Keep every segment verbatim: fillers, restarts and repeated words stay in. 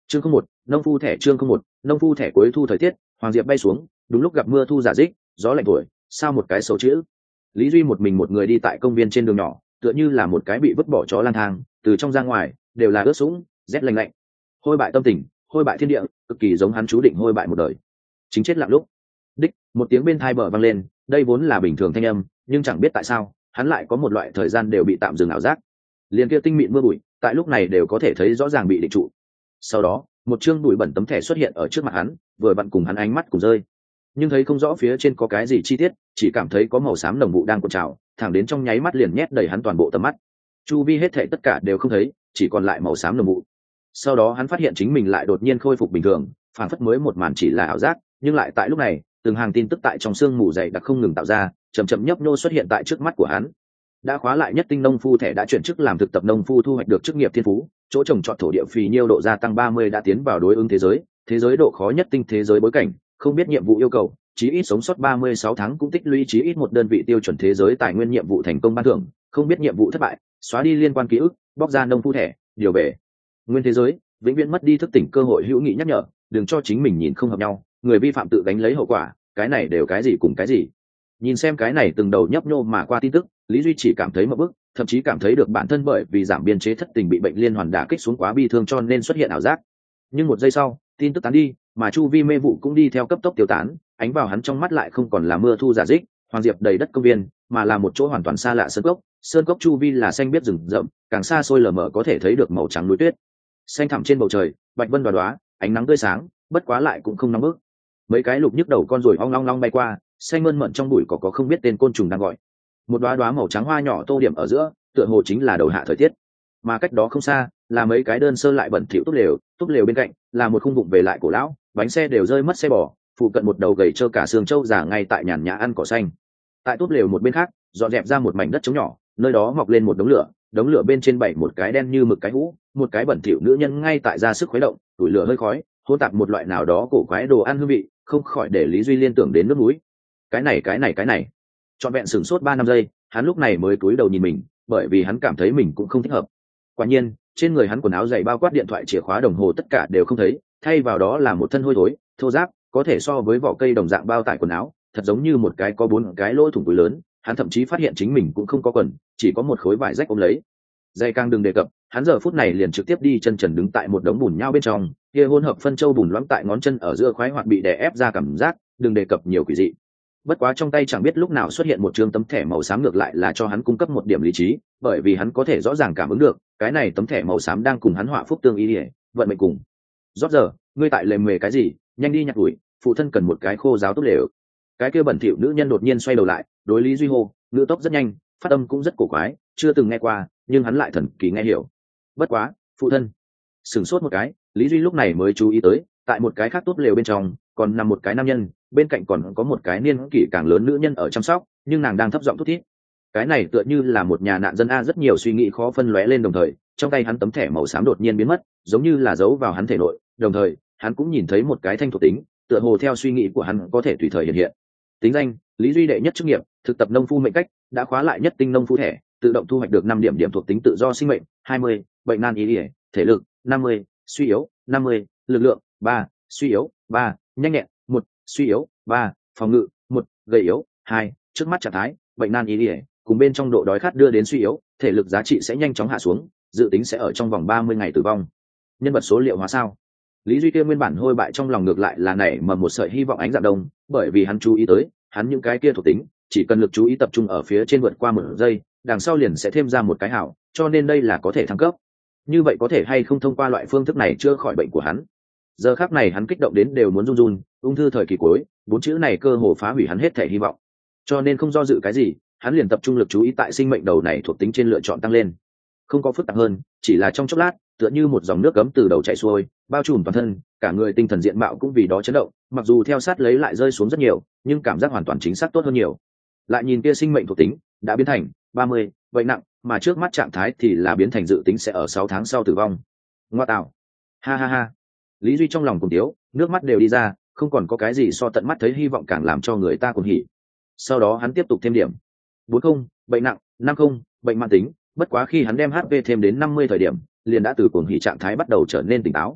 chương không một nông phu thẻ chương không một nông phu thẻ cuối thu thời tiết, Hoàng Diệp bay xuống, đúng lúc gặp mưa thu giả dích, gió lạnh thổi, sao một cái xấu chữ. Lý Duy một mình một người đi tại công viên trên đường nhỏ, tựa như là một cái bị vứt bỏ chó lang thang, từ trong ra ngoài đều là ướt sũng, rét lạnh lạnh. Hôi bại tâm tình, hôi bại thiên địa, cực kỳ giống hắn chú định hôi bại một đời. Chính chết lặng lúc, đích, một tiếng bên thai bờ vang lên, đây vốn là bình thường thanh âm, nhưng chẳng biết tại sao, hắn lại có một loại thời gian đều bị tạm dừng ảo giác. Liền kia tinh mịn mưa bụi, tại lúc này đều có thể thấy rõ ràng bị định trụ. Sau đó, một chương bụi bẩn tấm thẻ xuất hiện ở trước mặt hắn, vừa vặn cùng hắn ánh mắt cùng rơi, nhưng thấy không rõ phía trên có cái gì chi tiết, chỉ cảm thấy có màu xám nồng vụ đang cuộn trào, thẳng đến trong nháy mắt liền nhét đầy hắn toàn bộ tầm mắt. Chu vi hết thảy tất cả đều không thấy, chỉ còn lại màu xám nồng vụ. Sau đó hắn phát hiện chính mình lại đột nhiên khôi phục bình thường, phản phất mới một màn chỉ là ảo giác, nhưng lại tại lúc này, từng hàng tin tức tại trong xương mù dày đặc không ngừng tạo ra, chậm chậm nhấp nhô xuất hiện tại trước mắt của hắn. Đã khóa lại nhất tinh nông phu thẻ đã chuyển chức làm thực tập nông phu, thu hoạch được chức nghiệp thiên phú, chỗ trồng trọt thổ địa phì nhiêu độ gia tăng ba mươi, đã tiến vào đối ứng thế giới, thế giới độ khó nhất tinh thế giới bối cảnh, không biết nhiệm vụ yêu cầu, chí ít sống sót ba mươi sáu tháng cũng tích lũy chí ít một đơn vị tiêu chuẩn thế giới tài nguyên, nhiệm vụ thành công ban thưởng, không biết nhiệm vụ thất bại, xóa đi liên quan ký ức, bóc ra nông phu thẻ, điều về nguyên thế giới, vĩnh viễn mất đi thức tỉnh cơ hội. Hữu nghị nhắc nhở, đừng cho chính mình nhìn không hợp nhau, người vi phạm tự gánh lấy hậu quả, cái này đều cái gì cùng cái gì. Nhìn xem cái này từng đầu nhấp nhô mà qua tin tức, Lý Duy chỉ cảm thấy một bức, thậm chí cảm thấy được bản thân bởi vì giảm biên chế thất tình bị bệnh liên hoàn đả kích xuống quá bi thương cho nên xuất hiện ảo giác. Nhưng một giây sau, tin tức tán đi, mà chu vi mê vụ cũng đi theo cấp tốc tiêu tán, ánh vào hắn trong mắt lại không còn là mưa thu giả dích, Hoàng Diệp đầy đất công viên, mà là một chỗ hoàn toàn xa lạ sơn cốc. Sơn cốc chu vi là xanh biếc rừng rậm, càng xa xôi lờ mờ có thể thấy được màu trắng núi tuyết. Xanh thẳm trên bầu trời, bạch vân đoá đoá, ánh nắng tươi sáng, bất quá lại cũng không nóng bức. Mấy cái lục nhức đầu con ruồi ong long long bay qua, xanh mơn mận trong bụi cỏ có không biết tên côn trùng đang gọi. Một đóa đóa màu trắng hoa nhỏ tô điểm ở giữa, tựa hồ chính là đầu hạ thời tiết. Mà cách đó không xa là mấy cái đơn sơ lại bẩn thỉu túp lều, túp lều bên cạnh là một khung vụng về lại cổ lão, bánh xe đều rơi mất xe bò, phụ cận một đầu gầy trơ cả xương trâu già ngay tại nhàn nhã ăn cỏ xanh. Tại túp lều một bên khác, dọn dẹp ra một mảnh đất trống nhỏ, nơi đó mọc lên một đống lửa, đống lửa bên trên bảy một cái đen như mực cái hũ, một cái bẩn thỉu nữ nhân ngay tại ra sức khuấy động, tuổi lửa hơi khói, hỗn tạp một loại nào đó cổ quái đồ ăn hương vị, không khỏi để Lý Duy liên tưởng đến nước núi. Cái này cái này cái này, trọn vẹn sửng sốt ba năm giây, hắn lúc này mới cúi đầu nhìn mình, bởi vì hắn cảm thấy mình cũng không thích hợp. Quả nhiên, trên người hắn quần áo giày, bao quát điện thoại, chìa khóa, đồng hồ tất cả đều không thấy, thay vào đó là một thân hôi thối, thô ráp, có thể so với vỏ cây đồng dạng bao tải quần áo, thật giống như một cái có bốn cái lỗ thủng túi lớn. Hắn thậm chí phát hiện chính mình cũng không có quần, chỉ có một khối vải rách ôm lấy. Dây càng đừng đề cập, hắn giờ phút này liền trực tiếp đi chân trần đứng tại một đống bùn nhau bên trong, kia hỗn hợp phân châu bùn loãng tại ngón chân ở giữa khoái hoạt bị đè ép ra cảm giác, đừng đề cập nhiều quỷ dị. Bất quá trong tay chẳng biết lúc nào xuất hiện một trương tấm thẻ màu xám, ngược lại là cho hắn cung cấp một điểm lý trí, bởi vì hắn có thể rõ ràng cảm ứng được, cái này tấm thẻ màu xám đang cùng hắn họa phúc tương ý ỉa, vận mệnh cùng. Rót giờ, ngươi tại lề mề cái gì, nhanh đi nhặt ủi, phụ thân cần một cái khô giáo tốt lều. Cái kia bẩn thỉu nữ nhân đột nhiên xoay đầu lại, đối Lý Duy hô, ngữ tốc rất nhanh, phát âm cũng rất cổ quái, chưa từng nghe qua, nhưng hắn lại thần kỳ nghe hiểu. Bất quá, phụ thân. Sửng sốt một cái, Lý Duy lúc này mới chú ý tới, tại một cái khác tốt lều bên trong, còn nằm một cái nam nhân, bên cạnh còn có một cái niên kỷ càng lớn nữ nhân ở chăm sóc, nhưng nàng đang thấp giọng thút thít. Cái này tựa như là một nhà nạn dân a. Rất nhiều suy nghĩ khó phân lóe lên đồng thời, trong tay hắn tấm thẻ màu xám đột nhiên biến mất, giống như là giấu vào hắn thể nội, đồng thời hắn cũng nhìn thấy một cái thanh thuộc tính, tựa hồ theo suy nghĩ của hắn có thể tùy thời hiện hiện. Tính danh: Lý Duy, đệ nhất chức nghiệp thực tập nông phu, mệnh cách đã khóa lại nhất tinh nông phu thẻ, tự động thu hoạch được năm điểm điểm thuộc tính tự do sinh mệnh hai mươi, bệnh nan y ỉa, thể lực năm mươi, suy yếu năm mươi, lực lượng ba, suy yếu ba, nhanh nhẹn một, suy yếu ba, phòng ngự một, gầy yếu hai. Trước mắt trạng thái bệnh nan y ỉa cùng bên trong độ đói khát đưa đến suy yếu, thể lực giá trị sẽ nhanh chóng hạ xuống, dự tính sẽ ở trong vòng ba mươi ngày tử vong. Nhân vật số liệu hóa sao? Lý Duy kia nguyên bản hôi bại trong lòng ngược lại là nảy mầm một sợi hy vọng ánh dạng đông, bởi vì hắn chú ý tới, hắn những cái kia thuộc tính, chỉ cần lực chú ý tập trung ở phía trên vượt qua một giây, đằng sau liền sẽ thêm ra một cái hảo, cho nên đây là có thể thăng cấp. Như vậy có thể hay không thông qua loại phương thức này chữa khỏi bệnh của hắn? Giờ khắc này hắn kích động đến đều muốn run run, ung thư thời kỳ cuối, bốn chữ này cơ hồ phá hủy hắn hết thể hy vọng. Cho nên không do dự cái gì, hắn liền tập trung lực chú ý tại sinh mệnh đầu này thuộc tính trên lựa chọn tăng lên. Không có phức tạp hơn, chỉ là trong chốc lát, tựa như một dòng nước cấm từ đầu chảy xuôi, bao trùm toàn thân, cả người tinh thần diện mạo cũng vì đó chấn động, mặc dù theo sát lấy lại rơi xuống rất nhiều, nhưng cảm giác hoàn toàn chính xác tốt hơn nhiều. Lại nhìn kia sinh mệnh thuộc tính, đã biến thành ba mươi, bệnh nặng, mà trước mắt trạng thái thì là biến thành dự tính sẽ ở sáu tháng sau tử vong. Ngoa tạo. Ha ha ha. Lý Duy trong lòng cùng tiếu, nước mắt đều đi ra, không còn có cái gì so tận mắt thấy hy vọng càng làm cho người ta cuồng hỉ. Sau đó hắn tiếp tục thêm điểm. bốn không, bệnh nặng, năm không, bệnh mãn tính, bất quá khi hắn đem hát pê thêm đến năm mươi thời điểm, liền đã từ cuồng hỉ trạng thái bắt đầu trở nên tỉnh táo.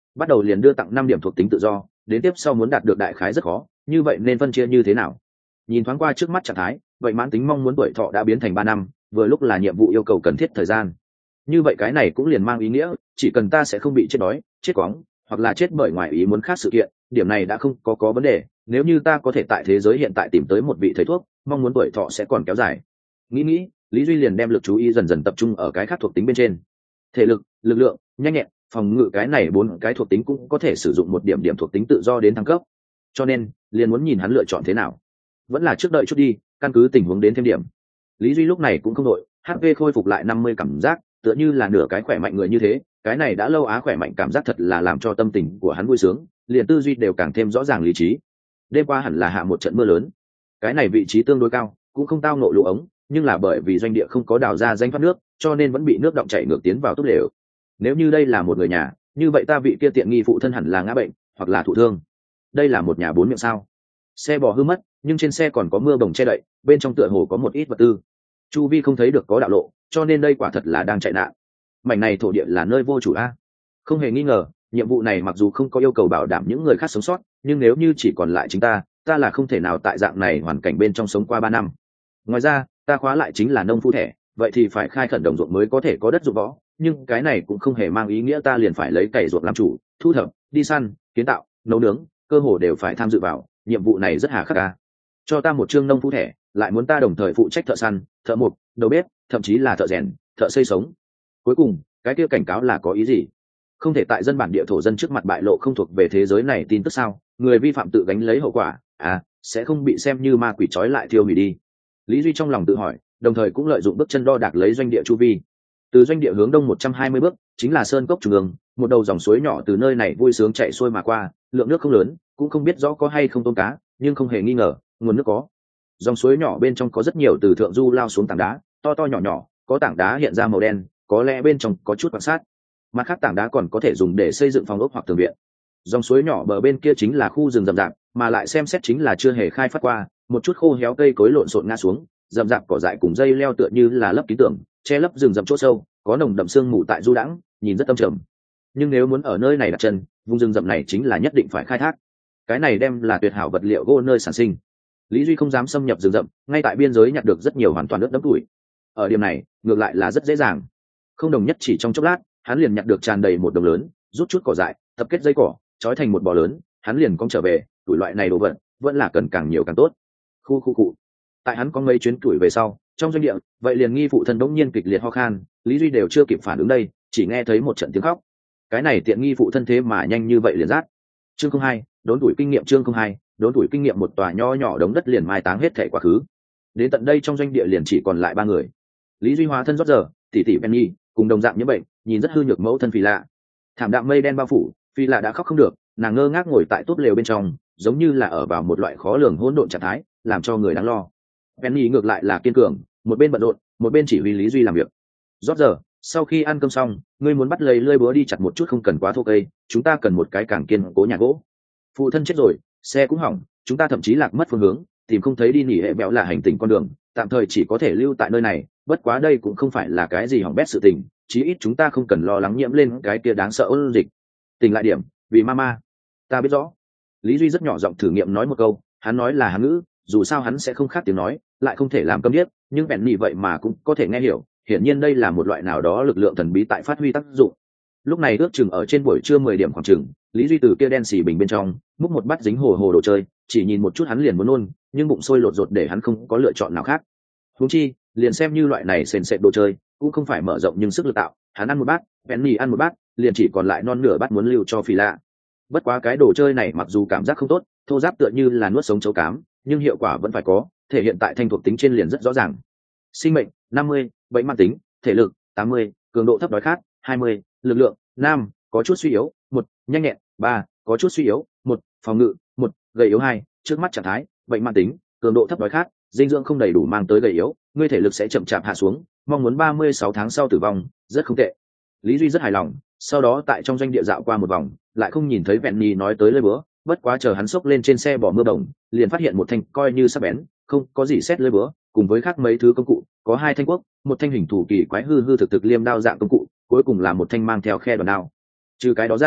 bắt đầu liền đưa tặng năm điểm thuộc tính tự do, đến tiếp sau muốn đạt được đại khái rất khó, như vậy nên phân chia như thế nào? Nhìn thoáng qua trước mắt trạng thái, vậy mãn tính mong muốn tuổi thọ đã biến thành ba năm, vừa lúc là nhiệm vụ yêu cầu cần thiết thời gian. Như vậy cái này cũng liền mang ý nghĩa, chỉ cần ta sẽ không bị chết đói, chết quóng, hoặc là chết bởi ngoài ý muốn khác sự kiện, điểm này đã không có có vấn đề. Nếu như ta có thể tại thế giới hiện tại tìm tới một vị thầy thuốc, mong muốn tuổi thọ sẽ còn kéo dài. Nghĩ nghĩ, Lý Duy liền đem lực chú ý dần dần tập trung ở cái khác thuộc tính bên trên. Thể lực, lực lượng, nhanh nhẹn, phòng ngự, cái này bốn cái thuộc tính cũng có thể sử dụng một điểm điểm thuộc tính tự do đến thăng cấp. Cho nên, liền muốn nhìn hắn lựa chọn thế nào. Vẫn là trước đợi chút đi, căn cứ tình huống đến thêm điểm. Lý Duy lúc này cũng không đội, hát pê khôi phục lại năm mươi cảm giác, tựa như là nửa cái khỏe mạnh người như thế, cái này đã lâu á khỏe mạnh cảm giác thật là làm cho tâm tình của hắn vui sướng, liền tư duy đều càng thêm rõ ràng lý trí. Đêm qua hẳn là hạ một trận mưa lớn, cái này vị trí tương đối cao, cũng không tao nộ lũ ống, nhưng là bởi vì doanh địa không có đào ra danh thoát nước, cho nên vẫn bị nước đọng chảy ngược tiến vào túp lều. Nếu như đây là một người nhà, như vậy ta vị kia tiện nghi phụ thân hẳn là ngã bệnh hoặc là thụ thương. Đây là một nhà bốn miệng sao? Xe bò hư mất, nhưng trên xe còn có mưa bồng che đậy, bên trong tựa hồ có một ít vật tư. Chu vi không thấy được có đạo lộ, cho nên đây quả thật là đang chạy nạn. Mảnh này thổ địa là nơi vô chủ a. Không hề nghi ngờ, nhiệm vụ này mặc dù không có yêu cầu bảo đảm những người khác sống sót, nhưng nếu như chỉ còn lại chính ta, ta là không thể nào tại dạng này hoàn cảnh bên trong sống qua ba năm. Ngoài ra, ta khóa lại chính là nông phu thẻ, vậy thì phải khai khẩn đồng ruộng mới có thể có đất dụng võ, nhưng cái này cũng không hề mang ý nghĩa ta liền phải lấy cày ruộng làm chủ, thu thập, đi săn, kiến tạo, nấu nướng, cơ hồ đều phải tham dự vào. Nhiệm vụ này rất hà khắc a. Cho ta một chương nông phu thẻ, lại muốn ta đồng thời phụ trách thợ săn, thợ mộc, đầu bếp, thậm chí là thợ rèn, thợ xây sống. Cuối cùng, cái kia cảnh cáo là có ý gì? Không thể tại dân bản địa thổ dân trước mặt bại lộ không thuộc về thế giới này tin tức sao? Người vi phạm tự gánh lấy hậu quả, à, sẽ không bị xem như ma quỷ trói lại thiêu hủy đi. Lý Duy trong lòng tự hỏi, đồng thời cũng lợi dụng bước chân đo đạc lấy doanh địa chu vi. Từ doanh địa hướng đông một trăm hai mươi bước, chính là sơn cốc trung ương, một đầu dòng suối nhỏ từ nơi này vui sướng chạy xuôi mà qua, lượng nước không lớn, cũng không biết rõ có hay không tôm cá, nhưng không hề nghi ngờ, nguồn nước có. Dòng suối nhỏ bên trong có rất nhiều từ thượng du lao xuống tảng đá, to to nhỏ nhỏ, có tảng đá hiện ra màu đen, có lẽ bên trong có chút quan sát. Mặt khác tảng đá còn có thể dùng để xây dựng phòng ốc hoặc tường viện. Dòng suối nhỏ bờ bên kia chính là khu rừng rậm rạp, mà lại xem xét chính là chưa hề khai phát qua, một chút khô héo cây cối lộn xộn ngã xuống, rậm rạp cỏ dại cùng dây leo tựa như là lấp ký tưởng, che lấp rừng rậm chỗ sâu, có nồng đậm sương mù tại du đãng, nhìn rất âm trầm. Nhưng nếu muốn ở nơi này đặt chân, vùng rừng rậm này chính là nhất định phải khai thác. Cái này đem là tuyệt hảo vật liệu gỗ nơi sản sinh. Lý Duy không dám xâm nhập rừng rậm, ngay tại biên giới nhặt được rất nhiều hoàn toàn ướt đẫm tuổi. Ở điểm này, ngược lại là rất dễ dàng. Không đồng nhất chỉ trong chốc lát, hắn liền nhặt được tràn đầy một đồng lớn, rút chút cỏ dại, tập kết dây cỏ, trói thành một bò lớn, hắn liền cong trở về. Tuổi loại này đồ vật, vẫn là cần càng nhiều càng tốt. Khu khu cụ. Tại hắn có mấy chuyến tuổi về sau, trong doanh địa, vậy liền nghi phụ thân đống nhiên kịch liệt ho khan, Lý Duy đều chưa kịp phản ứng đây, chỉ nghe thấy một trận tiếng khóc. Cái này tiện nghi phụ thân thế mà nhanh như vậy liền rát. Chương không hai, đốn tuổi kinh nghiệm chương không hai, đốn tuổi kinh nghiệm một tòa nho nhỏ đống đất liền mai táng hết thảy quá khứ. Đến tận đây trong doanh địa liền chỉ còn lại ba người. Lý Duy hóa thân rót giờ, tỷ tỷ Penny, cùng đồng dạng như bệnh, nhìn rất hư nhược mẫu thân Phi Lạ. Thảm đạm mây đen bao phủ, Phi Lạ đã khóc không được, nàng ngơ ngác ngồi tại túp lều bên trong, giống như là ở vào một loại khó lường hỗn độn trạng thái, làm cho người đáng lo. Penny ngược lại là kiên cường, một bên bận rộn, một bên chỉ huy Lý Duy làm việc. Rót giờ, sau khi ăn cơm xong, ngươi muốn bắt lấy lơi búa đi chặt một chút không cần quá thô cây, chúng ta cần một cái càng kiên cố nhà gỗ. Phụ thân chết rồi, xe cũng hỏng, chúng ta thậm chí lạc mất phương hướng, tìm không thấy đi nỉ hệ bẹo là hành tình con đường, tạm thời chỉ có thể lưu tại nơi này. Bất quá đây cũng không phải là cái gì hỏng bét sự tình, chí ít chúng ta không cần lo lắng nhiễm lên cái kia đáng sợ ôn dịch. Tỉnh lại điểm, vì mama. Ta biết rõ. Lý Duy rất nhỏ giọng thử nghiệm nói một câu, hắn nói là hán ngữ, dù sao hắn sẽ không khác tiếng nói, lại không thể làm câm điếc, nhưng bèn nhị vậy mà cũng có thể nghe hiểu. Hiển nhiên đây là một loại nào đó lực lượng thần bí tại phát huy tác dụng. Lúc này ước chừng ở trên buổi trưa mười điểm khoảng chừng, Lý Duy từ kia đen xì bình bên trong múc một bát dính hồ hồ đồ chơi, chỉ nhìn một chút hắn liền muốn nôn, nhưng bụng sôi lột rột để hắn không có lựa chọn nào khác. Huống chi, liền xem như loại này sền sệt đồ chơi, cũng không phải mở rộng nhưng sức lực tạo, hắn ăn một bát, Penny ăn một bát, liền chỉ còn lại non nửa bát muốn lưu cho Phi Lạ. Bất quá cái đồ chơi này mặc dù cảm giác không tốt, thô ráp tựa như là nuốt sống chấu cám, nhưng hiệu quả vẫn phải có, thể hiện tại thanh thuộc tính trên liền rất rõ ràng. Sinh mệnh năm mươi, bệnh mãn tính, thể lực tám mươi, cường độ thấp đói khát hai mươi, lực lượng năm, có chút suy yếu một, nhanh nhẹn ba, có chút suy yếu một, phòng ngự một, gầy yếu hai. Trước mắt trạng thái, bệnh mãn tính, cường độ thấp đói khát, dinh dưỡng không đầy đủ mang tới gầy yếu, ngươi thể lực sẽ chậm chạp hạ xuống, mong muốn ba mươi sáu tháng sau tử vong, rất không tệ. Lý Duy rất hài lòng, sau đó tại trong doanh địa dạo qua một vòng, lại không nhìn thấy Vẹn Nhi nói tới lơi búa, bất quá chờ hắn xốc lên trên xe bỏ mưa đồng, liền phát hiện một thanh coi như sắc bén, không có gì xét lơi búa, cùng với khác mấy thứ công cụ, có hai thanh quốc, một thanh hình thủ kỳ quái hư hư thực thực liêm đao dạng công cụ, cuối cùng là một thanh mang theo khe đòn đao. Trừ cái đó ra,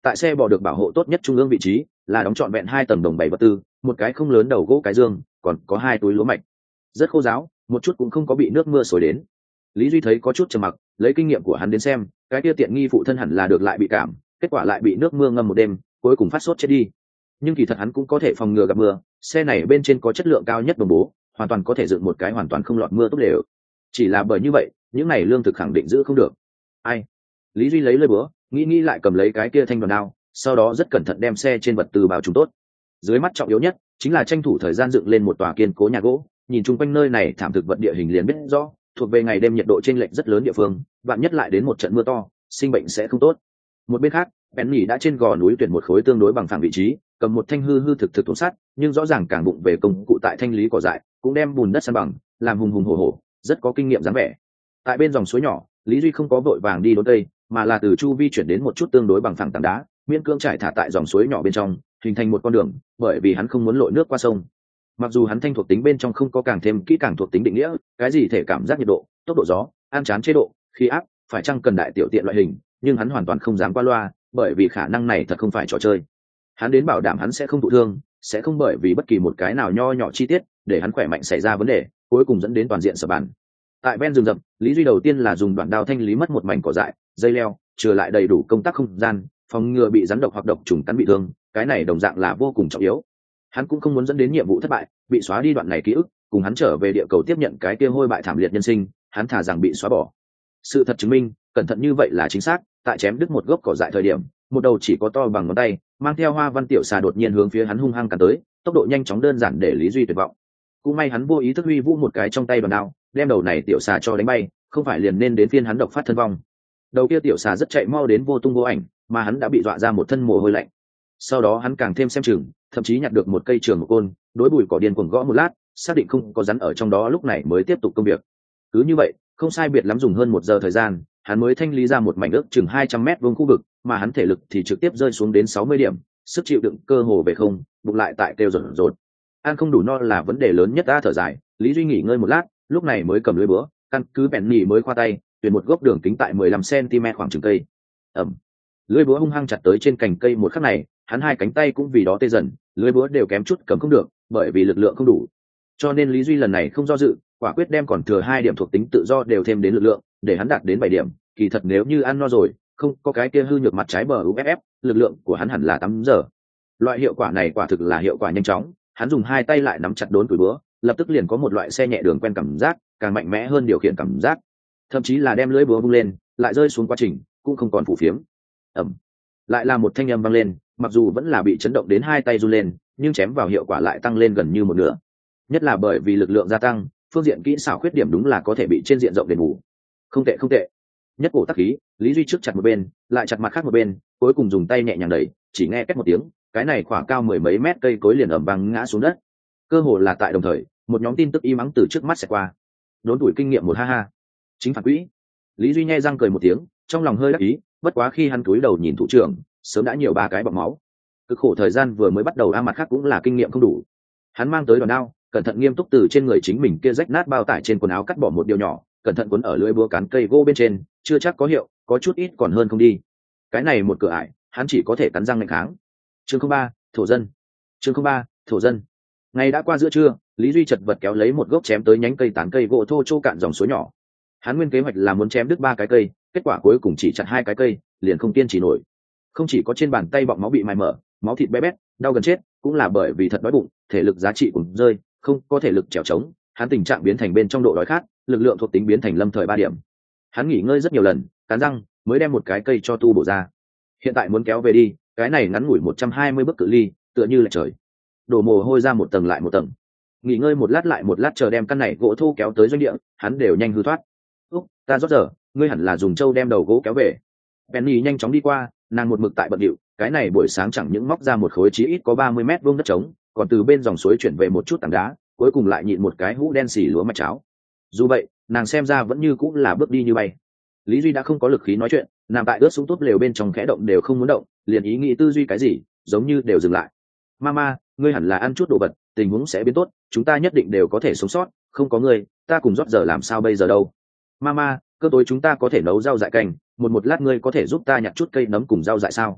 Tại xe bò được bảo hộ tốt nhất trung ương vị trí là đóng trọn vẹn hai tầng đồng bày vật tư, một cái không lớn đầu gỗ cái dương, còn có hai túi lúa mạch, rất khô ráo, một chút cũng không có bị nước mưa xối đến. Lý Duy thấy có chút trầm mặc, lấy kinh nghiệm của hắn đến xem, cái kia tiện nghi phụ thân hẳn là được lại bị cảm, kết quả lại bị nước mưa ngâm một đêm, cuối cùng phát sốt chết đi. Nhưng kỳ thật hắn cũng có thể phòng ngừa gặp mưa, xe này bên trên có chất lượng cao nhất đồng bố, hoàn toàn có thể dựng một cái hoàn toàn không lọt mưa tốt đều. Chỉ là bởi như vậy, những này lương thực khẳng định giữ không được. Ai? Lý Duy lấy lơi búa, nghĩ nghĩ lại cầm lấy cái kia thanh đoàn đao, sau đó rất cẩn thận đem xe trên vật tư bảo trùng tốt. Dưới mắt trọng yếu nhất chính là tranh thủ thời gian dựng lên một tòa kiên cố nhà gỗ, nhìn chung quanh nơi này thảm thực vật địa hình liền biết rõ, thuộc về ngày đêm nhiệt độ chênh lệch rất lớn địa phương, vạn nhất lại đến một trận mưa to, sinh bệnh sẽ không tốt. Một bên khác, Penny đã trên gò núi tuyển một khối tương đối bằng phẳng vị trí, cầm một thanh hư hư thực thực thùng sắt, nhưng rõ ràng càng bụng về công cụ tại thanh lý cỏ dại, cũng đem bùn đất san bằng, làm hùng hùng hổ hổ, rất có kinh nghiệm dáng vẻ. Tại bên dòng suối nhỏ, Lý Duy không có vội vàng đi đốn cây, mà là từ chu vi chuyển đến một chút tương đối bằng phẳng tảng đá, miễn cưỡng trải thả tại dòng suối nhỏ bên trong, hình thành một con đường, bởi vì hắn không muốn lội nước qua sông. Mặc dù hắn thanh thuộc tính bên trong không có càng thêm kỹ càng thuộc tính định nghĩa, cái gì thể cảm giác nhiệt độ, tốc độ gió, an chán chế độ, khí áp, phải chăng cần đại tiểu tiện loại hình, nhưng hắn hoàn toàn không dám qua loa, bởi vì khả năng này thật không phải trò chơi. Hắn đến bảo đảm hắn sẽ không thụ thương, sẽ không bởi vì bất kỳ một cái nào nho nhỏ chi tiết để hắn khỏe mạnh xảy ra vấn đề, cuối cùng dẫn đến toàn diện sập bàn. Tại ven rừng rậm, Lý Duy đầu tiên là dùng đoạn đao thanh lý mất một mảnh cỏ dại, dây leo, trừ lại đầy đủ công tác không gian, phòng ngừa bị rắn độc hoặc độc trùng cắn bị thương, cái này đồng dạng là vô cùng trọng yếu. Hắn cũng không muốn dẫn đến nhiệm vụ thất bại, bị xóa đi đoạn này ký ức, cùng hắn trở về địa cầu tiếp nhận cái kia hôi bại thảm liệt nhân sinh, hắn thả rằng bị xóa bỏ. Sự thật chứng minh, cẩn thận như vậy là chính xác, tại chém đứt một gốc cỏ dại thời điểm, một đầu chỉ có to bằng ngón tay, mang theo hoa văn tiểu xà đột nhiên hướng phía hắn hung hăng cắn tới, tốc độ nhanh chóng đơn giản để Lý Duy tuyệt vọng. Cũng may hắn vô ý thức huy vũ một cái trong tay đoàn đao, đem đầu này tiểu xà cho đánh bay, không phải liền nên đến phiên hắn độc phát thân vong. Đầu kia tiểu xà rất chạy mau đến vô tung vô ảnh, mà hắn đã bị dọa ra một thân mồ hôi lạnh. Sau đó hắn càng thêm xem chừng, thậm chí nhặt được một cây trường một côn, đối bụi cỏ điên cuồng gõ một lát, xác định không có rắn ở trong đó, lúc này mới tiếp tục công việc. Cứ như vậy, không sai biệt lắm dùng hơn một giờ thời gian, hắn mới thanh lý ra một mảnh ước chừng hai trăm mét vuông khu vực, mà hắn thể lực thì trực tiếp rơi xuống đến sáu mươi điểm, sức chịu đựng cơ hồ về không, bụng lại tại kêu rột rột. Ăn không đủ no là vấn đề lớn nhất, đã thở dài, Lý Duy nghỉ ngơi một lát, lúc này mới cầm lưới búa, căn cứ bèn nhì mới khoa tay, tuyển một gốc đường kính tại mười lăm xăng ti mét khoảng chừng cây. Ẩm. Lưới búa hung hăng chặt tới trên cành cây một khắc này, hắn hai cánh tay cũng vì đó tê dần, lưới búa đều kém chút cầm không được, bởi vì lực lượng không đủ. Cho nên Lý Duy lần này không do dự, quả quyết đem còn thừa hai điểm thuộc tính tự do đều thêm đến lực lượng, để hắn đạt đến bảy điểm. Kỳ thật nếu như ăn no rồi, không có cái kia hư nhược mặt trái bờ u ép ép, lực lượng của hắn hẳn là tám giờ. Loại hiệu quả này quả thực là hiệu quả nhanh chóng, hắn dùng hai tay lại nắm chặt đốn củi búa, lập tức liền có một loại xe nhẹ đường quen cảm giác, càng mạnh mẽ hơn điều khiển cảm giác. Thậm chí là đem lưỡi búa vung lên, lại rơi xuống quá trình, cũng không còn phủ phiếm. Ầm. Lại là một thanh âm vang lên, mặc dù vẫn là bị chấn động đến hai tay run lên, nhưng chém vào hiệu quả lại tăng lên gần như một nửa. Nhất là bởi vì lực lượng gia tăng, phương diện kỹ xảo khuyết điểm đúng là có thể bị trên diện rộng đền bù. Không tệ không tệ. Nhất cổ tắc khí, Lý Duy trước chặt một bên, lại chặt mặt khác một bên, cuối cùng dùng tay nhẹ nhàng đẩy, chỉ nghe két một tiếng, cái này khoảng cao mười mấy mét cây cối liền ầm vang ngã xuống đất. Cơ hồ là tại đồng thời, một nhóm tin tức y mắng từ trước mắt sẽ qua. Đốn tuổi kinh nghiệm một ha ha. Chính phản quỹ. Lý Duy nhe răng cười một tiếng, trong lòng hơi đắc ý, bất quá khi hắn cúi đầu nhìn thủ trưởng, sớm đã nhiều ba cái bọt máu. Cực khổ thời gian vừa mới bắt đầu, a mặt khác cũng là kinh nghiệm không đủ. Hắn mang tới đòn đao, cẩn thận nghiêm túc từ trên người chính mình kia rách nát bao tải trên quần áo cắt bỏ một điều nhỏ, cẩn thận cuốn ở lưỡi búa cán cây gỗ bên trên, chưa chắc có hiệu, có chút ít còn hơn không đi. Cái này một cửa ải, hắn chỉ có thể cắn răng nghênh kháng. Chương không ba, thổ dân. Chương không ba, thổ dân. Ngày đã qua giữa trưa, Lý Duy chật vật kéo lấy một gốc chém tới nhánh cây tán cây gỗ thô trô cạn dòng suối nhỏ. Hắn nguyên kế hoạch là muốn chém đứt ba cái cây, kết quả cuối cùng chỉ chặt hai cái cây, liền không kiên trì nổi. Không chỉ có trên bàn tay bọng máu bị mài mở, máu thịt bé bét, đau gần chết, cũng là bởi vì thật đói bụng, thể lực giá trị cũng rơi, không có thể lực trèo trống, hắn tình trạng biến thành bên trong độ đói khát, lực lượng thuộc tính biến thành lâm thời ba điểm. Hắn nghỉ ngơi rất nhiều lần, cắn răng mới đem một cái cây cho tu bổ ra. Hiện tại muốn kéo về đi, cái này ngắn ngủi một trăm hai mươi bước cự ly, tựa như là trời. Đổ mồ hôi ra một tầng lại một tầng. Nghỉ ngơi một lát lại một lát chờ đem căn này gỗ thô kéo tới doanh địa, hắn đều nhanh hư thoát. Úc, ta rót giờ, ngươi hẳn là dùng trâu đem đầu gỗ kéo về. Penny nhanh chóng đi qua, nàng một mực tại bận điệu, cái này buổi sáng chẳng những móc ra một khối chí ít có ba mươi mét vuông đất trống, còn từ bên dòng suối chuyển về một chút tảng đá, cuối cùng lại nhịn một cái hũ đen xì lúa mạch cháo. Dù vậy, nàng xem ra vẫn như cũng là bước đi như bay. Lý Duy đã không có lực khí nói chuyện, nằm tại ướt súng tốt lều bên trong khẽ động đều không muốn động, liền ý nghĩ tư duy cái gì, giống như đều dừng lại. Mama, ngươi hẳn là ăn chút đồ vật, tình huống sẽ biến tốt, chúng ta nhất định đều có thể sống sót, không có ngươi, ta cùng rót giờ làm sao bây giờ đâu. Mama, cơ tối chúng ta có thể nấu rau dại canh, một một lát ngươi có thể giúp ta nhặt chút cây nấm cùng rau dại sao?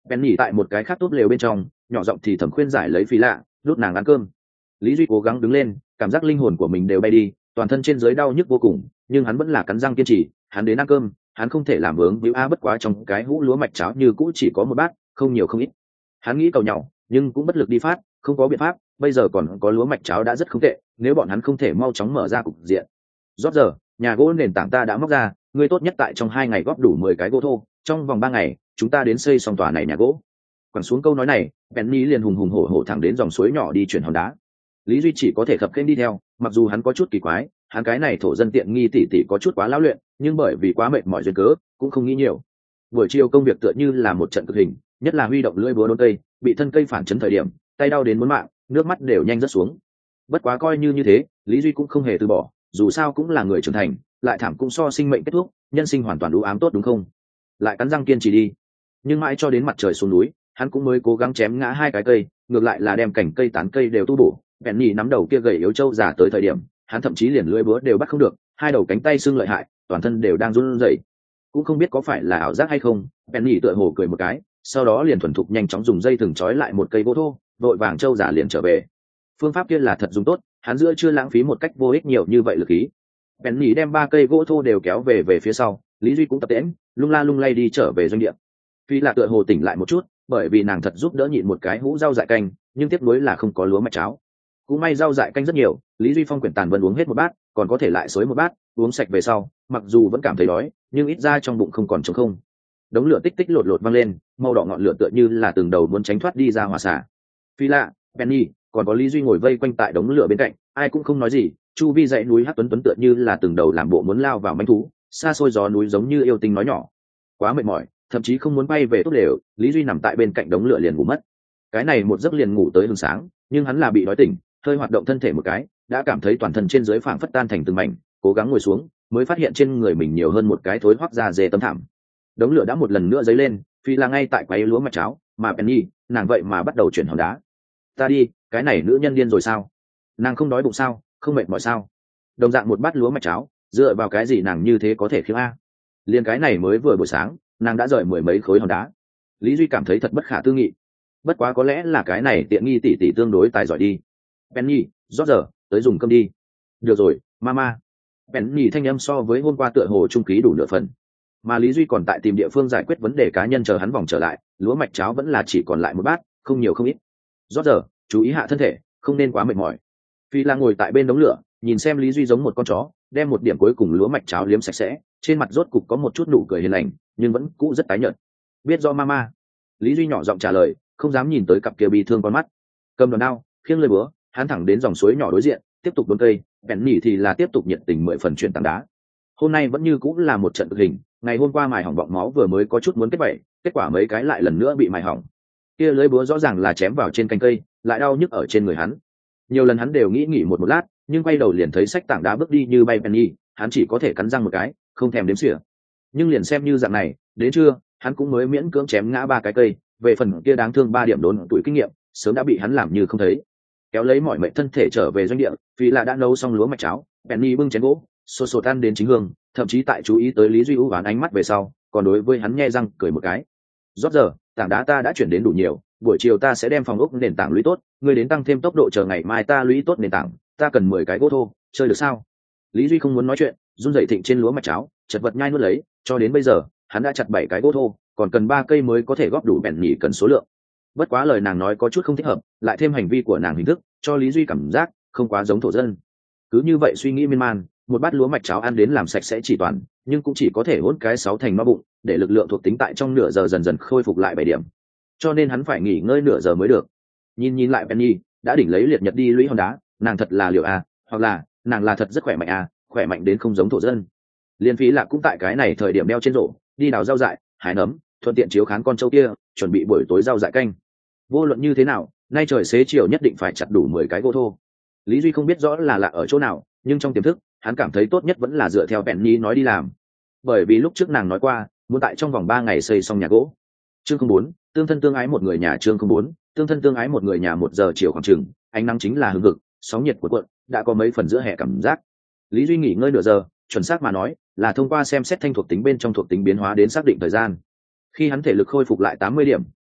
Penny tại một cái khác tốt lều bên trong nhỏ giọng thì thầm khuyên giải lấy Phi Lạ rút nàng ăn cơm. Lý Duy cố gắng đứng lên, cảm giác linh hồn của mình đều bay đi, toàn thân trên dưới đau nhức vô cùng, nhưng hắn vẫn là cắn răng kiên trì. Hắn đến ăn cơm, hắn không thể làm vướng víu a bất quá trong cái hũ lúa mạch cháo như cũ chỉ có một bát, không nhiều không ít. Hắn nghĩ cầu nhau nhưng cũng bất lực đi phát, không có biện pháp, bây giờ còn có lúa mạch cháo đã rất không tệ, nếu bọn hắn không thể mau chóng mở ra cục diện. Rót giờ, nhà gỗ nền tảng ta đã móc ra, ngươi tốt nhất tại trong hai ngày góp đủ mười cái gỗ thô, trong vòng ba ngày, chúng ta đến xây xong tòa này nhà gỗ. Quẳng xuống câu nói này, Penny liền hùng hùng hổ hổ thẳng đến dòng suối nhỏ đi chuyển hòn đá. Lý Duy chỉ có thể khập khiễng đi theo, mặc dù hắn có chút kỳ quái, hắn cái này thổ dân tiện nghi tỷ tỷ có chút quá lão luyện, nhưng bởi vì quá mệt mỏi duyên cớ, cũng không nghĩ nhiều. Buổi chiều công việc tựa như là một trận cực hình, nhất là huy động lưỡi búa đốn cây, bị thân cây phản chấn thời điểm, tay đau đến muốn mạng, nước mắt đều nhanh rớt xuống. Bất quá coi như như thế, Lý Duy cũng không hề từ bỏ, dù sao cũng là người trưởng thành, lại thảm cũng so sinh mệnh kết thúc, nhân sinh hoàn toàn đủ ám tốt đúng không? Lại cắn răng kiên trì đi. Nhưng mãi cho đến mặt trời xuống núi, hắn cũng mới cố gắng chém ngã hai cái cây, ngược lại là đem cành cây tán cây đều tu bổ. Penny nắm đầu kia gầy yếu trâu già tới thời điểm, hắn thậm chí liền lưỡi búa đều bắt không được, hai đầu cánh tay sưng lợi hại, toàn thân đều đang run rẩy. Cũng không biết có phải là ảo giác hay không, Penny tựa hồ cười một cái, sau đó liền thuần thục nhanh chóng dùng dây thừng trói lại một cây gỗ thô, vội vàng trâu già liền trở về. Phương pháp kia là thật dùng tốt, hắn giữa chưa lãng phí một cách vô ích nhiều như vậy lực khí. Penny đem ba cây gỗ thô đều kéo về về phía sau, Lý Duy cũng tập tễnh, lung la lung lay đi trở về doanh địa. Phi là tựa hồ tỉnh lại một chút, bởi vì nàng thật giúp đỡ nhịn một cái hũ rau dại canh, nhưng tiếc nuối là không có lúa mạch cháo. Cũng may rau dại canh rất nhiều, Lý Duy Phong quyển tàn vân uống hết một bát, còn có thể lại xối một bát, uống sạch về sau, mặc dù vẫn cảm thấy đói, nhưng ít ra trong bụng không còn trống không. Đống lửa tích tích lột lột văng lên, màu đỏ ngọn lửa tựa như là từng đầu muốn tránh thoát đi ra hỏa xả. Phi lạ, Penny, còn có Lý Duy ngồi vây quanh tại đống lửa bên cạnh, ai cũng không nói gì. Chu vi dãy núi Hắc Tuấn Tuấn tựa như là từng đầu làm bộ muốn lao vào manh thú, xa xôi gió núi giống như yêu tinh nói nhỏ. Quá mệt mỏi, thậm chí không muốn bay về tốt đều, Lý Duy nằm tại bên cạnh đống lửa liền ngủ mất. Cái này một giấc liền ngủ tới hừng sáng, nhưng hắn là bị đói tỉnh, hơi hoạt động thân thể một cái, đã cảm thấy toàn thân trên dưới phảng phất tan thành từng mảnh, cố gắng ngồi xuống, mới phát hiện trên người mình nhiều hơn một cái thối hoắc da dê tấm thảm. Đống lửa đã một lần nữa dấy lên, Phi là ngay tại quấy lúa mạch cháo, mà Penny, nàng vậy mà bắt đầu chuyển hòn đá. Ta đi, cái này nữ nhân điên rồi sao? Nàng không đói bụng sao, không mệt mỏi sao? Đồng dạng một bát lúa mạch cháo, dựa vào cái gì nàng như thế có thể khiêng a? Liên cái này mới vừa buổi sáng, nàng đã rời mười mấy khối hòn đá. Lý Duy cảm thấy thật bất khả tư nghị. Bất quá có lẽ là cái này tiện nghi tỷ tỷ tương đối tài giỏi đi. Penny, rót giờ, tới dùng cơm đi. Được rồi, mama. Penny thanh âm so với hôm qua tựa hồ trung khí đủ nửa phần. Mà Lý Duy còn tại tìm địa phương giải quyết vấn đề cá nhân chờ hắn vòng trở lại, lúa mạch cháo vẫn là chỉ còn lại một bát, không nhiều không ít. Rót giờ, chú ý hạ thân thể, không nên quá mệt mỏi. Phi là ngồi tại bên đống lửa, nhìn xem Lý Duy giống một con chó, đem một điểm cuối cùng lúa mạch cháo liếm sạch sẽ, trên mặt rốt cục có một chút nụ cười hiền lành, nhưng vẫn cũ rất tái nhợt. Biết do mama. Lý Duy nhỏ giọng trả lời, không dám nhìn tới cặp kia bi thương con mắt. Cầm đòn đao, khiêng lưỡi búa, hắn thẳng đến dòng suối nhỏ đối diện, tiếp tục đốn cây. Penny thì là tiếp tục nhiệt tình mười phần chuyển tảng đá. Hôm nay vẫn như cũng là một trận cực hình, ngày hôm qua mài hỏng bọng máu vừa mới có chút muốn kết vẩy, kết quả mấy cái lại lần nữa bị mài hỏng. Kia lưỡi búa rõ ràng là chém vào trên cành cây, lại đau nhức ở trên người hắn. Nhiều lần hắn đều nghĩ nghỉ một một lát, nhưng quay đầu liền thấy xách tảng đá bước đi như bay Penny, hắn chỉ có thể cắn răng một cái, không thèm đếm xỉa. Nhưng liền xem như dạng này, đến trưa, hắn cũng mới miễn cưỡng chém ngã ba cái cây, về phần kia đáng thương ba điểm đốn tuổi kinh nghiệm, sớm đã bị hắn làm như không thấy. Kéo lấy mọi mệnh thân thể trở về doanh địa, vì là đã nấu xong lúa mạch cháo, Penny bưng chén gỗ, sột sột ăn đến chính hương, thậm chí tại chú ý tới Lý Duy ưu oán ánh mắt về sau, còn đối với hắn nhe răng cười một cái. Rót giờ, tảng đá ta đã chuyển đến đủ nhiều, buổi chiều ta sẽ đem phòng ốc nền tảng lũy tốt, ngươi đến tăng thêm tốc độ chờ ngày mai ta lũy tốt nền tảng, ta cần mười cái gỗ thô, chơi được sao? Lý Duy không muốn nói chuyện, run rẩy thịnh trên lúa mạch cháo, chật vật nhai nuốt lấy, cho đến bây giờ, hắn đã chặt bảy cái gỗ thô, còn cần ba cây mới có thể góp đủ bèn nhỉ cần số lượng. Bất quá lời nàng nói có chút không thích hợp, lại thêm hành vi của nàng hình thức, cho Lý Duy cảm giác không quá giống thổ dân. Cứ như vậy suy nghĩ miên man, một bát lúa mạch cháo ăn đến làm sạch sẽ chỉ toàn, nhưng cũng chỉ có thể hỗn cái sáu thành no bụng, để lực lượng thuộc tính tại trong nửa giờ dần dần khôi phục lại bảy điểm. Cho nên hắn phải nghỉ ngơi nửa giờ mới được. Nhìn nhìn lại Penny, đã đỉnh lấy liệt nhật đi lũy hòn đá, nàng thật là liệu à, hoặc là nàng là thật rất khỏe mạnh à, khỏe mạnh đến không giống thổ dân. Liên Phí là cũng tại cái này thời điểm đeo trên rổ, đi đào rau dại, hái nấm, thuận tiện chiếu khán con trâu kia, chuẩn bị buổi tối rau dại canh. Vô luận như thế nào, nay trời xế chiều nhất định phải chặt đủ mười cái gỗ thô. Lý Duy không biết rõ là lạ ở chỗ nào, nhưng trong tiềm thức, hắn cảm thấy tốt nhất vẫn là dựa theo Penny nói đi làm. Bởi vì lúc trước nàng nói qua, muốn tại trong vòng ba ngày xây xong nhà gỗ. Chương không bốn, tương thân tương ái một người nhà chương không bốn, tương thân tương ái một người nhà một giờ chiều khoảng chừng, ánh nắng chính là hừng hực, sóng nhiệt của cuộn, đã có mấy phần giữa hè cảm giác. Lý Duy nghỉ ngơi nửa giờ, chuẩn xác mà nói, là thông qua xem xét thanh thuộc tính bên trong thuộc tính biến hóa đến xác định thời gian. Khi hắn thể lực khôi phục lại tám mươi điểm,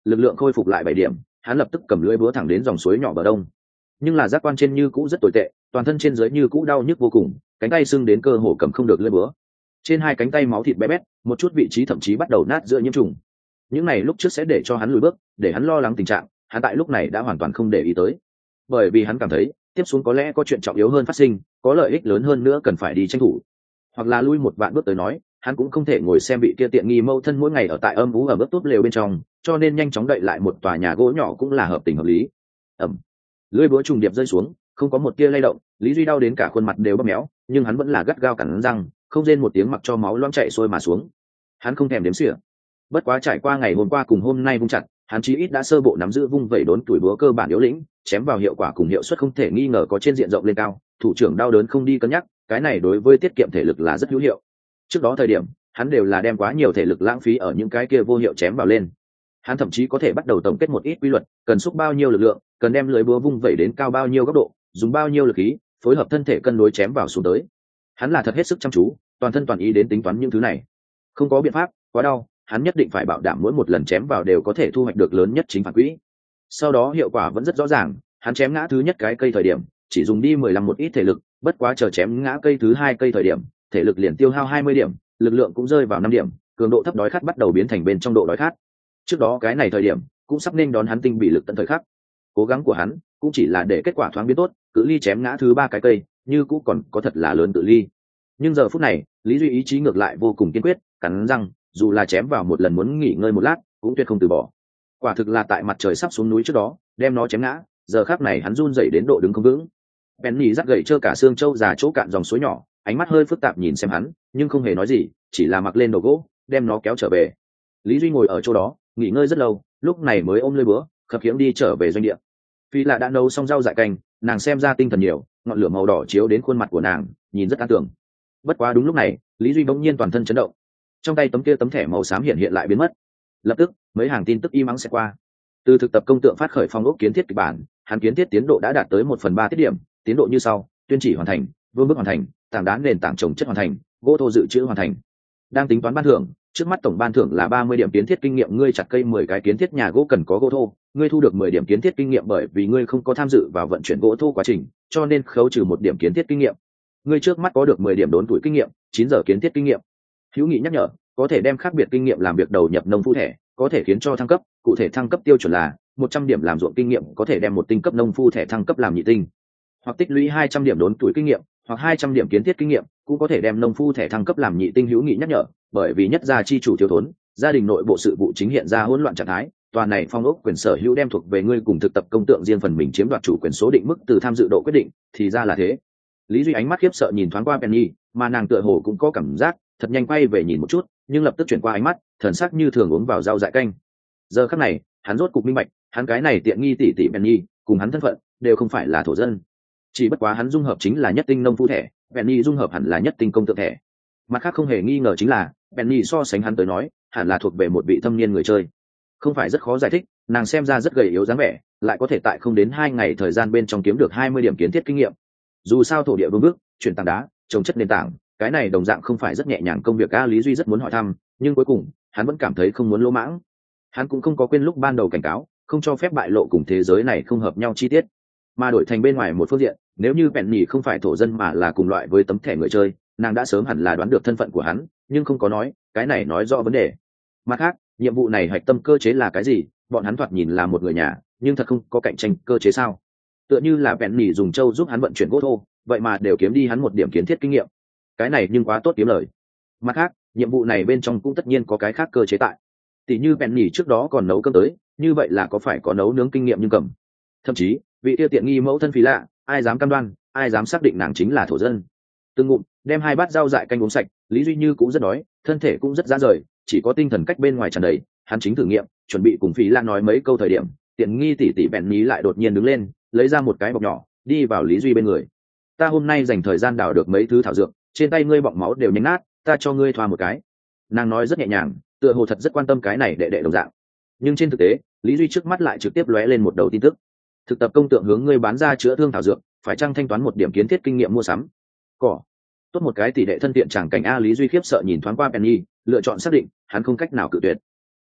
lực lượng khôi phục lại bảy điểm, hắn lập tức cầm lưỡi búa thẳng đến dòng suối nhỏ bờ đông. Nhưng là giác quan trên như cũ rất tồi tệ, toàn thân trên dưới như cũ đau nhức vô cùng, cánh tay sưng đến cơ hồ cầm không được lưỡi búa. Trên hai cánh tay máu thịt bé bét, một chút vị trí thậm chí bắt đầu nát giữa nhiễm trùng. Những này lúc trước sẽ để cho hắn lùi bước, để hắn lo lắng tình trạng, hắn tại lúc này đã hoàn toàn không để ý tới. Bởi vì hắn cảm thấy, tiếp xuống có lẽ có chuyện trọng yếu hơn phát sinh, có lợi ích lớn hơn nữa cần phải đi tranh thủ. Hoặc là lui một vạn bước tới nói, hắn cũng không thể ngồi xem bị kia tiện nghi mâu thân mỗi ngày ở tại âm ú ở bước tốt lều bên trong, cho nên nhanh chóng đậy lại một tòa nhà gỗ nhỏ cũng là hợp tình hợp lý. Ầm. Lưỡi búa trùng điệp rơi xuống, không có một tia lay động, Lý Duy đau đến cả khuôn mặt đều bầm méo, nhưng hắn vẫn là gắt gao cắn răng, không rên một tiếng mặc cho máu loãng chảy xuôi mà xuống. Hắn không thèm đếm xỉa. Bất quá trải qua ngày hôm qua cùng hôm nay vung chặt, hắn chí ít đã sơ bộ nắm giữ vung vẩy đốn tuổi búa cơ bản yếu lĩnh, chém vào hiệu quả cùng hiệu suất không thể nghi ngờ có trên diện rộng lên cao, thủ trưởng đau đớn không đi cân nhắc, cái này đối với tiết kiệm thể lực là rất hữu hiệu. Trước đó thời điểm, hắn đều là đem quá nhiều thể lực lãng phí ở những cái kia vô hiệu chém vào lên. Hắn thậm chí có thể bắt đầu tổng kết một ít quy luật, cần xúc bao nhiêu lực lượng, cần đem lưỡi búa vung vẩy đến cao bao nhiêu góc độ, dùng bao nhiêu lực khí, phối hợp thân thể cân đối chém vào xuống tới. Hắn là thật hết sức chăm chú, toàn thân toàn ý đến tính toán những thứ này. Không có biện pháp, quá đau, hắn nhất định phải bảo đảm mỗi một lần chém vào đều có thể thu hoạch được lớn nhất chính phản quỹ. Sau đó hiệu quả vẫn rất rõ ràng, hắn chém ngã thứ nhất cái cây thời điểm, chỉ dùng đi mười lăm một ít thể lực, bất quá chờ chém ngã cây thứ hai cây thời điểm, thể lực liền tiêu hao hai mươi điểm, lực lượng cũng rơi vào năm điểm, cường độ thấp đói khát bắt đầu biến thành bên trong độ đói khát. Trước đó cái này thời điểm, cũng sắp nên đón hắn tinh bị lực tận thời khắc. Cố gắng của hắn cũng chỉ là để kết quả thoáng biến tốt, cự ly chém ngã thứ ba cái cây, như cũng còn có thật là lớn cự ly. Nhưng giờ phút này, Lý Duy ý chí ngược lại vô cùng kiên quyết, cắn răng, dù là chém vào một lần muốn nghỉ ngơi một lát, cũng tuyệt không từ bỏ. Quả thực là tại mặt trời sắp xuống núi trước đó, đem nó chém ngã, giờ khắc này hắn run rẩy đến độ đứng không vững. Penny dắt gậy trơ cả xương trâu già chỗ cạn dòng suối nhỏ, ánh mắt hơi phức tạp nhìn xem hắn, nhưng không hề nói gì, chỉ là mặc lên đầu gỗ, đem nó kéo trở về. Lý Duy ngồi ở chỗ đó, nghỉ ngơi rất lâu, lúc này mới ôm lưỡi búa, khập khiễng đi trở về doanh địa. Phi là đã nấu xong rau dại canh, nàng xem ra tinh thần nhiều, ngọn lửa màu đỏ chiếu đến khuôn mặt của nàng, nhìn rất an tưởng. Bất quá đúng lúc này, Lý Duy bỗng nhiên toàn thân chấn động, trong tay tấm kia tấm thẻ màu xám hiện hiện lại biến mất. Lập tức, mấy hàng tin tức im ắng sẽ qua. Từ thực tập công tượng phát khởi phong ốc kiến thiết kịch bản, hắn kiến thiết tiến độ đã đạt tới một phần ba tiết điểm, tiến độ như sau: tuyên chỉ hoàn thành, vương bước hoàn thành, tảng đá nền tảng trồng chất hoàn thành, gỗ thô dự trữ hoàn thành. Đang tính toán ban thưởng, trước mắt tổng ban thưởng là ba mươi điểm kiến thiết kinh nghiệm, ngươi chặt cây mười cái kiến thiết nhà gỗ cần có gỗ thô, ngươi thu được mười điểm kiến thiết kinh nghiệm bởi vì ngươi không có tham dự vào vận chuyển gỗ thô quá trình, cho nên khấu trừ một điểm kiến thiết kinh nghiệm. Ngươi trước mắt có được mười điểm đốn tuổi kinh nghiệm, chín giờ kiến thiết kinh nghiệm. Hữu nghị nhắc nhở, có thể đem khác biệt kinh nghiệm làm việc đầu nhập nông phu thẻ, có thể khiến cho thăng cấp, cụ thể thăng cấp tiêu chuẩn là một trăm điểm làm ruộng kinh nghiệm có thể đem một tinh cấp nông phu thẻ thăng cấp làm nhị tinh, hoặc tích lũy hai trăm điểm đốn tuổi kinh nghiệm, hoặc hai trăm điểm kiến thiết kinh nghiệm, cũng có thể đem nông phu thẻ thăng cấp làm nhị tinh. Hữu nghị nhắc nhở, bởi vì nhất gia chi chủ thiếu thốn, gia đình nội bộ sự vụ chính hiện ra hỗn loạn trạng thái, toàn này phong ốc quyền sở hữu đem thuộc về ngươi cùng thực tập công tượng riêng phần mình chiếm đoạt chủ quyền số định mức từ tham dự độ quyết định. Thì ra là thế. Lý Duy ánh mắt khiếp sợ nhìn thoáng qua Penny, mà nàng tựa hồ cũng có cảm giác, thật nhanh quay về nhìn một chút, nhưng lập tức chuyển qua ánh mắt, thần sắc như thường uống vào rau dại canh. Giờ khắc này, hắn rốt cục minh bạch, hắn cái này tiện nghi tỷ tỷ Penny, cùng hắn thân phận đều không phải là thổ dân, chỉ bất quá hắn dung hợp chính là nhất tinh nông phu thẻ, Penny dung hợp hẳn là nhất tinh công tượng thẻ. Mặt khác không hề nghi ngờ chính là Penny so sánh hắn tới nói, hẳn là thuộc về một vị thâm niên người chơi. Không phải rất khó giải thích, nàng xem ra rất gầy yếu dáng vẻ, lại có thể tại không đến hai ngày thời gian bên trong kiếm được hai mươi điểm kiến thiết kinh nghiệm. Dù sao thổ địa vương bước, chuyển tảng đá, trồng chất nền tảng, cái này đồng dạng không phải rất nhẹ nhàng công việc. A Lý Duy rất muốn hỏi thăm, nhưng cuối cùng hắn vẫn cảm thấy không muốn lỗ mãng. Hắn cũng không có quên lúc ban đầu cảnh cáo, không cho phép bại lộ cùng thế giới này không hợp nhau chi tiết, mà đổi thành bên ngoài một phương diện, nếu như Penny không phải thổ dân mà là cùng loại với tấm thẻ người chơi, nàng đã sớm hẳn là đoán được thân phận của hắn, nhưng không có nói, cái này nói rõ vấn đề. Mặt khác, nhiệm vụ này hạch tâm cơ chế là cái gì? Bọn hắn thoạt nhìn là một người nhà, nhưng thật không có cạnh tranh cơ chế sao? Tựa như là Penny dùng châu giúp hắn vận chuyển gỗ thô, vậy mà đều kiếm đi hắn một điểm kiến thiết kinh nghiệm. Cái này nhưng quá tốt kiếm lời. Mặt khác, nhiệm vụ này bên trong cũng tất nhiên có cái khác cơ chế tại. Tỷ như Penny trước đó còn nấu cơm tới, như vậy là có phải có nấu nướng kinh nghiệm nhưng cầm. Thậm chí, vị tiêu tiện nghi mẫu thân phí lạ, ai dám cam đoan, ai dám xác định nàng chính là thổ dân. Từng ngụm đem hai bát rau dại canh uống sạch, Lý Duy Như cũng rất đói, thân thể cũng rất ra rời, chỉ có tinh thần cách bên ngoài tràn đầy. Hắn chính thử nghiệm, chuẩn bị cùng phí lạ nói mấy câu thời điểm, tiện nghi tỷ tỷ Penny lại đột nhiên đứng lên, lấy ra một cái bọc nhỏ, đi vào Lý Duy bên người. Ta hôm nay dành thời gian đào được mấy thứ thảo dược, trên tay ngươi bọng máu đều nhánh nát, ta cho ngươi thoa một cái. Nàng nói rất nhẹ nhàng, tựa hồ thật rất quan tâm cái này đệ đệ đồng dạng. Nhưng trên thực tế, Lý Duy trước mắt lại trực tiếp lóe lên một đầu tin tức. Thực tập công tượng hướng ngươi bán ra chữa thương thảo dược, phải chăng thanh toán một điểm kiến thiết kinh nghiệm mua sắm? Cỏ. Tốt một cái tỷ đệ thân thiện chẳng cảnh. A Lý Duy khiếp sợ nhìn thoáng qua Penny, lựa chọn xác định, hắn không cách nào cự tuyệt.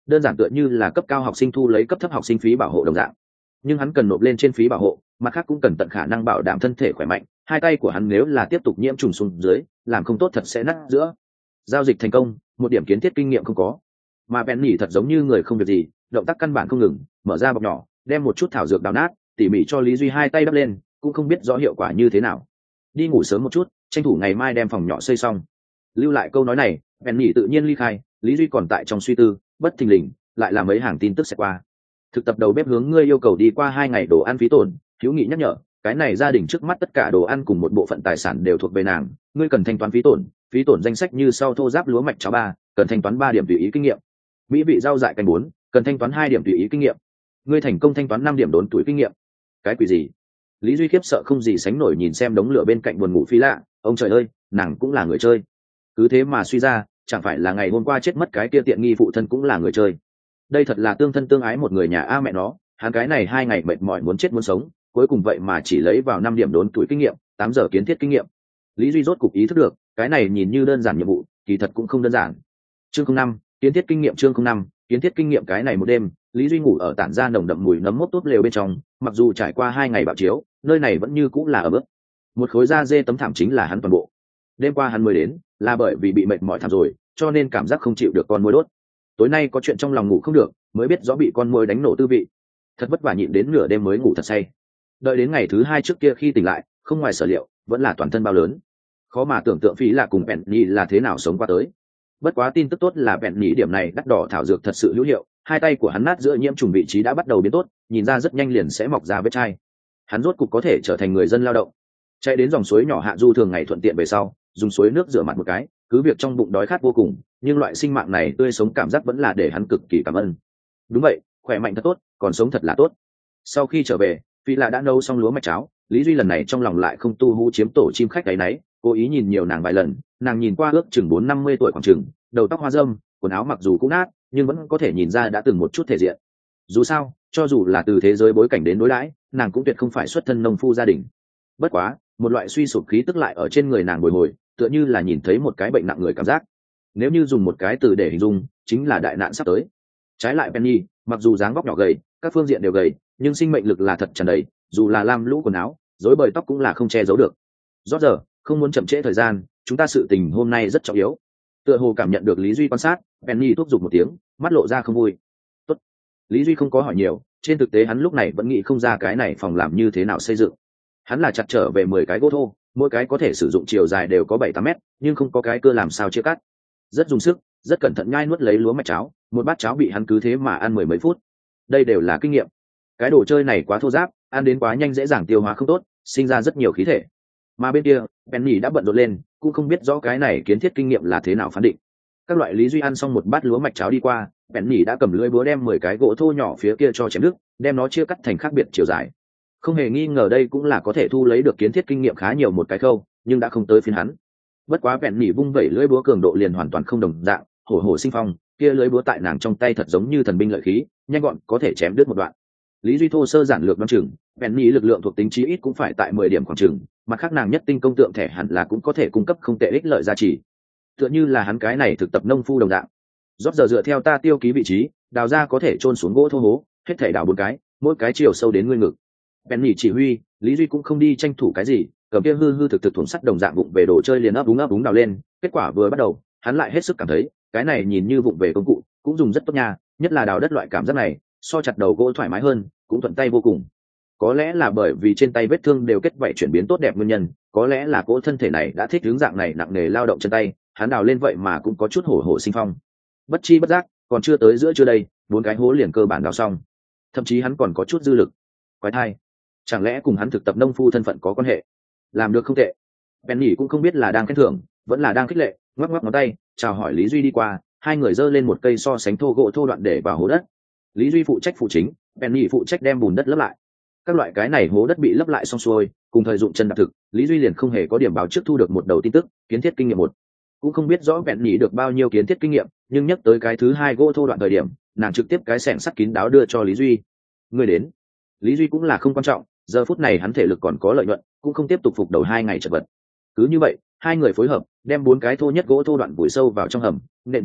đơn giản tựa như là cấp cao học sinh thu lấy cấp thấp học sinh phí bảo hộ đồng dạng. Nhưng hắn cần nộp lên trên phí bảo hộ, mặt khác cũng cần tận khả năng bảo đảm thân thể khỏe mạnh. Hai tay của hắn nếu là tiếp tục nhiễm trùng xuống dưới, làm không tốt thật sẽ nát giữa. Giao dịch thành công, một điểm kiến thiết kinh nghiệm không có. Mà Penny thật giống như người không việc gì, động tác căn bản không ngừng, mở ra bọc nhỏ, đem một chút thảo dược đào nát, tỉ mỉ cho Lý Duy hai tay đắp lên, cũng không biết rõ hiệu quả như thế nào. Đi ngủ sớm một chút, tranh thủ ngày mai đem phòng nhỏ xây xong. Lưu lại câu nói này, Penny tự nhiên ly khai, Lý Duy còn tại trong suy tư, bất thình lình, lại là mấy hàng tin tức sẽ qua. Thực tập đầu bếp hướng ngươi yêu cầu đi qua hai ngày đồ ăn phí tổn, hữu nghị nhắc nhở, cái này gia đình trước mắt tất cả đồ ăn cùng một bộ phận tài sản đều thuộc về nàng, ngươi cần thanh toán phí tổn, phí tổn danh sách như sau: thô giáp lúa mạch cháo ba, cần thanh toán ba điểm tùy ý kinh nghiệm; mỹ vị rau dại canh bốn, cần thanh toán hai điểm tùy ý kinh nghiệm; ngươi thành công thanh toán năm điểm đốn tuổi kinh nghiệm. Cái quỷ gì? Lý Duy khiếp sợ không gì sánh nổi nhìn xem đống lửa bên cạnh buồn ngủ Phi Lạ, ông trời ơi, nàng cũng là người chơi. Cứ thế mà suy ra, chẳng phải là ngày hôm qua chết mất cái kia tiện nghi phụ thân cũng là người chơi. Đây thật là tương thân tương ái một người nhà a mẹ nó, hắn cái này hai ngày mệt mỏi muốn chết muốn sống, cuối cùng vậy mà chỉ lấy vào năm điểm đốn tuổi kinh nghiệm, tám giờ kiến thiết kinh nghiệm. Lý Duy rốt cục ý thức được, cái này nhìn như đơn giản nhiệm vụ, kỳ thật cũng không đơn giản. Chương không năm, kiến thiết kinh nghiệm. Chương không năm, kiến thiết kinh nghiệm. Cái này một đêm, Lý Duy ngủ ở tản ra nồng đậm mùi nấm mốc tốt lều bên trong, mặc dù trải qua hai ngày bạo chiếu, nơi này vẫn như cũng là ở mức một khối da dê tấm thảm chính là hắn toàn bộ. Đêm qua hắn mới đến, là bởi vì bị mệt mỏi thảm rồi, cho nên cảm giác không chịu được con muỗi đốt. Tối nay có chuyện trong lòng ngủ không được, mới biết rõ bị con muỗi đánh nổ tư vị. Thật vất vả nhịn đến nửa đêm mới ngủ thật say. Đợi đến ngày thứ hai trước kia khi tỉnh lại, không ngoài sở liệu, vẫn là toàn thân bao lớn. Khó mà tưởng tượng Phí là cùng Penny là thế nào sống qua tới. Bất quá tin tức tốt là Penny điểm này đắt đỏ thảo dược thật sự hữu hiệu, hai tay của hắn nát giữa nhiễm trùng vị trí đã bắt đầu biến tốt, nhìn ra rất nhanh liền sẽ mọc ra vết chai. Hắn rốt cục có thể trở thành người dân lao động. Chạy đến dòng suối nhỏ hạ du thường ngày thuận tiện về sau, dùng suối nước rửa mặt một cái, cứ việc trong bụng đói khát vô cùng, nhưng loại sinh mạng này tươi sống cảm giác vẫn là để hắn cực kỳ cảm ơn. Đúng vậy, khỏe mạnh thật tốt, còn sống thật là tốt. Sau khi trở về, Phi là đã nấu xong lúa mạch cháo, Lý Duy lần này trong lòng lại không tu hú chiếm tổ chim khách ấy nấy, cố ý nhìn nhiều nàng vài lần, nàng nhìn qua ước chừng bốn năm mươi tuổi khoảng chừng, đầu tóc hoa râm, quần áo mặc dù cũ nát, nhưng vẫn có thể nhìn ra đã từng một chút thể diện. Dù sao, cho dù là từ thế giới bối cảnh đến đối đãi, nàng cũng tuyệt không phải xuất thân nông phu gia đình. Bất quá, một loại suy sụp khí tức lại ở trên người nàng bồi hồi, tựa như là nhìn thấy một cái bệnh nặng người cảm giác. Nếu như dùng một cái từ để hình dung, chính là đại nạn sắp tới. Trái lại Penny, mặc dù dáng vóc nhỏ gầy, các phương diện đều gầy, nhưng sinh mệnh lực là thật tràn đầy, dù là lam lũ quần áo, rối bời tóc cũng là không che giấu được. Rốt giờ, không muốn chậm trễ thời gian, chúng ta sự tình hôm nay rất trọng yếu. Tựa hồ cảm nhận được Lý Duy quan sát, Penny thúc giục một tiếng, mắt lộ ra không vui. Tốt. Lý Duy không có hỏi nhiều, trên thực tế hắn lúc này vẫn nghĩ không ra cái này phòng làm như thế nào xây dựng. Hắn là chặt trở về mười cái gỗ thô, mỗi cái có thể sử dụng chiều dài đều có bảy tám mét, nhưng không có cái cưa làm sao chia cắt. Rất dùng sức, rất cẩn thận nhai nuốt lấy lúa mạch cháo, một bát cháo bị hắn cứ thế mà ăn mười mấy phút. Đây đều là kinh nghiệm. Cái đồ chơi này quá thô ráp, ăn đến quá nhanh dễ dàng tiêu hóa không tốt, sinh ra rất nhiều khí thể. Mà bên kia, Penny đã bận rộn lên, cũng không biết rõ cái này kiến thiết kinh nghiệm là thế nào phán định. Các loại Lý Duy ăn xong một bát lúa mạch cháo đi qua, Penny đã cầm lưỡi búa đem mười cái gỗ thô nhỏ phía kia cho chém đứt, đem nó chia cắt thành khác biệt chiều dài. Không hề nghi ngờ đây cũng là có thể thu lấy được kiến thiết kinh nghiệm khá nhiều một cái khâu, nhưng đã không tới phiên hắn. Bất quá Penny vung vẩy lưỡi búa cường độ liền hoàn toàn không đồng dạng, hổ hổ sinh phong, kia lưỡi búa tại nàng trong tay thật giống như thần binh lợi khí, nhanh gọn có thể chém đứt một đoạn. Lý Duy thô sơ giản lược đoán chừng, Penny lực lượng thuộc tính chí ít cũng phải tại mười điểm khoảng chừng, mặt khác nàng nhất tinh công tượng thẻ hẳn là cũng có thể cung cấp không tệ ích lợi giá trị. Tựa như là hắn cái này thực tập nông phu đồng dạng. Rốt giờ dựa theo ta tiêu ký vị trí, đào ra có thể chôn xuống gỗ thô hố, hết thể đào bốn cái, mỗi cái chiều sâu đến ngươi ngực. Penny chỉ huy, Lý Duy cũng không đi tranh thủ cái gì, cầm kia hư hư thực thực thủng sắt đồng dạng vụng về đồ chơi liền ấp úng ấp úng đào lên, kết quả vừa bắt đầu, hắn lại hết sức cảm thấy, cái này nhìn như vụng về công cụ, cũng dùng rất tốt nha, nhất là đào đất loại cảm giác này, so chặt đầu gỗ thoải mái hơn, cũng thuận tay vô cùng. Có lẽ là bởi vì trên tay vết thương đều kết vảy chuyển biến tốt đẹp nguyên nhân, có lẽ là cỗ thân thể này đã thích hướng dạng này nặng nề lao động chân tay, hắn đào lên vậy mà cũng có chút hổ hổ sinh phong. Bất chi bất giác, còn chưa tới giữa trưa đây, bốn cái hố liền cơ bản đào xong. Thậm chí hắn còn có chút dư lực. Quái thai, chẳng lẽ cùng hắn thực tập nông phu thân phận có quan hệ? Làm được không tệ. Penny cũng không biết là đang khen thưởng, vẫn là đang khích lệ, ngoắc ngoắc ngón tay, chào hỏi Lý Duy đi qua, hai người giơ lên một cây so sánh thô gỗ thô đoạn để vào hố đất. Lý Duy phụ trách phụ chính, Penny phụ trách đem bùn đất lấp lại. Các loại cái này hố đất bị lấp lại xong xuôi, cùng thời dụng chân đạp thực, Lý Duy liền không hề có điểm báo trước thu được một đầu tin tức, kiến thiết kinh nghiệm một. Cũng không biết rõ Penny được bao nhiêu kiến thiết kinh nghiệm, nhưng nhắc tới cái thứ hai gỗ thô đoạn thời điểm, nàng trực tiếp cái xẻng sắt kín đáo đưa cho Lý Duy. Người đến. Lý Duy cũng là không quan trọng, giờ phút này hắn thể lực còn có lợi nhuận, cũng không tiếp tục phục đầu hai ngày chật vật. Cứ như vậy, hai người phối hợp, đem bốn cái thô nhất gỗ thô đoạn vùi sâu vào trong hầm, nện vững chắc,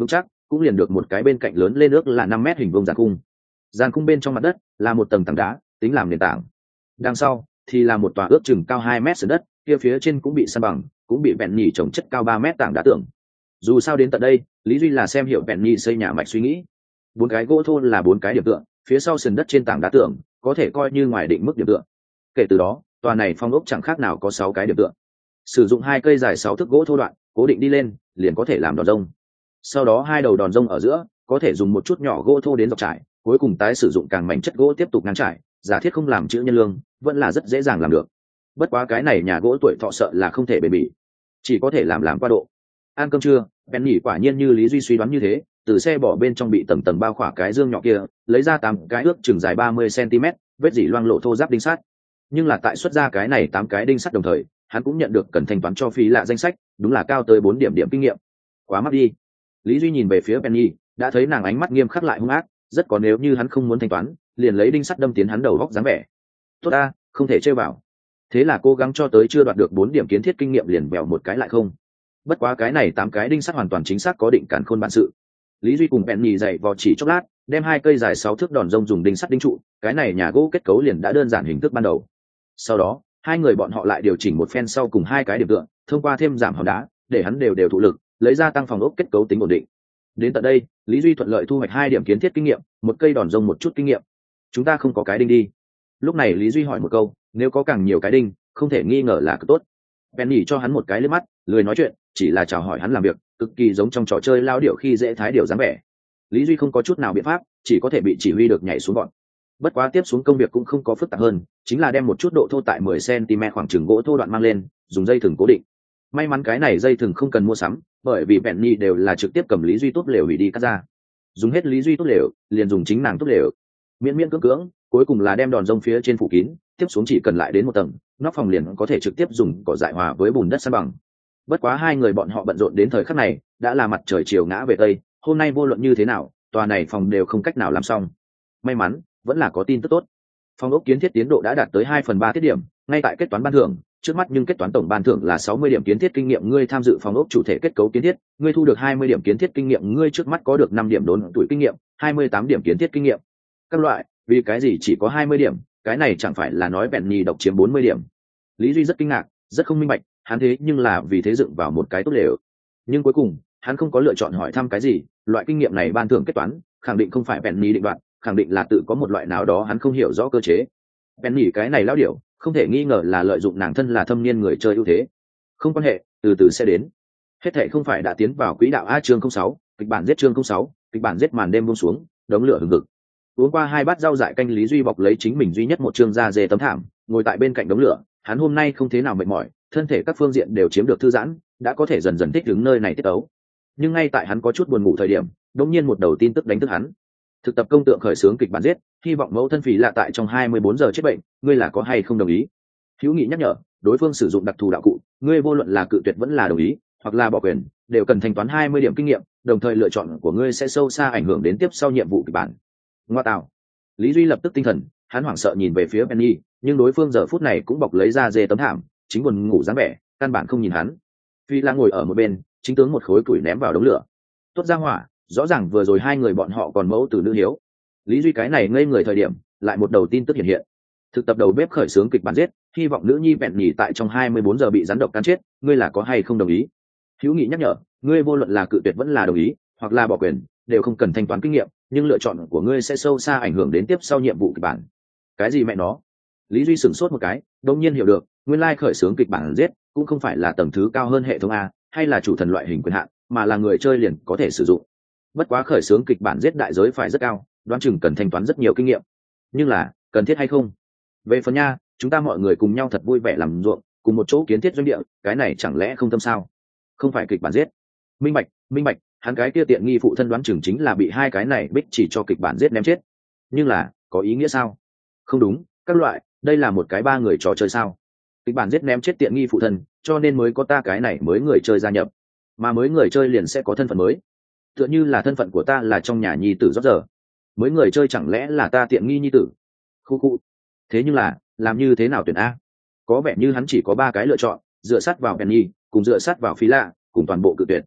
cũng liền được một cái bên cạnh lớn lên ước là năm mét hình vuông giàn cung. Giàn cung bên trong mặt đất là một tầng tảng đá tính làm nền tảng, đằng sau thì là một tòa ước chừng cao hai mét sườn đất, kia phía trên cũng bị san bằng, cũng bị bẹn nhì trồng chất cao ba mét tảng đá tường. Dù sao đến tận đây, Lý Duy là xem hiểu bẹn nhì xây nhà mạch suy nghĩ. Bốn cái gỗ thô là bốn cái điểm tựa, phía sau sườn đất trên tảng đá tường có thể coi như ngoài định mức điểm tựa. Kể từ đó, tòa này phong ốc chẳng khác nào có sáu cái điểm tựa. Sử dụng hai cây dài sáu thước gỗ thô đoạn, cố định đi lên, liền có thể làm đòn rông. Sau đó hai đầu đòn rông ở giữa, có thể dùng một chút nhỏ gỗ thô đến dọc trải, cuối cùng tái sử dụng càng mảnh chất gỗ tiếp tục ngang trải, giả thiết không làm chữ nhân lương, vẫn là rất dễ dàng làm được. Bất quá cái này nhà gỗ tuổi thọ sợ là không thể bền bỉ, chỉ có thể làm làm qua độ. Ăn cơm trưa, Penny quả nhiên như Lý Duy suy đoán như thế, từ xe bỏ bên trong bị tầng tầng bao khỏa cái dương nhỏ kia, lấy ra tám cái ước chừng dài ba mươi xăng-ti-mét, vết dỉ loang lộ thô giáp đinh sắt. Nhưng là tại xuất ra cái này tám cái đinh sắt đồng thời, hắn cũng nhận được cần thanh toán cho phí lạ danh sách, đúng là cao tới bốn điểm điểm kinh nghiệm. Quá mắc đi. Lý Duy nhìn về phía Penny, đã thấy nàng ánh mắt nghiêm khắc lại hung ác, rất có nếu như hắn không muốn thanh toán, liền lấy đinh sắt đâm tiến hắn đầu góc dáng vẻ. Tốt a, không thể chơi vào. Thế là cố gắng cho tới chưa đoạt được bốn điểm kiến thiết kinh nghiệm liền bèo một cái lại không. Bất quá cái này tám cái đinh sắt hoàn toàn chính xác có định cản khôn bản sự. Lý Duy cùng Penny dậy vò chỉ chốc lát, đem hai cây dài sáu thước đòn rông dùng đinh sắt đinh trụ, cái này nhà gỗ kết cấu liền đã đơn giản hình thức ban đầu. Sau đó, hai người bọn họ lại điều chỉnh một phen sau cùng hai cái điểm tựa, thông qua thêm giảm hòn đá, để hắn đều đều thụ lực, lấy ra tăng phòng ốc kết cấu tính ổn định. Đến tận đây, Lý Duy thuận lợi thu hoạch hai điểm kiến thiết kinh nghiệm, một cây đòn rông một chút kinh nghiệm. Chúng ta không có cái đinh đi. Lúc này Lý Duy hỏi một câu, nếu có càng nhiều cái đinh, không thể nghi ngờ là cực tốt. Penny cho hắn một cái liếc mắt, lười nói chuyện, chỉ là chào hỏi hắn làm việc, cực kỳ giống trong trò chơi lao điệu khi dễ thái điệu dáng vẻ. Lý Duy không có chút nào biện pháp, chỉ có thể bị chỉ huy được nhảy xuống bọn. Bất quá tiếp xuống công việc cũng không có phức tạp hơn, chính là đem một chút độ thô tại mười xăng-ti-mét khoảng chừng gỗ thô đoạn mang lên, dùng dây thừng cố định. May mắn cái này dây thừng không cần mua sắm, bởi vì Penny đều là trực tiếp cầm Lý Duy tốt lều hủy đi cắt ra. Dùng hết Lý Duy tốt lều, liền dùng chính nàng tốt lều. Miễn miễn cưỡng cưỡng, cuối cùng là đem đòn rông phía trên phủ kín, tiếp xuống chỉ cần lại đến một tầng, nóc phòng liền có thể trực tiếp dùng cỏ dại hòa với bùn đất san bằng. Bất quá hai người bọn họ bận rộn đến thời khắc này, đã là mặt trời chiều ngã về tây, hôm nay vô luận như thế nào, tòa này phòng đều không cách nào làm xong. May mắn, vẫn là có tin tức tốt. Phòng ốc kiến thiết tiến độ đã đạt tới hai phần ba tiết điểm, ngay tại kết toán ban thưởng, trước mắt nhưng kết toán tổng ban thưởng là sáu mươi điểm kiến thiết kinh nghiệm, ngươi tham dự phòng ốc chủ thể kết cấu kiến thiết, ngươi thu được hai mươi điểm kiến thiết kinh nghiệm, ngươi trước mắt có được năm điểm đốn tuổi kinh nghiệm, hai mươi tám điểm kiến thiết kinh nghiệm. Các loại, vì cái gì chỉ có hai mươi điểm, cái này chẳng phải là nói Penny độc chiếm bốn mươi điểm. Lý Duy rất kinh ngạc, rất không minh bạch, hắn thế nhưng là vì thế dựng vào một cái tốt lều. Nhưng cuối cùng, hắn không có lựa chọn hỏi thăm cái gì, loại kinh nghiệm này ban thưởng kết toán, khẳng định không phải Penny định đoạt, khẳng định là tự có một loại nào đó hắn không hiểu rõ cơ chế. Penny cái này lão điểu, không thể nghi ngờ là lợi dụng nàng thân là thâm niên người chơi ưu thế. Không quan hệ, từ từ sẽ đến. Hết thảy không phải đã tiến vào quỹ đạo a chương không sáu, kịch bản giết chương không sáu, kịch bản giết màn đêm buông xuống, đống lửa hừng hực. Uống qua hai bát rau dại canh, Lý Duy bọc lấy chính mình duy nhất một chương da dê tấm thảm, ngồi tại bên cạnh đống lửa, hắn hôm nay không thế nào mệt mỏi, thân thể các phương diện đều chiếm được thư giãn, đã có thể dần dần thích ứng nơi này tiết tấu. Nhưng ngay tại hắn có chút buồn ngủ thời điểm, đột nhiên một đầu tin tức đánh thức hắn. Thực tập công tượng khởi xướng kịch bản giết, hy vọng mẫu thân phí lạ tại trong hai mươi bốn giờ chết bệnh, ngươi là có hay không đồng ý? Hữu Nghị nhắc nhở, đối phương sử dụng đặc thù đạo cụ, ngươi vô luận là cự tuyệt vẫn là đồng ý, hoặc là bỏ quyền, đều cần thanh toán hai mươi điểm kinh nghiệm, đồng thời lựa chọn của ngươi sẽ sâu xa ảnh hưởng đến tiếp sau nhiệm vụ kịch bản. Ngoa tạo. Lý Duy lập tức tinh thần, hắn hoảng sợ nhìn về phía Penny, nhưng đối phương giờ phút này cũng bọc lấy ra dê tấm thảm, chính buồn ngủ dáng vẻ, căn bản không nhìn hắn. Phi La ngồi ở một bên, chính tướng một khối củi ném vào đống lửa. Tốt ra hỏa, rõ ràng vừa rồi hai người bọn họ còn mẫu từ nữ hiếu. Lý Duy cái này ngây người thời điểm, lại một đầu tin tức hiện hiện. Thực tập đầu bếp khởi xướng kịch bản giết, hy vọng nữ nhi bẹn nhỉ tại trong hai mươi bốn giờ bị rắn độc cắn chết, ngươi là có hay không đồng ý? Hữu Nghị nhắc nhở, ngươi vô luận là cự tuyệt vẫn là đồng ý, hoặc là bỏ quyền, đều không cần thanh toán kinh nghiệm, nhưng lựa chọn của ngươi sẽ sâu xa ảnh hưởng đến tiếp sau nhiệm vụ kịch bản. Cái gì mẹ nó? Lý Duy sửng sốt một cái, đột nhiên hiểu được, nguyên lai khởi xướng kịch bản giết cũng không phải là tầng thứ cao hơn hệ thống a, hay là chủ thần loại hình quyền hạn, mà là người chơi liền có thể sử dụng. Bất quá khởi xướng kịch bản giết đại giới phải rất cao, đoán chừng cần thanh toán rất nhiều kinh nghiệm. Nhưng là, cần thiết hay không? Về phần nha, chúng ta mọi người cùng nhau thật vui vẻ làm ruộng, cùng một chỗ kiến thiết doanh địa, cái này chẳng lẽ không tâm sao? Không phải kịch bản giết. Minh bạch, minh bạch, hắn cái kia tiện nghi phụ thân đoán chừng chính là bị hai cái này bích chỉ cho kịch bản giết ném chết. Nhưng là, có ý nghĩa sao? Không đúng, các loại, đây là một cái ba người trò chơi sao? Kịch bản giết ném chết tiện nghi phụ thân, cho nên mới có ta cái này mới người chơi gia nhập, mà mới người chơi liền sẽ có thân phận mới. Tựa như là thân phận của ta là trong nhà nhi tử rót giờ, mới người chơi chẳng lẽ là ta tiện nghi nhi tử? Khu khu. Thế nhưng là, làm như thế nào tuyển a? Có vẻ như hắn chỉ có ba cái lựa chọn, dựa sát vào Penny, cùng dựa sát vào Phí Lạ, cùng toàn bộ cự tuyệt.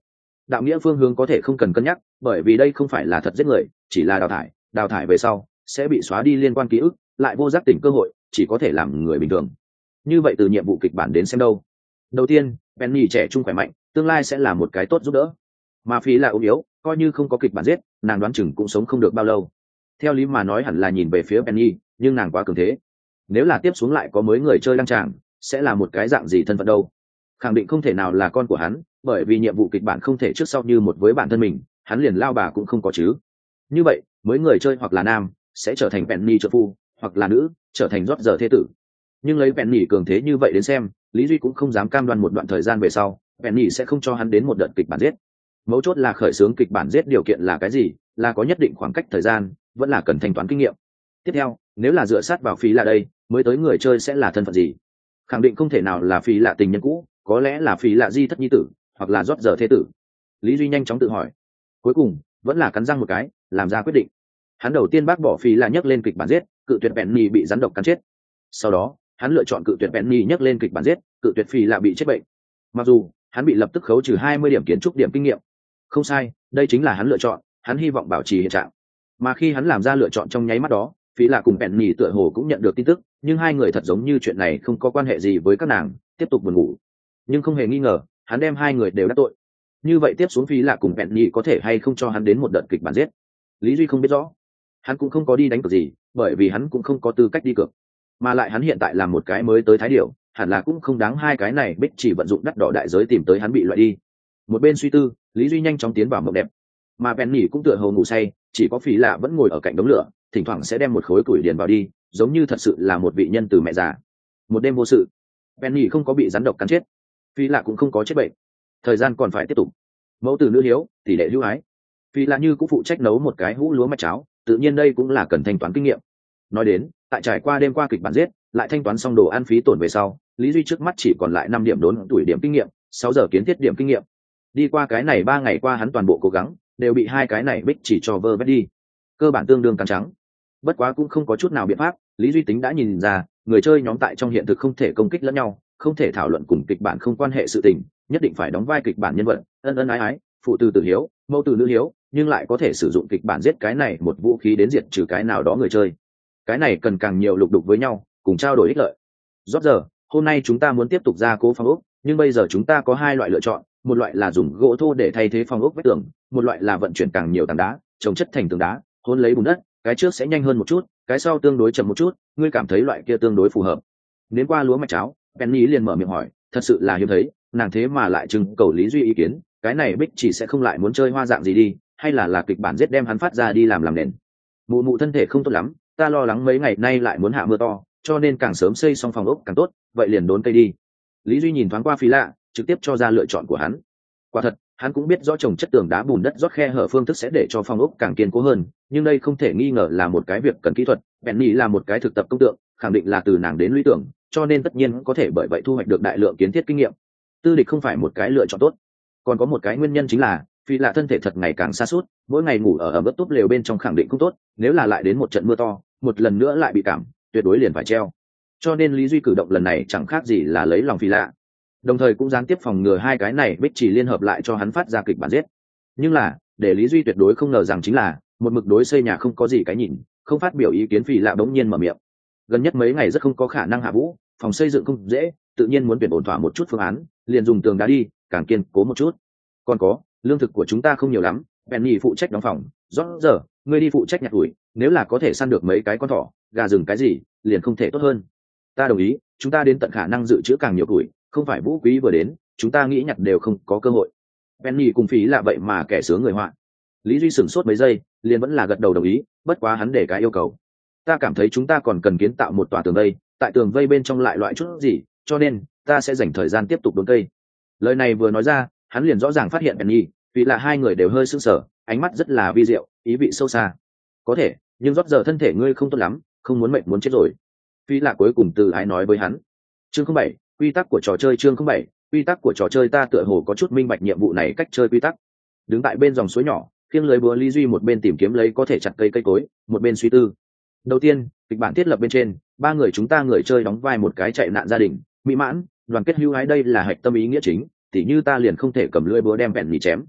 đạo nghĩa phương hướng có thể không cần cân nhắc, bởi vì đây không phải là thật giết người, chỉ là đào thải, đào thải về sau sẽ bị xóa đi liên quan ký ức, lại vô giác tỉnh cơ hội, chỉ có thể làm người bình thường. Như vậy từ nhiệm vụ kịch bản đến xem đâu. Đầu tiên, Penny trẻ trung khỏe mạnh, tương lai sẽ là một cái tốt giúp đỡ. Mà Phi là ốm yếu, coi như không có kịch bản giết, nàng đoán chừng cũng sống không được bao lâu. Theo lý mà nói hẳn là nhìn về phía Penny, nhưng nàng quá cường thế. Nếu là tiếp xuống lại có mới người chơi đăng tràng, sẽ là một cái dạng gì thân phận đâu? Khẳng định không thể nào là con của hắn, bởi vì nhiệm vụ kịch bản không thể trước sau như một với bản thân mình, hắn liền lao bà cũng không có chứ. Như vậy, mới người chơi hoặc là nam, sẽ trở thành Penny trợ phu, hoặc là nữ, trở thành rót giờ thế tử. Nhưng lấy Penny cường thế như vậy đến xem, Lý Duy cũng không dám cam đoan một đoạn thời gian về sau, Penny sẽ không cho hắn đến một đợt kịch bản giết. Mấu chốt là khởi xướng kịch bản giết điều kiện là cái gì, là có nhất định khoảng cách thời gian, vẫn là cần thanh toán kinh nghiệm. Tiếp theo, nếu là dựa sát vào Phi là đây, mới tới người chơi sẽ là thân phận gì? Khẳng định không thể nào là Phi là tình nhân cũ, có lẽ là Phi là di thất nhi tử, hoặc là rót giờ thế tử. Lý Duy nhanh chóng tự hỏi. Cuối cùng, vẫn là cắn răng một cái, làm ra quyết định. Hắn đầu tiên bác bỏ Phi là nhắc lên kịch bản giết, cự tuyệt Penny bị rắn độc cắn chết. Sau đó, hắn lựa chọn cự tuyệt Penny nhắc lên kịch bản giết, cự tuyệt Phi là bị chết bệnh. Mặc dù hắn bị lập tức khấu trừ hai mươi điểm kiến trúc điểm kinh nghiệm. Không sai, đây chính là hắn lựa chọn, hắn hy vọng bảo trì hiện trạng. Mà khi hắn làm ra lựa chọn trong nháy mắt đó, Phi là cùng Penny tựa hồ cũng nhận được tin tức, nhưng hai người thật giống như chuyện này không có quan hệ gì với các nàng, tiếp tục buồn ngủ. Nhưng không hề nghi ngờ, hắn đem hai người đều đắc tội. Như vậy tiếp xuống Phi là cùng Penny có thể hay không cho hắn đến một đợt kịch bản giết? Lý Duy không biết rõ. Hắn cũng không có đi đánh cược gì, bởi vì hắn cũng không có tư cách đi cược. Mà lại hắn hiện tại làm một cái mới tới thái điểu, hẳn là cũng không đáng hai cái này bích chỉ vận dụng đắt đỏ đại giới tìm tới hắn bị loại đi. Một bên suy tư, Lý Duy nhanh chóng tiến vào mộng đẹp. Mà Penny cũng tựa hồ ngủ say, chỉ có Phi lạ vẫn ngồi ở cạnh đống lửa, thỉnh thoảng sẽ đem một khối củi điền vào đi, giống như thật sự là một vị nhân từ mẹ già. Một đêm vô sự, Penny không có bị rắn độc cắn chết, Phi lạ cũng không có chết bệnh. Thời gian còn phải tiếp tục. Mẫu tử nữ hiếu, tỷ lệ hữu ái. Phi lạ như cũng phụ trách nấu một cái hũ lúa mạch cháo, tự nhiên đây cũng là cần thanh toán kinh nghiệm. Nói đến, tại trải qua đêm qua kịch bản giết, lại thanh toán xong đồ ăn phí tổn về sau, Lý Duy trước mắt chỉ còn lại năm điểm đốn tuổi điểm kinh nghiệm, sáu giờ kiến thiết điểm kinh nghiệm. Đi qua cái này ba ngày qua hắn toàn bộ cố gắng, đều bị hai cái này bích chỉ cho vơ vét đi. Cơ bản tương đương cắn trắng. Bất quá cũng không có chút nào biện pháp, Lý Duy tính đã nhìn ra, người chơi nhóm tại trong hiện thực không thể công kích lẫn nhau, không thể thảo luận cùng kịch bản không quan hệ sự tình, nhất định phải đóng vai kịch bản nhân vật, ân ân ái ái, phụ từ tử hiếu, mẫu từ nữ hiếu, nhưng lại có thể sử dụng kịch bản giết cái này một vũ khí đến diệt trừ cái nào đó người chơi. Cái này cần càng nhiều lục đục với nhau, cùng trao đổi ích lợi. Rốt giờ, hôm nay chúng ta muốn tiếp tục ra cố phong ốc, nhưng bây giờ chúng ta có hai loại lựa chọn, một loại là dùng gỗ thô để thay thế phong ốc vách tường, một loại là vận chuyển càng nhiều tảng đá, trồng chất thành tường đá, hôn lấy bùn đất, cái trước sẽ nhanh hơn một chút, cái sau tương đối chậm một chút, ngươi cảm thấy loại kia tương đối phù hợp. Đến qua lúa mạch cháo, Penny liền mở miệng hỏi, thật sự là hiếm thấy, nàng thế mà lại trưng cầu Lý Duy ý kiến, cái này bích chỉ sẽ không lại muốn chơi hoa dạng gì đi, hay là là kịch bản giết đem hắn phát ra đi làm làm nền. Mụ mụ thân thể không tốt lắm, ta lo lắng mấy ngày nay lại muốn hạ mưa to, cho nên càng sớm xây xong phòng ốc càng tốt, vậy liền đốn cây đi. Lý Duy nhìn thoáng qua Phi lạ, trực tiếp cho ra lựa chọn của hắn. Quả thật, hắn cũng biết rõ trồng chất tường đá bùn đất rót khe hở phương thức sẽ để cho phòng ốc càng kiên cố hơn, nhưng đây không thể nghi ngờ là một cái việc cần kỹ thuật. Penny là một cái thực tập công tượng, khẳng định là từ nàng đến lũy tưởng, cho nên tất nhiên có thể bởi vậy thu hoạch được đại lượng kiến thiết kinh nghiệm. Tư địch không phải một cái lựa chọn tốt. Còn có một cái nguyên nhân chính là Phi lạ thân thể thật ngày càng sa sút, mỗi ngày ngủ ở ẩm ướt túp lều bên trong khẳng định không tốt, nếu là lại đến một trận mưa to, một lần nữa lại bị cảm, tuyệt đối liền phải treo. Cho nên Lý Duy cử động lần này chẳng khác gì là lấy lòng Phi lạ, đồng thời cũng gián tiếp phòng ngừa hai cái này bích chỉ liên hợp lại cho hắn phát ra kịch bản giết. Nhưng là để Lý Duy tuyệt đối không ngờ rằng chính là một mực đối xây nhà không có gì cái nhìn, không phát biểu ý kiến Phi lạ bỗng nhiên mở miệng. Gần nhất mấy ngày rất không có khả năng hạ vũ, phòng xây dựng không dễ, tự nhiên muốn tuyển ổn thỏa một chút phương án, liền dùng tường đá đi, càng kiên cố một chút. Còn có, lương thực của chúng ta không nhiều lắm, Penny phụ trách đóng phòng, rõ giờ ngươi đi phụ trách nhặt ủi, nếu là có thể săn được mấy cái con thỏ, gà rừng cái gì, liền không thể tốt hơn. Ta đồng ý, chúng ta đến tận khả năng dự trữ càng nhiều tuổi, không phải vũ quý vừa đến, chúng ta nghĩ nhặt đều không có cơ hội. Penny cùng Phí là vậy mà kẻ sướng người họa. Lý Duy sửng sốt mấy giây, liền vẫn là gật đầu đồng ý, bất quá hắn để cái yêu cầu. Ta cảm thấy chúng ta còn cần kiến tạo một tòa tường vây, tại tường vây bên trong lại loại chút gì, cho nên ta sẽ dành thời gian tiếp tục đốn cây. Lời này vừa nói ra, hắn liền rõ ràng phát hiện Penny, vì là hai người đều hơi sững sờ, ánh mắt rất là vi diệu, ý vị sâu xa. Có thể, nhưng rót giờ thân thể ngươi không tốt lắm, không muốn mệnh muốn chết rồi. Phi là cuối cùng từ ái nói với hắn. Chương không bảy, quy tắc của trò chơi. Chương không bảy, quy tắc của trò chơi. Ta tựa hồ có chút minh bạch nhiệm vụ này cách chơi quy tắc. Đứng tại bên dòng suối nhỏ, khiêng lưới búa Lý Duy một bên tìm kiếm lấy có thể chặt cây cây cối, một bên suy tư. Đầu tiên, kịch bản thiết lập bên trên, ba người chúng ta người chơi đóng vai một cái chạy nạn gia đình, mỹ mãn, đoàn kết hữu ái, đây là hạch tâm ý nghĩa chính. Tỉ như ta liền không thể cầm lưỡi búa đem vẹn nhì chém.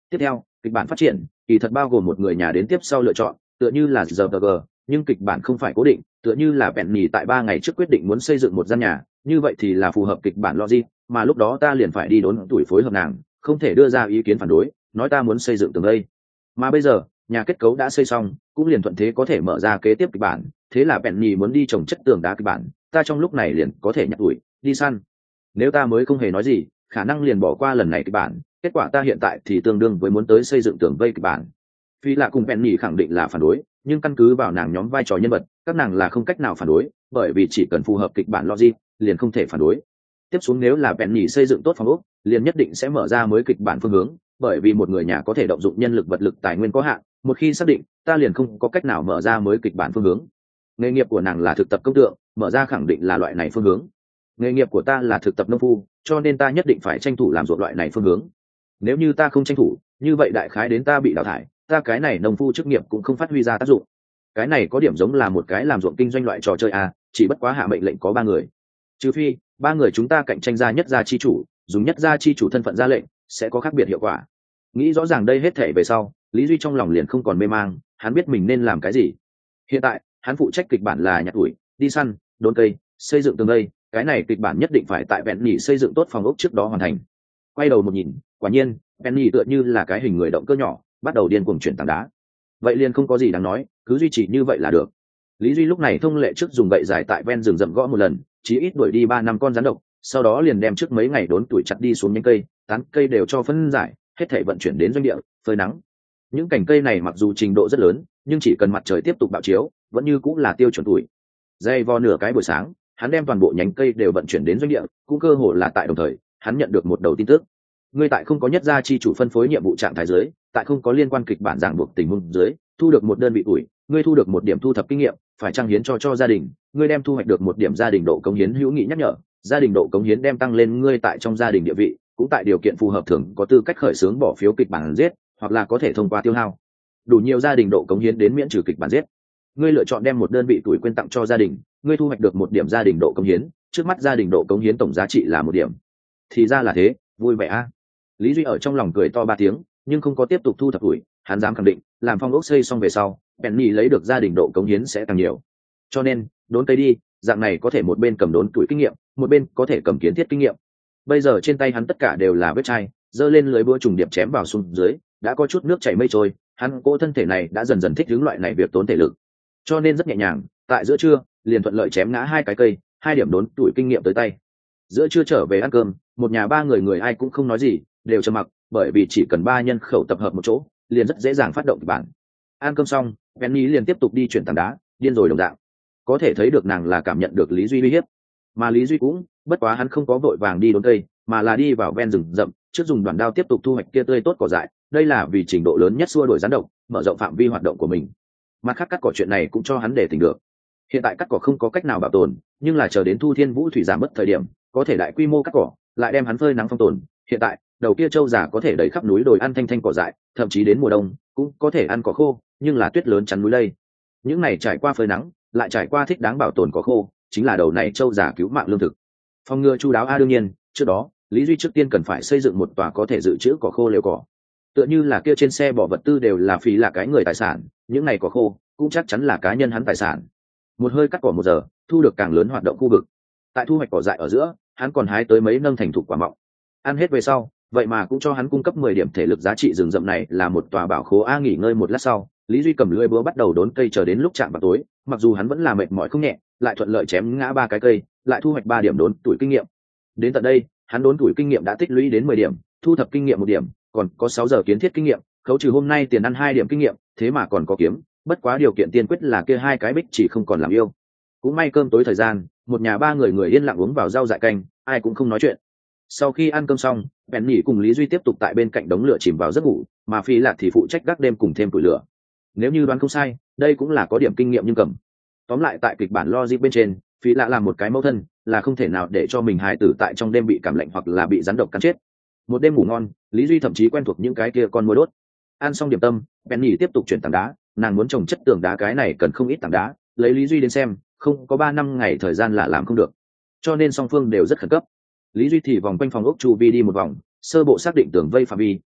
Tiếp theo, kịch bản phát triển kỳ thật bao gồm một người nhà đến tiếp sau lựa chọn, tựa như là giờ tờ gờ, nhưng kịch bản không phải cố định, tựa như là bẹn nhì tại ba ngày trước quyết định muốn xây dựng một gian nhà, như vậy thì là phù hợp kịch bản logic, mà lúc đó ta liền phải đi đốn tuổi phối hợp nàng, không thể đưa ra ý kiến phản đối, nói ta muốn xây dựng tường đây. Mà bây giờ, nhà kết cấu đã xây xong, cũng liền thuận thế có thể mở ra kế tiếp kịch bản, thế là bẹn nhì muốn đi trồng chất tường đá kịch bản, ta trong lúc này liền có thể nhặt tuổi, đi săn. Nếu ta mới không hề nói gì, khả năng liền bỏ qua lần này kịch bản, kết quả ta hiện tại thì tương đương với muốn tới xây dựng tường vây kịch bản. Vì là cùng Penny khẳng định là phản đối, nhưng căn cứ vào nàng nhóm vai trò nhân vật, các nàng là không cách nào phản đối, bởi vì chỉ cần phù hợp kịch bản logic, liền không thể phản đối. Tiếp xuống nếu là Penny xây dựng tốt phòng ốc, liền nhất định sẽ mở ra mới kịch bản phương hướng, bởi vì một người nhà có thể động dụng nhân lực vật lực tài nguyên có hạn, một khi xác định, ta liền không có cách nào mở ra mới kịch bản phương hướng. Nghề nghiệp của nàng là thực tập công tượng, mở ra khẳng định là loại này phương hướng. Nghề nghiệp của ta là thực tập nông phu, cho nên ta nhất định phải tranh thủ làm ruộng loại này phương hướng. Nếu như ta không tranh thủ, như vậy đại khái đến ta bị đào thải, ta cái này nông phu chức nghiệp cũng không phát huy ra tác dụng. Cái này có điểm giống là một cái làm ruộng kinh doanh loại trò chơi à, chỉ bất quá hạ mệnh lệnh có ba người, trừ phi ba người chúng ta cạnh tranh ra nhất gia chi chủ, dùng nhất gia chi chủ thân phận ra lệnh, sẽ có khác biệt hiệu quả. Nghĩ rõ ràng đây hết thể về sau, Lý Duy trong lòng liền không còn mê mang, hắn biết mình nên làm cái gì. Hiện tại hắn phụ trách kịch bản là nhặt ủi, đi săn, đốn cây, xây dựng tường vây, cái này kịch bản nhất định phải tại Penny xây dựng tốt phòng ốc trước đó hoàn thành. Quay đầu một nhìn, quả nhiên Penny tựa như là cái hình người động cơ nhỏ, bắt đầu điên cuồng chuyển tảng đá. Vậy liền không có gì đáng nói, cứ duy trì như vậy là được. Lý Duy lúc này thông lệ trước dùng gậy dài tại ven rừng rậm gõ một lần, chí ít đuổi đi ba năm con rắn độc, sau đó liền đem trước mấy ngày đốn tuổi chặt đi xuống nhánh cây, tán cây đều cho phân giải, hết thảy vận chuyển đến doanh địa phơi nắng. Những cành cây này mặc dù trình độ rất lớn, nhưng chỉ cần mặt trời tiếp tục bạo chiếu, vẫn như cũng là tiêu chuẩn tuổi. Dây vo nửa cái buổi sáng, hắn đem toàn bộ nhánh cây đều vận chuyển đến doanh địa, cũng cơ hồ là tại đồng thời, hắn nhận được một đầu tin tức. Ngươi tại không có nhất gia chi chủ phân phối nhiệm vụ trạng thái dưới, tại không có liên quan kịch bản ràng buộc tình huống dưới, thu được một đơn vị tuổi, ngươi thu được một điểm thu thập kinh nghiệm, phải trang hiến cho cho gia đình, ngươi đem thu hoạch được một điểm gia đình độ cống hiến hữu nghị nhắc nhở, gia đình độ cống hiến đem tăng lên ngươi tại trong gia đình địa vị, cũng tại điều kiện phù hợp thường có tư cách khởi xướng bỏ phiếu kịch bản giết, hoặc là có thể thông qua tiêu hao. Đủ nhiều gia đình độ cống hiến đến miễn trừ kịch bản giết. Ngươi lựa chọn đem một đơn vị tuổi quyên tặng cho gia đình, ngươi thu hoạch được một điểm gia đình độ cống hiến, trước mắt gia đình độ cống hiến tổng giá trị là một điểm. Thì ra là thế, vui vẻ a. Lý Duy ở trong lòng cười to ba tiếng, nhưng không có tiếp tục thu thập tuổi, hắn dám khẳng định, làm phong ốc xây xong về sau, Penny lấy được gia đình độ cống hiến sẽ càng nhiều. Cho nên, đốn cây đi, dạng này có thể một bên cầm đốn tuổi kinh nghiệm, một bên có thể cầm kiến thiết kinh nghiệm. Bây giờ trên tay hắn tất cả đều là vết chai, giơ lên lưới búa trùng điệp chém vào xuống dưới, đã có chút nước chảy mây trôi, hắn cỗ thân thể này đã dần dần thích ứng loại này việc tốn thể lực. Cho nên rất nhẹ nhàng, tại giữa trưa, liền thuận lợi chém ngã hai cái cây, hai điểm đốn tuổi kinh nghiệm tới tay. Giữa trưa trở về ăn cơm, một nhà ba người người ai cũng không nói gì, đều trầm mặc, bởi vì chỉ cần ba nhân khẩu tập hợp một chỗ, liền rất dễ dàng phát động kịch bản. Ăn cơm xong, Penny liền tiếp tục đi chuyển tảng đá, điên rồi đồng dạng. Có thể thấy được nàng là cảm nhận được Lý Duy uy hiếp, mà Lý Duy cũng, bất quá hắn không có vội vàng đi đốn cây, mà là đi vào ven rừng rậm, trước dùng đoàn đao tiếp tục thu hoạch kia tươi tốt cỏ dại, đây là vì trình độ lớn nhất xua đuổi rắn độc, mở rộng phạm vi hoạt động của mình. Mặt khác cắt cỏ chuyện này cũng cho hắn để tỉnh được. Hiện tại cắt cỏ không có cách nào bảo tồn, nhưng là chờ đến thu thiên vũ thủy giảm mất thời điểm, có thể đại quy mô cắt cỏ, lại đem hắn phơi nắng phong tồn. Hiện tại, đầu kia trâu già có thể đẩy khắp núi đồi ăn thanh thanh cỏ dại, thậm chí đến mùa đông cũng có thể ăn cỏ khô, nhưng là tuyết lớn chắn núi đây. Những này trải qua phơi nắng, lại trải qua thích đáng bảo tồn cỏ khô, chính là đầu này trâu già cứu mạng lương thực. Phòng ngừa chu đáo a đương nhiên, trước đó, Lý Duy trước tiên cần phải xây dựng một tòa có thể dự trữ cỏ khô lều cỏ. Tựa như là kia trên xe bỏ vật tư đều là phí là cái người tài sản, những này cỏ khô cũng chắc chắn là cá nhân hắn tài sản. Một hơi cắt cỏ một giờ, thu được càng lớn hoạt động khu vực. Tại thu hoạch cỏ dại ở giữa, hắn còn hái tới mấy nâng thành thục quả mọng. Ăn hết về sau, vậy mà cũng cho hắn cung cấp mười điểm thể lực giá trị rừng rậm này là một tòa bảo khố a. Nghỉ ngơi một lát sau, Lý Duy cầm lưỡi búa bắt đầu đốn cây chờ đến lúc chạm vào tối, mặc dù hắn vẫn là mệt mỏi không nhẹ, lại thuận lợi chém ngã ba cái cây, lại thu hoạch ba điểm đốn tuổi kinh nghiệm. Đến tận đây, hắn đốn tuổi kinh nghiệm đã tích lũy đến mười điểm, thu thập kinh nghiệm một điểm, còn có sáu giờ kiến thiết kinh nghiệm, khấu trừ hôm nay tiền ăn hai điểm kinh nghiệm, thế mà còn có kiếm, bất quá điều kiện tiên quyết là kia hai cái bích chỉ không còn làm yêu. Cũng may cơm tối thời gian, một nhà ba người người yên lặng uống vào rau dại canh, ai cũng không nói chuyện. Sau khi ăn cơm xong, Penny cùng Lý Duy tiếp tục tại bên cạnh đống lửa chìm vào giấc ngủ, mà Phi Lạc thì phụ trách gác đêm cùng thêm củi lửa. Nếu như đoán không sai, đây cũng là có điểm kinh nghiệm nhưng cầm. Tóm lại tại kịch bản logic bên trên, Phi Lạc làm một cái mẫu thân, là không thể nào để cho mình hài tử tại trong đêm bị cảm lạnh hoặc là bị rắn độc cắn chết. Một đêm ngủ ngon, Lý Duy thậm chí quen thuộc những cái kia con mồi đốt. Ăn xong điểm tâm, Penny tiếp tục chuyển tảng đá, nàng muốn trồng chất tường đá cái này cần không ít tảng đá, lấy Lý Duy đến xem, không có ba năm ngày thời gian là làm không được. Cho nên song phương đều rất khẩn cấp. Lý Duy thì vòng quanh phòng ốc chu vi đi một vòng, sơ bộ xác định tường vây phạm vi,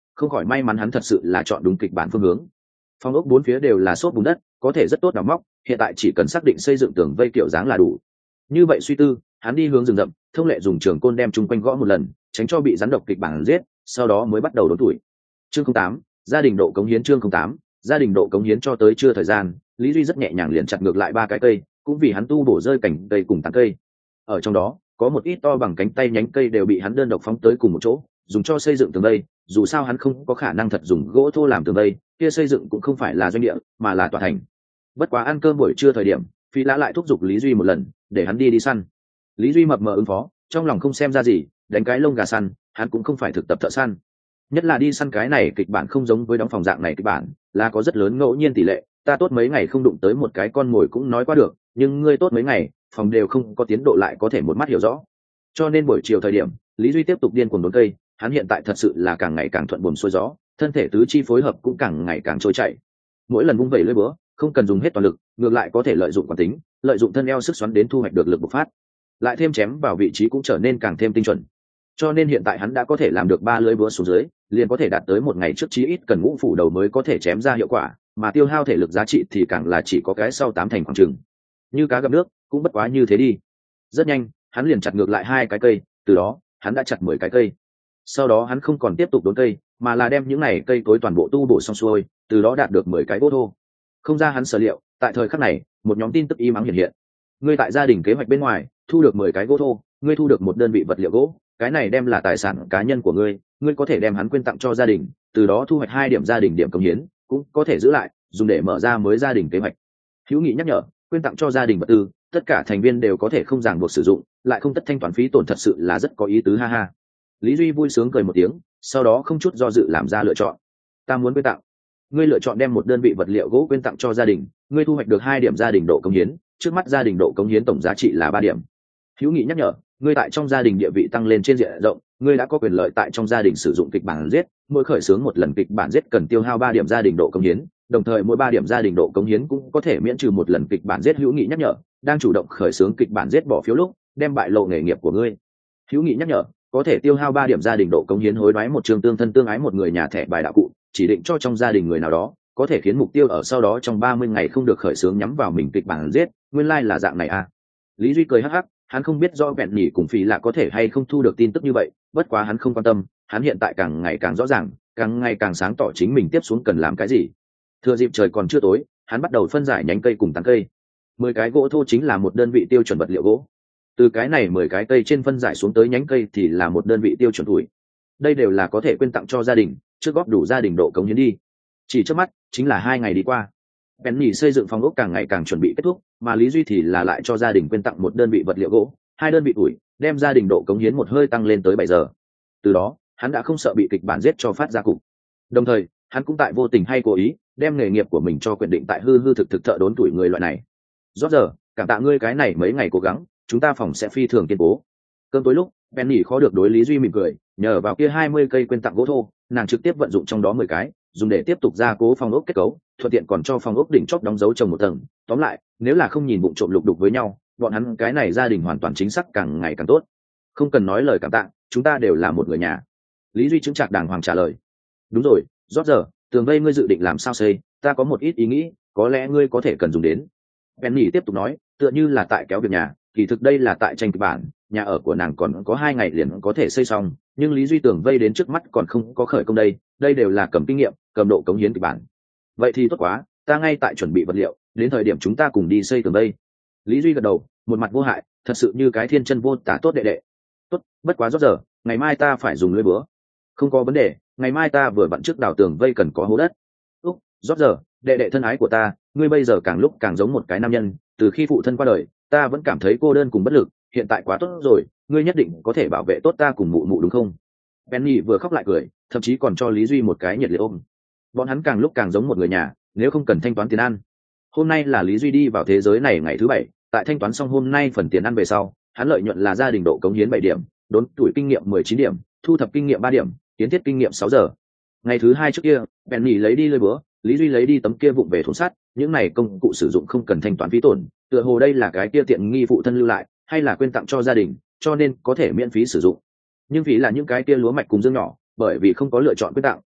không khỏi may mắn hắn thật sự là chọn đúng kịch bản phương hướng. Phòng ốc bốn phía đều là xốp bùn đất, có thể rất tốt đào móc, hiện tại chỉ cần xác định xây dựng tường vây kiểu dáng là đủ. Như vậy suy tư, hắn đi hướng rừng rậm, thông lệ dùng trường côn đem chung quanh gõ một lần, tránh cho bị rắn độc kịch bản giết, sau đó mới bắt đầu đốn tuổi. Chương không tám, gia đình độ cống hiến. Chương không tám, gia đình độ cống hiến. Cho tới trưa thời gian, Lý Duy rất nhẹ nhàng liền chặt ngược lại ba cái cây, cũng vì hắn tu bổ rơi cảnh cây cùng tán cây. Ở trong đó, có một ít to bằng cánh tay nhánh cây đều bị hắn đơn độc phóng tới cùng một chỗ, dùng cho xây dựng tường vây. Dù sao hắn không có khả năng thật dùng gỗ thô làm tường vây, kia xây dựng cũng không phải là doanh địa, mà là tòa thành. Bất quá ăn cơm buổi trưa thời điểm, Phi Lã lại thúc giục Lý Duy một lần, để hắn đi đi săn. Lý Duy mập mờ ứng phó, trong lòng không xem ra gì, đánh cái lông gà săn, hắn cũng không phải thực tập thợ săn. Nhất là đi săn cái này kịch bản không giống với đóng phòng dạng này kịch bản, là có rất lớn ngẫu nhiên tỷ lệ. Ta tốt mấy ngày không đụng tới một cái con mồi cũng nói qua được, nhưng ngươi tốt mấy ngày, phòng đều không có tiến độ lại có thể một mắt hiểu rõ. Cho nên buổi chiều thời điểm, Lý Duy tiếp tục điên cuồng đốn cây, hắn hiện tại thật sự là càng ngày càng thuận buồm xuôi gió, thân thể tứ chi phối hợp cũng càng ngày càng trôi chảy. Mỗi lần vung vẩy lưỡi búa, không cần dùng hết toàn lực, ngược lại có thể lợi dụng quán tính, lợi dụng thân eo sức xoắn đến thu hoạch được lực bộc phát. Lại thêm chém vào vị trí cũng trở nên càng thêm tinh chuẩn. Cho nên hiện tại hắn đã có thể làm được ba lưỡi búa xuống dưới, liền có thể đạt tới một ngày trước chí ít cần ngũ phủ đầu mới có thể chém ra hiệu quả, mà tiêu hao thể lực giá trị thì càng là chỉ có cái sau tám thành khoảng chừng. Như cá gặp nước, cũng bất quá như thế đi. Rất nhanh, hắn liền chặt ngược lại hai cái cây, từ đó, hắn đã chặt mười cái cây. Sau đó hắn không còn tiếp tục đốn cây, mà là đem những này cây cối toàn bộ tu bổ xong xuôi, từ đó đạt được mười cái gỗ thô. Không ra hắn sở liệu, tại thời khắc này, một nhóm tin tức y mắng hiện hiện. Ngươi tại gia đình kế hoạch bên ngoài, thu được mười cái gỗ thô, ngươi thu được một đơn vị vật liệu gỗ, cái này đem là tài sản cá nhân của ngươi, ngươi có thể đem hắn quyên tặng cho gia đình, từ đó thu hoạch hai điểm gia đình điểm công hiến, cũng có thể giữ lại, dùng để mở ra mới gia đình kế hoạch. Hữu Nghị nhắc nhở, quyên tặng cho gia đình vật tư, tất cả thành viên đều có thể không ràng buộc sử dụng, lại không tất thanh toán phí tổn, thật sự là rất có ý tứ ha ha. Lý Duy vui sướng cười một tiếng, sau đó không chút do dự làm ra lựa chọn. Ta muốn quyên tặng. Ngươi lựa chọn đem một đơn vị vật liệu gỗ quyên tặng cho gia đình, ngươi thu hoạch được hai điểm gia đình độ công hiến, trước mắt gia đình độ công hiến tổng giá trị là ba điểm. Hữu Nghị nhắc nhở, ngươi tại trong gia đình địa vị tăng lên trên diện rộng, ngươi đã có quyền lợi tại trong gia đình sử dụng kịch bản giết, mỗi khởi xướng một lần kịch bản giết cần tiêu hao ba điểm gia đình độ công hiến, đồng thời mỗi ba điểm gia đình độ công hiến cũng có thể miễn trừ một lần kịch bản giết. Hữu Nghị nhắc nhở, đang chủ động khởi xướng kịch bản giết bỏ phiếu lúc, đem bại lộ nghề nghiệp của ngươi. Hữu Nghị nhắc nhở, có thể tiêu hao ba điểm gia đình độ công hiến hối đoái một trường tương thân tương ái một người nhà thẻ bài đạo cụ, chỉ định cho trong gia đình người nào đó, có thể khiến mục tiêu ở sau đó trong ba mươi ngày không được khởi xướng nhắm vào mình kịch bản giết. Nguyên lai like là dạng này à? Lý Duy cười hắc hắc, hắn không biết do vẹn nhỉ cùng Phỉ là có thể hay không thu được tin tức như vậy, bất quá hắn không quan tâm, hắn hiện tại càng ngày càng rõ ràng, càng ngày càng sáng tỏ chính mình tiếp xuống cần làm cái gì. Thừa dịp trời còn chưa tối, hắn bắt đầu phân giải nhánh cây cùng tán cây. Mười cái gỗ thô chính là một đơn vị tiêu chuẩn vật liệu gỗ. Từ cái này mười cái cây trên phân giải xuống tới nhánh cây thì là một đơn vị tiêu chuẩn tuổi. Đây đều là có thể quyên tặng cho gia đình, trước góp đủ gia đình độ cống hiến đi. Chỉ trước mắt, chính là hai ngày đi qua. Penny xây dựng phòng ốc càng ngày càng chuẩn bị kết thúc, mà Lý Duy thì là lại cho gia đình quyên tặng một đơn vị vật liệu gỗ, hai đơn vị tuổi, đem gia đình độ cống hiến một hơi tăng lên tới bảy giờ. Từ đó, hắn đã không sợ bị kịch bản giết cho phát ra cục. Đồng thời, hắn cũng tại vô tình hay cố ý, đem nghề nghiệp của mình cho quyết định tại hư hư thực thực thợ đốn tuổi người loại này. Rốt giờ, cảm tạ ngươi cái này mấy ngày cố gắng, chúng ta phòng sẽ phi thường kiên cố. Cơm tối lúc, Penny khó được đối Lý Duy mỉm cười, nhờ vào kia hai mươi cây quyên tặng gỗ thô, nàng trực tiếp vận dụng trong đó mười cái, dùng để tiếp tục gia cố phòng ốc kết cấu, thuận tiện còn cho phòng ốc đỉnh chóp đóng dấu trồng một tầng. Tóm lại, nếu là không nhìn bụng trộm lục đục với nhau, bọn hắn cái này gia đình hoàn toàn chính xác càng ngày càng tốt. Không cần nói lời cảm tạ, chúng ta đều là một người nhà. Lý Duy chứng trạc đàng hoàng trả lời. Đúng rồi, rốt giờ, tường vây ngươi dự định làm sao xây, ta có một ít ý nghĩ, có lẽ ngươi có thể cần dùng đến. Penny tiếp tục nói, tựa như là tại kéo việc nhà, kỳ thực đây là tại tranh kịch bản, nhà ở của nàng còn có hai ngày liền có thể xây xong, nhưng Lý Duy tường vây đến trước mắt còn không có khởi công đây, đây đều là cầm kinh nghiệm, cầm độ cống hiến kịch bản. Vậy thì tốt quá, ta ngay tại chuẩn bị vật liệu, đến thời điểm chúng ta cùng đi xây tường vây. Lý Duy gật đầu, một mặt vô hại, thật sự như cái thiên chân vô tả tốt đệ đệ. Tốt, bất quá rốt giờ, ngày mai ta phải dùng lưới búa. Không có vấn đề, ngày mai ta vừa vặn trước đào tường vây cần có hố đất. Úc, rốt giờ, đệ đệ thân ái của ta, ngươi bây giờ càng lúc càng giống một cái nam nhân, từ khi phụ thân qua đời, ta vẫn cảm thấy cô đơn cùng bất lực, hiện tại quá tốt rồi, ngươi nhất định có thể bảo vệ tốt ta cùng mụ mụ đúng không? Penny vừa khóc lại cười, thậm chí còn cho Lý Duy một cái nhiệt liệt ôm. Bọn hắn càng lúc càng giống một người nhà, nếu không cần thanh toán tiền ăn. Hôm nay là Lý Duy đi vào thế giới này ngày thứ bảy, tại thanh toán xong hôm nay phần tiền ăn về sau, hắn lợi nhuận là gia đình độ cống hiến bảy điểm, đốn tuổi kinh nghiệm mười chín điểm, thu thập kinh nghiệm ba điểm, kiến thiết kinh nghiệm sáu giờ. Ngày thứ hai trước kia, Penny lấy đi lưỡi búa, Lý Duy lấy đi tấm kia vụng về thùng sắt, những này công cụ sử dụng không cần thanh toán phí tổn, tựa hồ đây là cái kia tiện nghi phụ thân lưu lại, hay là quyên tặng cho gia đình, cho nên có thể miễn phí sử dụng. Nhưng vì là những cái kia lúa mạch cùng dương nhỏ, bởi vì không có lựa chọn quyên tặng,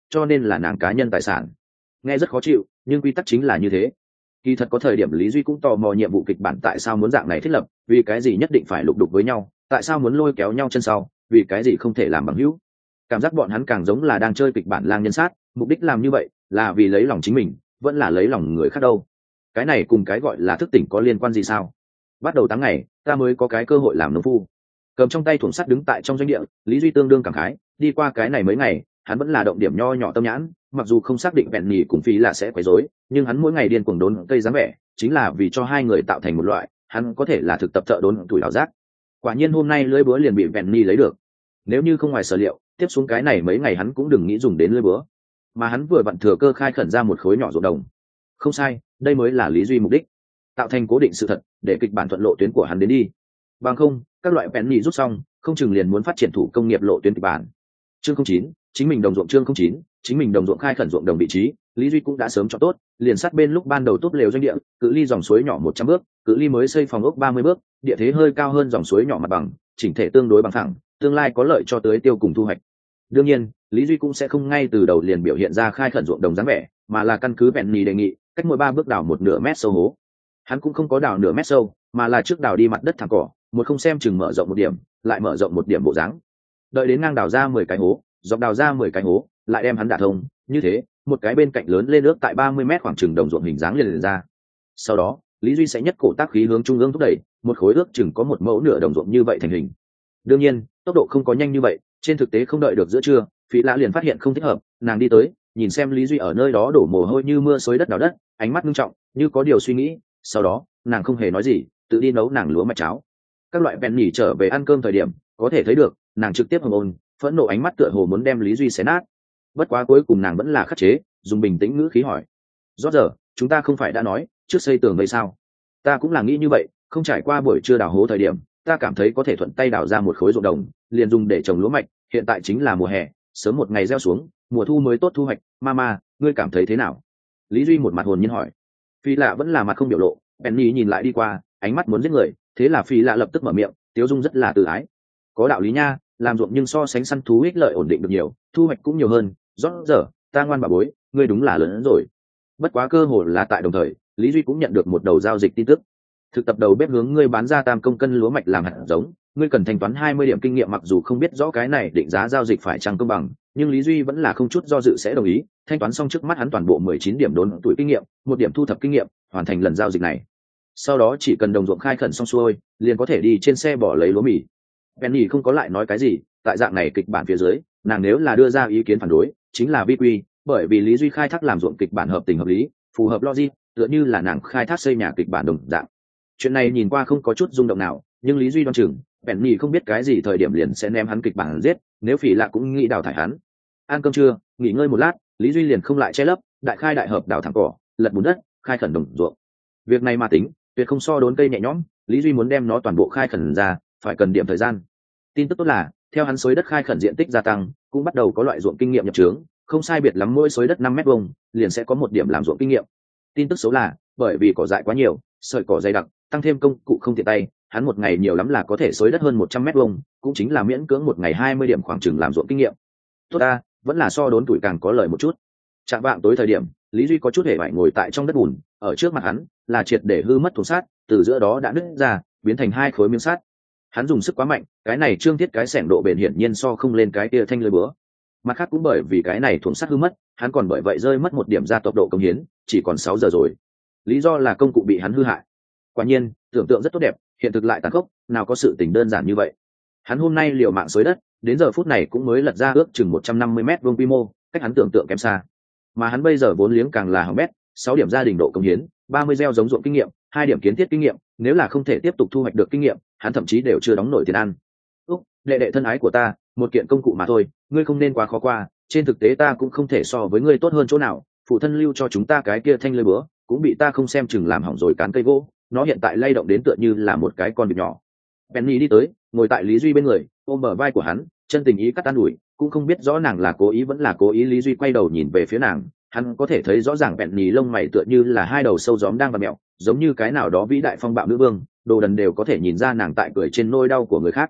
cho nên là nàng cá nhân tài sản. Nghe rất khó chịu, nhưng quy tắc chính là như thế. Kỳ thật có thời điểm Lý Duy cũng tò mò nhiệm vụ kịch bản tại sao muốn dạng này thiết lập, vì cái gì nhất định phải lục đục với nhau, tại sao muốn lôi kéo nhau chân sau, vì cái gì không thể làm bằng hữu. Cảm giác bọn hắn càng giống là đang chơi kịch bản lang nhân sát, mục đích làm như vậy là vì lấy lòng chính mình, vẫn là lấy lòng người khác đâu. Cái này cùng cái gọi là thức tỉnh có liên quan gì sao? Bắt đầu tháng ngày ta mới có cái cơ hội làm nông phu. Cầm trong tay thùng sắt đứng tại trong doanh địa, Lý Duy tương đương cảm khái, đi qua cái này mấy ngày hắn vẫn là động điểm nho nhỏ tâm nhãn, mặc dù không xác định vẹn nhì cùng phí là sẽ quấy rối, nhưng hắn mỗi ngày điên cuồng đốn cây dáng vẻ chính là vì cho hai người tạo thành một loại, hắn có thể là thực tập thợ đốn tuổi ảo giác. Quả nhiên hôm nay lưỡi búa liền bị vẹn nhì lấy được. Nếu như không ngoài sở liệu, tiếp xuống cái này mấy ngày hắn cũng đừng nghĩ dùng đến lưỡi búa, mà hắn vừa vặn thừa cơ khai khẩn ra một khối nhỏ ruộng đồng. Không sai, đây mới là Lý Duy mục đích, tạo thành cố định sự thật để kịch bản thuận lộ tuyến của hắn đến đi. Bằng không các loại vẹn nhì rút xong, không chừng liền muốn phát triển thủ công nghiệp lộ tuyến kịch bản. Chương không chín, chính mình đồng ruộng. Chương không chín, chính mình đồng ruộng. Khai khẩn ruộng đồng vị trí, Lý Duy cũng đã sớm chọn tốt, liền sát bên lúc ban đầu tốt lều doanh địa, cự ly dòng suối nhỏ một trăm bước, cự ly mới xây phòng ốc ba mươi bước, địa thế hơi cao hơn dòng suối nhỏ mặt bằng, chỉnh thể tương đối bằng phẳng, tương lai có lợi cho tới tiêu cùng thu hoạch. Đương nhiên, Lý Duy cũng sẽ không ngay từ đầu liền biểu hiện ra khai khẩn ruộng đồng dáng vẻ, mà là căn cứ vẹn nhì đề nghị, cách mỗi ba bước đào một nửa mét sâu hố. Hắn cũng không có đào nửa mét sâu, mà là trước đào đi mặt đất thẳng cỏ, một không xem chừng mở rộng một điểm, lại mở rộng một điểm bộ dáng. Đợi đến ngang đào ra mười cái hố, dọc đào ra mười cái hố, lại đem hắn đả thông, như thế, một cái bên cạnh lớn lên nước tại ba mươi mét khoảng chừng đồng ruộng hình dáng liền liền ra. Sau đó, Lý Duy sẽ nhất cổ tác khí hướng trung ương thúc đẩy, một khối ước chừng có một mẫu nửa đồng ruộng như vậy thành hình. Đương nhiên, tốc độ không có nhanh như vậy, trên thực tế không đợi được giữa trưa, Phí Lã liền phát hiện không thích hợp, nàng đi tới, nhìn xem Lý Duy ở nơi đó đổ mồ hôi như mưa xối đất đào đất, ánh mắt nghiêm trọng, như có điều suy nghĩ, sau đó, nàng không hề nói gì, tự đi nấu nàng lúa mạch cháo. Các loại bèn nhỉ trở về ăn cơm thời điểm, có thể thấy được, nàng trực tiếp hầm ồn, phẫn nộ ánh mắt tựa hồ muốn đem Lý Duy xé nát. Bất quá cuối cùng nàng vẫn là khắc chế, dùng bình tĩnh ngữ khí hỏi: "Rốt giờ, chúng ta không phải đã nói, trước xây tường vây sao? Ta cũng là nghĩ như vậy, không trải qua buổi trưa đào hố thời điểm, ta cảm thấy có thể thuận tay đào ra một khối ruộng đồng, liền dùng để trồng lúa mạch, hiện tại chính là mùa hè, sớm một ngày gieo xuống, mùa thu mới tốt thu hoạch, mama, ngươi cảm thấy thế nào?" Lý Duy một mặt hồn nhiên hỏi. Phi Lạ vẫn là mặt không biểu lộ, Penny nhìn lại đi qua, ánh mắt muốn giết người, thế là Phi Lạ lập tức mở miệng, tiếu dung rất là tự ái. Có đạo lý nha, làm ruộng nhưng so sánh săn thú ích lợi ổn định được nhiều, thu hoạch cũng nhiều hơn, rõ giờ, ta ngoan bà bối, ngươi đúng là lớn hơn rồi. Bất quá cơ hội là tại đồng thời, Lý Duy cũng nhận được một đầu giao dịch tin tức. Thực tập đầu bếp hướng ngươi bán ra tam công cân lúa mạch làm hạt giống, ngươi cần thanh toán hai mươi điểm kinh nghiệm, mặc dù không biết rõ cái này định giá giao dịch phải chăng công bằng, nhưng Lý Duy vẫn là không chút do dự sẽ đồng ý, thanh toán xong trước mắt hắn toàn bộ mười chín điểm đốn tuổi kinh nghiệm, một điểm thu thập kinh nghiệm, hoàn thành lần giao dịch này. Sau đó chỉ cần đồng ruộng khai khẩn xong xuôi, liền có thể đi trên xe bỏ lấy lúa mì. Penny không có lại nói cái gì, tại dạng này kịch bản phía dưới, nàng nếu là đưa ra ý kiến phản đối, chính là vi quy, bởi vì Lý Duy khai thác làm ruộng kịch bản hợp tình hợp lý, phù hợp logic, tựa như là nàng khai thác xây nhà kịch bản đồng dạng. Chuyện này nhìn qua không có chút rung động nào, nhưng Lý Duy đoan chừng, Penny không biết cái gì thời điểm liền sẽ ném hắn kịch bản giết, nếu Phỉ Lạ cũng nghĩ đào thải hắn. Ăn cơm trưa, nghỉ ngơi một lát, Lý Duy liền không lại che lấp, đại khai đại hợp đào thẳng cỏ, lật bùn đất, khai khẩn đồng ruộng. Việc này mà tính, tuyệt không so đốn cây nhẹ nhõm, Lý Duy muốn đem nó toàn bộ khai khẩn ra, phải cần điểm thời gian. Tin tức tốt là, theo hắn xới đất khai khẩn diện tích gia tăng, cũng bắt đầu có loại ruộng kinh nghiệm nhập trướng, không sai biệt lắm mỗi xới đất năm mét vuông, liền sẽ có một điểm làm ruộng kinh nghiệm. Tin tức xấu là, bởi vì cỏ dại quá nhiều, sợi cỏ dày đặc, tăng thêm công cụ không tiện tay, hắn một ngày nhiều lắm là có thể xới đất hơn một trăm mét vuông, cũng chính là miễn cưỡng một ngày hai mươi điểm khoảng chừng làm ruộng kinh nghiệm. Tốt ta, vẫn là so đốn tuổi càng có lợi một chút. Trạng vạng tối thời điểm, Lý Duy có chút hề bại ngồi tại trong đất bùn, ở trước mặt hắn là triệt để hư mất thùng sắt, từ giữa đó đã nứt ra, biến thành hai khối miếng sắt. Hắn dùng sức quá mạnh, cái này trương thiết cái xẻng độ bền hiển nhiên so không lên cái kia thanh lưới búa. Mặt khác cũng bởi vì cái này thùng sắt hư mất, hắn còn bởi vậy rơi mất một điểm ra tốc độ công hiến, chỉ còn sáu giờ rồi. Lý do là công cụ bị hắn hư hại. Quả nhiên, tưởng tượng rất tốt đẹp, hiện thực lại tàn khốc, nào có sự tình đơn giản như vậy. Hắn hôm nay liều mạng xới đất, đến giờ phút này cũng mới lật ra ước chừng một trăm năm mươi mét vuông quy mô, cách hắn tưởng tượng kém xa. Mà hắn bây giờ vốn liếng càng là hỏng bét, sáu điểm gia đình độ công hiến, ba mươi gieo giống ruộng kinh nghiệm, hai điểm kiến thiết kinh nghiệm, nếu là không thể tiếp tục thu hoạch được kinh nghiệm, hắn thậm chí đều chưa đóng nổi tiền ăn. Úc, đệ đệ thân ái của ta, một kiện công cụ mà thôi, ngươi không nên quá khó qua, trên thực tế ta cũng không thể so với ngươi tốt hơn chỗ nào, phụ thân lưu cho chúng ta cái kia thanh lưới búa, cũng bị ta không xem chừng làm hỏng rồi cán cây gỗ, nó hiện tại lay động đến tựa như là một cái con vịt nhỏ. Penny đi tới, ngồi tại Lý Duy bên người, ôm bờ vai của hắn, chân tình ý cắt tan ủi, cũng không biết rõ nàng là cố ý vẫn là cố ý. Lý Duy quay đầu nhìn về phía nàng, hắn có thể thấy rõ ràng Penny lông mày tựa như là hai đầu sâu gióm đang vặn mẹo, giống như cái nào đó vĩ đại phong bạo nữ vương, đồ đần đều có thể nhìn ra nàng tại cười trên nỗi đau của người khác.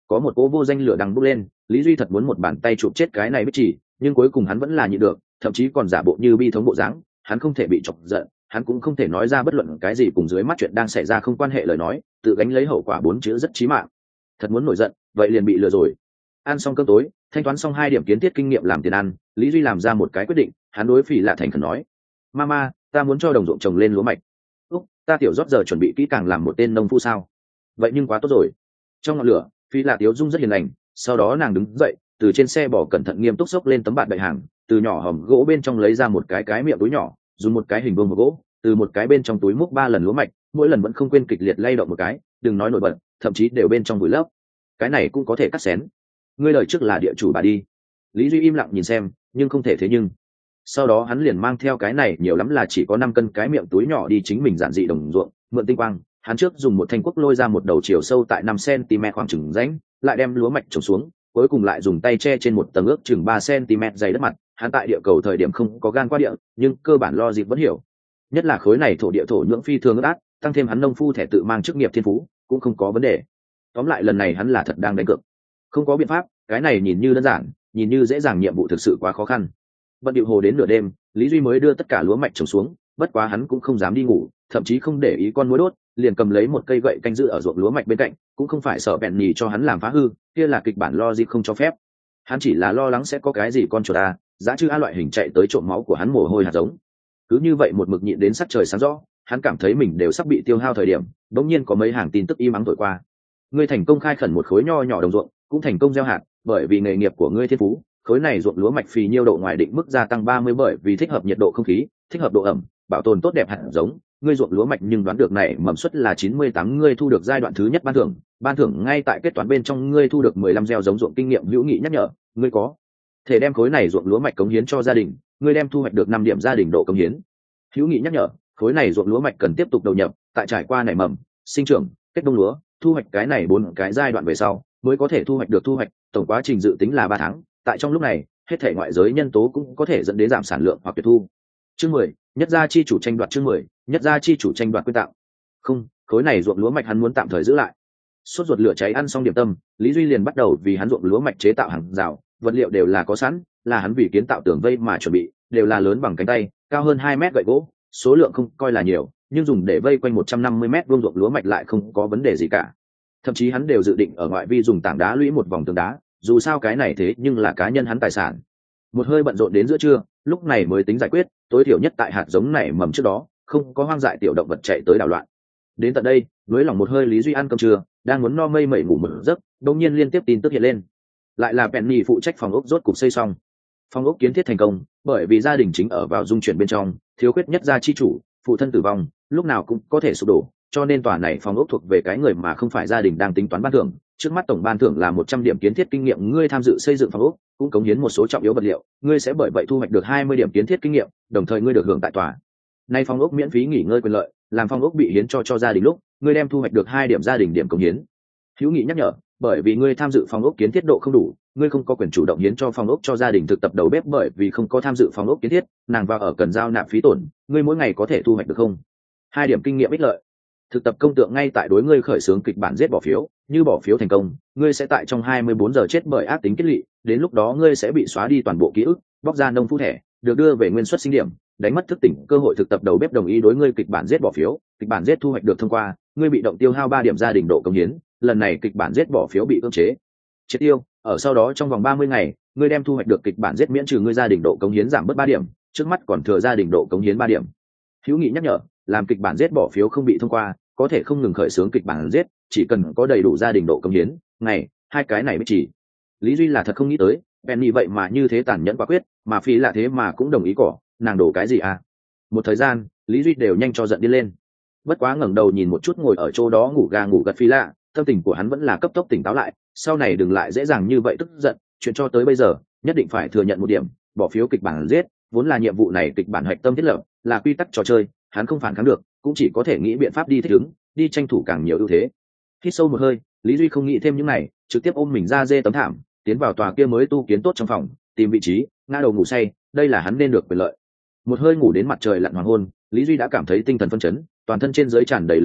Có một cỗ vô danh lửa đang bốc lên, Lý Duy thật muốn một bàn tay chụp chết cái này Bích Chỉ, nhưng cuối cùng hắn vẫn là nhịn được, thậm chí còn giả bộ như bi thống bộ dáng. Hắn không thể bị chọc giận, hắn cũng không thể nói ra bất luận cái gì cùng dưới mắt chuyện đang xảy ra không quan hệ lời nói, tự gánh lấy hậu quả bốn chữ rất chí mạng. Thật muốn nổi giận, vậy liền bị lừa rồi. Ăn xong cơm tối, thanh toán xong hai điểm kiến thiết kinh nghiệm làm tiền ăn, Lý Duy làm ra một cái quyết định, hắn đối Phỉ Lạ thành khẩn nói: "Mama, ta muốn cho đồng ruộng trồng lên lúa mạch." "Úc, ta tiểu rót giờ chuẩn bị kỹ càng làm một tên nông phu sao?" "Vậy nhưng quá tốt rồi." Trong ngọn lửa, Phỉ Lạ Tiếu Dung rất hiền lành, sau đó nàng đứng dậy, từ trên xe bỏ cẩn thận nghiêm túc xốc lên tấm bạt đậy hàng, từ nhỏ hòm gỗ bên trong lấy ra một cái cái miệng túi nhỏ, dùng một cái hình vuông gỗ, từ một cái bên trong túi múc ba lần lúa mạch, mỗi lần vẫn không quên kịch liệt lay động một cái, đừng nói nổi bật, thậm chí đều bên trong vùi lấp. Cái này cũng có thể cắt xén. Ngươi lời trước là địa chủ bà đi. Lý Duy im lặng nhìn xem, nhưng không thể thế nhưng. Sau đó hắn liền mang theo cái này nhiều lắm là chỉ có năm cân cái miệng túi nhỏ đi chính mình giản dị đồng ruộng, mượn tinh quang, hắn trước dùng một thanh quốc lôi ra một đầu chiều sâu tại năm xăng-ti-mét khoảng chừng rãnh, lại đem lúa mạch trồng xuống, cuối cùng lại dùng tay che trên một tầng ước chừng ba xăng-ti-mét dày đất mặt. Hắn tại địa cầu thời điểm không có gan qua địa, nhưng cơ bản lo dịp vẫn hiểu. Nhất là khối này thổ địa thổ nhưỡng phi thường ướt át, tăng thêm hắn nông phu thẻ tự mang chức nghiệp thiên phú, cũng không có vấn đề. Tóm lại lần này hắn là thật đang đánh cược. Không có biện pháp, cái này nhìn như đơn giản, nhìn như dễ dàng, nhiệm vụ thực sự quá khó khăn. Bận điệu hồ đến nửa đêm, Lý Duy mới đưa tất cả lúa mạch trồng xuống, bất quá hắn cũng không dám đi ngủ, thậm chí không để ý con muỗi đốt, liền cầm lấy một cây gậy canh giữ ở ruộng lúa mạch bên cạnh, cũng không phải sợ bèn nhì cho hắn làm phá hư, kia là kịch bản lo gì không cho phép. Hắn chỉ là lo lắng sẽ có cái gì con chuột a, dã chư a loại hình chạy tới trộm máu của hắn mồ hôi hạt giống. Cứ như vậy một mực nhịn đến sắc trời sáng rõ, hắn cảm thấy mình đều sắp bị tiêu hao thời điểm, đột nhiên có mấy hàng tin tức im ắng thổi qua. Ngươi thành công khai khẩn một khối nho nhỏ đồng ruộng, cũng thành công gieo hạt, bởi vì nghề nghiệp của ngươi thiên phú, khối này ruộng lúa mạch phì nhiêu độ ngoài định mức gia tăng ba mươi bởi vì thích hợp nhiệt độ không khí, thích hợp độ ẩm, bảo tồn tốt đẹp hạt giống, ngươi ruộng lúa mạch nhưng đoán được này mầm suất là chín mươi tám, ngươi thu được giai đoạn thứ nhất ban thưởng, ban thưởng ngay tại kết toán bên trong, ngươi thu được mười lăm gieo giống ruộng kinh nghiệm hữu nghị nhắc nhở, ngươi có thể đem khối này ruộng lúa mạch cống hiến cho gia đình, ngươi đem thu hoạch được năm điểm gia đình độ cống hiến. Hữu nghị nhắc nhở, khối này ruộng lúa mạch cần tiếp tục đầu nhập, tại trải qua nảy mầm, sinh trưởng, kết đông lúa, thu hoạch cái này bốn cái giai đoạn về sau, mới có thể thu hoạch được thu hoạch, tổng quá trình dự tính là ba tháng, tại trong lúc này, hết thảy ngoại giới nhân tố cũng có thể dẫn đến giảm sản lượng hoặc tuyệt thu. Chương mười, nhất gia chi chủ tranh đoạt. Chương mười, nhất gia chi chủ tranh đoạt quyên tặng. Không, khối này ruộng lúa mạch hắn muốn tạm thời giữ lại. Sốt ruột lửa cháy ăn xong điểm tâm, Lý Duy liền bắt đầu vì hắn ruộng lúa mạch chế tạo hàng rào, vật liệu đều là có sẵn, là hắn vì kiến tạo tường vây mà chuẩn bị, đều là lớn bằng cánh tay, cao hơn hai mét gậy gỗ, số lượng không coi là nhiều, nhưng dùng để vây quanh một trăm năm mươi mét vuông ruộng lúa mạch lại không có vấn đề gì cả. Thậm chí hắn đều dự định ở ngoại vi dùng tảng đá lũy một vòng tường đá, dù sao cái này thế nhưng là cá nhân hắn tài sản. Một hơi bận rộn đến giữa trưa, lúc này mới tính giải quyết, tối thiểu nhất tại hạt giống này mầm trước đó, không có hoang dại tiểu động vật chạy tới đảo loạn. Đến tận đây, nới lòng một hơi, Lý Duy ăn cơm trưa, đang muốn no mây mẩy ngủ một giấc, đột nhiên liên tiếp tin tức hiện lên. Lại là Penny phụ trách phòng ốc rốt cục xây xong. Phòng ốc kiến thiết thành công, bởi vì gia đình chính ở vào dung chuyển bên trong, thiếu khuyết nhất gia chi chủ, phụ thân tử vong, lúc nào cũng có thể sụp đổ, cho nên tòa này phòng ốc thuộc về cái người mà không phải gia đình đang tính toán ban thưởng. Trước mắt tổng ban thưởng là một trăm điểm kiến thiết kinh nghiệm, ngươi tham dự xây dựng phòng ốc, cũng cống hiến một số trọng yếu vật liệu, ngươi sẽ bởi vậy thu hoạch được hai mươi điểm kiến thiết kinh nghiệm, đồng thời ngươi được hưởng tại tòa nay phòng ốc miễn phí nghỉ ngơi quyền lợi, làm phòng ốc bị hiến cho cho gia đình lúc, ngươi đem thu hoạch được hai điểm gia đình điểm cống hiến. Hữu nghị nhắc nhở, bởi vì ngươi tham dự phòng ốc kiến thiết độ không đủ, ngươi không có quyền chủ động hiến cho phòng ốc cho gia đình thực tập đầu bếp, bởi vì không có tham dự phòng ốc kiến thiết, nàng vào ở cần giao nạp phí tổn, ngươi mỗi ngày có thể thu hoạch được không hai điểm kinh nghiệm ích lợi. Thực tập công tượng ngay tại đối ngươi khởi xướng kịch bản giết bỏ phiếu, như bỏ phiếu thành công, ngươi sẽ tại trong hai mươi bốn giờ chết bởi ác tính kết lị, đến lúc đó ngươi sẽ bị xóa đi toàn bộ ký ức, bóc ra nông phu thẻ, được đưa về nguyên suất sinh điểm, đánh mất thức tỉnh cơ hội. Thực tập đầu bếp đồng ý đối ngươi kịch bản giết bỏ phiếu, kịch bản giết thu hoạch được thông qua, ngươi bị động tiêu hao ba điểm gia đình độ cống hiến, lần này kịch bản giết bỏ phiếu bị cưỡng chế triệt tiêu, ở sau đó trong vòng ba mươi ngày, ngươi đem thu hoạch được kịch bản giết miễn trừ ngươi gia đình độ cống hiến giảm bớt ba điểm, trước mắt còn thừa gia đình độ cống hiến ba điểm. Hữu nghị nhắc nhở, làm kịch bản giết bỏ phiếu không bị thông qua, có thể không ngừng khởi xướng kịch bản giết, chỉ cần có đầy đủ gia đình độ cống hiến, ngày hai cái này mới chỉ. Lý Duy là thật không nghĩ tới, Penny vậy mà như thế tàn nhẫn quả quyết, mà Phi là thế mà cũng đồng ý cỏ, nàng đổ cái gì à? Một thời gian, Lý Duy đều nhanh cho giận đi lên. Bất quá ngẩng đầu nhìn một chút ngồi ở chỗ đó ngủ gà ngủ gật Phi lạ, tâm tình của hắn vẫn là cấp tốc tỉnh táo lại, sau này đừng lại dễ dàng như vậy tức giận, chuyện cho tới bây giờ, nhất định phải thừa nhận một điểm, bỏ phiếu kịch bản giết, vốn là nhiệm vụ này kịch bản hạch tâm thiết lập, là quy tắc trò chơi, hắn không phản kháng được, cũng chỉ có thể nghĩ biện pháp đi thích ứng, đi tranh thủ càng nhiều ưu thế. Hít sâu một hơi, Lý Duy không nghĩ thêm những này, trực tiếp ôm mình ra dê tấm thảm, tiến vào tòa kia mới tu kiến tốt trong phòng, tìm vị trí, ngã đầu ngủ say, đây là hắn nên được quyền lợi. Một hơi ngủ đến mặt trời lặn hoàng hôn, Lý Duy đã cảm thấy tinh thần phấn chấn, toàn thân trên dưới tràn đầy lực lượng,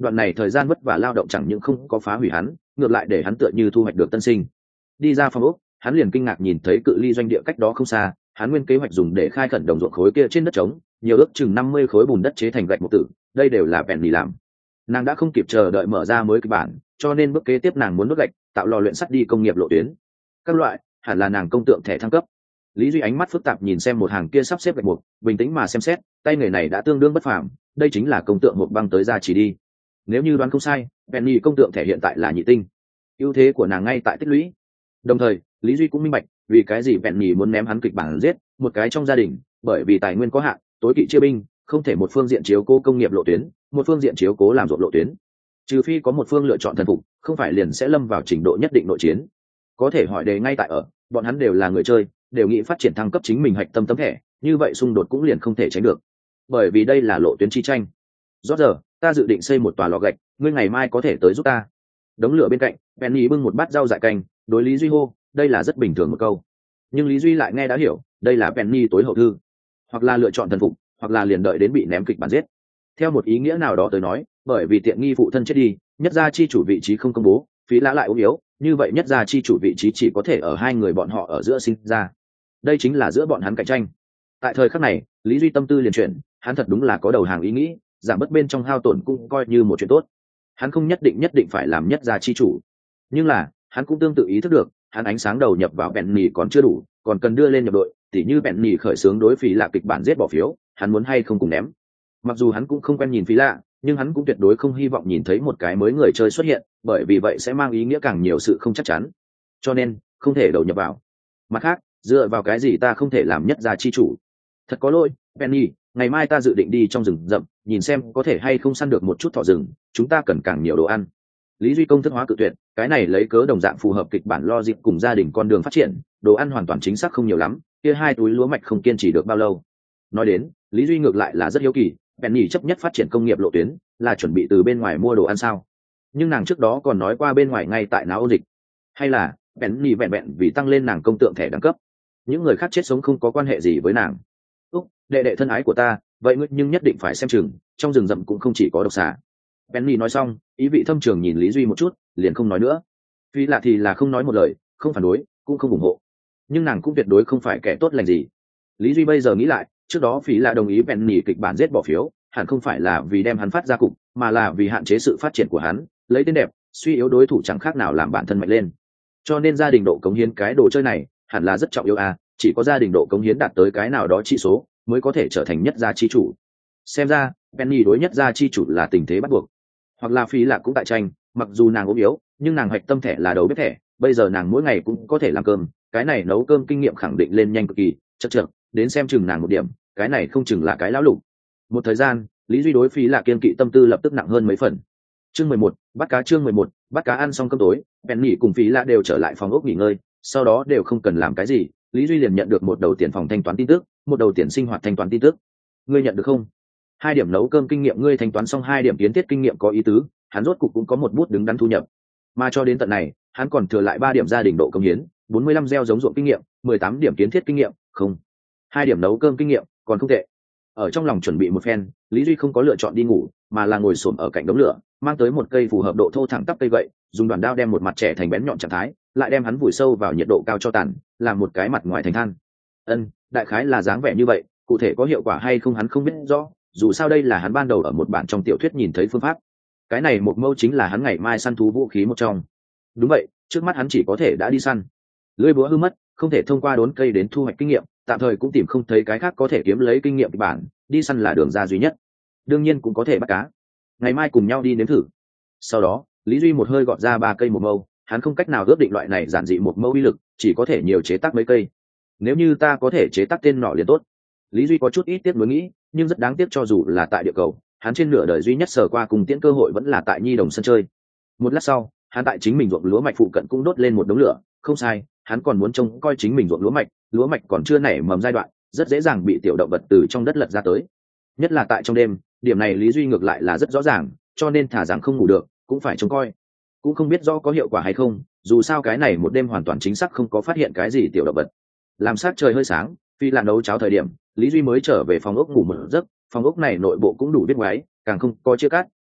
đoạn này thời gian vất vả lao động chẳng những không có phá hủy hắn, ngược lại để hắn tựa như thu hoạch được tân sinh. Đi ra phòng ốc, hắn liền kinh ngạc nhìn thấy cự ly doanh địa cách đó không xa, hắn nguyên kế hoạch dùng để khai khẩn đồng ruộng khối kia trên đất trống, nhiều ước chừng năm mươi khối bùn đất chế thành gạch một tử, đây đều là Penny làm. Nàng đã không kịp chờ đợi mở ra mới kịch bản, cho nên bước kế tiếp nàng muốn đốt gạch, tạo lò luyện sắt đi công nghiệp lộ tuyến. Các loại, hẳn là nàng công tượng thẻ thăng cấp. Lý Duy ánh mắt phức tạp nhìn xem một hàng kia sắp xếp gạch mục, bình tĩnh mà xem xét, tay nghề này đã tương đương bất phàm, đây chính là công tượng một băng tới ra chỉ đi. Nếu như đoán không sai, Penny công tượng thẻ hiện tại là nhị tinh. Ưu thế của nàng ngay tại tích lũy. Đồng thời, Lý Duy cũng minh bạch, vì cái gì Penny muốn ném hắn kịch bản giết một cái trong gia đình, bởi vì tài nguyên có hạn, tối kỵ chia binh, không thể một phương diện chiếu cố công nghiệp lộ tuyến, một phương diện chiếu cố làm ruộng lộ tuyến. Trừ phi có một phương lựa chọn thần phục, không phải liền sẽ lâm vào trình độ nhất định nội chiến. Có thể hỏi đề ngay tại ở, bọn hắn đều là người chơi, đều nghĩ phát triển thăng cấp chính mình hạch tâm tấm thẻ, như vậy xung đột cũng liền không thể tránh được. Bởi vì đây là lộ tuyến chi tranh. Rốt giờ, ta dự định xây một tòa lò gạch, ngươi ngày mai có thể tới giúp ta. Đống lửa bên cạnh, Penny bưng một bát rau dại canh, đối Lý Duy hô, đây là rất bình thường một câu. Nhưng Lý Duy lại nghe đã hiểu, đây là Penny tối hậu thư, hoặc là lựa chọn thần phục, hoặc là liền đợi đến bị ném kịch bản giết. Theo một ý nghĩa nào đó tới nói, bởi vì tiện nghi phụ thân chết đi, nhất gia chi chủ vị trí không công bố, phí lã lại ốm yếu, như vậy nhất gia chi chủ vị trí chỉ có thể ở hai người bọn họ ở giữa sinh ra. Đây chính là giữa bọn hắn cạnh tranh. Tại thời khắc này, Lý Duy tâm tư liền chuyển, hắn thật đúng là có đầu hàng ý nghĩ, giảm bớt bên trong hao tổn cũng coi như một chuyện tốt. Hắn không nhất định nhất định phải làm nhất gia chi chủ, nhưng là hắn cũng tương tự ý thức được, hắn ánh sáng đầu nhập vào Penny còn chưa đủ, còn cần đưa lên nhập đội, tỉ như Penny khởi xướng đối phí lạ kịch bản giết bỏ phiếu, hắn muốn hay không cùng ném. Mặc dù hắn cũng không quen nhìn phí lạ, nhưng hắn cũng tuyệt đối không hy vọng nhìn thấy một cái mới người chơi xuất hiện, bởi vì vậy sẽ mang ý nghĩa càng nhiều sự không chắc chắn. Cho nên, không thể đầu nhập vào. Mặt khác, dựa vào cái gì ta không thể làm nhất gia chi chủ? Thật có lỗi, Penny, ngày mai ta dự định đi trong rừng rậm, nhìn xem có thể hay không săn được một chút thỏ rừng, chúng ta cần càng nhiều đồ ăn. Lý Duy công thức hóa cự tuyệt, cái này lấy cớ đồng dạng phù hợp kịch bản logic cùng gia đình con đường phát triển, đồ ăn hoàn toàn chính xác không nhiều lắm, kia hai túi lúa mạch không kiên trì được bao lâu. Nói đến, Lý Duy ngược lại là rất hiếu kỳ, Penny chấp nhất phát triển công nghiệp lộ tuyến, là chuẩn bị từ bên ngoài mua đồ ăn sao? Nhưng nàng trước đó còn nói qua bên ngoài ngay tại náo ôn dịch, hay là Penny vẹn vẹn vì tăng lên nàng công tượng thẻ đẳng cấp, những người khác chết sống không có quan hệ gì với nàng. Úc, đệ đệ thân ái của ta, vậy ngươi nhưng nhất định phải xem chừng, trong rừng rậm cũng không chỉ có độc xà. Penny nói xong, ý vị thâm trường nhìn Lý Duy một chút, liền không nói nữa. Vì lạ thì là không nói một lời, không phản đối, cũng không ủng hộ. Nhưng nàng cũng tuyệt đối không phải kẻ tốt lành gì. Lý Duy bây giờ nghĩ lại, trước đó Phí lạ đồng ý Penny kịch bản giết bỏ phiếu, hẳn không phải là vì đem hắn phát ra cục, mà là vì hạn chế sự phát triển của hắn, lấy tên đẹp, suy yếu đối thủ chẳng khác nào làm bản thân mạnh lên. Cho nên gia đình độ cống hiến cái đồ chơi này, hẳn là rất trọng yếu à, chỉ có gia đình độ cống hiến đạt tới cái nào đó chỉ số, mới có thể trở thành nhất gia chi chủ. Xem ra, Penny đối nhất gia chi chủ là tình thế bắt buộc. Hoặc là Phí lạ cũng tại tranh, mặc dù nàng ốm yếu, nhưng nàng hoạch tâm thẻ là đầu bếp thẻ, bây giờ nàng mỗi ngày cũng có thể làm cơm, cái này nấu cơm kinh nghiệm khẳng định lên nhanh cực kỳ, chật chật, đến xem chừng nàng một điểm, cái này không chừng là cái lão lục. Một thời gian, Lý Duy đối Phí lạ kiên kỵ tâm tư lập tức nặng hơn mấy phần. Chương mười một, bắt cá chương mười một, bắt cá ăn xong cơm tối, Penny cùng Phí lạ đều trở lại phòng ốc nghỉ ngơi, sau đó đều không cần làm cái gì, Lý Duy liền nhận được một đầu tiền phòng thanh toán tin tức, một đầu tiền sinh hoạt thanh toán tin tức. Ngươi nhận được không? Hai điểm nấu cơm kinh nghiệm ngươi thanh toán xong hai điểm kiến thiết kinh nghiệm có ý tứ, hắn rốt cục cũng có một bút đứng đắn thu nhập. Mà cho đến tận này, hắn còn thừa lại ba điểm gia đình độ công hiến, bốn mươi lăm gieo giống ruộng kinh nghiệm, mười tám điểm kiến thiết kinh nghiệm, không. Hai điểm nấu cơm kinh nghiệm, còn không tệ. Ở trong lòng chuẩn bị một phen, Lý Duy không có lựa chọn đi ngủ, mà là ngồi xổm ở cạnh đống lửa, mang tới một cây phù hợp độ thô thẳng tắp cây gậy, dùng đoàn đao đem một mặt trẻ thành bén nhọn trạng thái, lại đem hắn vùi sâu vào nhiệt độ cao cho tàn, làm một cái mặt ngoài thành than. Ân, đại khái là dáng vẻ như vậy, cụ thể có hiệu quả hay không hắn không biết rõ, dù sao đây là hắn ban đầu ở một bản trong tiểu thuyết nhìn thấy phương pháp. Cái này một mâu chính là hắn ngày mai săn thú vũ khí một trong. Đúng vậy, trước mắt hắn chỉ có thể đã đi săn. Lưỡi búa hư mất, không thể thông qua đốn cây đến thu hoạch kinh nghiệm, tạm thời cũng tìm không thấy cái khác có thể kiếm lấy kinh nghiệm kịch bản, đi săn là đường ra duy nhất. Đương nhiên cũng có thể bắt cá. Ngày mai cùng nhau đi nếm thử. Sau đó, Lý Duy một hơi gọt ra ba cây một mâu, hắn không cách nào ước định loại này giản dị một mâu uy lực, chỉ có thể nhiều chế tác mấy cây. Nếu như ta có thể chế tác tên nỏ liền tốt. Lý Duy có chút ít tiếc nuối nghĩ, nhưng rất đáng tiếc cho dù là tại địa cầu, hắn trên nửa đời duy nhất sở qua cùng tiễn cơ hội vẫn là tại nhi đồng sân chơi. Một lát sau, hắn tại chính mình ruộng lúa mạch phụ cận cũng đốt lên một đống lửa, không sai, hắn còn muốn trông coi chính mình ruộng lúa mạch, lúa mạch còn chưa nảy mầm giai đoạn, rất dễ dàng bị tiểu động vật từ trong đất lật ra tới. Nhất là tại trong đêm, điểm này Lý Duy ngược lại là rất rõ ràng, cho nên thả rằng không ngủ được, cũng phải trông coi. Cũng không biết rõ có hiệu quả hay không, dù sao cái này một đêm hoàn toàn chính xác không có phát hiện cái gì tiểu động vật. Làm sát trời hơi sáng, phi làm nấu cháo thời điểm, Lý Duy mới trở về phòng ốc ngủ một giấc, phòng ốc này nội bộ cũng đủ biết ngoái, càng không có chia cắt,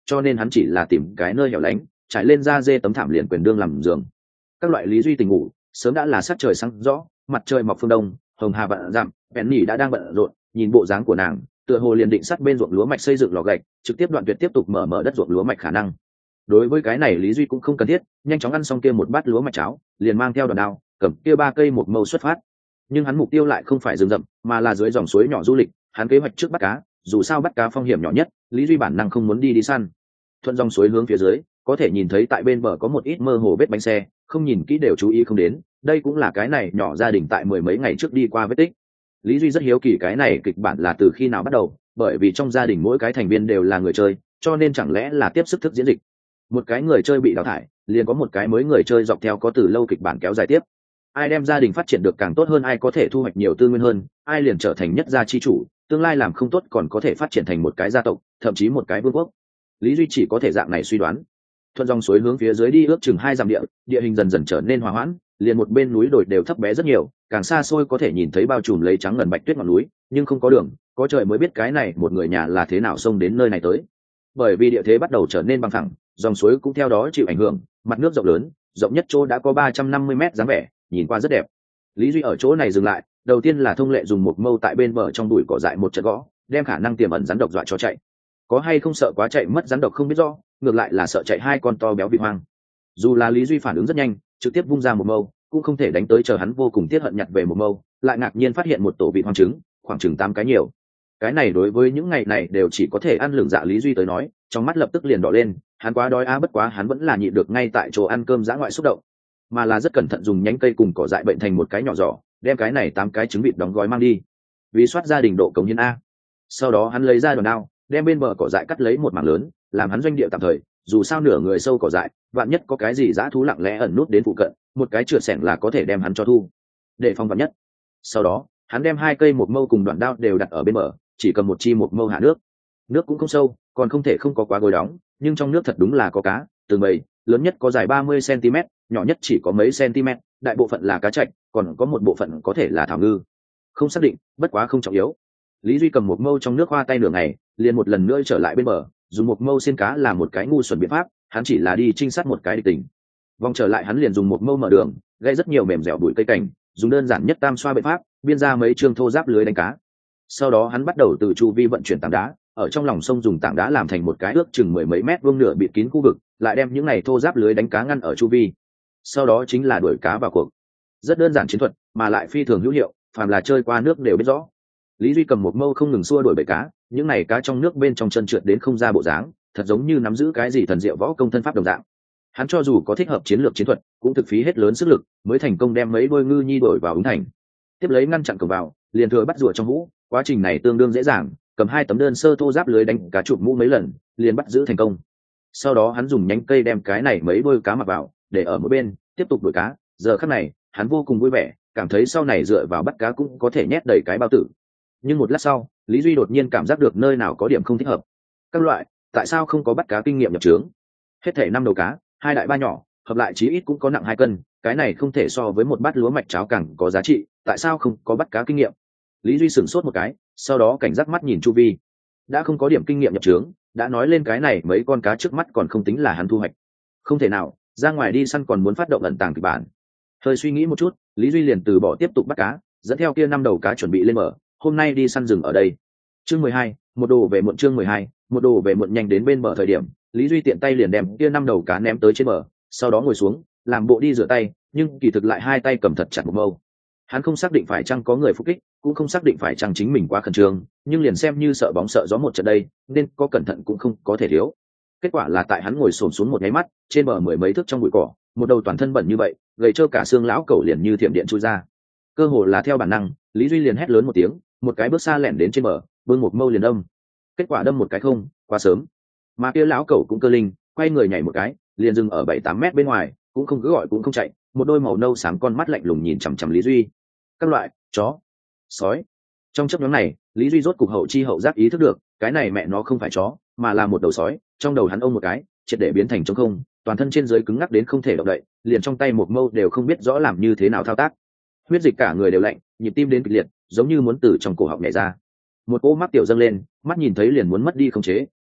cho nên hắn chỉ là tìm cái nơi hẻo lánh trải lên da dê tấm thảm liền quyền đương làm giường. Các loại Lý Duy tỉnh ngủ sớm đã là sắc trời sáng rõ, mặt trời mọc phương đông, hồng hà bận rậm, bèn nhỉ đã đang bận rộn, nhìn bộ dáng của nàng tựa hồ liền định sát bên ruộng lúa mạch xây dựng lò gạch trực tiếp đoạn tuyệt tiếp tục mở mở đất ruộng lúa mạch khả năng. Đối với cái này Lý Duy cũng không cần thiết, nhanh chóng ăn xong kia một bát lúa mạch cháo liền mang theo đòn đao cầm kia ba cây một mâu xuất phát. Nhưng hắn mục tiêu lại không phải rừng rậm mà là dưới dòng suối nhỏ du lịch. Hắn kế hoạch trước bắt cá, dù sao bắt cá phong hiểm nhỏ nhất, Lý Duy bản năng không muốn đi đi săn. Thuận dòng suối hướng phía dưới có thể nhìn thấy tại bên bờ có một ít mơ hồ vết bánh xe, không nhìn kỹ đều chú ý không đến, đây cũng là cái này nhỏ gia đình tại mười mấy ngày trước đi qua vết tích. Lý Duy rất hiếu kỳ cái này kịch bản là từ khi nào bắt đầu, bởi vì trong gia đình mỗi cái thành viên đều là người chơi, cho nên chẳng lẽ là tiếp sức thức diễn dịch. Một cái người chơi bị đào thải, liền có một cái mới người chơi dọc theo có từ lâu kịch bản kéo dài tiếp. Ai đem gia đình phát triển được càng tốt hơn, ai có thể thu hoạch nhiều tư nguyên hơn, ai liền trở thành nhất gia chi chủ, tương lai làm không tốt còn có thể phát triển thành một cái gia tộc, thậm chí một cái vương quốc. Lý Duy chỉ có thể dạng này suy đoán. Thuận dòng suối hướng phía dưới đi ước chừng hai dặm địa, địa hình dần dần trở nên hòa hoãn, liền một bên núi đồi đều thấp bé rất nhiều, càng xa xôi có thể nhìn thấy bao trùm lấy trắng ngần bạch tuyết ngọn núi, nhưng không có đường, có trời mới biết cái này một người nhà là thế nào xông đến nơi này tới. Bởi vì địa thế bắt đầu trở nên bằng phẳng, dòng suối cũng theo đó chịu ảnh hưởng, mặt nước rộng lớn, rộng nhất chỗ đã có ba trăm năm mươi mét dáng vẻ, nhìn qua rất đẹp. Lý Duy ở chỗ này dừng lại, đầu tiên là thông lệ dùng một mâu tại bên bờ trong bụi cỏ dại một trận gõ, đem khả năng tiềm ẩn rắn độc dọa cho chạy. Có hay không sợ quá chạy mất rắn độc không biết rõ, ngược lại là sợ chạy hai con to béo vị hoang. Dù là Lý Duy phản ứng rất nhanh, trực tiếp vung ra một mâu, cũng không thể đánh tới, chờ hắn vô cùng tiếc hận nhặt về một mâu, lại ngạc nhiên phát hiện một tổ vị hoang trứng, khoảng chừng tám cái nhiều. Cái này đối với những ngày này đều chỉ có thể ăn lửng dạ Lý Duy tới nói, trong mắt lập tức liền đỏ lên, hắn quá đói á, bất quá hắn vẫn là nhịn được ngay tại chỗ ăn cơm dã ngoại xúc động, mà là rất cẩn thận dùng nhánh cây cùng cỏ dại bệnh thành một cái nhỏ giỏ, đem cái này tám cái trứng vịt đóng gói mang đi, vì soát gia đình độ cống hiến a. Sau đó hắn lấy ra đòn đao, đem bên bờ cỏ dại cắt lấy một mảng lớn, làm hắn doanh địa tạm thời, dù sao nửa người sâu cỏ dại, vạn nhất có cái gì dã thú lặng lẽ ẩn nút đến phụ cận, một cái chừa sẻng là có thể đem hắn cho thu, để phòng vạn nhất. Sau đó hắn đem hai cây một mâu cùng đoạn đao đều đặt ở bên bờ, chỉ cầm một chi một mâu hạ nước. Nước cũng không sâu, còn không thể không có quá gối đóng, nhưng trong nước thật đúng là có cá, từng bầy, lớn nhất có dài ba mươi xăng ti mét, nhỏ nhất chỉ có mấy cm, đại bộ phận là cá trạch, còn có một bộ phận có thể là thảo ngư. Không xác định, bất quá không trọng yếu. Lý Duy cầm một mâu trong nước hoa tay nửa ngày, liền một lần nữa trở lại bên bờ, dùng một mâu xiên cá là một cái ngu xuẩn biện pháp, hắn chỉ là đi trinh sát một cái địch tình. Vòng trở lại hắn liền dùng một mâu mở đường, gây rất nhiều mềm dẻo bụi cây cảnh, dùng đơn giản nhất tam xoa biện pháp, biên ra mấy chương thô giáp lưới đánh cá. Sau đó hắn bắt đầu từ chu vi vận chuyển tảng đá, ở trong lòng sông dùng tảng đá làm thành một cái ước chừng mười mấy mét vuông nửa bịt kín khu vực, lại đem những này thô giáp lưới đánh cá ngăn ở chu vi. Sau đó chính là đuổi cá vào cuộc. Rất đơn giản chiến thuật, mà lại phi thường hữu hiệu, phàm là chơi qua nước đều biết rõ. Lý Duy cầm một mâu không ngừng xua đuổi bầy cá, những này cá trong nước bên trong chân trượt đến không ra bộ dáng, thật giống như nắm giữ cái gì thần diệu võ công thân pháp đồng dạng. Hắn cho dù có thích hợp chiến lược chiến thuật, cũng thực phí hết lớn sức lực mới thành công đem mấy đôi ngư nhi đổi vào ứng thành. Tiếp lấy ngăn chặn cổng vào, liền thừa bắt rùa trong hũ, quá trình này tương đương dễ dàng, cầm hai tấm đơn sơ thô giáp lưới đánh cá chụp mũ mấy lần, liền bắt giữ thành công. Sau đó hắn dùng nhánh cây đem cái này mấy đôi cá mặc vào, để ở một bên, tiếp tục đuổi cá. Giờ khắc này, hắn vô cùng vui vẻ, cảm thấy sau này dựa vào bắt cá cũng có thể nhét đầy cái bao tử. Nhưng một lát sau, Lý Duy đột nhiên cảm giác được nơi nào có điểm không thích hợp. Các loại, tại sao không có bắt cá kinh nghiệm nhập trướng? Hết thể năm đầu cá, hai đại ba nhỏ, hợp lại chí ít cũng có nặng hai cân, cái này không thể so với một bát lúa mạch cháo càng có giá trị, tại sao không có bắt cá kinh nghiệm? Lý Duy sửng sốt một cái, sau đó cảnh giác mắt nhìn chu vi. Đã không có điểm kinh nghiệm nhập trướng, đã nói lên cái này mấy con cá trước mắt còn không tính là hắn thu hoạch. Không thể nào, ra ngoài đi săn còn muốn phát động ẩn tàng kịch bản. Hơi suy nghĩ một chút, Lý Duy liền từ bỏ tiếp tục bắt cá, dẫn theo kia năm đầu cá chuẩn bị lên mở, hôm nay đi săn rừng ở đây. Chương mười hai, một đồ về muộn. Chương mười hai, một đồ về muộn. Nhanh đến bên bờ thời điểm, Lý Duy tiện tay liền đem kia năm đầu cá ném tới trên bờ, sau đó ngồi xuống, làm bộ đi rửa tay, nhưng kỳ thực lại hai tay cầm thật chặt một mâu. Hắn không xác định phải chăng có người phục kích, cũng không xác định phải chăng chính mình quá khẩn trương, nhưng liền xem như sợ bóng sợ gió một trận đây, nên có cẩn thận cũng không có thể thiếu. Kết quả là tại hắn ngồi xổm xuống một nháy mắt, trên bờ mười mấy thước trong bụi cỏ, một đầu toàn thân bẩn như vậy, gầy trơ cả xương lão cẩu liền như thiểm điện chui ra. Cơ hồ là theo bản năng, Lý Duy liền hét lớn một tiếng, một cái bước xa lẻn đến trên bờ, bưng một mâu liền đâm. Kết quả đâm một cái không, quá sớm. Mà kia lão cẩu cũng cơ linh, quay người nhảy một cái, liền dừng ở bảy tám mét bên ngoài, cũng không cứ gọi cũng không chạy, một đôi màu nâu xám con mắt lạnh lùng nhìn chằm chằm Lý Duy. Các loại chó, sói. Trong chớp nhoáng này, Lý Duy rốt cục hậu chi hậu giác ý thức được, cái này mẹ nó không phải chó, mà là một đầu sói. Trong đầu hắn ông một cái, triệt để biến thành trống không, toàn thân trên dưới cứng ngắc đến không thể động đậy, liền trong tay một mâu đều không biết rõ làm như thế nào thao tác. Huyết dịch cả người đều lạnh, nhịp tim đến kịch liệt, giống như muốn từ trong cổ họng nhảy ra. Một cỗ mắt tiểu dâng lên, mắt nhìn thấy liền muốn mất đi khống chế,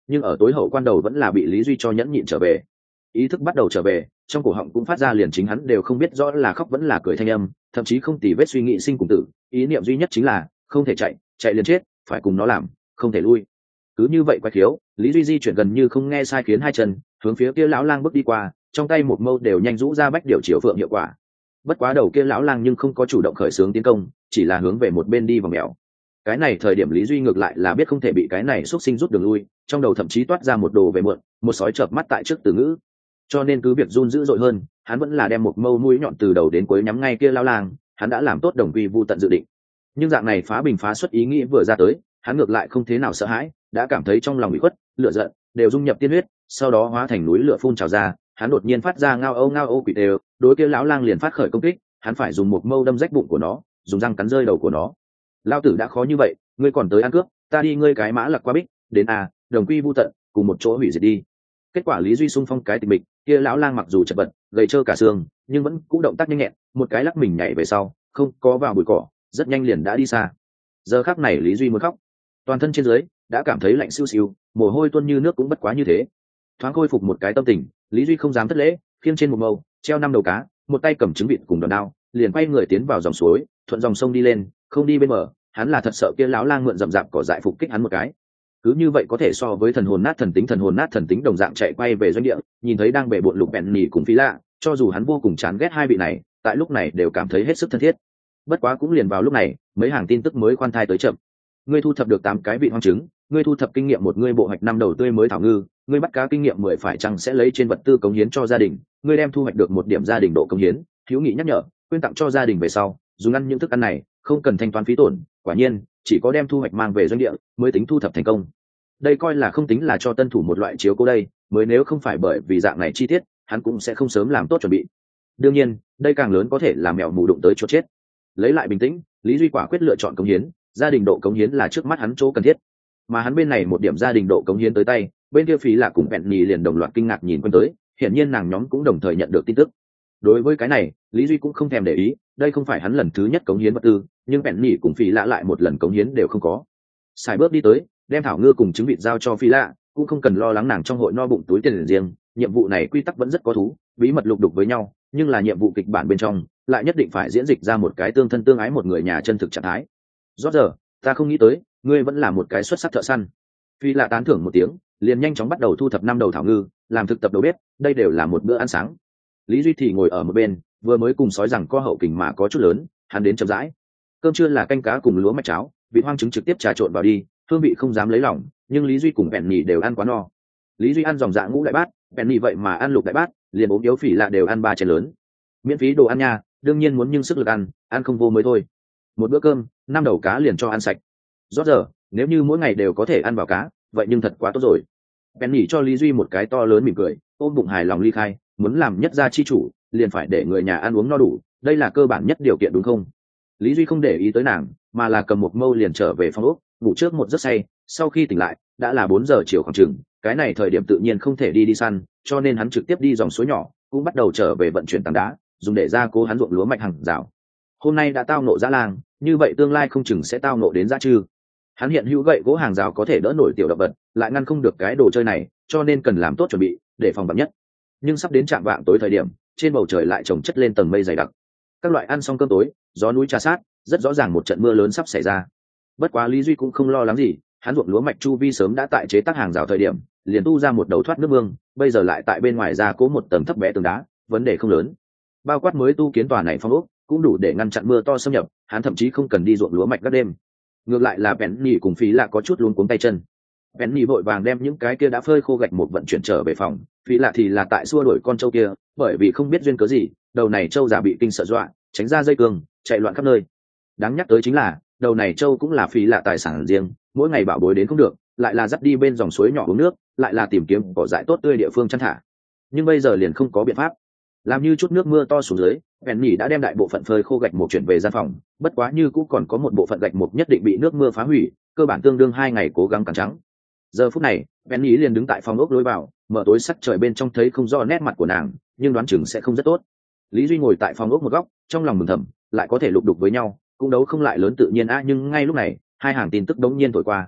nhưng ở tối hậu quan đầu vẫn là bị lý duy cho nhẫn nhịn trở về. Ý thức bắt đầu trở về, trong cổ họng cũng phát ra liền chính hắn đều không biết rõ là khóc vẫn là cười thanh âm, thậm chí không tì vết suy nghĩ sinh cùng tử, ý niệm duy nhất chính là không thể chạy, chạy liền chết, phải cùng nó làm, không thể lui. Cứ như vậy quay khiếu, lý duy di chuyển gần như không nghe sai khiến hai chân hướng phía kia lão lang bước đi qua, trong tay một mâu đều nhanh rũ ra bách điều chiều phượng hiệu quả. Bất quá đầu kia lão lang nhưng không có chủ động khởi xướng tiến công, chỉ là hướng về một bên đi vòng mèo. Cái này thời điểm lý duy ngược lại là biết không thể bị cái này xuất sinh rút đường lui, trong đầu thậm chí toát ra một đồ về mượn, một sói chợp mắt tại trước từ ngữ, cho nên cứ việc run dữ dội hơn, hắn vẫn là đem một mâu mũi nhọn từ đầu đến cuối nhắm ngay kia lão lang. Hắn đã làm tốt đồng quy vu tận dự định, nhưng dạng này phá bình phá xuất ý nghĩ vừa ra tới, hắn ngược lại không thế nào sợ hãi, đã cảm thấy trong lòng bị khuất, lửa giận đều dung nhập tiên huyết, sau đó hóa thành núi lửa phun trào ra. Hắn đột nhiên phát ra ngao âu ngao âu quỷ đều, đối kia lão lang liền phát khởi công kích. Hắn phải dùng một mâu đâm rách bụng của nó, dùng răng cắn rơi đầu của nó. Lão tử đã khó như vậy, ngươi còn tới ăn cướp, ta đi ngươi cái mã lặc qua bích, đến à, đồng quy vu tận, cùng một chỗ hủy diệt đi. Kết quả lý duy xung phong cái tịch mịch, kia lão lang mặc dù chật vật, gầy trơ cả xương, nhưng vẫn cũ động tác nhanh nhẹn, một cái lắc mình nhảy về sau, không có vào bụi cỏ, rất nhanh liền đã đi xa. Giờ khắc này lý duy muốn khóc, toàn thân trên dưới đã cảm thấy lạnh siêu siêu, mồ hôi tuôn như nước cũng bất quá như thế. Thoáng khôi phục một cái tâm tình, lý duy không dám thất lễ, khiêng trên một mâu treo năm đầu cá, một tay cầm trứng vịt cùng đòn đao, liền quay người tiến vào dòng suối, thuận dòng sông đi lên, không đi bên bờ. Hắn là thật sợ kia lão lang mượn rậm rạp cỏ dại phục kích hắn một cái. Cứ như vậy có thể so với thần hồn nát thần tính thần hồn nát thần tính đồng dạng chạy quay về doanh địa, nhìn thấy đang bể bộn lục bèn nỉ cùng phí lạ, cho dù hắn vô cùng chán ghét hai vị này, tại lúc này đều cảm thấy hết sức thân thiết. Bất quá cũng liền vào lúc này, mấy hàng tin tức mới khoan thai tới chậm. Ngươi thu thập được tám cái vị hoang trứng, ngươi thu thập kinh nghiệm một ngươi bộ hoạch năm đầu tươi mới thảo ngư, ngươi bắt cá kinh nghiệm mười phải chăng sẽ lấy trên vật tư cống hiến cho gia đình, ngươi đem thu hoạch được một điểm gia đình độ cống hiến, hữu nghị nhắc nhở, quyên tặng cho gia đình về sau, dùng ăn những thức ăn này, không cần thanh toán phí tổn, quả nhiên, chỉ có đem thu hoạch mang về doanh địa mới tính thu thập thành công. Đây coi là không tính là cho tân thủ một loại chiếu cố đây, mới nếu không phải bởi vì dạng này chi tiết, hắn cũng sẽ không sớm làm tốt chuẩn bị. Đương nhiên, đây càng lớn có thể là mèo mù đụng tới chỗ chết. Lấy lại bình tĩnh, lý duy quả quyết lựa chọn cống hiến, gia đình độ cống hiến là trước mắt hắn chỗ cần thiết. Mà hắn bên này một điểm gia đình độ cống hiến tới tay, bên kia phí là cùng bẹn nhì liền đồng loạt kinh ngạc nhìn quanh tới, hiển nhiên nàng nhóm cũng đồng thời nhận được tin tức. Đối với cái này, lý duy cũng không thèm để ý, đây không phải hắn lần thứ nhất cống hiến vật tư, nhưng bẹn nhì cùng phí lạ lại một lần cống hiến đều không có. Xài bước đi tới, đem thảo ngư cùng trứng vịt giao cho phi lạ, cũng không cần lo lắng nàng trong hội no bụng túi tiền riêng. Nhiệm vụ này quy tắc vẫn rất có thú, bí mật lục đục với nhau, nhưng là nhiệm vụ kịch bản bên trong lại nhất định phải diễn dịch ra một cái tương thân tương ái một người nhà chân thực trạng thái. Rõ giờ, ta không nghĩ tới ngươi vẫn là một cái xuất sắc thợ săn. Phi lạ tán thưởng một tiếng, liền nhanh chóng bắt đầu thu thập năm đầu thảo ngư, làm thực tập đầu bếp, đây đều là một bữa ăn sáng. Lý duy thì ngồi ở một bên, vừa mới cùng sói rằng co hậu kình mà có chút lớn, hắn đến chậm rãi. Cơm trưa là canh cá cùng lúa mạch cháo, vị hoang trứng trực tiếp trà trộn vào đi, hương vị không dám lấy lòng, nhưng lý duy cùng bẹn nhì đều ăn quá no. Lý duy ăn dòng dạ ngũ đại bát, bẹn nhì vậy mà ăn lục đại bát, liền ốm yếu phỉ lạ đều ăn ba chén lớn. Miễn phí đồ ăn nha, đương nhiên muốn nhưng sức lực ăn, ăn không vô mới thôi. Một bữa cơm, năm đầu cá liền cho ăn sạch. Rót giờ, nếu như mỗi ngày đều có thể ăn vào cá, vậy nhưng thật quá tốt rồi. Bèn nhỉ cho Lý Duy một cái to lớn mỉm cười, ôm bụng hài lòng ly khai, muốn làm nhất gia chi chủ, liền phải để người nhà ăn uống no đủ, đây là cơ bản nhất điều kiện đúng không? Lý Duy không để ý tới nàng, mà là cầm một mâu liền trở về phòng ốc, ngủ trước một giấc say, sau khi tỉnh lại, đã là bốn giờ chiều khoảng chừng, cái này thời điểm tự nhiên không thể đi đi săn, cho nên hắn trực tiếp đi dòng suối nhỏ, cũng bắt đầu trở về vận chuyển tảng đá, dùng để gia cố hắn ruộng lúa mạch hàng rào. Hôm nay đã tao nộ dã lang, như vậy tương lai không chừng sẽ tao nộ đến dã trư. Hắn hiện hữu gậy gỗ hàng rào có thể đỡ nổi tiểu động vật, lại ngăn không được cái đồ chơi này, cho nên cần làm tốt chuẩn bị để phòng vạn nhất. Nhưng sắp đến trạm vạng tối thời điểm, trên bầu trời lại chồng chất lên tầng mây dày đặc. Các loại ăn xong cơm tối, gió núi trà sát, rất rõ ràng một trận mưa lớn sắp xảy ra. Bất quá Lý Duy cũng không lo lắng gì, hắn ruộng lúa mạch chu vi sớm đã tại chế tác hàng rào thời điểm, liền tu ra một đầu thoát nước mương, bây giờ lại tại bên ngoài ra cố một tầng thấp bé tường đá, vấn đề không lớn. Bao quát mới tu kiến tòa này phong ốc, cũng đủ để ngăn chặn mưa to xâm nhập, hắn thậm chí không cần đi ruộng lúa mạch các đêm. Ngược lại là bèn nhỉ cùng phí lạ có chút luống cuống tay chân. Bèn nhỉ vội vàng đem những cái kia đã phơi khô gạch một vận chuyển trở về phòng, phí lạ thì là tại xua đuổi con trâu kia, bởi vì không biết duyên cớ gì, đầu này trâu già bị kinh sợ dọa, tránh ra dây cương, chạy loạn khắp nơi. Đáng nhắc tới chính là, đầu này trâu cũng là phí lạ tài sản riêng, mỗi ngày bảo bối đến không được, lại là dắt đi bên dòng suối nhỏ uống nước, lại là tìm kiếm cỏ dại tốt tươi địa phương chăn thả. Nhưng bây giờ liền không có biện pháp. Làm như chút nước mưa to xuống dưới, bèn nhỉ đã đem đại bộ phận phơi khô gạch một chuyển về gian phòng, bất quá như cũng còn có một bộ phận gạch một nhất định bị nước mưa phá hủy, cơ bản tương đương hai ngày cố gắng cắn trắng. Giờ phút này, bèn nhỉ liền đứng tại phòng ốc lối vào, mở tối sắc trời bên trong thấy không rõ nét mặt của nàng, nhưng đoán chừng sẽ không rất tốt. Lý Duy ngồi tại phòng ốc một góc, trong lòng mừng thầm, lại có thể lục đục với nhau, cũng đấu không lại lớn tự nhiên a, nhưng ngay lúc này, hai hàng tin tức đống nhiên thổi qua.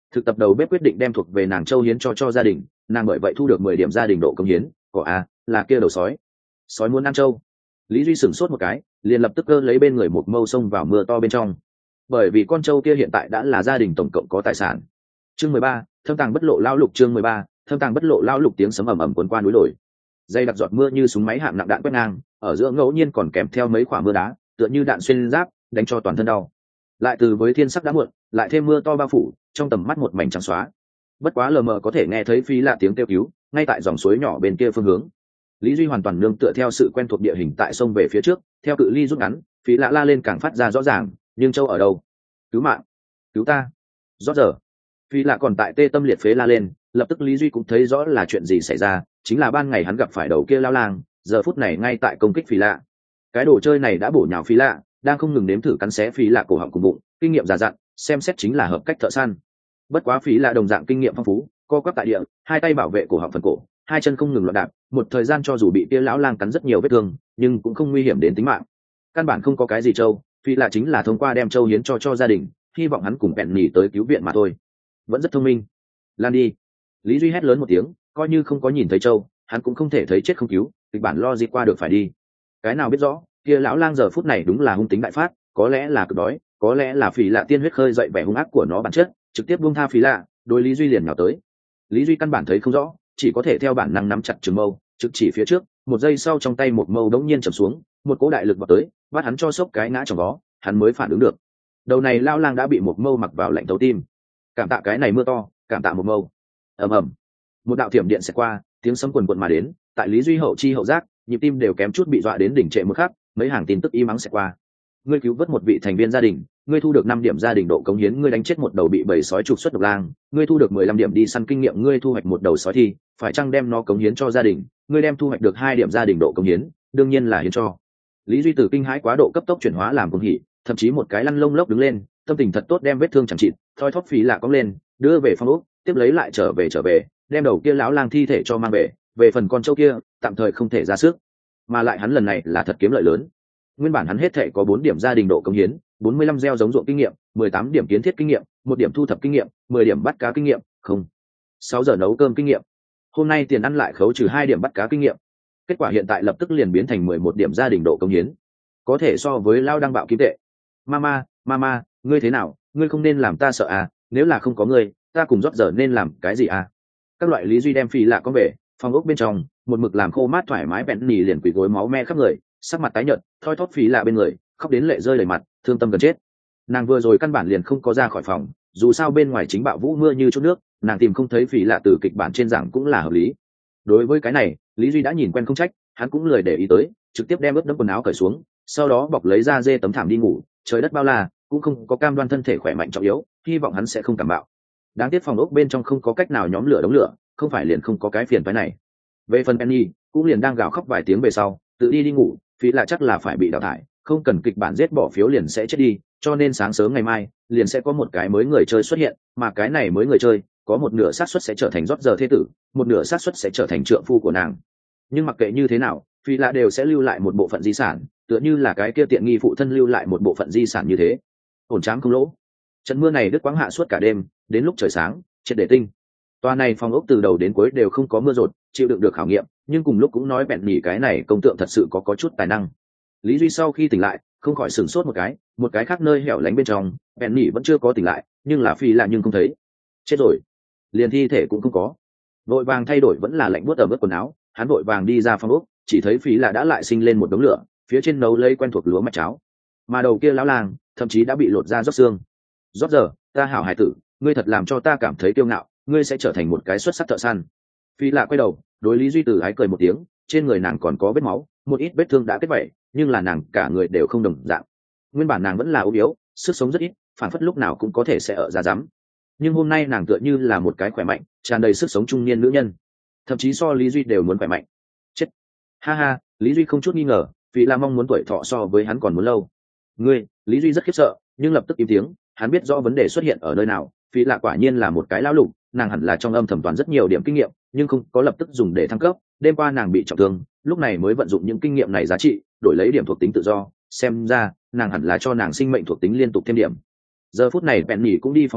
Thực tập đầu bếp quyết định đem thuộc về nàng châu hiến cho cho gia đình, nàng bởi vậy thu được mười điểm gia đình độ công hiến. Cỏ a, là kia đầu sói. Sói muốn ăn châu. Lý Duy sửng sốt một cái, liền lập tức cơ lấy bên người một mâu xông vào mưa to bên trong. Bởi vì con trâu kia hiện tại đã là gia đình tổng cộng có tài sản. Chương mười ba, thâm tàng bất lộ lão lục. Chương mười ba, thâm tàng bất lộ lão lục. Tiếng sấm ầm ầm cuốn qua núi đồi, dây đặc giọt mưa như súng máy hạng nặng đạn quét ngang, ở giữa ngẫu nhiên còn kèm theo mấy quả mưa đá, tựa như đạn xuyên giáp, đánh cho toàn thân đau. Lại từ với thiên sắc đã muộn, lại thêm mưa to bao phủ, trong tầm mắt một mảnh trắng xóa. Bất quá lờ mờ có thể nghe thấy Phi Lạ tiếng kêu cứu, ngay tại dòng suối nhỏ bên kia phương hướng. Lý Duy hoàn toàn nương tựa theo sự quen thuộc địa hình tại sông về phía trước, theo cự ly rút ngắn, Phi Lạ la lên càng phát ra rõ ràng, nhưng châu ở đâu? Cứu mạng, cứu ta! Rót giờ, Phi Lạ còn tại tê tâm liệt phế la lên, lập tức Lý Duy cũng thấy rõ là chuyện gì xảy ra, chính là ban ngày hắn gặp phải đầu kia lao lang, giờ phút này ngay tại công kích Phi Lạ. Cái đồ chơi này đã bổ nhào Phi Lạ, đang không ngừng nếm thử cắn xé Phi Lạ cổ họng cùng bụng, kinh nghiệm già dặn, xem xét chính là hợp cách thợ săn. Bất quá Phi Lạ đồng dạng kinh nghiệm phong phú, co quắp tại địa, hai tay bảo vệ cổ họng phần cổ, hai chân không ngừng loạn đạp, một thời gian cho dù bị kia lão lang cắn rất nhiều vết thương, nhưng cũng không nguy hiểm đến tính mạng. Căn bản không có cái gì trâu, Phi Lạ chính là thông qua đem trâu hiến cho cho gia đình, hy vọng hắn cùng bèn nhì tới cứu viện mà thôi. Vẫn rất thông minh. Lan đi. Lý Duy hét lớn một tiếng, coi như không có nhìn thấy trâu, hắn cũng không thể thấy chết không cứu, kịch bản lo gì qua được phải đi. Cái nào biết rõ, kia lão lang giờ phút này đúng là hung tính đại phát, có lẽ là cực đói, có lẽ là Phi Lạ tiên huyết khơi dậy vẻ hung ác của nó bản chất, trực tiếp buông tha Phi Lạ, đối Lý Duy liền nhào tới. Lý Duy căn bản thấy không rõ, chỉ có thể theo bản năng nắm chặt trường mâu, trực chỉ phía trước, một giây sau trong tay một mâu đống nhiên chầm xuống, một cỗ đại lực vào tới, bắt hắn cho sốc cái ngã trong vó, hắn mới phản ứng được. Đầu này lao lang đã bị một mâu mặc vào lạnh thấu tim. Cảm tạ cái này mưa to, cảm tạ một mâu. Ầm ầm. Một đạo thiểm điện sẽ qua, tiếng sấm quần quần mà đến, tại Lý Duy hậu chi hậu giác, nhịp tim đều kém chút bị dọa đến đỉnh trệ một khắc, mấy hàng tin tức y mắng sẽ qua. Ngươi cứu vớt một vị thành viên gia đình, ngươi thu được năm điểm gia đình độ cống hiến, ngươi đánh chết một đầu bị bầy sói trục xuất độc lang, ngươi thu được mười lăm điểm đi săn kinh nghiệm, ngươi thu hoạch một đầu sói thi, phải chăng đem nó cống hiến cho gia đình, ngươi đem thu hoạch được hai điểm gia đình độ cống hiến, đương nhiên là hiến cho. Lý Duy từ kinh hãi quá độ cấp tốc chuyển hóa làm cuồng hỉ, thậm chí một cái lăn lông lốc đứng lên, tâm tình thật tốt đem vết thương chẳng trị, thoi thóp Phí Lạ cong lên, đưa về phòng ốc, tiếp lấy lại trở về trở về, đem đầu kia lão lang thi thể cho mang về, về phần con trâu kia, tạm thời không thể ra sức, mà lại hắn lần này là thật kiếm lợi lớn. Nguyên bản hắn hết thệ có bốn điểm gia đình độ cống hiến, bốn mươi lăm gieo giống ruộng kinh nghiệm, mười tám điểm kiến thiết kinh nghiệm, một điểm thu thập kinh nghiệm, mười điểm bắt cá kinh nghiệm, không, sáu giờ nấu cơm kinh nghiệm. Hôm nay tiền ăn lại khấu trừ hai điểm bắt cá kinh nghiệm. Kết quả hiện tại lập tức liền biến thành mười một điểm gia đình độ cống hiến. Có thể so với lao đang bạo kim tệ. Mama, mama, ngươi thế nào, ngươi không nên làm ta sợ à, nếu là không có ngươi, ta cùng rót giờ nên làm cái gì à? Các loại Lý Duy đem Phi Lạ con về, phòng ốc bên trong, một mực làm khô mát thoải mái bẹn nỉ liền quỳ gối máu me khắp người, sắc mặt tái nhợt, thoi thóp Phi Lạ bên người, khóc đến lệ rơi đầy mặt, thương tâm gần chết. Nàng vừa rồi căn bản liền không có ra khỏi phòng, dù sao bên ngoài chính bạo vũ mưa như chút nước, nàng tìm không thấy Phi Lạ từ kịch bản trên giảng cũng là hợp lý. Đối với cái này, Lý Duy đã nhìn quen không trách, hắn cũng lười để ý tới, trực tiếp đem ướt đẫm quần áo cởi xuống, sau đó bọc lấy ra dê tấm thảm đi ngủ. Trời đất bao la, cũng không có cam đoan thân thể khỏe mạnh trọng yếu, hy vọng hắn sẽ không cảm bạo. Đáng tiếc phòng ốc bên trong không có cách nào nhóm lửa đống lửa, không phải liền không có cái phiền phái này. Về phần Penny, cũng liền đang gào khóc vài tiếng về sau, tự đi đi ngủ, Phi Lạ chắc là phải bị đào thải, không cần kịch bản giết bỏ phiếu liền sẽ chết đi, cho nên sáng sớm ngày mai liền sẽ có một cái mới người chơi xuất hiện, mà cái này mới người chơi có một nửa xác suất sẽ trở thành rót giờ thế tử, một nửa xác suất sẽ trở thành trượng phu của nàng. Nhưng mặc kệ như thế nào, Phi Lạ đều sẽ lưu lại một bộ phận di sản, tựa như là cái kia tiện nghi phụ thân lưu lại một bộ phận di sản như thế. Ổn tráng không lỗ. Trận mưa này đứt quãng hạ suốt cả đêm, đến lúc trời sáng, triệt để tinh. Tòa này phòng ốc từ đầu đến cuối đều không có mưa rột, chịu đựng được khảo nghiệm, nhưng cùng lúc cũng nói bẹn nhỉ cái này công tượng thật sự có có chút tài năng. Lý Duy sau khi tỉnh lại, không khỏi sửng sốt một cái, một cái khác nơi hẻo lánh bên trong, bẹn nhỉ vẫn chưa có tỉnh lại, nhưng là Phi Lạ nhưng không thấy. Chết rồi, liền thi thể cũng không có. Vội vàng thay đổi vẫn là lạnh buốt ở mức quần áo, hắn vội vàng đi ra phòng ốc, chỉ thấy Phi Lạ đã lại sinh lên một đống lửa, phía trên nấu lấy quen thuộc lúa mạch cháo, mà đầu kia lão lang thậm chí đã bị lột ra rót xương. Rót giờ, ta hảo hải tử, ngươi thật làm cho ta cảm thấy kiêu ngạo, ngươi sẽ trở thành một cái xuất sắc thợ săn. Phi Lạ quay đầu, đối Lý Duy Từ ái cười một tiếng, trên người nàng còn có vết máu, một ít vết thương đã kết vảy, nhưng là nàng cả người đều không đồng dạng. Nguyên bản nàng vẫn là ốm yếu, sức sống rất ít, phản phất lúc nào cũng có thể sẽ ở ra rắm. Nhưng hôm nay nàng tựa như là một cái khỏe mạnh, tràn đầy sức sống trung niên nữ nhân, thậm chí so Lý Duy đều muốn khỏe mạnh. Chết. Ha ha, Lý Duy không chút nghi ngờ, Phi Lạ mong muốn tuổi thọ so với hắn còn muốn lâu. Ngươi, Lý Duy rất khiếp sợ, nhưng lập tức im tiếng, hắn biết rõ vấn đề xuất hiện ở nơi nào. Phi Lạ quả nhiên là một cái lão lục, nàng hẳn là trong âm thầm toàn rất nhiều điểm kinh nghiệm, nhưng không có lập tức dùng để thăng cấp. Đêm qua nàng bị trọng thương, lúc này mới vận dụng những kinh nghiệm này giá trị, đổi lấy điểm thuộc tính tự do. Xem ra, nàng hẳn là cho nàng sinh mệnh thuộc tính liên tục thêm điểm. Giờ phút này Penny cũng đi phòng ốc,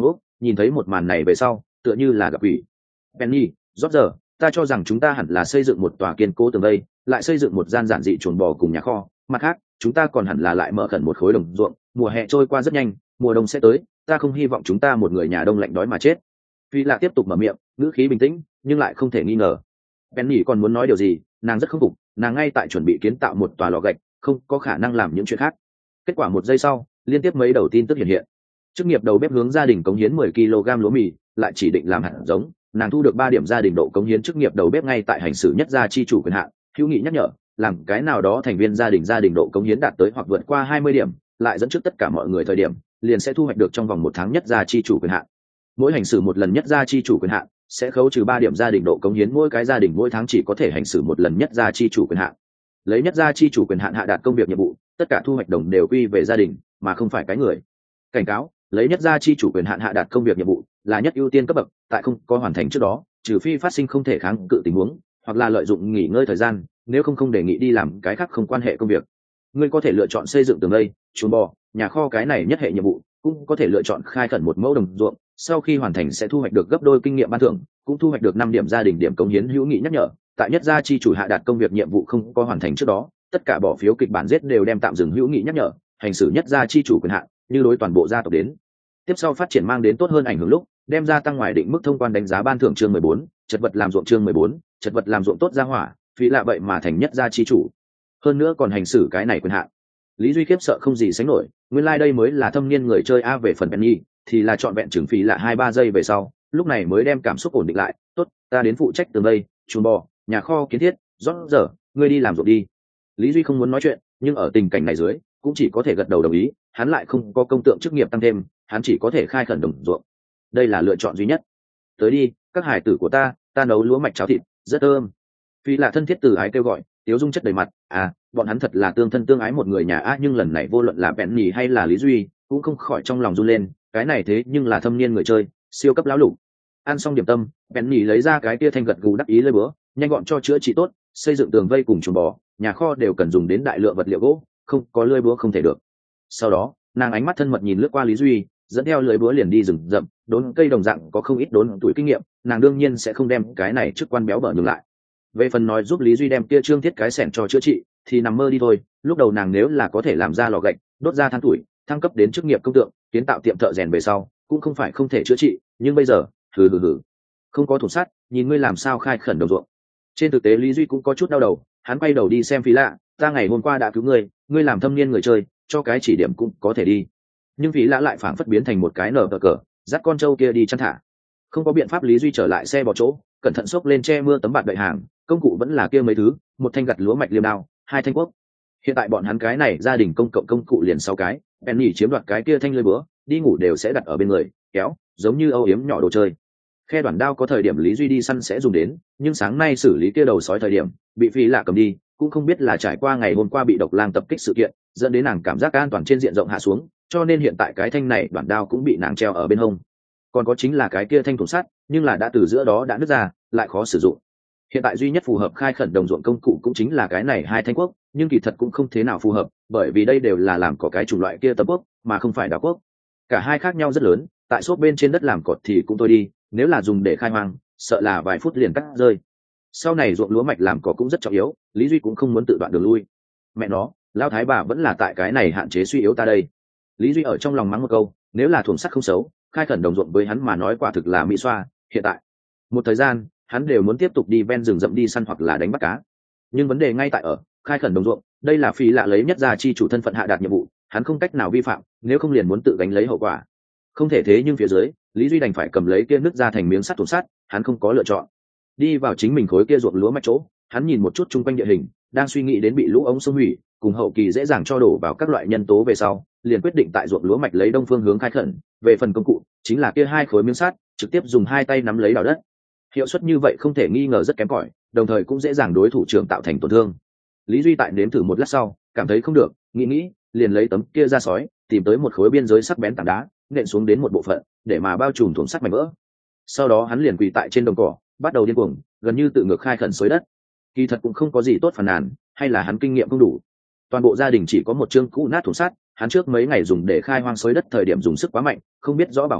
nhìn thấy một màn này về sau tựa như là gặp ủy. Penny, rót giờ, ta cho rằng chúng ta hẳn là xây dựng một tòa kiên cố tường vây, lại xây dựng một gian giản dị chuồng bò cùng nhà kho, mặt khác chúng ta còn hẳn là lại mở khẩn một khối đồng ruộng. Mùa hè trôi qua rất nhanh, mùa đông sẽ tới, ta không hy vọng chúng ta một người nhà đông lạnh đói mà chết. Phi Lạ tiếp tục mở miệng, ngữ khí bình tĩnh nhưng lại không thể nghi ngờ. Penny còn muốn nói điều gì, nàng rất không phục, nàng ngay tại chuẩn bị kiến tạo một tòa lò gạch, không có khả năng làm những chuyện khác. Kết quả một giây sau, liên tiếp mấy đầu tin tức hiện hiện. Chức nghiệp đầu bếp hướng gia đình cống hiến mười ki lô gam lúa mì, lại chỉ định làm hạt giống, nàng thu được ba điểm gia đình độ cống hiến chức nghiệp đầu bếp ngay tại hành xử nhất gia chi chủ quyền hạn. Hữu nghị nhắc nhở, làm cái nào đó thành viên gia đình gia đình độ cống hiến đạt tới hoặc vượt qua hai mươi điểm, lại dẫn trước tất cả mọi người thời điểm, liền sẽ thu hoạch được trong vòng một tháng nhất gia chi chủ quyền hạn. Mỗi hành xử một lần nhất gia chi chủ quyền hạn sẽ khấu trừ ba điểm gia đình độ cống hiến, mỗi cái gia đình mỗi tháng chỉ có thể hành xử một lần nhất gia chi chủ quyền hạn. Lấy nhất gia chi chủ quyền hạn hạ đạt công việc nhiệm vụ, tất cả thu hoạch đồng đều quy về gia đình mà không phải cái người. Cảnh cáo, lấy nhất gia chi chủ quyền hạn hạ đạt công việc nhiệm vụ là nhất ưu tiên cấp bậc, tại không có hoàn thành trước đó, trừ phi phát sinh không thể kháng cự tình huống hoặc là lợi dụng nghỉ ngơi thời gian, nếu không không đề nghị đi làm cái khác không quan hệ công việc. Ngươi có thể lựa chọn xây dựng tường vây, chuồng bò, nhà kho, cái này nhất hệ nhiệm vụ, cũng có thể lựa chọn khai khẩn một mẫu đồng ruộng, sau khi hoàn thành sẽ thu hoạch được gấp đôi kinh nghiệm ban thưởng, cũng thu hoạch được năm điểm gia đình điểm cống hiến. Hữu nghị nhắc nhở, tại nhất gia chi chủ hạ đạt công việc nhiệm vụ không có hoàn thành trước đó, tất cả bỏ phiếu kịch bản giết đều đem tạm dừng. Hữu nghị nhắc nhở, hành xử nhất gia chi chủ quyền hạn như đối toàn bộ gia tộc đến tiếp sau phát triển mang đến tốt hơn ảnh hưởng lúc đem gia tăng ngoài định mức thông quan đánh giá ban thưởng. Chương mười bốn, chật vật làm ruộng. Chương mười bốn, chật vật làm ruộng tốt gia hỏa, Phí Lạ vậy mà thành nhất gia chi chủ, hơn nữa còn hành xử cái này quyền hạn. Lý Duy khiếp sợ không gì sánh nổi, nguyên lai like đây mới là thâm niên người chơi a. Về phần Penny thì là chọn vẹn chừng Phí Lạ hai ba giây về sau, lúc này mới đem cảm xúc ổn định lại. Tốt, ta đến phụ trách tường vây, chuồng bò, nhà kho kiến thiết, rót giờ, ngươi đi làm ruộng đi. Lý Duy không muốn nói chuyện, nhưng ở tình cảnh này dưới cũng chỉ có thể gật đầu đồng ý, hắn lại không có công tượng chức nghiệp tăng thêm, hắn chỉ có thể khai khẩn đồng ruộng, đây là lựa chọn duy nhất. Tới đi, các hải tử của ta, ta nấu lúa mạch cháo thịt rất thơm. Phi là thân thiết từ ái kêu gọi, tiếu dung chất đầy mặt. À, bọn hắn thật là tương thân tương ái một người nhà a. Nhưng lần này vô luận là Penny hay là Lý Duy cũng không khỏi trong lòng run lên, cái này thế nhưng là thâm niên người chơi, siêu cấp lão lục. Ăn xong điểm tâm, Penny lấy ra cái kia thanh gật gù đắc ý lơi búa, nhanh gọn cho chữa trị tốt. Xây dựng tường vây cùng chuồng bò, nhà kho đều cần dùng đến đại lượng vật liệu gỗ, không có lưỡi búa không thể được. Sau đó nàng ánh mắt thân mật nhìn lướt qua Lý Duy, dẫn theo lưỡi búa liền đi rừng rậm đốn cây đồng dạng có không ít đốn tuổi kinh nghiệm, nàng đương nhiên sẽ không đem cái này chức quan béo bở nhường lại. Về phần nói giúp Lý Duy đem kia trương thiết cái sẻn cho chữa trị thì nằm mơ đi thôi. Lúc đầu nàng nếu là có thể làm ra lò gạch, đốt ra than tuổi, thăng cấp đến chức nghiệp công tượng, kiến tạo tiệm thợ rèn về sau cũng không phải không thể chữa trị, nhưng bây giờ hừ hừ hừ không có thủ sắt, nhìn ngươi làm sao khai khẩn đồng ruộng. Trên thực tế Lý Duy cũng có chút đau đầu, hắn quay đầu đi xem Phí Lạ, ta ngày hôm qua đã cứu ngươi, ngươi làm thâm niên người chơi, cho cái chỉ điểm cũng có thể đi. Nhưng Phí Lạ lại phảng phất biến thành một cái nở cờ, dắt con trâu kia đi chăn thả. Không có biện pháp, Lý Duy trở lại xe bỏ chỗ, cẩn thận xốc lên che mưa tấm bạt đậy hàng, công cụ vẫn là kia mấy thứ, một thanh gặt lúa mạch liềm đao, hai thanh cuốc. Hiện tại bọn hắn cái này gia đình công cộng công cụ liền sáu cái, Penny chiếm đoạt cái kia thanh lưỡi búa, đi ngủ đều sẽ đặt ở bên người, kéo, giống như âu yếm nhỏ đồ chơi. Khe đoạn đao có thời điểm Lý Duy đi săn sẽ dùng đến, nhưng sáng nay xử lý kia đầu sói thời điểm bị Phí Lạ cầm đi, cũng không biết là trải qua ngày hôm qua bị độc lang tập kích sự kiện dẫn đến nàng cảm giác an toàn trên diện rộng hạ xuống, cho nên hiện tại cái thanh này đoạn đao cũng bị nàng treo ở bên hông. Còn có chính là cái kia thanh thùng sắt, nhưng là đã từ giữa đó đã nứt ra, lại khó sử dụng. Hiện tại duy nhất phù hợp khai khẩn đồng ruộng công cụ cũng chính là cái này hai thanh cuốc, nhưng kỳ thật cũng không thế nào phù hợp, bởi vì đây đều là làm cỏ cái chủng loại kia tấm cuốc, mà không phải đào cuốc. Cả hai khác nhau rất lớn, tại xốp bên trên đất làm cột thì cũng thôi đi, nếu là dùng để khai hoang, sợ là vài phút liền cắt rơi. Sau này ruộng lúa mạch làm cỏ cũng rất trọng yếu, Lý Duy cũng không muốn tự đoạn đường lui. Mẹ nó, lao thái bà vẫn là tại cái này hạn chế suy yếu ta đây. Lý Duy ở trong lòng mắng một câu, nếu là thuồng sắt không xấu, khai khẩn đồng ruộng với hắn mà nói quả thực là mỹ xoa. Hiện tại một thời gian hắn đều muốn tiếp tục đi ven rừng rậm đi săn hoặc là đánh bắt cá, nhưng vấn đề ngay tại ở khai khẩn đồng ruộng, đây là Phí Lạ lấy nhất gia chi chủ thân phận hạ đạt nhiệm vụ, hắn không cách nào vi phạm, nếu không liền muốn tự gánh lấy hậu quả. Không thể thế, nhưng phía dưới Lý Duy đành phải cầm lấy kia nứt ra thành miếng sắt thùng sắt, hắn không có lựa chọn. Đi vào chính mình khối kia ruộng lúa mạch chỗ, hắn nhìn một chút chung quanh địa hình, đang suy nghĩ đến bị lũ ống sông hủy cùng hậu kỳ dễ dàng cho đổ vào các loại nhân tố về sau, liền quyết định tại ruộng lúa mạch lấy đông phương hướng khai khẩn. Về phần công cụ, chính là kia hai khối miếng sắt, trực tiếp dùng hai tay nắm lấy đào đất. Hiệu suất như vậy không thể nghi ngờ rất kém cỏi, đồng thời cũng dễ dàng đối thủ trưởng tạo thành tổn thương. Lý Duy tại nếm thử một lát sau, cảm thấy không được, nghĩ nghĩ, liền lấy tấm kia ra sói, tìm tới một khối biên giới sắc bén tảng đá, nện xuống đến một bộ phận, để mà bao trùm thùng sắt mảnh vỡ. Sau đó hắn liền quỳ tại trên đồng cỏ, bắt đầu điên cuồng, gần như tự ngược khai khẩn xới đất. Kỳ thật cũng không có gì tốt phàn nàn, hay là hắn kinh nghiệm không đủ. Toàn bộ gia đình chỉ có một chương cũ nát thùng sắt, hắn trước mấy ngày dùng để khai hoang xới đất thời điểm dùng sức quá mạnh, không biết rõ bảo hộ,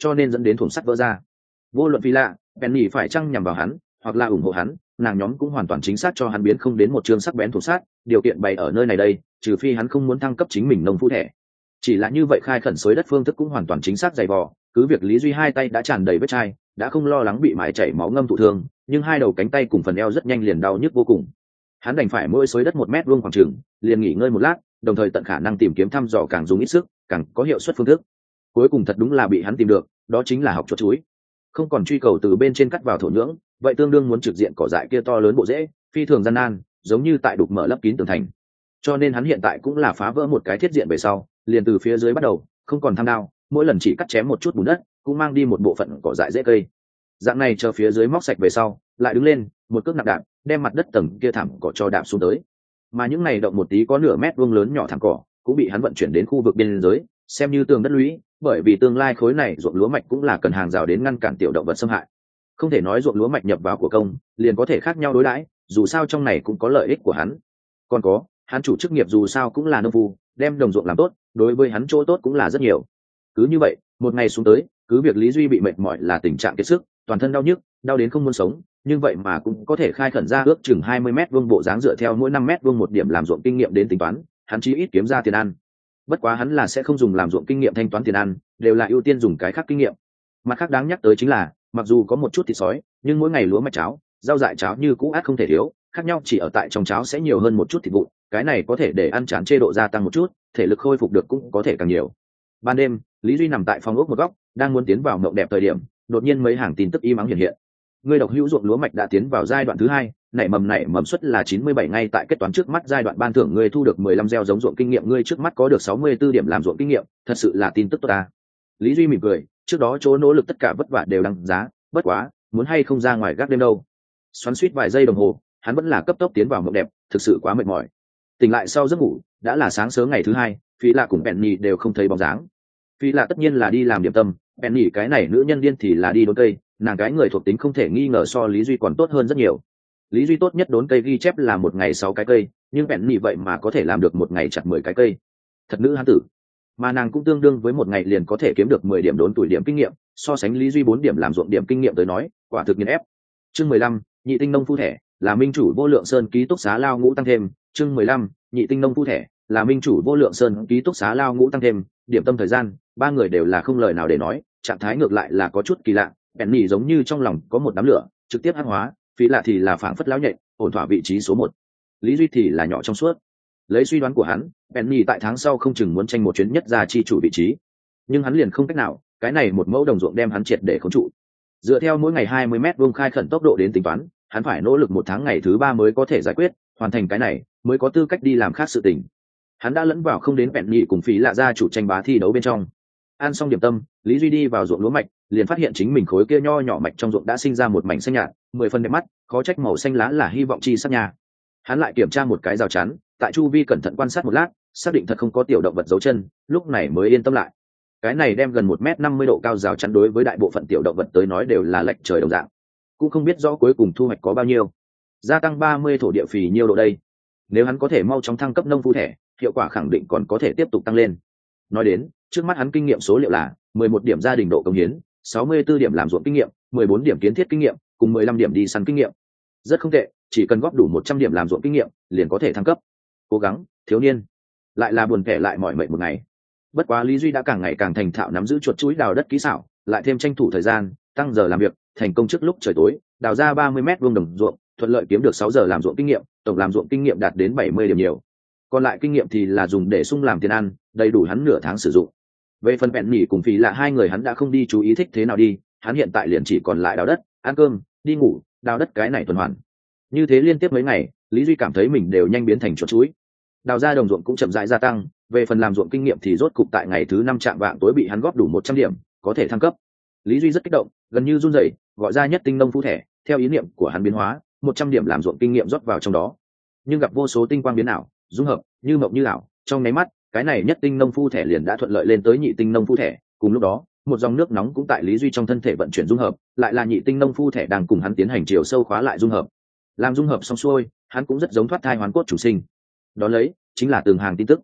cho nên dẫn đến thủng sắt vỡ ra. Vô luận vì lạ Penny phải chăng nhằm vào hắn hoặc là ủng hộ hắn, nàng nhóm cũng hoàn toàn chính xác cho hắn biến không đến một chương sắc bén thủ sát. Điều kiện bày ở nơi này đây, trừ phi hắn không muốn thăng cấp chính mình nông phu thẻ. Chỉ là như vậy khai khẩn xới đất phương thức cũng hoàn toàn chính xác dày vò. Cứ việc Lý Duy hai tay đã tràn đầy vết chai, đã không lo lắng bị mái chảy máu ngâm thụ thương, nhưng hai đầu cánh tay cùng phần eo rất nhanh liền đau nhức vô cùng. Hắn đành phải mỗi xới đất một mét vuông khoảng trường, liền nghỉ ngơi một lát, đồng thời tận khả năng tìm kiếm thăm dò càng dùng ít sức, càng có hiệu suất phương thức. Cuối cùng thật đúng là bị hắn tìm được, đó chính là học chuột chuối. Không còn truy cầu từ bên trên cắt vào thổ nhưỡng, vậy tương đương muốn trực diện cỏ dại kia to lớn bộ rễ, phi thường gian nan, giống như tại đục mở lấp kín tường thành. Cho nên hắn hiện tại cũng là phá vỡ một cái thiết diện về sau, liền từ phía dưới bắt đầu, không còn tham đao, mỗi lần chỉ cắt chém một chút bùn đất, cũng mang đi một bộ phận cỏ dại rễ cây. Dạng này chờ phía dưới móc sạch về sau, lại đứng lên, một cước nặng đạp, đem mặt đất tầng kia thảm cỏ cho đạp xuống tới. Mà những này động một tí có nửa mét vuông lớn nhỏ thảm cỏ, cũng bị hắn vận chuyển đến khu vực biên giới, xem như tường đất lũy, bởi vì tương lai khối này ruộng lúa mạch cũng là cần hàng rào đến ngăn cản tiểu động vật xâm hại. Không thể nói ruộng lúa mạch nhập vào của công, liền có thể khác nhau đối đãi, dù sao trong này cũng có lợi ích của hắn. Còn có, hắn chủ chức nghiệp dù sao cũng là nông phu, đem đồng ruộng làm tốt, đối với hắn chỗ tốt cũng là rất nhiều. Cứ như vậy, một ngày xuống tới, cứ việc Lý Duy bị mệt mỏi là tình trạng kiệt sức, toàn thân đau nhức, đau đến không muốn sống, nhưng vậy mà cũng có thể khai khẩn ra ước chừng hai mươi mét vuông bộ dáng dựa theo mỗi năm mét vuông một điểm làm ruộng kinh nghiệm đến tính toán, hắn chí ít kiếm ra tiền ăn. Bất quá hắn là sẽ không dùng làm ruộng kinh nghiệm thanh toán tiền ăn, đều là ưu tiên dùng cái khác kinh nghiệm. Mặt khác đáng nhắc tới chính là, mặc dù có một chút thịt sói, nhưng mỗi ngày lúa mạch cháo, rau dại cháo như cũ át không thể thiếu, khác nhau chỉ ở tại trong cháo sẽ nhiều hơn một chút thịt vụn, cái này có thể để ăn chán chê độ gia tăng một chút, thể lực khôi phục được cũng có thể càng nhiều. Ban đêm, Lý Duy nằm tại phòng ốc một góc, đang muốn tiến vào mộng đẹp thời điểm, đột nhiên mấy hàng tin tức im ắng hiện hiện. Người độc hữu ruộng lúa mạch đã tiến vào giai đoạn thứ hai, nảy mầm nảy mầm suất là chín mươi bảy, ngay tại kết toán trước mắt giai đoạn ban thưởng ngươi thu được mười lăm gieo giống ruộng kinh nghiệm, ngươi trước mắt có được sáu mươi tư điểm làm ruộng kinh nghiệm, thật sự là tin tức tốt ta. Lý Duy mỉm cười, trước đó chỗ nỗ lực tất cả vất vả đều đăng giá, bất quá, muốn hay không ra ngoài gác đêm đâu. Xoắn suýt vài giây đồng hồ, hắn vẫn là cấp tốc tiến vào mộng đẹp, thực sự quá mệt mỏi. Tỉnh lại sau giấc ngủ, đã là sáng sớm ngày thứ hai, Phi Lạ cùng Penny đều không thấy bóng dáng. Phi Lạ tất nhiên là đi làm điểm tâm, Penny cái này nữ nhân điên thì là đi đốn cây, nàng cái người thuộc tính không thể nghi ngờ so Lý Duy còn tốt hơn rất nhiều. Lý Duy tốt nhất đốn cây ghi chép là một ngày sáu cái cây, nhưng Penny vậy mà có thể làm được một ngày chặt mười cái cây. Thật nữ hán tử. Mà nàng cũng tương đương với một ngày liền có thể kiếm được mười điểm đốn tuổi điểm kinh nghiệm, so sánh Lý Duy bốn điểm làm ruộng điểm kinh nghiệm tới nói, quả thực nghiền ép. Chương mười lăm, nhị tinh nông phu thẻ, là minh chủ vô lượng sơn ký túc xá lao ngũ tăng thêm. Chương mười lăm, nhị tinh nông phu thẻ, là minh chủ vô lượng sơn ký túc xá lao ngũ tăng thêm. Điểm tâm thời gian, ba người đều là không lời nào để nói, trạng thái ngược lại là có chút kỳ lạ. Penny giống như trong lòng có một đám lửa, trực tiếp hắc hóa, Phí Lạ thì là phảng phất lão nhện, ổn thỏa vị trí số một. Lý Duy thì là nhỏ trong suốt. Lấy suy đoán của hắn, Penny tại tháng sau không chừng muốn tranh một chuyến nhất gia chi chủ vị trí, nhưng hắn liền không cách nào, cái này một mẫu đồng ruộng đem hắn triệt để khống trụ. Dựa theo mỗi ngày hai mươi mét vuông khai khẩn tốc độ đến tính toán, hắn phải nỗ lực một tháng ngày thứ ba mới có thể giải quyết, hoàn thành cái này mới có tư cách đi làm khác sự tình. Hắn đã lẫn vào không đến Penny cùng Phí Lạ gia chủ tranh bá thi đấu bên trong. Ăn xong điểm tâm, Lý Duy đi vào ruộng lúa mạch, liền phát hiện chính mình khối kia nho nhỏ mạch trong ruộng đã sinh ra một mảnh xanh nhạt, mười phần đẹp mắt, khó trách màu xanh lá là hy vọng chi sắc nhà. Hắn lại kiểm tra một cái rào chắn, tại chu vi cẩn thận quan sát một lát, xác định thật không có tiểu động vật giấu chân, lúc này mới yên tâm lại. Cái này đem gần một mét năm mươi độ cao rào chắn đối với đại bộ phận tiểu động vật tới nói đều là lệch trời đồng dạng. Cũng không biết rõ cuối cùng thu hoạch có bao nhiêu. Gia tăng ba mươi thổ địa phì nhiêu độ đây. Nếu hắn có thể mau chóng thăng cấp nông phu thẻ, hiệu quả khẳng định còn có thể tiếp tục tăng lên. Nói đến, trước mắt hắn kinh nghiệm số liệu là mười một điểm gia đình độ công hiến, sáu mươi tư điểm làm ruộng kinh nghiệm, mười bốn điểm kiến thiết kinh nghiệm, cùng mười lăm điểm đi săn kinh nghiệm. Rất không tệ, chỉ cần góp đủ một trăm điểm làm ruộng kinh nghiệm, liền có thể thăng cấp. Cố gắng, thiếu niên. Lại là buồn kẻ lại mỏi mệt một ngày. Bất quá Lý Duy đã càng ngày càng thành thạo nắm giữ chuột chuối đào đất kỹ xảo, lại thêm tranh thủ thời gian, tăng giờ làm việc, thành công trước lúc trời tối, đào ra ba mươi mét vuông đồng ruộng, thuận lợi kiếm được sáu giờ làm ruộng kinh nghiệm, tổng làm ruộng kinh nghiệm đạt đến bảy mươi điểm nhiều. Còn lại kinh nghiệm thì là dùng để sung làm tiền ăn, đầy đủ hắn nửa tháng sử dụng. Về phần Penny cùng Phí Lạ hai người hắn đã không đi chú ý thích thế nào đi, hắn hiện tại liền chỉ còn lại đào đất, ăn cơm, đi ngủ, đào đất cái này tuần hoàn. Như thế liên tiếp mấy ngày, Lý Duy cảm thấy mình đều nhanh biến thành chuột chuối. Đào ra đồng ruộng cũng chậm rãi gia tăng, về phần làm ruộng kinh nghiệm thì rốt cục tại ngày thứ năm chạm vạng tối bị hắn góp đủ một trăm điểm, có thể thăng cấp. Lý Duy rất kích động, gần như run rẩy, gọi ra nhất tinh nông phu thẻ, theo ý niệm của hắn biến hóa, một trăm điểm làm ruộng kinh nghiệm rót vào trong đó. Nhưng gặp vô số tinh quang biến ảo, dung hợp, như mộng như ảo, trong nháy mắt, cái này nhất tinh nông phu thẻ liền đã thuận lợi lên tới nhị tinh nông phu thẻ, cùng lúc đó, một dòng nước nóng cũng tại Lý Duy trong thân thể vận chuyển dung hợp, lại là nhị tinh nông phu thẻ đang cùng hắn tiến hành chiều sâu khóa lại dung hợp. Làm dung hợp xong xuôi, hắn cũng rất giống thoát thai hoán cốt chủ sinh. Đó lấy chính là từng hàng tin tức.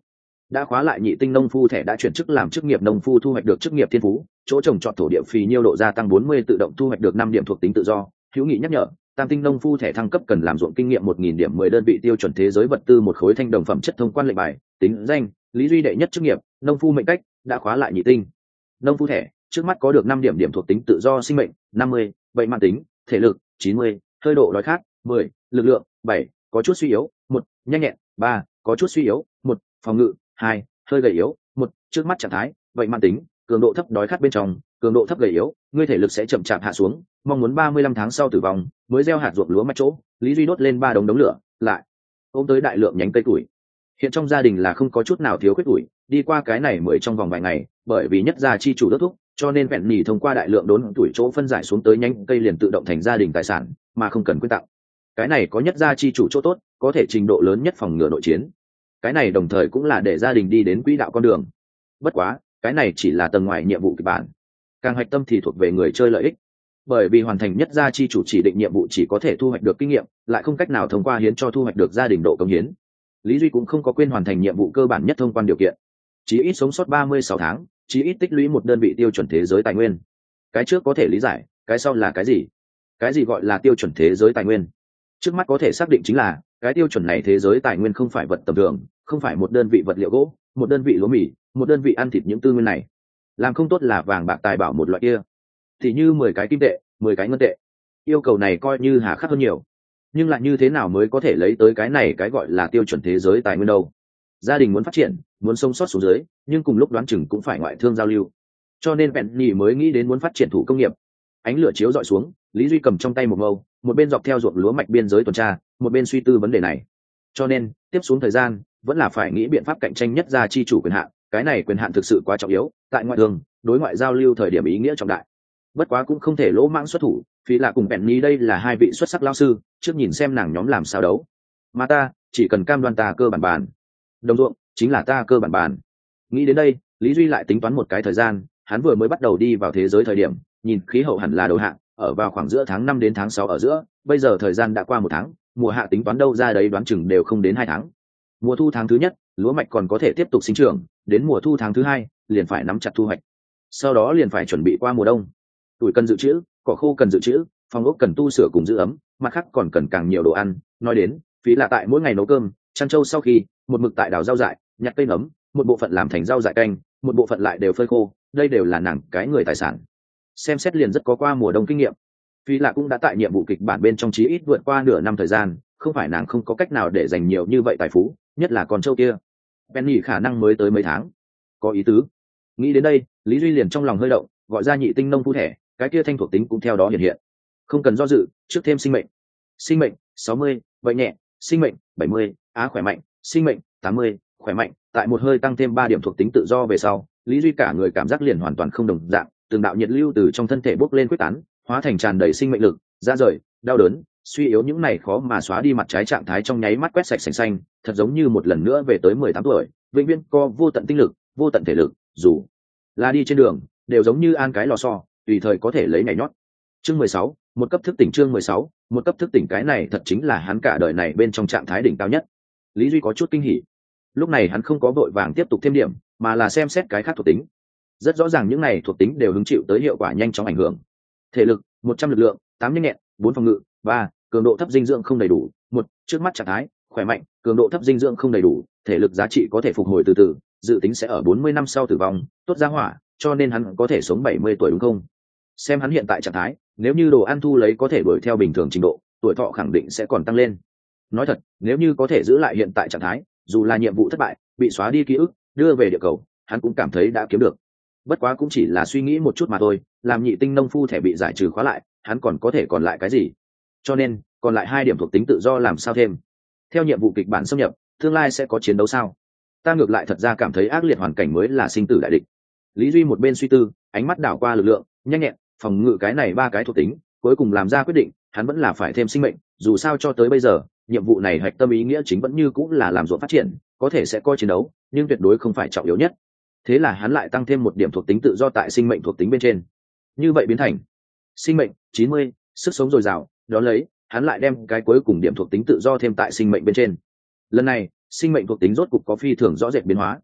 đã khóa lại nhị tinh nông phu thẻ đã chuyển chức làm chức nghiệp nông phu, thu hoạch được chức nghiệp thiên phú, chỗ trồng trọt thổ địa phì nhiêu độ gia tăng bốn mươi, tự động thu hoạch được năm điểm thuộc tính tự do. Hữu nghị nhắc nhở, tam tinh nông phu thẻ thăng cấp cần làm ruộng kinh nghiệm một nghìn điểm, mười đơn vị tiêu chuẩn thế giới vật tư một khối thanh đồng phẩm chất thông quan lệnh bài. Tính danh Lý Duy, đệ nhất chức nghiệp nông phu, mệnh cách đã khóa lại nhị tinh nông phu thẻ, trước mắt có được năm điểm điểm thuộc tính tự do. Sinh mệnh năm mươi, bệnh mãn tính, thể lực chín mươi, hơi độ đói khát mười, lực lượng bảy, có chút suy yếu một, nhanh nhẹn ba, có chút suy yếu một, phòng ngự hai, hơi gầy yếu một. Trước mắt trạng thái bệnh mãn tính, cường độ thấp, đói khát bên trong, cường độ thấp, gầy yếu, ngươi thể lực sẽ chậm chạp hạ xuống, mong muốn ba mươi lăm tháng sau tử vong. Mới gieo hạt ruộng lúa mạch chỗ, Lý Duy đốt lên ba đống đống lửa, lại ôm tới đại lượng nhánh cây củi. Hiện trong gia đình là không có chút nào thiếu khuyết củi, đi qua cái này mới trong vòng vài ngày, bởi vì nhất gia chi chủ đốt thúc, cho nên vẹn nhỉ thông qua đại lượng đốn tuổi chỗ phân giải xuống tới nhánh cây liền tự động thành gia đình tài sản, mà không cần quyên tặng. Cái này có nhất gia chi chủ chỗ tốt, có thể trình độ lớn nhất phòng ngừa nội chiến. Cái này đồng thời cũng là để gia đình đi đến quỹ đạo con đường. Bất quá, cái này chỉ là tầng ngoài nhiệm vụ kịch bản, càng hạch tâm thì thuộc về người chơi lợi ích. Bởi vì hoàn thành nhất gia chi chủ chỉ định nhiệm vụ chỉ có thể thu hoạch được kinh nghiệm, lại không cách nào thông qua hiến cho thu hoạch được gia đình độ cống hiến. Lý Duy cũng không có quên hoàn thành nhiệm vụ cơ bản nhất thông quan điều kiện, chí ít sống sót ba mươi sáu tháng, chí ít tích lũy một đơn vị tiêu chuẩn thế giới tài nguyên. Cái trước có thể lý giải, cái sau là cái gì? Cái gì gọi là tiêu chuẩn thế giới tài nguyên? Trước mắt có thể xác định chính là cái tiêu chuẩn này thế giới tài nguyên không phải vật tầm thường, không phải một đơn vị vật liệu gỗ, một đơn vị lúa mì, một đơn vị ăn thịt, những tư nguyên này làm không tốt là vàng bạc tài bảo một loại kia, thì như mười cái kim tệ, mười cái ngân tệ. Yêu cầu này coi như hà khắc hơn nhiều, nhưng lại như thế nào mới có thể lấy tới cái này cái gọi là tiêu chuẩn thế giới tài nguyên đâu? Gia đình muốn phát triển, muốn sống sót xuống dưới, nhưng cùng lúc đoán chừng cũng phải ngoại thương giao lưu, cho nên Penny mới nghĩ đến muốn phát triển thủ công nghiệp. Ánh lửa chiếu dọi xuống, Lý Duy cầm trong tay một mâu, một bên dọc theo ruộng lúa mạch biên giới tuần tra, một bên suy tư vấn đề này. Cho nên tiếp xuống thời gian vẫn là phải nghĩ biện pháp cạnh tranh nhất gia chi chủ quyền hạn. Cái này quyền hạn thực sự quá trọng yếu, tại ngoại thương đối ngoại giao lưu thời điểm ý nghĩa trọng đại. Bất quá cũng không thể lỗ mãng xuất thủ, vì là cùng Penny đây là hai vị xuất sắc lao sư, trước nhìn xem nàng nhóm làm sao đấu, mà ta chỉ cần cam đoan ta cơ bản bàn, đồng ruộng chính là ta cơ bản bàn. Nghĩ đến đây, Lý Duy lại tính toán một cái thời gian, hắn vừa mới bắt đầu đi vào thế giới thời điểm, nhìn khí hậu hẳn là đầu hạ, ở vào khoảng giữa tháng năm đến tháng sáu ở giữa, bây giờ thời gian đã qua một tháng, mùa hạ tính toán đâu ra đấy đoán chừng đều không đến hai tháng. Mùa thu tháng thứ nhất, lúa mạch còn có thể tiếp tục sinh trưởng, đến mùa thu tháng thứ hai, liền phải nắm chặt thu hoạch. Sau đó liền phải chuẩn bị qua mùa đông. Tuổi cần dự trữ, cỏ khô cần dự trữ, phòng ốc cần tu sửa cùng giữ ấm, mặt khác còn cần càng nhiều đồ ăn. Nói đến, phí là tại mỗi ngày nấu cơm, chăn trâu sau khi, một mực tại đào rau dại, nhặt cây nấm, một bộ phận làm thành rau dại canh, một bộ phận lại đều phơi khô, đây đều là nàng cái người tài sản. Xem xét liền rất có qua mùa đông kinh nghiệm. Phí là cũng đã tại nhiệm vụ kịch bản bên trong chí ít vượt qua nửa năm thời gian, không phải nàng không có cách nào để dành nhiều như vậy tài phú, nhất là con trâu kia. Penny khả năng mới tới mấy tháng, có ý tứ. Nghĩ đến đây, Lý Duy liền trong lòng hơi động, gọi ra nhị tinh nông phu thẻ, cái kia thanh thuộc tính cũng theo đó hiện hiện. Không cần do dự, trước thêm sinh mệnh. Sinh mệnh sáu mươi, bệnh nhẹ, sinh mệnh bảy mươi, á khỏe mạnh, sinh mệnh tám mươi, khỏe mạnh. Tại một hơi tăng thêm ba điểm thuộc tính tự do về sau, Lý Duy cả người cảm giác liền hoàn toàn không đồng dạng, từng đạo nhiệt lưu từ trong thân thể bốc lên quyết tán, hóa thành tràn đầy sinh mệnh lực, ra rời, đau đớn, suy yếu những này khó mà xóa đi mặt trái trạng thái trong nháy mắt quét sạch sành xanh, thật giống như một lần nữa về tới mười tám tuổi, vĩnh viễn có vô tận tinh lực, vô tận thể lực, dù là đi trên đường, đều giống như an cái lò xo, tùy thời có thể lấy nhảy nhót. Chương mười sáu, một cấp thức tỉnh. Chương mười sáu, một cấp thức tỉnh. Cái này thật chính là hắn cả đời này bên trong trạng thái đỉnh cao nhất. Lý Duy có chút kinh hỉ. Lúc này hắn không có vội vàng tiếp tục thêm điểm, mà là xem xét cái khác thuộc tính. Rất rõ ràng những này thuộc tính đều hứng chịu tới hiệu quả nhanh chóng ảnh hưởng. Thể lực một trăm, lực lượng tám, nhanh nhẹn bốn, phòng ngự ba, cường độ thấp, dinh dưỡng không đầy đủ một. Trước mắt trạng thái khỏe mạnh, cường độ thấp, dinh dưỡng không đầy đủ, thể lực giá trị có thể phục hồi từ từ, dự tính sẽ ở bốn mươi năm sau tử vong, tốt ra hỏa, cho nên hắn có thể sống bảy mươi tuổi đúng không? Xem hắn hiện tại trạng thái, nếu như đồ ăn thu lấy có thể đuổi theo bình thường trình độ, tuổi thọ khẳng định sẽ còn tăng lên. Nói thật, nếu như có thể giữ lại hiện tại trạng thái, dù là nhiệm vụ thất bại, bị xóa đi ký ức, đưa về địa cầu, hắn cũng cảm thấy đã kiếm được. Bất quá cũng chỉ là suy nghĩ một chút mà thôi, làm nhị tinh nông phu thẻ bị giải trừ khóa lại, hắn còn có thể còn lại cái gì? Cho nên, còn lại hai điểm thuộc tính tự do làm sao thêm? Theo nhiệm vụ kịch bản xâm nhập, tương lai sẽ có chiến đấu sao? Ta ngược lại thật ra cảm thấy ác liệt hoàn cảnh mới là sinh tử đại địch. Lý Duy một bên suy tư, ánh mắt đảo qua lực lượng, nhanh nhẹn, phòng ngự cái này ba cái thuộc tính, cuối cùng làm ra quyết định, hắn vẫn là phải thêm sinh mệnh, dù sao cho tới bây giờ, nhiệm vụ này hạch tâm ý nghĩa chính vẫn như cũng là làm ruộng phát triển, có thể sẽ coi chiến đấu, nhưng tuyệt đối không phải trọng yếu nhất. Thế là hắn lại tăng thêm một điểm thuộc tính tự do tại sinh mệnh thuộc tính bên trên. Như vậy biến thành sinh mệnh chín mươi, sức sống dồi dào, đó lấy, hắn lại đem cái cuối cùng điểm thuộc tính tự do thêm tại sinh mệnh bên trên. Lần này, sinh mệnh thuộc tính rốt cục có phi thường rõ rệt biến hóa.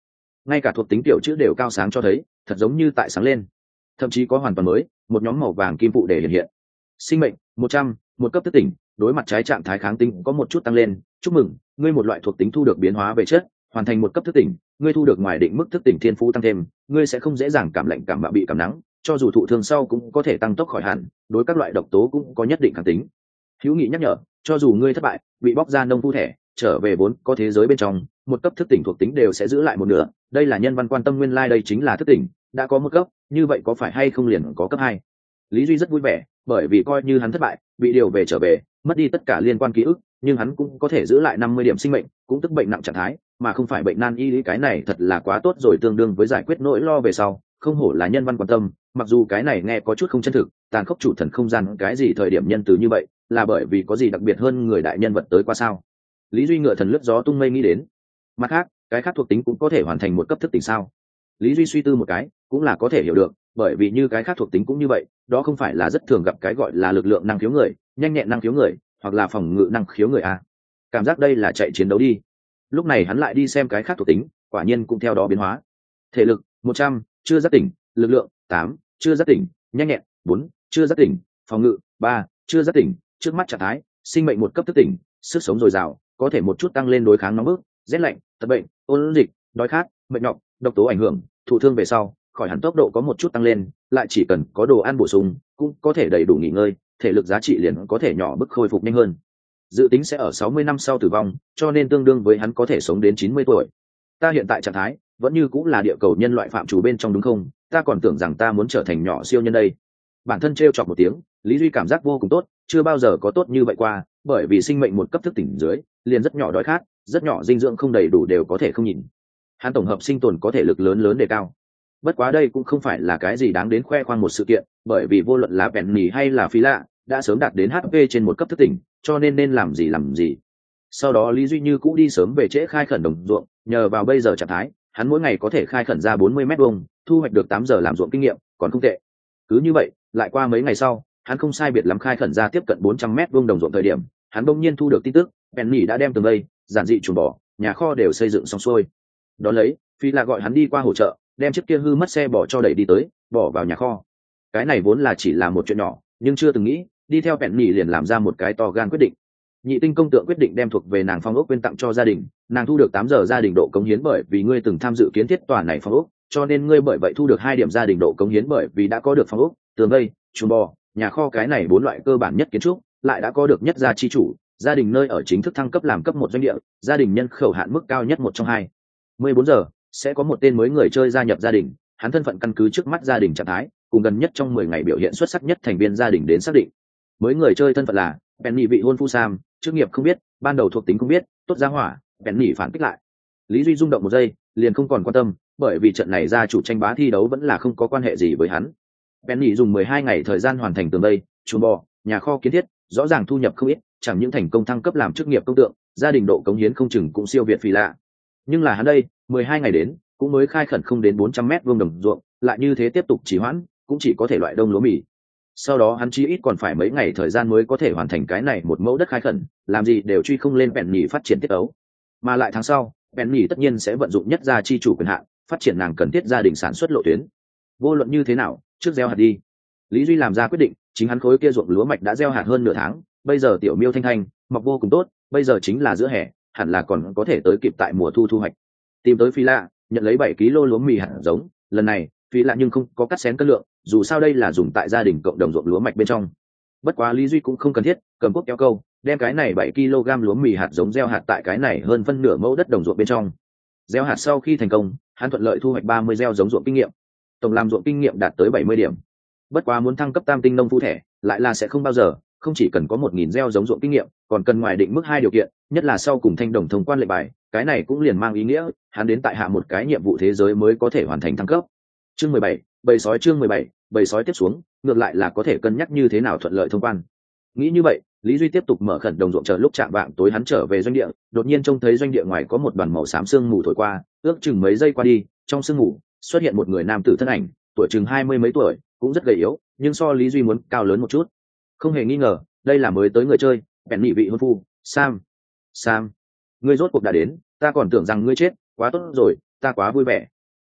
ngay cả thuộc tính tiểu chữ đều cao sáng cho thấy thật giống như tại sáng lên, thậm chí có hoàn toàn mới một nhóm màu vàng kim phụ để hiện hiện. Sinh mệnh một trăm, một cấp thức tỉnh, đối mặt trái trạng thái kháng tính có một chút tăng lên. Chúc mừng, ngươi một loại thuộc tính thu được biến hóa về chất, hoàn thành một cấp thức tỉnh. Ngươi thu được ngoài định mức thức tỉnh thiên phú tăng thêm, ngươi sẽ không dễ dàng cảm lạnh cảm bạo bị cảm nắng, cho dù thụ thương sau cũng có thể tăng tốc khỏi hẳn, đối các loại độc tố cũng có nhất định kháng tính. Hữu nghị nhắc nhở, cho dù ngươi thất bại bị bóc ra nông phu thẻ, trở về vốn có thế giới bên trong, một cấp thức tỉnh thuộc tính đều sẽ giữ lại một nửa. Đây là nhân văn quan tâm, nguyên lai like đây chính là thức tỉnh, đã có một cấp, như vậy có phải hay không liền có cấp hai? Lý Duy rất vui vẻ, bởi vì coi như hắn thất bại bị điều về trở về, mất đi tất cả liên quan ký ức, nhưng hắn cũng có thể giữ lại năm mươi điểm sinh mệnh, cũng tức bệnh nặng trạng thái, mà không phải bệnh nan y lý. Cái này thật là quá tốt rồi, tương đương với giải quyết nỗi lo về sau. Không hổ là nhân văn quan tâm, mặc dù cái này nghe có chút không chân thực, tàn khốc chủ thần không gian cái gì thời điểm nhân từ như vậy, là bởi vì có gì đặc biệt hơn người đại nhân vật tới qua sao? Lý Duy ngựa thần lướt gió tung mây nghĩ đến. Mặt khác, cái khác thuộc tính cũng có thể hoàn thành một cấp thức tỉnh sao? Lý Duy suy tư một cái, cũng là có thể hiểu được, bởi vì như cái khác thuộc tính cũng như vậy, đó không phải là rất thường gặp cái gọi là lực lượng năng khiếu người, nhanh nhẹn năng khiếu người, hoặc là phòng ngự năng khiếu người à? Cảm giác đây là chạy chiến đấu đi. Lúc này hắn lại đi xem cái khác thuộc tính, quả nhiên cũng theo đó biến hóa. Thể lực một trăm, chưa giác tỉnh, lực lượng tám, chưa giác tỉnh, nhanh nhẹn bốn, chưa giác tỉnh, phòng ngự ba, chưa giác tỉnh. Trước mắt trạng thái, sinh mệnh một cấp thức tỉnh, sức sống dồi dào, có thể một chút tăng lên đối kháng nóng bức, rét lạnh, tật bệnh, ôn dịch, đói khát, mệt nhọc, độc tố ảnh hưởng, thụ thương về sau khỏi hẳn tốc độ có một chút tăng lên, lại chỉ cần có đồ ăn bổ sung cũng có thể đầy đủ nghỉ ngơi, thể lực giá trị liền có thể nhỏ bức khôi phục nhanh hơn. Dự tính sẽ ở sáu mươi năm sau tử vong, cho nên tương đương với hắn có thể sống đến chín mươi tuổi. Ta hiện tại trạng thái vẫn như cũng là địa cầu nhân loại phạm chủ bên trong đúng không? Ta còn tưởng rằng ta muốn trở thành nhỏ siêu nhân đây. Bản thân trêu chọc một tiếng, Lý Duy cảm giác vô cùng tốt, chưa bao giờ có tốt như vậy qua, bởi vì sinh mệnh một cấp thức tỉnh dưới liền rất nhỏ đói khát, rất nhỏ dinh dưỡng không đầy đủ đều có thể không nhìn. Hắn tổng hợp sinh tồn có thể lực lớn lớn đề cao. Bất quá đây cũng không phải là cái gì đáng đến khoe khoang một sự kiện, bởi vì vô luận là bèn nỉ hay là phi lạ đã sớm đạt đến hát pê trên một cấp thức tỉnh, cho nên nên làm gì làm gì. Sau đó Lý Duy như cũ đi sớm về trễ khai khẩn đồng ruộng, nhờ vào bây giờ trạng thái, hắn mỗi ngày có thể khai khẩn ra bốn mươi mét vuông, thu hoạch được tám giờ làm ruộng kinh nghiệm, còn không tệ. Cứ như vậy, lại qua mấy ngày sau, hắn không sai biệt lắm khai khẩn ra tiếp cận bốn trăm mét vuông đồng ruộng thời điểm, hắn bỗng nhiên thu được tin tức, bèn nỉ đã đem tường vây, giản dị chuồng bò, nhà kho đều xây dựng xong xuôi. Đó lấy, phi là gọi hắn đi qua hỗ trợ, đem chiếc kia hư mất xe bỏ cho đẩy đi tới, bỏ vào nhà kho. Cái này vốn là chỉ là một chuyện nhỏ, nhưng chưa từng nghĩ, đi theo bèn nỉ liền làm ra một cái to gan quyết định. Nhị tinh công tượng quyết định đem thuộc về nàng phong ốc quyên tặng cho gia đình, nàng thu được tám giờ gia đình độ cống hiến bởi vì ngươi từng tham dự kiến thiết tòa này phong ốc, cho nên ngươi bởi vậy thu được hai điểm gia đình độ cống hiến bởi vì đã có được phong ốc, tường vây, chuồng bò, nhà kho, cái này bốn loại cơ bản nhất kiến trúc, lại đã có được nhất gia chi chủ, gia đình nơi ở chính thức thăng cấp làm cấp một doanh địa, gia đình nhân khẩu hạn mức cao nhất một trong hai. mười bốn giờ sẽ có một tên mới người chơi gia nhập gia đình, hắn thân phận căn cứ trước mắt gia đình trạng thái, cùng gần nhất trong mười ngày biểu hiện xuất sắc nhất thành viên gia đình đến xác định. Mới người chơi thân phận là Penny vị hôn phu Sam, chức nghiệp không biết, ban đầu thuộc tính không biết, tốt giá hỏa. Penny phản kích lại. Lý Duy rung động một giây, liền không còn quan tâm, bởi vì trận này gia chủ tranh bá thi đấu vẫn là không có quan hệ gì với hắn. Penny dùng mười hai ngày thời gian hoàn thành tường vây, chuồng bò, nhà kho kiến thiết, rõ ràng thu nhập không ít, chẳng những thành công thăng cấp làm chức nghiệp công tượng, gia đình độ cống hiến không chừng cũng siêu việt phi lạ. Nhưng là hắn đây, mười hai ngày đến, cũng mới khai khẩn không đến bốn trăm mét vuông đồng ruộng, lại như thế tiếp tục trì hoãn, cũng chỉ có thể loại đông lúa mì. Sau đó hắn chí ít còn phải mấy ngày thời gian mới có thể hoàn thành cái này một mẫu đất khai khẩn, làm gì đều truy không lên Penny phát triển tiết ấu. Mà lại tháng sau, Penny tất nhiên sẽ vận dụng nhất gia chi chủ quyền hạn, phát triển nàng cần thiết gia đình sản xuất lộ tuyến. Vô luận như thế nào, trước gieo hạt đi. Lý Duy làm ra quyết định, chính hắn khối kia ruộng lúa mạch đã gieo hạt hơn nửa tháng, bây giờ tiểu miêu thanh thanh, mọc vô cùng tốt, bây giờ chính là giữa hè, hẳn là còn có thể tới kịp tại mùa thu thu hoạch. Tìm tới Phi Lạ, nhận lấy bảy ki lô lúa mì hạt giống, lần này, Phi Lạ nhưng không có cắt xén cân lượng, dù sao đây là dùng tại gia đình cộng đồng ruộng lúa mạch bên trong. Bất quá Lý Duy cũng không cần thiết, cầm cuốc kéo câu, đem cái này bảy ki lô gam lúa mì hạt giống gieo hạt tại cái này hơn phân nửa mẫu đất đồng ruộng bên trong. Gieo hạt sau khi thành công, hắn thuận lợi thu hoạch ba mươi gieo giống ruộng kinh nghiệm. Tổng làm ruộng kinh nghiệm đạt tới bảy mươi điểm. Bất quá muốn thăng cấp tam tinh nông phu thẻ, lại là sẽ không bao giờ, không chỉ cần có một nghìn gieo giống ruộng kinh nghiệm, còn cần ngoài định mức hai điều kiện, nhất là sau cùng thanh đồng thông quan lệnh bài, cái này cũng liền mang ý nghĩa, hắn đến tại hạ một cái nhiệm vụ thế giới mới có thể hoàn thành thăng cấp. Chương mười bảy, bầy sói chương mười bảy, bầy sói tiếp xuống, ngược lại là có thể cân nhắc như thế nào thuận lợi thông quan. Nghĩ như vậy, Lý Duy tiếp tục mở khẩn đồng ruộng, chờ lúc chạm vạng tối hắn trở về doanh địa, đột nhiên trông thấy doanh địa ngoài có một đoàn màu xám sương mù thổi qua, ước chừng mấy giây qua đi, trong sương mù xuất hiện một người nam tử thân ảnh, tuổi chừng hai mươi mấy tuổi, cũng rất gầy yếu, nhưng so Lý Duy muốn cao lớn một chút. Không hề nghi ngờ, đây là mới tới người chơi, bèn nhị vị hôn phu, Sam. Sam, ngươi rốt cuộc đã đến, ta còn tưởng rằng ngươi chết, quá tốt rồi, ta quá vui vẻ.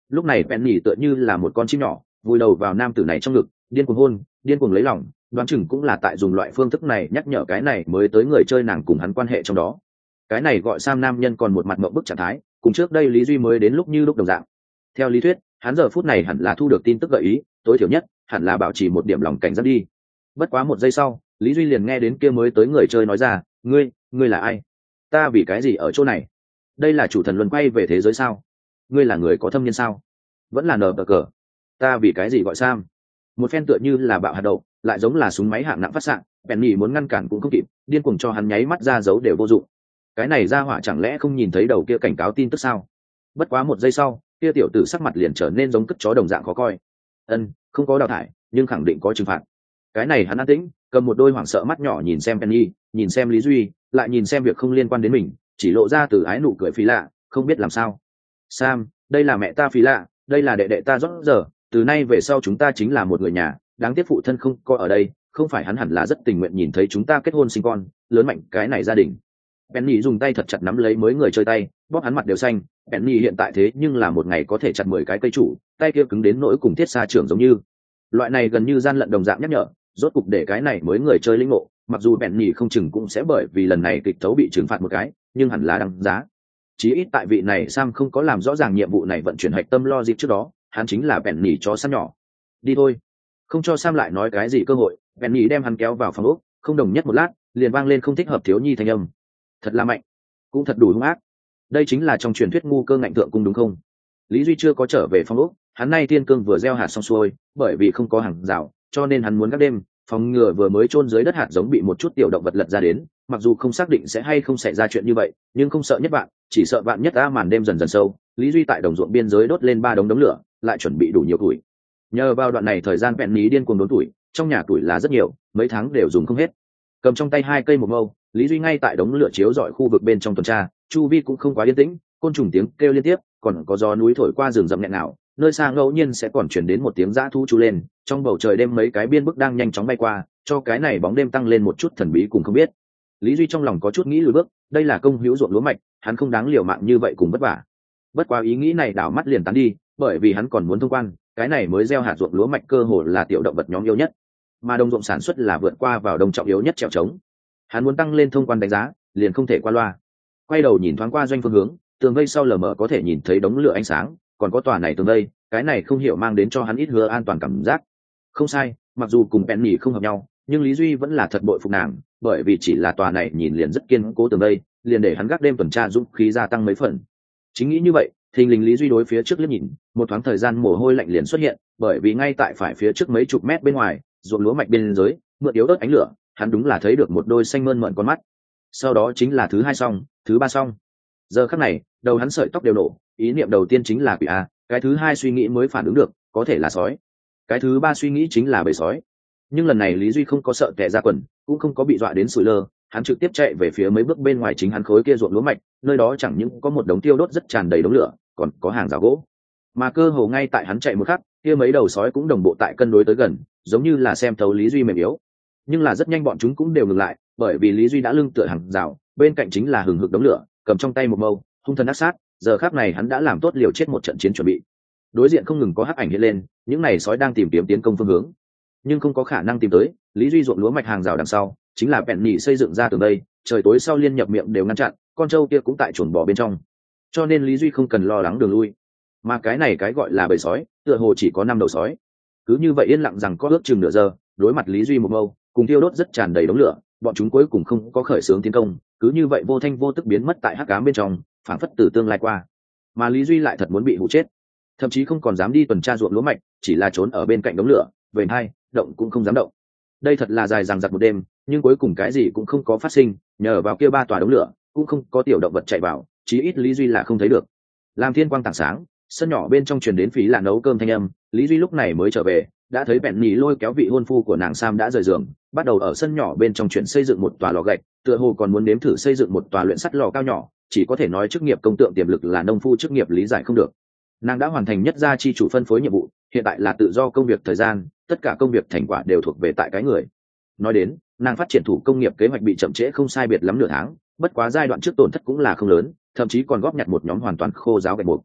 lúc này Penny tựa như là một con chim nhỏ vùi đầu vào nam tử này trong ngực, điên cuồng hôn, điên cuồng lấy lòng, đoán chừng cũng là tại dùng loại phương thức này nhắc nhở cái này mới tới người chơi nàng cùng hắn quan hệ trong đó. Cái này gọi Sam nam nhân còn một mặt mộng bức trạng thái, cùng trước đây Lý Duy mới đến lúc như lúc đồng dạng. Theo lý thuyết, hắn giờ phút này hẳn là thu được tin tức gợi ý, tối thiểu nhất hẳn là bảo trì một điểm lòng cảnh giác đi. Bất quá một giây sau, Lý Duy liền nghe đến kia mới tới người chơi nói ra, ngươi ngươi là ai? Ta vì cái gì ở chỗ này? Đây là chủ thần luân quay về thế giới sao? Ngươi là người có thâm niên sao? Vẫn là nờ cờ? Ta vì cái gì gọi Sam? Một phen tựa như là bạo hạt đậu, lại giống là súng máy hạng nặng phát xạ. Penny muốn ngăn cản cũng không kịp, điên cuồng cho hắn nháy mắt ra dấu đều vô dụng. Cái này ra hỏa chẳng lẽ không nhìn thấy đầu kia cảnh cáo tin tức sao? Bất quá một giây sau, kia tiểu tử sắc mặt liền trở nên giống cất chó đồng dạng khó coi. Ân, không có đào thải, nhưng khẳng định có trừng phạt. Cái này hắn an tĩnh, cầm một đôi hoảng sợ mắt nhỏ nhìn xem Penny, nhìn xem Lý Duy, lại nhìn xem việc không liên quan đến mình, chỉ lộ ra từ ái nụ cười phí lạ, không biết làm sao. Sam, đây là mẹ ta phí lạ, đây là đệ đệ ta rót giờ, từ nay về sau chúng ta chính là một người nhà, đáng tiếc phụ thân không có ở đây, không phải hắn hẳn là rất tình nguyện nhìn thấy chúng ta kết hôn sinh con, lớn mạnh cái này gia đình. Penny dùng tay thật chặt nắm lấy mới người chơi tay, bóp hắn mặt đều xanh. Penny hiện tại thế nhưng là một ngày có thể chặt mười cái cây trụ, tay kia cứng đến nỗi cùng thiết xa trưởng giống như. Loại này gần như gian lận đồng dạng nhắc nhở, rốt cục để cái này mới người chơi linh ngộ, mặc dù Penny không chừng cũng sẽ bởi vì lần này kịch tấu bị trừng phạt một cái, nhưng hẳn là đáng giá. Chí ít tại vị này Sam không có làm rõ ràng nhiệm vụ này vận chuyển hạch tâm logic trước đó, hắn chính là Penny chó săn nhỏ. Đi thôi. Không cho Sam lại nói cái gì cơ hội, Penny đem hắn kéo vào phòng ốc, không đồng nhất một lát, liền vang lên không thích hợp thiếu nhi thanh âm. Thật là mạnh, cũng thật đủ hung ác. Đây chính là trong truyền thuyết ngu cơ ngạnh thượng cung đúng không? Lý Duy chưa có trở về phòng ốc, hắn nay thiên cương vừa gieo hạt xong xuôi, bởi vì không có hàng rào, cho nên hắn muốn gác đêm, phòng ngừa vừa mới chôn dưới đất hạt giống bị một chút tiểu động vật lật ra đến. Mặc dù không xác định sẽ hay không xảy ra chuyện như vậy, nhưng không sợ nhất bạn, chỉ sợ bạn nhất a màn đêm dần dần sâu. Lý Duy tại đồng ruộng biên giới đốt lên ba đống đống lửa, lại chuẩn bị đủ nhiều tuổi. Nhờ vào đoạn này thời gian vẹn ní điên cuồng đốn tuổi, trong nhà tuổi là rất nhiều, mấy tháng đều dùng không hết. Cầm trong tay hai cây một mâu, Lý Duy ngay tại đống lửa chiếu dọi khu vực bên trong tuần tra, chu vi cũng không quá yên tĩnh, côn trùng tiếng kêu liên tiếp, còn có gió núi thổi qua rừng rậm nghẹn nào, nơi xa ngẫu nhiên sẽ còn chuyển đến một tiếng dã thú chú lên. Trong bầu trời đêm mấy cái biên bức đang nhanh chóng bay qua, cho cái này bóng đêm tăng lên một chút thần bí cùng không biết. Lý Duy trong lòng có chút nghĩ lùi bước, đây là công hữu ruộng lúa mạch, hắn không đáng liều mạng như vậy cùng vất vả. Bất quá ý nghĩ này đảo mắt liền tán đi, bởi vì hắn còn muốn thông quan, cái này mới gieo hạt ruộng lúa mạch cơ hồ là tiểu động vật nhóm yêu nhất, mà đồng ruộng sản xuất là vượt qua vào đồng trọng yếu nhất trèo trống. Hắn muốn tăng lên thông quan đánh giá, liền không thể qua loa. Quay đầu nhìn thoáng qua doanh phương hướng, tường vây sau lờ mờ có thể nhìn thấy đống lửa ánh sáng, còn có tòa này tường vây, cái này không hiểu mang đến cho hắn ít hứa an toàn cảm giác. Không sai, mặc dù cùng Penny không hợp nhau, nhưng Lý Duy vẫn là thật bội phục nàng, bởi vì chỉ là tòa này nhìn liền rất kiên cố tường vây, liền để hắn gác đêm tuần tra dũng khí gia tăng mấy phần. Chính nghĩ như vậy, thình lình Lý Duy đối phía trước liếc nhìn, một thoáng thời gian mồ hôi lạnh liền xuất hiện, bởi vì ngay tại phải phía trước mấy chục mét bên ngoài, ruộng lúa mạch bên dưới, mượn yếu ớt ánh lửa, hắn đúng là thấy được một đôi xanh mơn mởn con mắt. Sau đó chính là thứ hai xong, thứ ba xong. Giờ khắc này, đầu hắn sợi tóc đều nổ, ý niệm đầu tiên chính là quỷ a, cái thứ hai suy nghĩ mới phản ứng được, có thể là sói. Cái thứ ba suy nghĩ chính là bầy sói. Nhưng lần này Lý Duy không có sợ tè ra quần, cũng không có bị dọa đến sủi lơ, hắn trực tiếp chạy về phía mấy bước bên ngoài chính hắn khối kia ruộng lúa mạch, nơi đó chẳng những có một đống tiêu đốt rất tràn đầy đống lửa, còn có hàng rào gỗ. Mà cơ hồ ngay tại hắn chạy một khắc, kia mấy đầu sói cũng đồng bộ tại cân đối tới gần, giống như là xem thấu Lý Duy mềm yếu. Nhưng là rất nhanh bọn chúng cũng đều ngừng lại, bởi vì Lý Duy đã lưng tựa hàng rào, bên cạnh chính là hừng hực đống lửa, cầm trong tay một mâu, hung thần ác sát, giờ khắc này hắn đã làm tốt liều chết một trận chiến chuẩn bị. Đối diện không ngừng có hắc ảnh hiện lên, những này sói đang tìm kiếm tiến công phương hướng, nhưng không có khả năng tìm tới. Lý Duy ruộng lúa mạch hàng rào đằng sau, chính là Penny xây dựng ra từ đây, trời tối sau liên nhập miệng đều ngăn chặn, con trâu kia cũng tại chuồng bò bên trong, cho nên Lý Duy không cần lo lắng đường lui. Mà cái này cái gọi là bầy sói, tựa hồ chỉ có năm đầu sói. Cứ như vậy yên lặng rằng có ước chừng nửa giờ, đối mặt Lý Duy một mâu, cùng thiêu đốt rất tràn đầy đống lửa, bọn chúng cuối cùng không có khởi xướng tiến công, cứ như vậy vô thanh vô tức biến mất tại hắc ám bên trong, phảng phất từ tương lai qua. Mà Lý Duy lại thật muốn bị hụ chết, thậm chí không còn dám đi tuần tra ruộng lúa mạch, chỉ là trốn ở bên cạnh đống lửa, về hai động cũng không dám động. Đây thật là dài dằng dặc một đêm, nhưng cuối cùng cái gì cũng không có phát sinh, nhờ vào kia ba tòa đống lửa, cũng không có tiểu động vật chạy vào, chí ít Lý Duy là không thấy được. Làm thiên quang tảng sáng, sân nhỏ bên trong truyền đến phí là nấu cơm thanh âm, Lý Duy lúc này mới trở về, đã thấy Penny lôi kéo vị hôn phu của nàng Sam đã rời giường, bắt đầu ở sân nhỏ bên trong chuyển xây dựng một tòa lò gạch, tựa hồ còn muốn nếm thử xây dựng một tòa luyện sắt lò cao nhỏ, chỉ có thể nói chức nghiệp công tượng tiềm lực là nông phu chức nghiệp lý giải không được. Nàng đã hoàn thành nhất gia chi chủ phân phối nhiệm vụ, hiện tại là tự do công việc thời gian, tất cả công việc thành quả đều thuộc về tại cái người. Nói đến, nàng phát triển thủ công nghiệp kế hoạch bị chậm trễ không sai biệt lắm nửa tháng, bất quá giai đoạn trước tổn thất cũng là không lớn, thậm chí còn góp nhặt một nhóm hoàn toàn khô giáo gạch mục.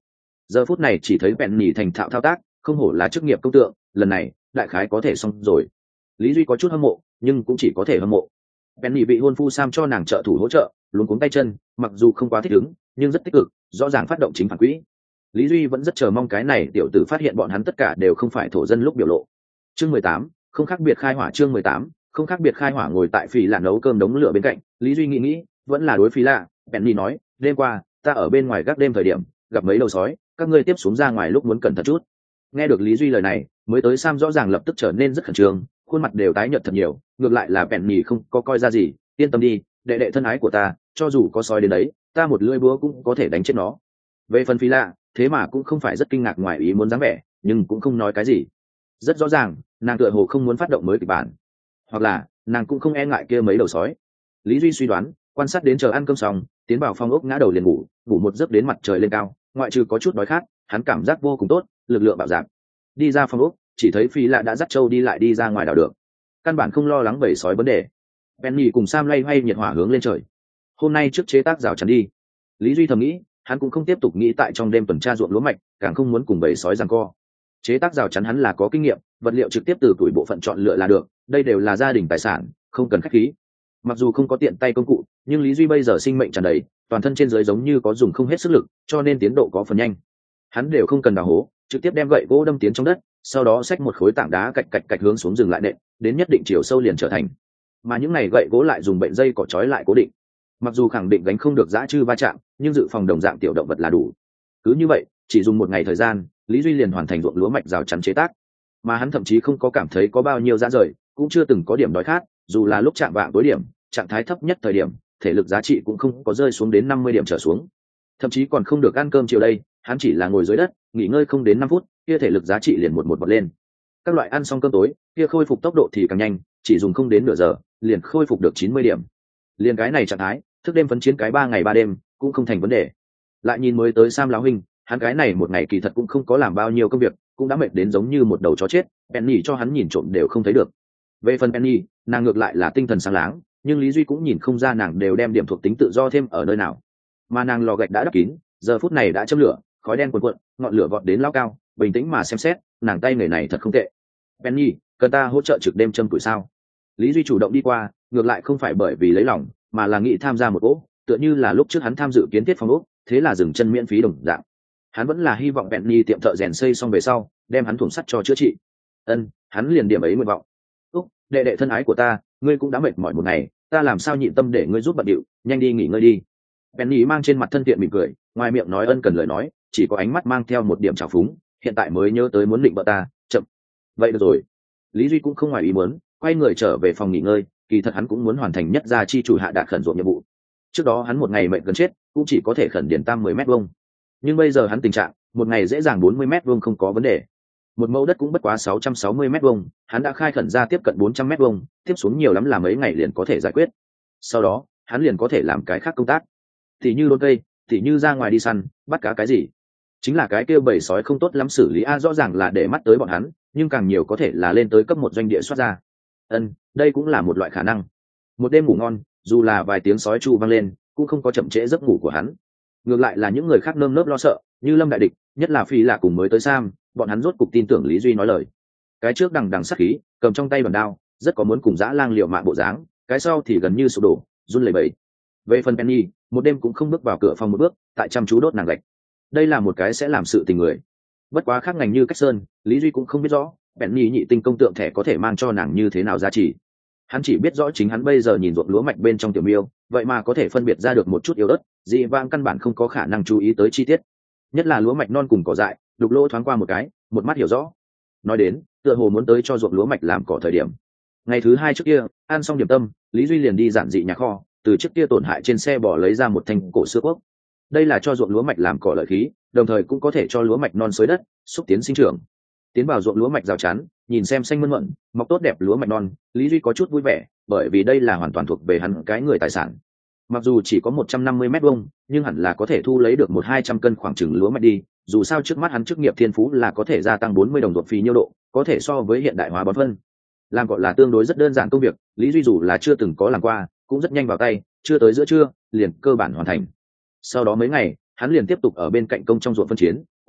giờ phút này chỉ thấy bẹn nhì thành thạo thao tác, không hổ là chức nghiệp công tượng, lần này đại khái có thể xong rồi. Lý Duy có chút hâm mộ, nhưng cũng chỉ có thể hâm mộ. bẹn nhì bị hôn phu Sam cho nàng trợ thủ hỗ trợ, luống cuống tay chân, mặc dù không quá thích ứng, nhưng rất tích cực, rõ ràng phát động chính phản quỹ. Lý Duy vẫn rất chờ mong cái này tiểu tử phát hiện bọn hắn tất cả đều không phải thổ dân lúc biểu lộ. Chương mười tám, không khác biệt khai hỏa. Chương mười tám, không khác biệt khai hỏa. Ngồi tại phì lạ nấu cơm đống lửa bên cạnh, Lý Duy nghĩ nghĩ, vẫn là đối phì lạ. Penny nói, đêm qua ta ở bên ngoài gác đêm thời điểm gặp mấy đầu sói, các ngươi tiếp xuống ra ngoài lúc muốn cẩn thận chút. Nghe được Lý Duy lời này, mới tới Sam rõ ràng lập tức trở nên rất khẩn trương, khuôn mặt đều tái nhợt thật nhiều. Ngược lại là Penny không có coi ra gì, yên tâm đi, đệ đệ thân ái của ta, cho dù có sói đến đấy, ta một lưỡi búa cũng có thể đánh chết nó. Về phần phì lạ, thế mà cũng không phải rất kinh ngạc ngoài ý muốn dáng vẻ, nhưng cũng không nói cái gì. Rất rõ ràng, nàng tựa hồ không muốn phát động mới kịch bản, hoặc là nàng cũng không e ngại kia mấy đầu sói. Lý Duy suy đoán, quan sát đến chờ ăn cơm xong, tiến vào phòng ốc ngã đầu liền ngủ, ngủ một giấc đến mặt trời lên cao, ngoại trừ có chút đói khát, hắn cảm giác vô cùng tốt, lực lượng bạo dạn. Đi ra phòng ốc, chỉ thấy Phi Lạ đã dắt Châu đi lại đi ra ngoài đảo được, căn bản không lo lắng bầy sói vấn đề. Penny cùng Sam loay hoay nhiệt hỏa hướng lên trời. Hôm nay trước chế tác rào chắn đi. Lý Duy thầm nghĩ, hắn cũng không tiếp tục nghĩ tại trong đêm tuần tra ruộng lúa mạch, càng không muốn cùng bầy sói giằng co. Chế tác rào chắn hắn là có kinh nghiệm, vật liệu trực tiếp từ tuổi bộ phận chọn lựa là được, đây đều là gia đình tài sản, không cần khách khí. Mặc dù không có tiện tay công cụ, nhưng Lý Duy bây giờ sinh mệnh tràn đầy, toàn thân trên dưới giống như có dùng không hết sức lực, cho nên tiến độ có phần nhanh. Hắn đều không cần đào hố, trực tiếp đem gậy gỗ đâm tiến trong đất, sau đó xách một khối tảng đá cạch cạch cạch hướng xuống dừng lại nện, đến nhất định chiều sâu liền trở thành. Mà những này gậy gỗ lại dùng bệnh dây cỏ trói lại cố định. Mặc dù khẳng định gánh không được dã chư va chạm, nhưng dự phòng đồng dạng tiểu động vật là đủ. Cứ như vậy, chỉ dùng một ngày thời gian, Lý Duy liền hoàn thành ruộng lúa mạch rào chắn chế tác. Mà hắn thậm chí không có cảm thấy có bao nhiêu dã rời, cũng chưa từng có điểm đói khát, dù là lúc chạm vạng tối điểm, trạng thái thấp nhất thời điểm, thể lực giá trị cũng không có rơi xuống đến năm mươi điểm trở xuống. Thậm chí còn không được ăn cơm chiều đây, hắn chỉ là ngồi dưới đất, nghỉ ngơi không đến năm phút, kia thể lực giá trị liền một một bật lên. Các loại ăn xong cơm tối, kia khôi phục tốc độ thì càng nhanh, chỉ dùng không đến nửa giờ, liền khôi phục được chín mươi điểm. Liền cái này trạng thái, thức đêm phấn chiến cái ba ngày ba đêm, cũng không thành vấn đề. Lại nhìn mới tới Sam láo huynh, hắn cái này một ngày kỳ thật cũng không có làm bao nhiêu công việc, cũng đã mệt đến giống như một đầu chó chết, Penny cho hắn nhìn trộm đều không thấy được. Về phần Penny, nàng ngược lại là tinh thần sáng láng, nhưng Lý Duy cũng nhìn không ra nàng đều đem điểm thuộc tính tự do thêm ở nơi nào. Mà nàng lò gạch đã đắp kín, giờ phút này đã châm lửa, khói đen cuồn cuộn, ngọn lửa vọt đến lao cao, bình tĩnh mà xem xét, nàng tay nghề này thật không tệ. Penny, cần ta hỗ trợ trực đêm châm tuổi sao? Lý Duy chủ động đi qua, ngược lại không phải bởi vì lấy lòng, mà là nghĩ tham gia một ố, tựa như là lúc trước hắn tham dự kiến thiết phòng ốc, thế là dừng chân miễn phí đồng dạng. Hắn vẫn là hy vọng Penny tiệm thợ rèn xây xong về sau, đem hắn thủng sắt cho chữa trị. Ân, hắn liền điểm ấy nguyện vọng. Úc, đệ đệ thân ái của ta, ngươi cũng đã mệt mỏi một ngày, ta làm sao nhịn tâm để ngươi giúp bận điệu, nhanh đi nghỉ ngơi đi. Penny mang trên mặt thân thiện mỉm cười, ngoài miệng nói ân cần lời nói, chỉ có ánh mắt mang theo một điểm trào phúng, hiện tại mới nhớ tới muốn định bợ ta, chậm. Vậy được rồi. Lý Duy cũng không ngoài ý muốn, quay người trở về phòng nghỉ ngơi, kỳ thật hắn cũng muốn hoàn thành nhất gia chi chủ hạ đạt khẩn ruộng nhiệm vụ. Trước đó hắn một ngày mệnh gần chết, cũng chỉ có thể khẩn điển tam mười mét vuông. Nhưng bây giờ hắn tình trạng, một ngày dễ dàng bốn mươi mét vuông không có vấn đề. Một mẫu đất cũng bất quá sáu trăm sáu mươi mét vuông, hắn đã khai khẩn ra tiếp cận bốn trăm mét vuông, tiếp xuống nhiều lắm là mấy ngày liền có thể giải quyết. Sau đó, hắn liền có thể làm cái khác công tác. Thì như đốn cây, thì như ra ngoài đi săn, bắt cá cái gì. Chính là cái kia bầy sói không tốt lắm xử lý a, rõ ràng là để mắt tới bọn hắn, nhưng càng nhiều có thể là lên tới cấp một doanh địa soát ra. Ân, đây cũng là một loại khả năng. Một đêm ngủ ngon, dù là vài tiếng sói tru vang lên, cũng không có chậm trễ giấc ngủ của hắn. Ngược lại là những người khác nơm nớp lo sợ, như Lâm đại địch, nhất là Phi Lạ cùng mới tới Sam, bọn hắn rốt cục tin tưởng Lý Duy nói lời. Cái trước đằng đằng sát khí, cầm trong tay bản đao, rất có muốn cùng dã lang liều mạng bộ dáng, cái sau thì gần như sụp đổ, run lẩy bẩy. Về phần Penny, một đêm cũng không bước vào cửa phòng một bước, tại chăm chú đốt nàng gạch. Đây là một cái sẽ làm sự tình người. Bất quá khác ngành như cách sơn, Lý Duy cũng không biết rõ, Penny nhị tinh công tượng thẻ có thể mang cho nàng như thế nào giá trị. Hắn chỉ biết rõ chính hắn bây giờ nhìn ruộng lúa mạch bên trong tiểu miêu, vậy mà có thể phân biệt ra được một chút yếu ớt, dị vãng căn bản không có khả năng chú ý tới chi tiết. Nhất là lúa mạch non cùng cỏ dại, đục lỗ thoáng qua một cái, một mắt hiểu rõ. Nói đến, tựa hồ muốn tới cho ruộng lúa mạch làm cỏ thời điểm. Ngày thứ hai trước kia, ăn xong điểm tâm, Lý Duy liền đi giản dị nhà kho, từ trước kia tổn hại trên xe bỏ lấy ra một thanh cổ xưa quốc. Đây là cho ruộng lúa mạch làm cỏ lợi khí, đồng thời cũng có thể cho lúa mạch non xới đất, xúc tiến sinh trưởng. Tiến vào ruộng lúa mạch rào chắn, nhìn xem xanh mơn mận, mọc tốt đẹp lúa mạch non, Lý Duy có chút vui vẻ, bởi vì đây là hoàn toàn thuộc về hắn cái người tài sản. Mặc dù chỉ có một trăm năm mươi mét vuông, nhưng hẳn là có thể thu lấy được một hai trăm cân khoảng chừng lúa mạch đi, dù sao trước mắt hắn chức nghiệp thiên phú là có thể gia tăng bốn mươi đồng ruộng phí nhiêu độ, có thể so với hiện đại hóa bón phân. Làm gọi là tương đối rất đơn giản công việc, Lý Duy dù là chưa từng có làm qua, cũng rất nhanh vào tay, chưa tới giữa trưa, liền cơ bản hoàn thành. Sau đó mấy ngày, hắn liền tiếp tục ở bên cạnh công trong ruộng phân chiến,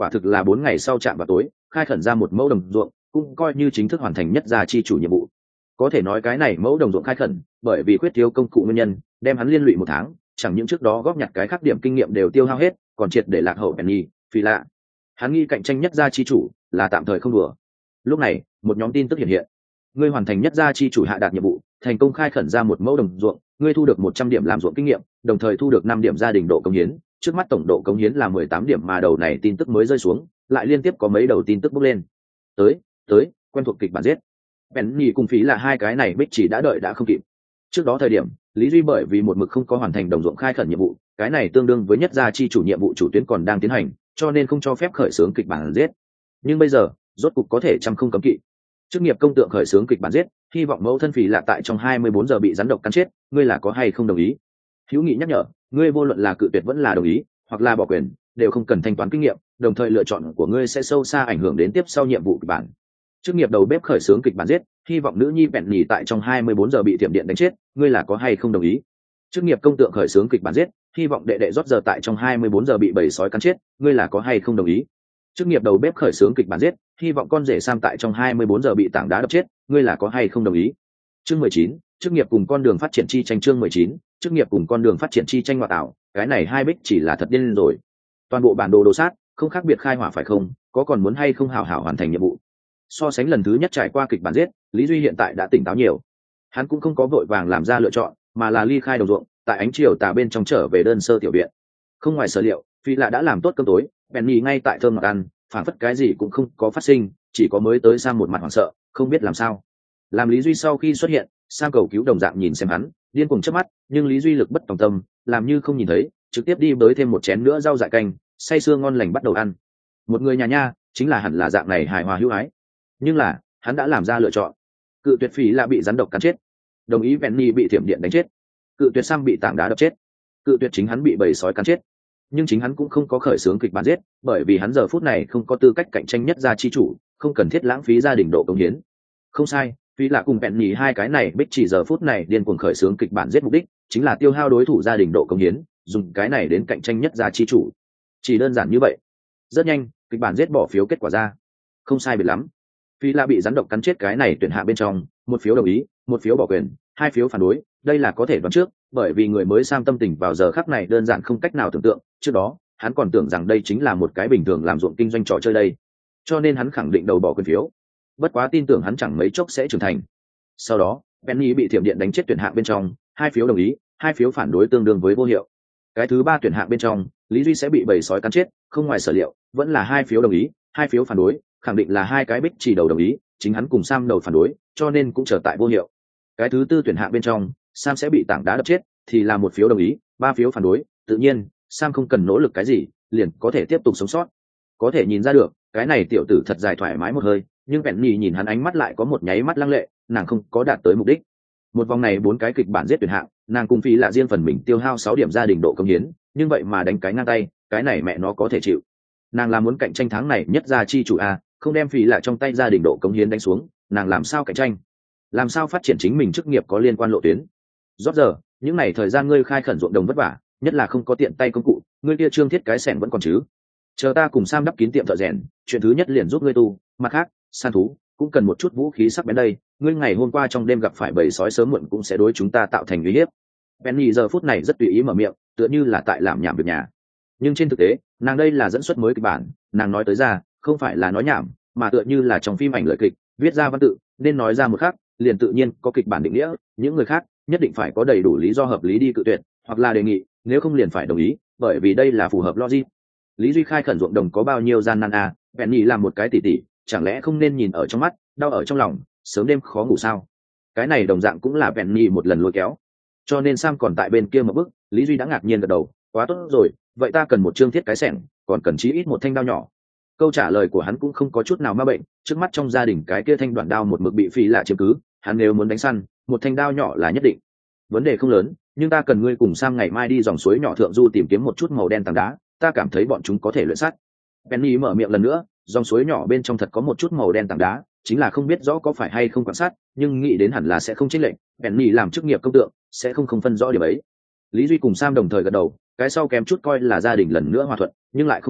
quả thực là bốn ngày sau chạm vào tối khai khẩn ra một mẫu đồng ruộng, cũng coi như chính thức hoàn thành nhất gia chi chủ nhiệm vụ. Có thể nói cái này mẫu đồng ruộng khai khẩn bởi vì khuyết thiếu công cụ nguyên nhân đem hắn liên lụy một tháng, chẳng những trước đó góp nhặt cái khác điểm kinh nghiệm đều tiêu hao hết, còn triệt để lạc hậu Penny, phi lạ. Hắn nghĩ cạnh tranh nhất gia chi chủ là tạm thời không đùa. Lúc này một nhóm tin tức hiện hiện: ngươi hoàn thành nhất gia chi chủ hạ đạt nhiệm vụ, thành công khai khẩn ra một mẫu đồng ruộng, ngươi thu được một trăm điểm làm ruộng kinh nghiệm, đồng thời thu được năm điểm gia đình độ cống hiến, trước mắt tổng độ cống hiến là mười tám điểm. Mà đầu này tin tức mới rơi xuống, lại liên tiếp có mấy đầu tin tức bốc lên. Tới, tới, quen thuộc kịch bản giết. Penny cùng phí là hai cái này bích chỉ đã đợi đã không kịp. Trước đó thời điểm, Lý Duy bởi vì một mực không có hoàn thành đồng ruộng khai khẩn nhiệm vụ, cái này tương đương với nhất gia chi chủ nhiệm vụ chủ tuyến còn đang tiến hành, cho nên không cho phép khởi xướng kịch bản giết. Nhưng bây giờ, rốt cục có thể trăm không cấm kỵ. Chức nghiệp công tượng khởi xướng kịch bản giết, hy vọng mẫu thân phỉ lạ tại trong hai mươi bốn giờ bị rắn độc cắn chết, ngươi là có hay không đồng ý? Hữu Nghị nhắc nhở, ngươi vô luận là cự tuyệt vẫn là đồng ý, hoặc là bỏ quyền, đều không cần thanh toán kinh nghiệm, đồng thời lựa chọn của ngươi sẽ sâu xa ảnh hưởng đến tiếp sau nhiệm vụ kịch bản. Chức nghiệp đầu bếp khởi xướng kịch bản giết, hy vọng nữ nhi bẹn nhì tại trong hai mươi bốn giờ bị tiệm điện đánh chết, ngươi là có hay không đồng ý? Chức nghiệp công tượng khởi xướng kịch bản giết, hy vọng đệ đệ rót giờ tại trong hai mươi bốn giờ bị bầy sói cắn chết, ngươi là có hay không đồng ý? Chức nghiệp đầu bếp khởi xướng kịch bản giết, hy vọng con rể Sam tại trong hai mươi bốn giờ bị tảng đá đập chết, ngươi là có hay không đồng ý? Chương mười chín, chức nghiệp cùng con đường phát triển chi tranh. Chương mười chín, chức nghiệp cùng con đường phát triển chi tranh. Ngoại tạo, cái này hai bích chỉ là thật điên rồi. Toàn bộ bản đồ đồ sát, không khác biệt khai hỏa phải không? Có còn muốn hay không hảo hảo hoàn thành nhiệm vụ? So sánh lần thứ nhất trải qua kịch bản giết, Lý Duy hiện tại đã tỉnh táo nhiều. Hắn cũng không có vội vàng làm ra lựa chọn, mà là ly khai đồng ruộng, tại ánh chiều tà bên trong trở về đơn sơ tiểu viện. Không ngoài sở liệu, Phi Lạ đã làm tốt cơm tối, Penny ngay tại thơm ngọt ăn, phản phất cái gì cũng không có phát sinh, chỉ có mới tới Sam một mặt hoảng sợ, không biết làm sao. Làm Lý Duy sau khi xuất hiện, Sam cầu cứu đồng dạng nhìn xem hắn, điên cuồng chớp mắt, nhưng Lý Duy lực bất tòng tâm, làm như không nhìn thấy, trực tiếp đi bới thêm một chén nữa rau dại canh, say sưa ngon lành bắt đầu ăn. Một người nhà nha, chính là hẳn là dạng này hài hòa hữu ái. Nhưng là, hắn đã làm ra lựa chọn. Cự tuyệt Phỉ là bị rắn độc cắn chết, đồng ý Penny bị thiểm điện đánh chết, cự tuyệt Sam bị tảng đá đập chết, cự tuyệt chính hắn bị bầy sói cắn chết. Nhưng chính hắn cũng không có khởi xướng kịch bản giết, bởi vì hắn giờ phút này không có tư cách cạnh tranh nhất gia chi chủ, không cần thiết lãng phí gia đình độ công hiến. Không sai, Phi là cùng Penny hai cái này bích chỉ giờ phút này điên cuồng khởi xướng kịch bản giết, mục đích chính là tiêu hao đối thủ gia đình độ công hiến, dùng cái này đến cạnh tranh nhất gia chi chủ. Chỉ đơn giản như vậy. Rất nhanh, kịch bản giết bỏ phiếu kết quả ra. Không sai biệt lắm. Phi là bị rắn độc cắn chết cái này tuyển hạ bên trong, một phiếu đồng ý, một phiếu bỏ quyền, hai phiếu phản đối, đây là có thể đoán trước, bởi vì người mới Sam tâm tình vào giờ khắc này đơn giản không cách nào tưởng tượng, trước đó, hắn còn tưởng rằng đây chính là một cái bình thường làm ruộng kinh doanh trò chơi đây. Cho nên hắn khẳng định đầu bỏ quyền phiếu. Bất quá tin tưởng hắn chẳng mấy chốc sẽ trưởng thành. Sau đó, Penny bị thiểm điện đánh chết tuyển hạng bên trong, hai phiếu đồng ý, hai phiếu phản đối tương đương với vô hiệu. Cái thứ ba tuyển hạng bên trong, Lý Duy sẽ bị bầy sói cắn chết, không ngoài sở liệu, vẫn là hai phiếu đồng ý, hai phiếu phản đối, khẳng định là hai cái bích chỉ đầu đồng ý, chính hắn cùng Sam đầu phản đối, cho nên cũng trở tại vô hiệu. Cái thứ tư tuyển hạng bên trong, Sam sẽ bị tảng đá đập chết, thì là một phiếu đồng ý, ba phiếu phản đối, tự nhiên, Sam không cần nỗ lực cái gì, liền có thể tiếp tục sống sót. Có thể nhìn ra được, cái này tiểu tử thật dài thoải mái một hơi, nhưng Penny nhìn hắn ánh mắt lại có một nháy mắt lăng lệ, nàng không có đạt tới mục đích. Một vòng này bốn cái kịch bản giết tuyển hạng, nàng cùng Phi là riêng phần mình tiêu hao sáu điểm gia đình độ công hiến, nhưng vậy mà đánh cái ngang tay, cái này mẹ nó có thể chịu. Nàng là muốn cạnh tranh tháng này nhất gia chi chủ a, không đem Phi là trong tay gia đình độ công hiến đánh xuống, nàng làm sao cạnh tranh? Làm sao phát triển chính mình chức nghiệp có liên quan lộ tuyến? Rốt giờ, những ngày thời gian ngươi khai khẩn ruộng đồng vất vả, nhất là không có tiện tay công cụ, ngươi kia trương thiết cái sẻn vẫn còn chứ? Chờ ta cùng Sam đắp kín tiệm thợ rèn, chuyện thứ nhất liền giúp ngươi tu, mặt khác, săn thú cũng cần một chút vũ khí sắc bén đây, ngươi ngày hôm qua trong đêm gặp phải bầy sói sớm muộn cũng sẽ đối chúng ta tạo thành uy hiếp. Penny giờ phút này rất tùy ý mở miệng, tựa như là tại làm nhảm việc nhà. Nhưng trên thực tế, nàng đây là dẫn xuất mới kịch bản, nàng nói tới ra, không phải là nói nhảm, mà tựa như là trong phim ảnh lời kịch, viết ra văn tự, nên nói ra một khác, liền tự nhiên có kịch bản định nghĩa, những người khác nhất định phải có đầy đủ lý do hợp lý đi cự tuyệt, hoặc là đề nghị, nếu không liền phải đồng ý, bởi vì đây là phù hợp logic. Lý Duy khai khẩn ruộng đồng có bao nhiêu gian nan à, Penny làm một cái tỉ tỉ, chẳng lẽ không nên nhìn ở trong mắt, đau ở trong lòng, sớm đêm khó ngủ sao? Cái này đồng dạng cũng là Penny một lần lôi kéo. Cho nên Sam còn tại bên kia một bước, Lý Duy đã ngạc nhiên gật đầu, quá tốt rồi, vậy ta cần một chương thiết cái xẻng, còn cần chí ít một thanh đao nhỏ. Câu trả lời của hắn cũng không có chút nào ma bệnh, trước mắt trong gia đình cái kia thanh đoạn đao một mực bị Phi lạ chiếm cứ, hắn nếu muốn đánh săn, một thanh đao nhỏ là nhất định. Vấn đề không lớn, nhưng ta cần ngươi cùng Sam ngày mai đi dòng suối nhỏ thượng du tìm kiếm một chút màu đen tảng đá, ta cảm thấy bọn chúng có thể luyện sắt. Penny mở miệng lần nữa, dòng suối nhỏ bên trong thật có một chút màu đen tảng đá, chính là không biết rõ có phải hay không quan sát, nhưng nghĩ đến hẳn là sẽ không chênh lệch, Penny làm chức nghiệp công tượng, sẽ không không phân rõ điểm ấy. Lý Duy cùng Sam đồng thời gật đầu, cái sau kém chút coi là gia đình lần nữa hòa thuận, nhưng lại không biết,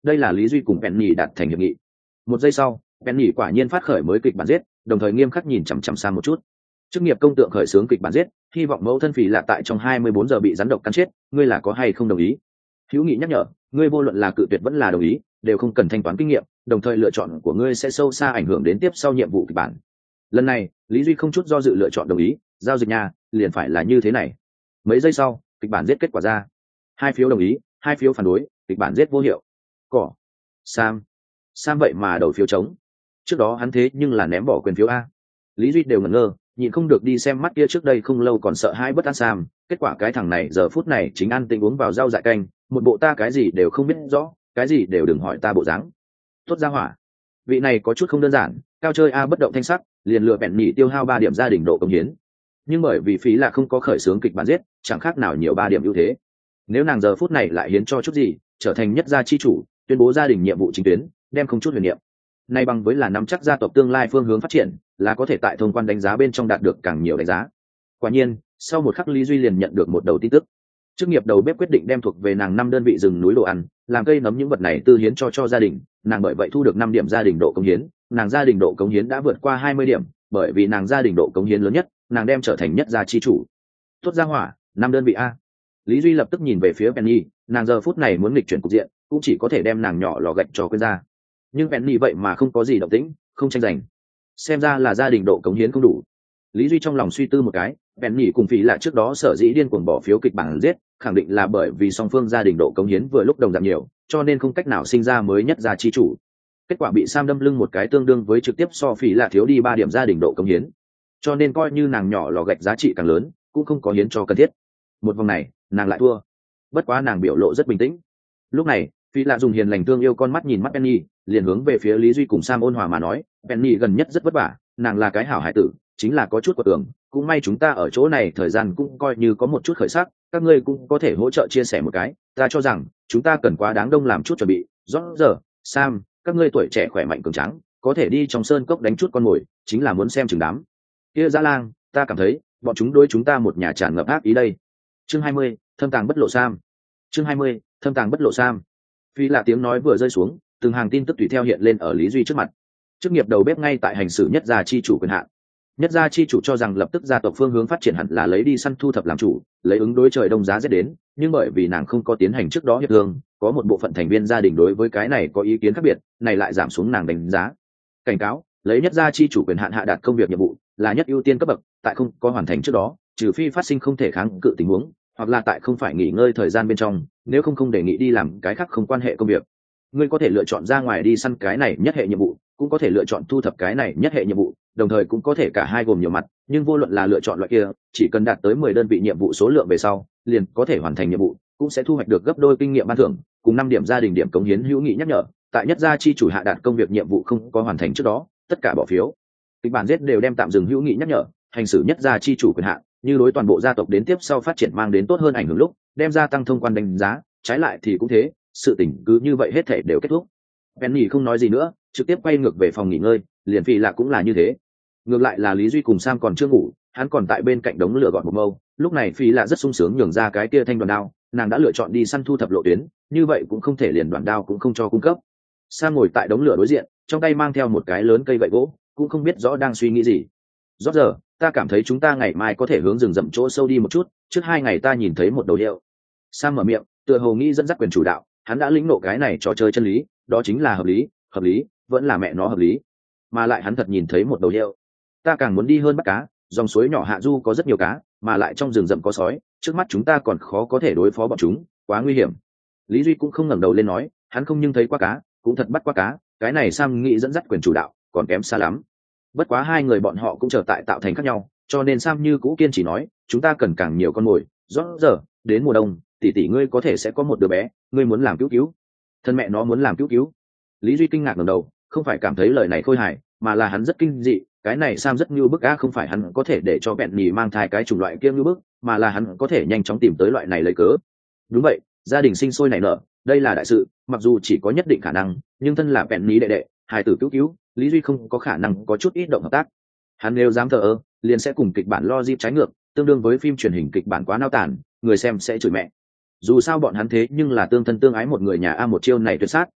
đây là Lý Duy cùng Penny đạt thành hiệp nghị. Một giây sau, Penny quả nhiên phát khởi mới kịch bản giết, đồng thời nghiêm khắc nhìn chằm chằm Sam một chút. Chức nghiệp công tượng khởi xướng kịch bản giết, hy vọng mẫu thân phì là tại trong hai mươi bốn giờ bị rắn độc cắn chết, ngươi là có hay không đồng ý? Hữu Nghị nhắc nhở, ngươi vô luận là cự tuyệt vẫn là đồng ý, đều không cần thanh toán kinh nghiệm, đồng thời lựa chọn của ngươi sẽ sâu xa ảnh hưởng đến tiếp sau nhiệm vụ kịch bản. Lần này, Lý Duy không chút do dự lựa chọn đồng ý, giao dịch nhà, liền phải là như thế này. Mấy giây sau, kịch bản giết kết quả ra. Hai phiếu đồng ý, hai phiếu phản đối, kịch bản giết vô hiệu. Cỏ. Sam. Sam vậy mà đầu phiếu trống. Trước đó hắn thế nhưng là ném bỏ quyền phiếu a. Lý Duy đều ngẩn ngơ, nhịn không được đi xem mắt kia trước đây không lâu còn sợ hai bất an Sam, kết quả cái thằng này giờ phút này chính ăn tinh uống vào rau dại canh, một bộ ta cái gì đều không biết rõ, cái gì đều đừng hỏi ta bộ dáng. Tốt ra hỏa. Vị này có chút không đơn giản, cao chơi a bất động thanh sắc, liền lựa bẹn nhỉ tiêu hao ba điểm gia đình độ công hiến. Nhưng bởi vì phí là không có khởi xướng kịch bản giết, chẳng khác nào nhiều ba điểm ưu thế. Nếu nàng giờ phút này lại hiến cho chút gì, trở thành nhất gia chi chủ, tuyên bố gia đình nhiệm vụ chính tuyến, đem không chút huyền niệm. Nay bằng với là nắm chắc gia tộc tương lai phương hướng phát triển, là có thể tại thông quan đánh giá bên trong đạt được càng nhiều đánh giá. Quả nhiên, sau một khắc Lý Duy liền nhận được một đầu tin tức. Chức nghiệp đầu bếp quyết định đem thuộc về nàng năm đơn vị rừng núi đồ ăn, làm cây nấm những vật này tư hiến cho cho gia đình, nàng bởi vậy thu được năm điểm gia đình độ cống hiến, nàng gia đình độ cống hiến đã vượt qua hai mươi điểm, bởi vì nàng gia đình độ cống hiến lớn nhất, nàng đem trở thành nhất gia chi chủ. Tốt gia hỏa, năm đơn vị a. Lý Duy lập tức nhìn về phía Penny, nàng giờ phút này muốn nghịch chuyển cục diện, cũng chỉ có thể đem nàng nhỏ lò gạch cho quên ra. Nhưng Penny vậy mà không có gì động tĩnh, không tranh giành. Xem ra là gia đình độ cống hiến không đủ. Lý Duy trong lòng suy tư một cái, Penny cùng Phỉ là trước đó sở dĩ điên cuồng bỏ phiếu kịch bản giết, khẳng định là bởi vì song phương gia đình độ cống hiến vừa lúc đồng giảm nhiều, cho nên không cách nào sinh ra mới nhất gia chi chủ. Kết quả bị Sam đâm lưng một cái tương đương với trực tiếp so Phỉ là thiếu đi ba điểm gia đình độ cống hiến. Cho nên coi như nàng nhỏ lò gạch giá trị càng lớn, cũng không có hiến cho cần thiết. Một vòng này, nàng lại thua. Bất quá nàng biểu lộ rất bình tĩnh. Lúc này, Phỉ là dùng hiền lành thương yêu con mắt nhìn mắt Penny, liền hướng về phía Lý Duy cùng Sam ôn hòa mà nói, Penny gần nhất rất vất vả, nàng là cái hảo hải tử, chính là có chút quật tưởng, cũng may chúng ta ở chỗ này thời gian cũng coi như có một chút khởi sắc, các ngươi cũng có thể hỗ trợ chia sẻ một cái, ta cho rằng chúng ta cần quá đáng đông làm chút chuẩn bị. Rõ giờ, Sam, các ngươi tuổi trẻ khỏe mạnh cường tráng, có thể đi trong sơn cốc đánh chút con mồi, chính là muốn xem chừng đám kia dã lang, ta cảm thấy bọn chúng đối chúng ta một nhà tràn ngập ác ý đây. Chương hai mươi, thâm tàng bất lộ Sam. Chương hai mươi, thâm tàng bất lộ Sam. Phi là tiếng nói vừa rơi xuống, từng hàng tin tức tùy theo hiện lên ở Lý Duy trước mặt. Chức nghiệp đầu bếp ngay tại hành xử nhất gia chi chủ quyền hạn. Nhất gia chi chủ cho rằng lập tức gia tộc phương hướng phát triển hẳn là lấy đi săn thu thập làm chủ, lấy ứng đối trời đông giá rét đến, nhưng bởi vì nàng không có tiến hành trước đó hiệp thương, có một bộ phận thành viên gia đình đối với cái này có ý kiến khác biệt, này lại giảm xuống nàng đánh giá. Cảnh cáo, lấy nhất gia chi chủ quyền hạn hạ đạt công việc nhiệm vụ, là nhất ưu tiên cấp bậc, tại không có hoàn thành trước đó, trừ phi phát sinh không thể kháng cự tình huống, hoặc là tại không phải nghỉ ngơi thời gian bên trong, nếu không không đề nghị đi làm cái khác không quan hệ công việc. Ngươi có thể lựa chọn ra ngoài đi săn cái này nhất hệ nhiệm vụ, cũng có thể lựa chọn thu thập cái này nhất hệ nhiệm vụ, đồng thời cũng có thể cả hai gồm nhiều mặt, nhưng vô luận là lựa chọn loại kia, chỉ cần đạt tới mười đơn vị nhiệm vụ số lượng về sau, liền có thể hoàn thành nhiệm vụ, cũng sẽ thu hoạch được gấp đôi kinh nghiệm ban thưởng, cùng năm điểm gia đình điểm cống hiến. Hữu Nghị nhắc nhở, tại nhất gia chi chủ hạ đạt công việc nhiệm vụ không có hoàn thành trước đó, tất cả bỏ phiếu. Kịch bản giết đều đem tạm dừng. Hữu Nghị nhắc nhở, hành xử nhất gia chi chủ quyền hạn, như đối toàn bộ gia tộc đến tiếp sau phát triển mang đến tốt hơn ảnh hưởng lúc, đem gia tăng thông quan đánh giá, trái lại thì cũng thế, sự tình cứ như vậy hết thể đều kết thúc. Penny không nói gì nữa, trực tiếp quay ngược về phòng nghỉ ngơi, liền Phi là cũng là như thế. Ngược lại là Lý Duy cùng Sam còn chưa ngủ, hắn còn tại bên cạnh đống lửa gọt một mâu, lúc này Phi là rất sung sướng nhường ra cái kia thanh đoàn đao, nàng đã lựa chọn đi săn thu thập lộ tuyến, như vậy cũng không thể liền đoàn đao cũng không cho cung cấp. Sam ngồi tại đống lửa đối diện, trong tay mang theo một cái lớn cây gậy gỗ, cũng không biết rõ đang suy nghĩ gì. Rõ giờ, ta cảm thấy chúng ta ngày mai có thể hướng rừng rậm chỗ sâu đi một chút, trước hai ngày ta nhìn thấy một đầu hiệu. Sam mở miệng, tựa hồ nghĩ dẫn dắt quyền chủ đạo, hắn đã lĩnh ngộ cái này trò chơi chân lý, đó chính là hợp lý, hợp lý, vẫn là mẹ nó hợp lý. Mà lại hắn thật nhìn thấy một đầu hiệu. Ta càng muốn đi hơn bắt cá, dòng suối nhỏ hạ du có rất nhiều cá, mà lại trong rừng rậm có sói, trước mắt chúng ta còn khó có thể đối phó bọn chúng, quá nguy hiểm. Lý Duy cũng không ngẩng đầu lên nói, hắn không nhưng thấy qua cá, cũng thật bắt qua cá, cái này Sam nghĩ dẫn dắt quyền chủ đạo, còn kém xa lắm. Bất quá hai người bọn họ cũng trở tại tạo thành khác nhau, cho nên Sam như cũ kiên trì nói, chúng ta cần càng nhiều con mồi. Rõ giờ, đến mùa đông, tỷ tỷ ngươi có thể sẽ có một đứa bé, ngươi muốn làm cứu cứu. Thân mẹ nó muốn làm cứu cứu. Lý Duy kinh ngạc ngẩng đầu, không phải cảm thấy lời này khôi hài, mà là hắn rất kinh dị, cái này Sam rất như bức á, không phải hắn có thể để cho bẹn nhì mang thai cái chủng loại kia như bức, mà là hắn có thể nhanh chóng tìm tới loại này lấy cớ. Đúng vậy, gia đình sinh sôi nảy nở, đây là đại sự, mặc dù chỉ có nhất định khả năng, nhưng thân là bẹn nhì đệ đệ, hài tử cứu cứu, Lý Duy không có khả năng có chút ít động hợp tác. Hắn nếu dám thờ ơ, liền sẽ cùng kịch bản logic trái ngược, tương đương với phim truyền hình kịch bản quá nao tản, người xem sẽ chửi mẹ. Dù sao bọn hắn thế nhưng là tương thân tương ái một người nhà a, một chiêu này tuyệt sát,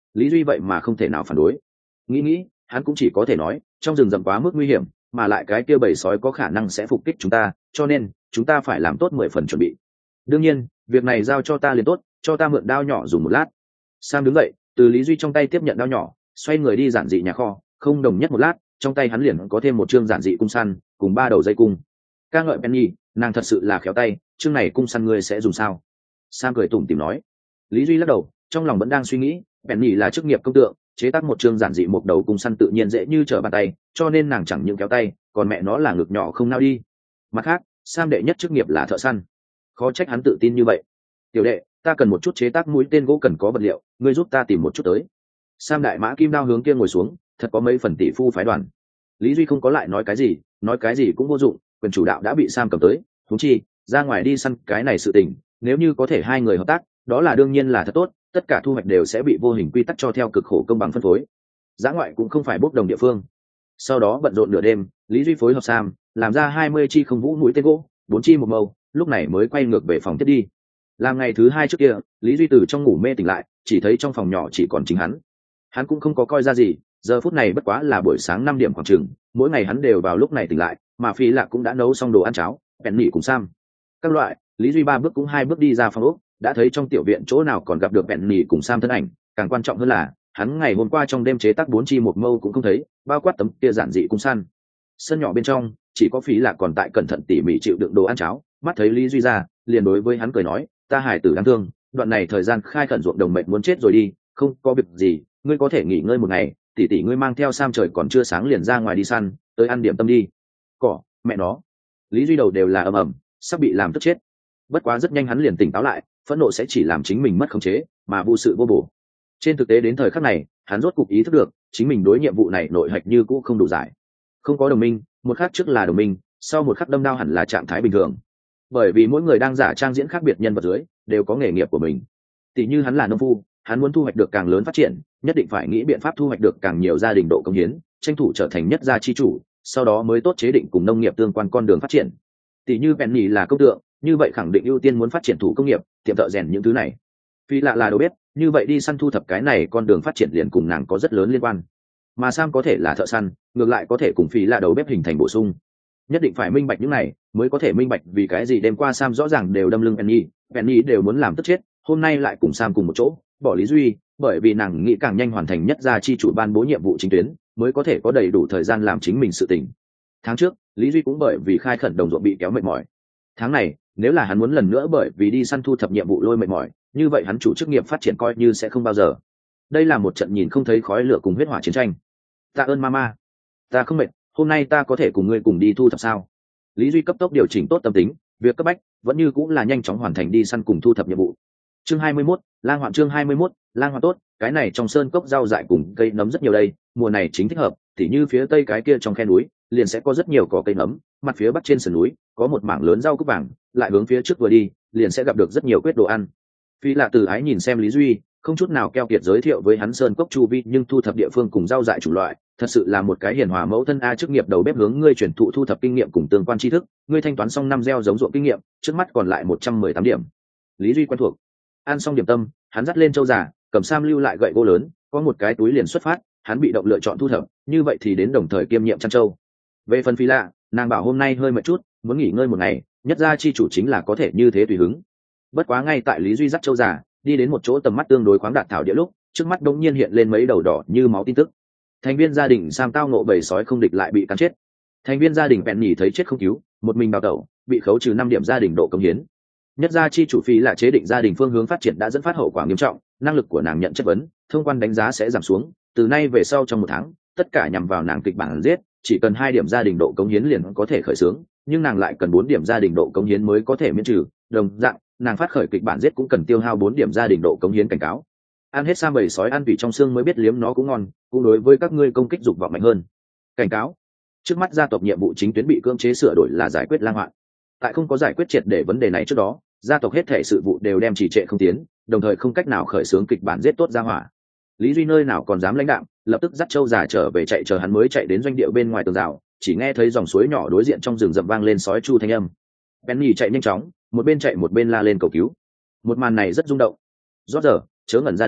Lý Duy vậy mà không thể nào phản đối. Nghĩ nghĩ, hắn cũng chỉ có thể nói, trong rừng rậm quá mức nguy hiểm, mà lại cái kia bầy sói có khả năng sẽ phục kích chúng ta, cho nên chúng ta phải làm tốt mười phần chuẩn bị. Đương nhiên, việc này giao cho ta liền tốt, cho ta mượn đao nhỏ dùng một lát. Sam đứng dậy, từ Lý Duy trong tay tiếp nhận đao nhỏ, xoay người đi giản dị nhà kho, không đồng nhất một lát, trong tay hắn liền có thêm một chương giản dị cung săn, cùng ba đầu dây cung. Ca ngợi Penny, nàng thật sự là khéo tay, chương này cung săn ngươi sẽ dùng sao? Sam cười tủm tỉm nói. Lý Duy lắc đầu, trong lòng vẫn đang suy nghĩ, Penny là chức nghiệp công tượng, chế tác một chương giản dị một đầu cung săn tự nhiên dễ như trở bàn tay, cho nên nàng chẳng những kéo tay, còn mẹ nó là ngực nhỏ không nao đi. Mặt khác, Sam đệ nhất chức nghiệp là thợ săn, khó trách hắn tự tin như vậy. Tiểu đệ, ta cần một chút chế tác mũi tên gỗ cần có vật liệu, ngươi giúp ta tìm một chút tới. Sam đại mã kim đao hướng kia ngồi xuống, thật có mấy phần tỷ phu phái đoàn. Lý Duy không có lại nói cái gì, nói cái gì cũng vô dụng, quyền chủ đạo đã bị Sam cầm tới, thú chi ra ngoài đi săn cái này sự tình, nếu như có thể hai người hợp tác, đó là đương nhiên là thật tốt, tất cả thu hoạch đều sẽ bị vô hình quy tắc cho theo cực khổ công bằng phân phối. Dã ngoại cũng không phải bốc đồng địa phương. Sau đó bận rộn nửa đêm, Lý Duy phối hợp Sam, làm ra hai mươi chi không vũ mũi tên gỗ, bốn chi một màu, lúc này mới quay ngược về phòng tiếp đi. Làm ngày thứ hai trước kia, Lý Duy từ trong ngủ mê tỉnh lại, chỉ thấy trong phòng nhỏ chỉ còn chính hắn. Hắn cũng không có coi ra gì, giờ phút này bất quá là buổi sáng năm điểm khoảng chừng, mỗi ngày hắn đều vào lúc này tỉnh lại, mà Phi Lạc cũng đã nấu xong đồ ăn cháo, bèn nỉ cùng Sam. Các loại, Lý Duy ba bước cũng hai bước đi ra phòng ốc, đã thấy trong tiểu viện chỗ nào còn gặp được bèn nỉ cùng Sam thân ảnh, càng quan trọng hơn là, hắn ngày hôm qua trong đêm chế tác bốn chi một mâu cũng không thấy, bao quát tấm kia giản dị cung săn. Sân nhỏ bên trong, chỉ có Phí Lạc còn tại cẩn thận tỉ mỉ chịu đựng đồ ăn cháo, mắt thấy Lý Duy ra, liền đối với hắn cười nói, ta hải tử đáng thương, đoạn này thời gian khai khẩn ruộng đồng mệnh muốn chết rồi đi, không có việc gì, ngươi có thể nghỉ ngơi một ngày, tỷ tỷ ngươi mang theo Sam trời còn chưa sáng liền ra ngoài đi săn, tới ăn điểm tâm đi. Cỏ, mẹ nó. Lý Duy đầu đều là ầm ầm, sắp bị làm tức chết. Bất quá rất nhanh hắn liền tỉnh táo lại, phẫn nộ sẽ chỉ làm chính mình mất khống chế, mà vô sự vô bổ. Trên thực tế đến thời khắc này, hắn rốt cục ý thức được, chính mình đối nhiệm vụ này nội hạch như cũ không đủ giải. Không có đồng minh, một khắc trước là đồng minh, sau một khắc đâm đao hẳn là trạng thái bình thường. Bởi vì mỗi người đang giả trang diễn khác biệt nhân vật dưới, đều có nghề nghiệp của mình. Tỷ như hắn là nông phu, hắn muốn thu hoạch được càng lớn phát triển, nhất định phải nghĩ biện pháp thu hoạch được càng nhiều gia đình độ công hiến, tranh thủ trở thành nhất gia chi chủ, sau đó mới tốt chế định cùng nông nghiệp tương quan con đường phát triển. Tỷ như Penny là công tượng, như vậy khẳng định ưu tiên muốn phát triển thủ công nghiệp, tiệm thợ rèn những thứ này. Phi Lạ là đầu bếp, như vậy đi săn thu thập cái này con đường phát triển liền cùng nàng có rất lớn liên quan. Mà Sam có thể là thợ săn, ngược lại có thể cùng Phi Lạ đầu bếp hình thành bổ sung. Nhất định phải minh bạch những này, mới có thể minh bạch vì cái gì đêm qua Sam rõ ràng đều đâm lưng Penny, Penny đều muốn làm tức chết, hôm nay lại cùng Sam cùng một chỗ, bỏ Lý Duy, bởi vì nàng nghĩ càng nhanh hoàn thành nhất gia chi chủ ban bố nhiệm vụ chính tuyến, mới có thể có đầy đủ thời gian làm chính mình sự tình. Tháng trước, Lý Duy cũng bởi vì khai khẩn đồng ruộng bị kéo mệt mỏi. Tháng này, nếu là hắn muốn lần nữa bởi vì đi săn thu thập nhiệm vụ lôi mệt mỏi, như vậy hắn chủ chức nghiệp phát triển coi như sẽ không bao giờ. Đây là một trận nhìn không thấy khói lửa cùng huyết hỏa chiến tranh. Tạ ơn mama, ta không mệt, hôm nay ta có thể cùng ngươi cùng đi thu thập sao? Lý Duy cấp tốc điều chỉnh tốt tâm tính, việc cấp bách vẫn như cũng là nhanh chóng hoàn thành đi săn cùng thu thập nhiệm vụ. Chương hai mươi mốt, lang hoạn chương hai mươi mốt, lang hoạn tốt, cái này trong sơn cốc rau dại cùng cây nấm rất nhiều đây, mùa này chính thích hợp, tỉ như phía tây cái kia trong khe núi, liền sẽ có rất nhiều cỏ cây nấm, mặt phía bắc trên sườn núi, có một mảng lớn rau cúc vàng, lại hướng phía trước vừa đi, liền sẽ gặp được rất nhiều quyết đồ ăn. Phi Lạ từ ái nhìn xem Lý Duy, không chút nào keo kiệt giới thiệu với hắn sơn cốc chu vi nhưng thu thập địa phương cùng rau dại chủ loại, thật sự là một cái hiền hòa mẫu thân a chức nghiệp đầu bếp hướng ngươi truyền thụ thu thập kinh nghiệm cùng tương quan tri thức, ngươi thanh toán xong năm gieo giống ruộng kinh nghiệm, trước mắt còn lại một trăm mười tám điểm. Lý Duy quen thuộc. Ăn xong điểm tâm, hắn dắt lên châu già, cầm Sam lưu lại gậy gỗ lớn, có một cái túi liền xuất phát, hắn bị động lựa chọn thu thập, như vậy thì đến đồng thời kiêm nhiệm chăn châu. Về phần Phi Lạ, nàng bảo hôm nay hơi mệt chút, muốn nghỉ ngơi một ngày, nhất gia chi chủ chính là có thể như thế tùy hứng. Bất quá ngay tại Lý Duy dắt châu già, đi đến một chỗ tầm mắt tương đối khoáng đạt thảo địa lúc, trước mắt đống nhiên hiện lên mấy đầu đỏ như máu tin tức. Thành viên gia đình Sam tao nộ bầy sói không địch lại bị cắn chết. Thành viên gia đình Penny thấy chết không cứu, một mình đào tẩu, bị khấu trừ năm điểm gia đình độ công hiến. Nhất gia chi chủ Phi là chế định gia đình phương hướng phát triển đã dẫn phát hậu quả nghiêm trọng, năng lực của nàng nhận chất vấn, thông quan đánh giá sẽ giảm xuống, từ nay về sau trong một tháng, tất cả nhằm vào nàng kịch bản giết, chỉ cần hai điểm gia đình độ công hiến liền có thể khởi xướng, nhưng nàng lại cần bốn điểm gia đình độ công hiến mới có thể miễn trừ, đồng dạng, nàng phát khởi kịch bản giết cũng cần tiêu hao bốn điểm gia đình độ công hiến cảnh cáo. Ăn hết Sam bầy sói ăn tủy trong xương mới biết liếm nó cũng ngon, cũng đối với các ngươi công kích dục vọng mạnh hơn. Cảnh cáo. Trước mắt gia tộc nhiệm vụ chính tuyến bị cưỡng chế sửa đổi là giải quyết lang hoạn. Tại không có giải quyết triệt để vấn đề này trước đó, gia tộc hết thể sự vụ đều đem trì trệ không tiến, đồng thời không cách nào khởi xướng kịch bản giết tốt gia hỏa. Lý Duy nơi nào còn dám lãnh đạm, lập tức dắt châu già trở về chạy chờ hắn mới chạy đến doanh địa bên ngoài tường rào, chỉ nghe thấy dòng suối nhỏ đối diện trong rừng rậm vang lên sói chu thanh âm. Penny chạy nhanh chóng, một bên chạy một bên la lên cầu cứu. Một màn này rất rung động. Rót giờ, chớ ngẩn ra đó,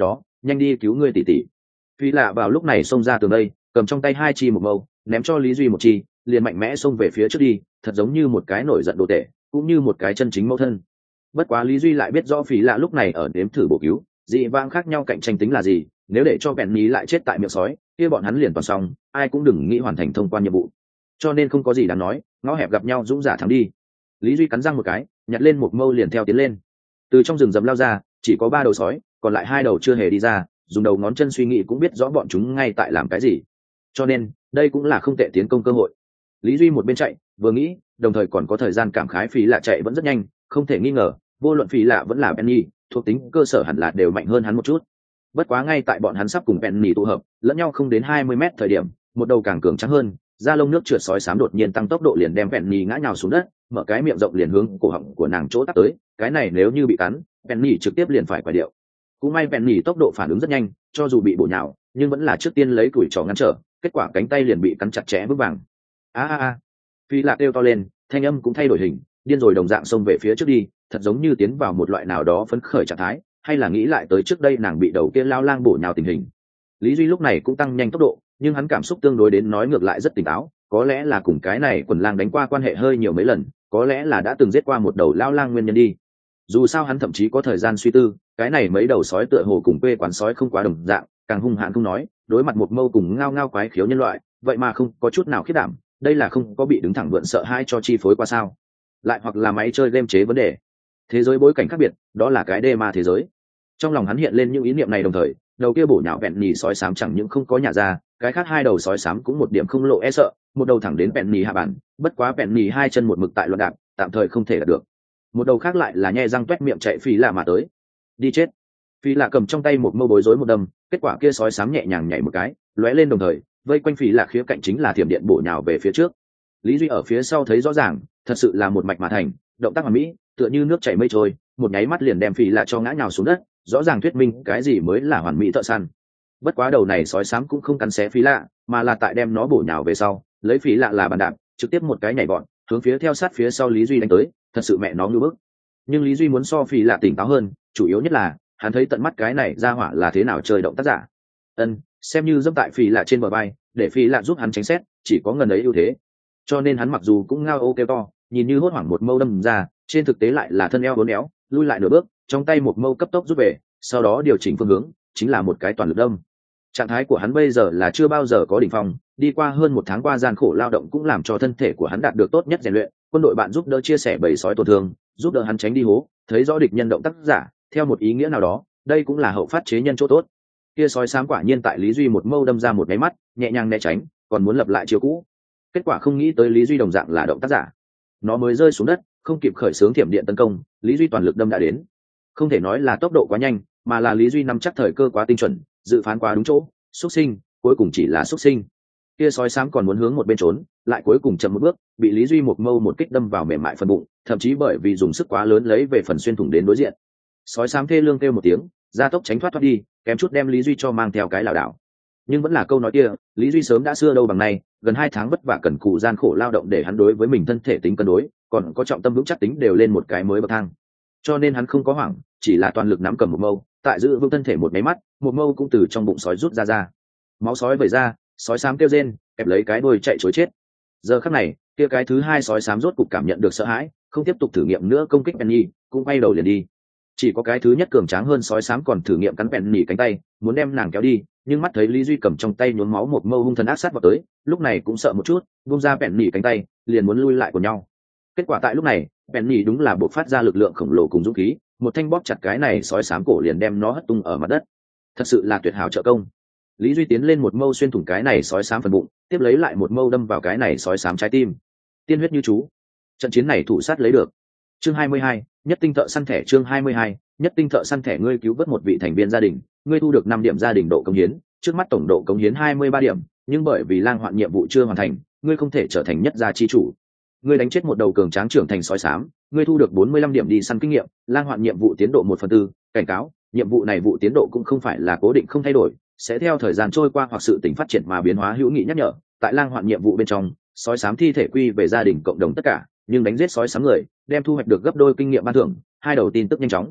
nhanh đi cứu ngươi tỷ tỷ. Phi lạ vào lúc này xông ra tường đây, cầm trong tay hai chi một mâu, ném cho Lý Duy một chi, liền mạnh mẽ xông về phía trước đi, thật giống như một cái nổi giận đồ tể, cũng như một cái chân chính mẫu thân. Bất quá Lý Duy lại biết rõ Phi lạ lúc này ở đếm thử bổ cứu, dị vang khác nhau cạnh tranh tính là gì, nếu để cho Penny lại chết tại miệng sói, kia bọn hắn liền toàn xong, ai cũng đừng nghĩ hoàn thành thông quan nhiệm vụ. Cho nên không có gì đáng nói, ngõ hẹp gặp nhau dũng giả thắng đi. Lý Duy cắn răng một cái, nhặt lên một mâu liền theo tiến lên. Từ trong rừng rậm lao ra, chỉ có ba đầu sói, còn lại hai đầu chưa hề đi ra, dùng đầu ngón chân suy nghĩ cũng biết rõ bọn chúng ngay tại làm cái gì. Cho nên, đây cũng là không tệ tiến công cơ hội. Lý Duy một bên chạy, vừa nghĩ, đồng thời còn có thời gian cảm khái Phi lạ chạy vẫn rất nhanh, không thể nghi ngờ, vô luận Phi lạ vẫn là Penny, thuộc tính cơ sở hẳn là đều mạnh hơn hắn một chút. Bất quá ngay tại bọn hắn sắp cùng Penny tụ hợp, lẫn nhau không đến hai mươi mét thời điểm, một đầu càng cường trắng hơn, da lông nước trượt sói xám đột nhiên tăng tốc độ liền đem Penny ngã nhào xuống đất, mở cái miệng rộng liền hướng cổ họng của nàng chỗ tắt tới, cái này nếu như bị cắn, Penny trực tiếp liền phải quả điệu. Cũng may Penny tốc độ phản ứng rất nhanh, cho dù bị bổ nhào, nhưng vẫn là trước tiên lấy củi trò ngăn trở, kết quả cánh tay liền bị cắn chặt chẽ vững vàng. A a a. Phi Lạc kêu to lên, thanh âm cũng thay đổi hình, điên rồi đồng dạng xông về phía trước đi, thật giống như tiến vào một loại nào đó phấn khởi trạng thái, hay là nghĩ lại tới trước đây nàng bị đầu kia lao lang bổ nhào tình hình. Lý Duy lúc này cũng tăng nhanh tốc độ, nhưng hắn cảm xúc tương đối đến nói ngược lại rất tỉnh táo, có lẽ là cùng cái này quần lang đánh qua quan hệ hơi nhiều mấy lần, có lẽ là đã từng giết qua một đầu lao lang nguyên nhân đi. Dù sao hắn thậm chí có thời gian suy tư, cái này mấy đầu sói tựa hồ cùng quê quán sói không quá đồng dạng, càng hung hãn không nói, đối mặt một mâu cùng ngao ngao quái khiếu nhân loại, vậy mà không có chút nào khiết đảm, đây là không có bị đứng thẳng vượn sợ hãi cho chi phối qua sao? Lại hoặc là máy chơi game chế vấn đề. Thế giới bối cảnh khác biệt, đó là cái đê ma thế giới. Trong lòng hắn hiện lên những ý niệm này đồng thời, đầu kia bổ nhào vẹn nhì sói xám chẳng những không có nhà ra, cái khác hai đầu sói xám cũng một điểm không lộ e sợ, một đầu thẳng đến vẹn nhì hạ bản, bất quá vẹn nhì hai chân một mực tại loạn đạp, tạm thời không thể đạt được. Một đầu khác lại là nhe răng toét miệng chạy Phi Lạ mà tới. Đi chết. Phi Lạ cầm trong tay một mâu bối rối một đâm, kết quả kia sói xám nhẹ nhàng nhảy một cái, lóe lên đồng thời, vây quanh Phi Lạ khía cạnh chính là thiểm điện bổ nhào về phía trước. Lý Duy ở phía sau thấy rõ ràng, thật sự là một mạch mà thành, động tác hoàn mỹ, tựa như nước chảy mây trôi, một nháy mắt liền đem Phi Lạ cho ngã nhào xuống đất, rõ ràng thuyết minh cái gì mới là hoàn mỹ thợ săn. Bất quá đầu này sói xám cũng không cắn xé Phi Lạ, mà là tại đem nó bổ nhào về sau, lấy Phi Lạ là bàn đạp, trực tiếp một cái nhảy vọt, hướng phía theo sát phía sau Lý Duy đánh tới, thật sự mẹ nó ngưu bức. Nhưng Lý Duy muốn so Phi Lạ tỉnh táo hơn, chủ yếu nhất là hắn thấy tận mắt cái này ra hỏa là thế nào chơi động tác giả. Ân, xem như dẫm tại Phi Lạ trên bờ vai, để Phi Lạ giúp hắn tránh xét, chỉ có ngần ấy ưu thế. Cho nên hắn mặc dù cũng ngao ô kêu to, nhìn như hốt hoảng một mâu đâm ra, trên thực tế lại là thân eo uốn éo, lui lại nửa bước, trong tay một mâu cấp tốc rút về, sau đó điều chỉnh phương hướng, chính là một cái toàn lực đâm. Trạng thái của hắn bây giờ là chưa bao giờ có đỉnh phong, đi qua hơn một tháng qua gian khổ lao động cũng làm cho thân thể của hắn đạt được tốt nhất rèn luyện, quân đội bạn giúp đỡ chia sẻ bầy sói tổn thương, giúp đỡ hắn tránh đi hố, thấy rõ địch nhân động tác giả, theo một ý nghĩa nào đó, đây cũng là hậu phát chế nhân chỗ tốt. Kia sói xám quả nhiên tại Lý Duy một mâu đâm ra một cái mắt, nhẹ nhàng né tránh, còn muốn lập lại chiêu cũ. Kết quả không nghĩ tới Lý Duy đồng dạng là động tác giả, nó mới rơi xuống đất, không kịp khởi xướng thiểm điện tấn công, Lý Duy toàn lực đâm đã đến. Không thể nói là tốc độ quá nhanh, mà là Lý Duy nắm chắc thời cơ quá tinh chuẩn, dự phán quá đúng chỗ, xuất sinh, cuối cùng chỉ là xuất sinh. Kia sói xám còn muốn hướng một bên trốn, lại cuối cùng chậm một bước, bị Lý Duy một mâu một kích đâm vào mềm mại phần bụng, thậm chí bởi vì dùng sức quá lớn lấy về phần xuyên thủng đến đối diện. Sói xám thê lương kêu một tiếng, gia tốc tránh thoát thoát đi, kém chút đem Lý Duy cho mang theo cái lảo đảo. Nhưng vẫn là câu nói kia, Lý Duy sớm đã xưa đâu bằng nay, gần hai tháng vất vả cần cù gian khổ lao động để hắn đối với mình thân thể tính cân đối, còn có trọng tâm vững chắc tính đều lên một cái mới bậc thang. Cho nên hắn không có hoảng, chỉ là toàn lực nắm cầm một mâu, tại giữ vững thân thể một máy mắt, một mâu cũng từ trong bụng sói rút ra ra. Máu sói vẩy ra, sói xám kêu rên, kẹp lấy cái đuôi chạy trối chết. Giờ khắc này, kia cái thứ hai sói xám rốt cục cảm nhận được sợ hãi, không tiếp tục thử nghiệm nữa công kích Penny, cũng quay đầu liền đi. Chỉ có cái thứ nhất cường tráng hơn sói xám còn thử nghiệm cắn Penny cánh tay, muốn đem nàng kéo đi, nhưng mắt thấy Lý Duy cầm trong tay nhuốm máu một mâu hung thần ác sát vào tới, lúc này cũng sợ một chút, buông ra Penny cánh tay, liền muốn lui lại của nhau. Kết quả tại lúc này, Penny đúng là bộc phát ra lực lượng khổng lồ cùng dũng khí, một thanh bóp chặt cái này sói xám cổ liền đem nó hất tung ở mặt đất. Thật sự là tuyệt hảo trợ công. Lý Duy tiến lên một mâu xuyên thủng cái này sói xám phần bụng, tiếp lấy lại một mâu đâm vào cái này sói xám trái tim. Tiên huyết như chú. Trận chiến này thủ sát lấy được. Chương hai mươi hai, nhất tinh thợ săn thẻ. Chương hai mươi hai, nhất tinh thợ săn thẻ. Ngươi cứu vớt một vị thành viên gia đình, ngươi thu được năm điểm gia đình độ cống hiến, trước mắt tổng độ cống hiến hai mươi ba điểm, nhưng bởi vì lang hoạn nhiệm vụ chưa hoàn thành, ngươi không thể trở thành nhất gia chi chủ. Ngươi đánh chết một đầu cường tráng trưởng thành sói xám, ngươi thu được bốn mươi lăm điểm đi săn kinh nghiệm, lang hoạn nhiệm vụ tiến độ một phần tư, cảnh cáo, nhiệm vụ này vụ tiến độ cũng không phải là cố định không thay đổi, sẽ theo thời gian trôi qua hoặc sự tình phát triển mà biến hóa. Hữu nghị nhắc nhở, tại lang hoạn nhiệm vụ bên trong, sói xám thi thể quy về gia đình cộng đồng tất cả, nhưng đánh giết sói xám người, đem thu hoạch được gấp đôi kinh nghiệm ban thưởng. Hai đầu tin tức nhanh chóng.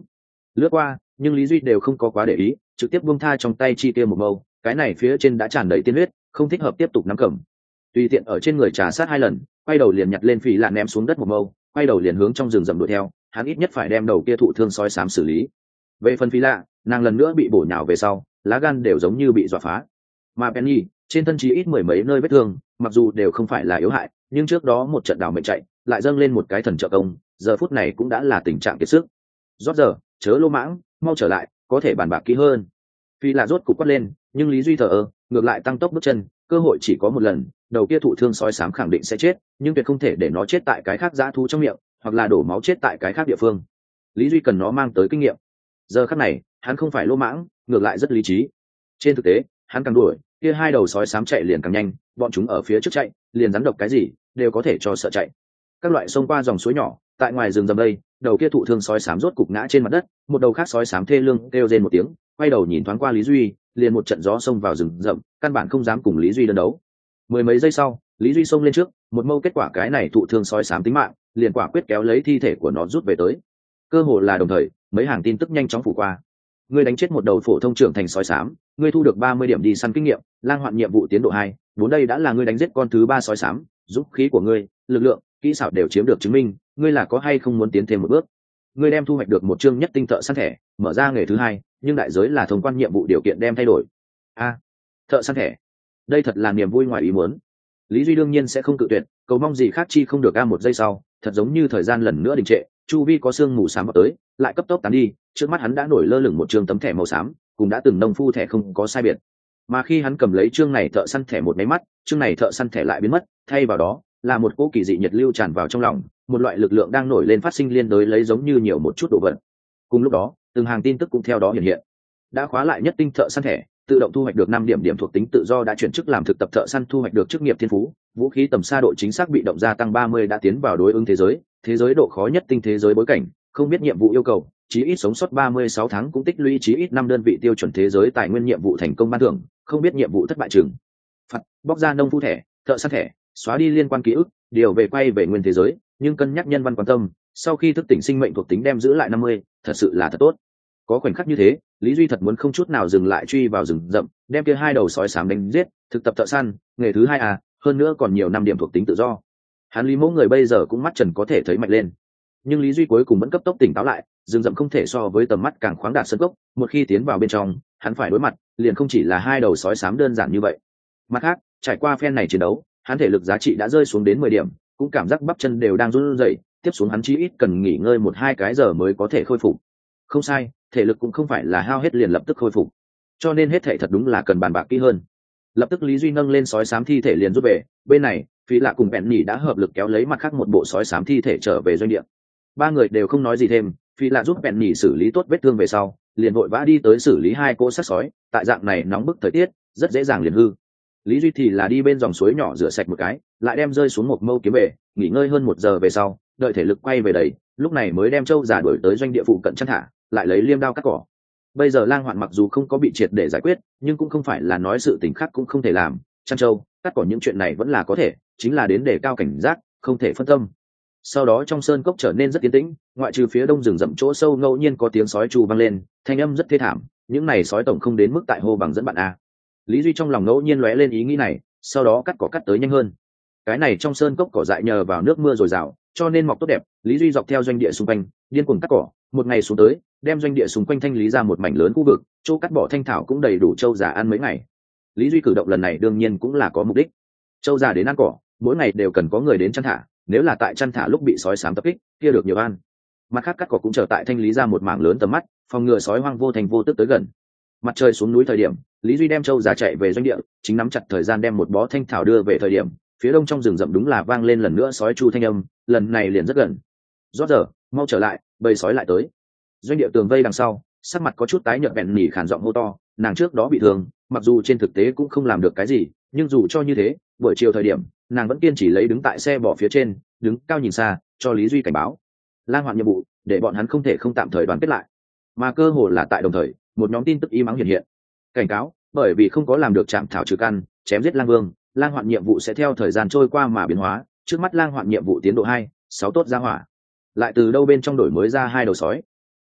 lướt qua, nhưng Lý Duy đều không có quá để ý, trực tiếp buông tha trong tay chi tiêu một mâu, cái này phía trên đã tràn đầy tiên huyết, không thích hợp tiếp tục nắm cầm. Tùy tiện ở trên người trà sát hai lần, quay đầu liền nhặt lên phì lạ ném xuống đất một mâu, quay đầu liền hướng trong rừng rậm đuổi theo, hắn ít nhất phải đem đầu kia thụ thương sói xám xử lý. Về phần phì lạ, nàng lần nữa bị bổ nhào về sau, lá gan đều giống như bị dọa phá. Mà Penny, trên thân chí ít mười mấy nơi vết thương, mặc dù đều không phải là yếu hại, nhưng trước đó một trận đào mệnh chạy, lại dâng lên một cái thần trợ công, giờ phút này cũng đã là tình trạng kiệt sức. Rốt giờ, chớ lô mãng, mau trở lại, có thể bàn bạc kỹ hơn. Phi là rốt cục quát lên, nhưng Lý Duy thờ ơ, ngược lại tăng tốc bước chân, cơ hội chỉ có một lần, đầu kia thụ thương sói xám khẳng định sẽ chết, nhưng tuyệt không thể để nó chết tại cái khác dã thú trong miệng, hoặc là đổ máu chết tại cái khác địa phương. Lý Duy cần nó mang tới kinh nghiệm. Giờ khắc này, hắn không phải lô mãng, ngược lại rất lý trí. Trên thực tế, hắn càng đuổi, kia hai đầu sói xám chạy liền càng nhanh, bọn chúng ở phía trước chạy, liền rắn độc cái gì, đều có thể cho sợ chạy. Các loại sông qua dòng suối nhỏ, tại ngoài rừng rậm đây, đầu kia thụ thương sói xám rốt cục ngã trên mặt đất, một đầu khác sói xám thê lương kêu rên một tiếng, quay đầu nhìn thoáng qua Lý Duy, liền một trận gió xông vào rừng rậm, căn bản không dám cùng Lý Duy đơn đấu. Mười mấy giây sau, Lý Duy xông lên trước, một mâu kết quả cái này thụ thương sói xám tính mạng, liền quả quyết kéo lấy thi thể của nó rút về tới. Cơ hồ là đồng thời, mấy hàng tin tức nhanh chóng phủ qua. Ngươi đánh chết một đầu phổ thông trưởng thành sói xám, ngươi thu được ba mươi điểm đi săn kinh nghiệm, lang hoạn nhiệm vụ tiến độ hai, bốn đây đã là ngươi đánh giết con thứ ba sói xám, dũng khí của ngươi, lực lượng, kỹ xảo đều chiếm được chứng minh, ngươi là có hay không muốn tiến thêm một bước. Ngươi đem thu hoạch được một chương nhất tinh thợ săn thẻ, mở ra nghề thứ hai, nhưng đại giới là thông quan nhiệm vụ điều kiện đem thay đổi. A, thợ săn thẻ, đây thật là niềm vui ngoài ý muốn. Lý Duy đương nhiên sẽ không cự tuyệt, cầu mong gì khác chi không được. A một giây sau, thật giống như thời gian lần nữa đình trệ, chu vi có sương mù xám vào tới, lại cấp tốc tán đi, trước mắt hắn đã nổi lơ lửng một chương tấm thẻ màu xám, cùng đã từng nông phu thẻ không có sai biệt. Mà khi hắn cầm lấy chương này thợ săn thẻ một máy mắt, chương này thợ săn thẻ lại biến mất, thay vào đó là một cỗ kỳ dị nhiệt lưu tràn vào trong lòng, một loại lực lượng đang nổi lên phát sinh liên đối lấy giống như nhiều một chút đồ vật. Cùng lúc đó, từng hàng tin tức cũng theo đó hiện hiện. Đã khóa lại nhất tinh thợ săn thẻ, tự động thu hoạch được năm điểm điểm thuộc tính tự do, đã chuyển chức làm thực tập thợ săn, thu hoạch được chức nghiệp thiên phú, vũ khí tầm xa độ chính xác bị động gia tăng ba mươi, đã tiến vào đối ứng thế giới, thế giới độ khó nhất tinh thế giới bối cảnh, không biết nhiệm vụ yêu cầu, chí ít sống sót ba mươi sáu tháng cũng tích lũy chí ít năm đơn vị tiêu chuẩn thế giới tài nguyên, nhiệm vụ thành công ban thưởng, không biết nhiệm vụ thất bại trừng phạt, bóc ra nông phu thẻ, thợ săn thẻ, xóa đi liên quan ký ức, điều về quay về nguyên thế giới, nhưng cân nhắc nhân văn quan tâm, sau khi thức tỉnh sinh mệnh thuộc tính đem giữ lại năm mươi, thật sự là thật tốt. Có khoảnh khắc như thế, Lý Duy thật muốn không chút nào dừng lại truy vào rừng rậm, đem kia hai đầu sói xám đánh giết, thực tập thợ săn, nghề thứ hai à, hơn nữa còn nhiều năm điểm thuộc tính tự do. Hắn Lý Mẫu người bây giờ cũng mắt trần có thể thấy mạnh lên. Nhưng Lý Duy cuối cùng vẫn cấp tốc tỉnh táo lại, rừng rậm không thể so với tầm mắt càng khoáng đạt sân cốc, một khi tiến vào bên trong, hắn phải đối mặt, liền không chỉ là hai đầu sói xám đơn giản như vậy. Mặt khác, trải qua phen này chiến đấu, hắn thể lực giá trị đã rơi xuống đến mười điểm, cũng cảm giác bắp chân đều đang run rẩy, tiếp xuống hắn chí ít cần nghỉ ngơi một hai cái giờ mới có thể khôi phục. Không sai, thể lực cũng không phải là hao hết liền lập tức khôi phục, cho nên hết thảy thật đúng là cần bàn bạc kỹ hơn. Lập tức Lý Duy nâng lên sói xám thi thể liền rút về, bên này Phi Lạ cùng Bẹn Nhỉ đã hợp lực kéo lấy mặt khác một bộ sói xám thi thể trở về doanh địa. Ba người đều không nói gì thêm, Phi Lạ giúp Bẹn Nhỉ xử lý tốt vết thương về sau, liền vội vã đi tới xử lý hai cỗ xác sói, tại dạng này nóng bức thời tiết, rất dễ dàng liền hư. Lý Duy thì là đi bên dòng suối nhỏ rửa sạch một cái, lại đem rơi xuống một mâu kiếm về, nghỉ ngơi hơn một giờ về sau, đợi thể lực quay về đầy, lúc này mới đem trâu giả đuổi tới doanh địa phụ cận chăn thả, lại lấy liêm đao cắt cỏ. Bây giờ lang hoạn mặc dù không có bị triệt để giải quyết, nhưng cũng không phải là nói sự tình khác cũng không thể làm, chăn trâu, cắt cỏ những chuyện này vẫn là có thể, chính là đến để cao cảnh giác, không thể phân tâm. Sau đó trong sơn cốc trở nên rất yên tĩnh, ngoại trừ phía đông rừng rậm chỗ sâu ngẫu nhiên có tiếng sói trù vang lên, thanh âm rất thê thảm, những này sói tổng không đến mức tại hô bằng dẫn bạn a. Lý Duy trong lòng ngẫu nhiên lóe lên ý nghĩ này, sau đó cắt cỏ cắt tới nhanh hơn. Cái này trong sơn cốc cỏ dại nhờ vào nước mưa dồi dào, cho nên mọc tốt đẹp. Lý Duy dọc theo doanh địa xung quanh, điên cuồng cắt cỏ, một ngày xuống tới, đem doanh địa xung quanh thanh lý ra một mảnh lớn khu vực, chỗ cắt bỏ thanh thảo cũng đầy đủ trâu già ăn mấy ngày. Lý Duy cử động lần này đương nhiên cũng là có mục đích. Trâu già đến ăn cỏ, mỗi ngày đều cần có người đến chăn thả, nếu là tại chăn thả lúc bị sói xám tập kích, kia được nhiều ăn. Mặt khác cắt cỏ cũng trở tại thanh lý ra một mảng lớn tầm mắt, phòng ngừa sói hoang vô thành vô tức tới gần. Mặt trời xuống núi thời điểm, Lý Duy đem trâu già chạy về doanh địa, chính nắm chặt thời gian đem một bó thanh thảo đưa về thời điểm, phía đông trong rừng rậm đúng là vang lên lần nữa sói chu thanh âm, lần này liền rất gần. Rót giờ, mau trở lại, bầy sói lại tới. Doanh địa tường vây đằng sau, sắc mặt có chút tái nhợt Bẹn Nhỉ khản giọng hô to, nàng trước đó bị thương, mặc dù trên thực tế cũng không làm được cái gì, nhưng dù cho như thế, buổi chiều thời điểm, nàng vẫn kiên trì lấy đứng tại xe bỏ phía trên, đứng cao nhìn xa, cho Lý Duy cảnh báo. Lang hoạn nhiệm vụ, để bọn hắn không thể không tạm thời đoàn kết lại. Mà cơ hồ là tại đồng thời, một nhóm tin tức y mắng hiện hiện. Cảnh cáo, bởi vì không có làm được chạm thảo trừ căn, chém giết lang vương, lang hoạn nhiệm vụ sẽ theo thời gian trôi qua mà biến hóa, trước mắt lang hoạn nhiệm vụ tiến độ hai, sáu tốt ra hỏa. Lại từ đâu bên trong đổi mới ra hai đầu sói.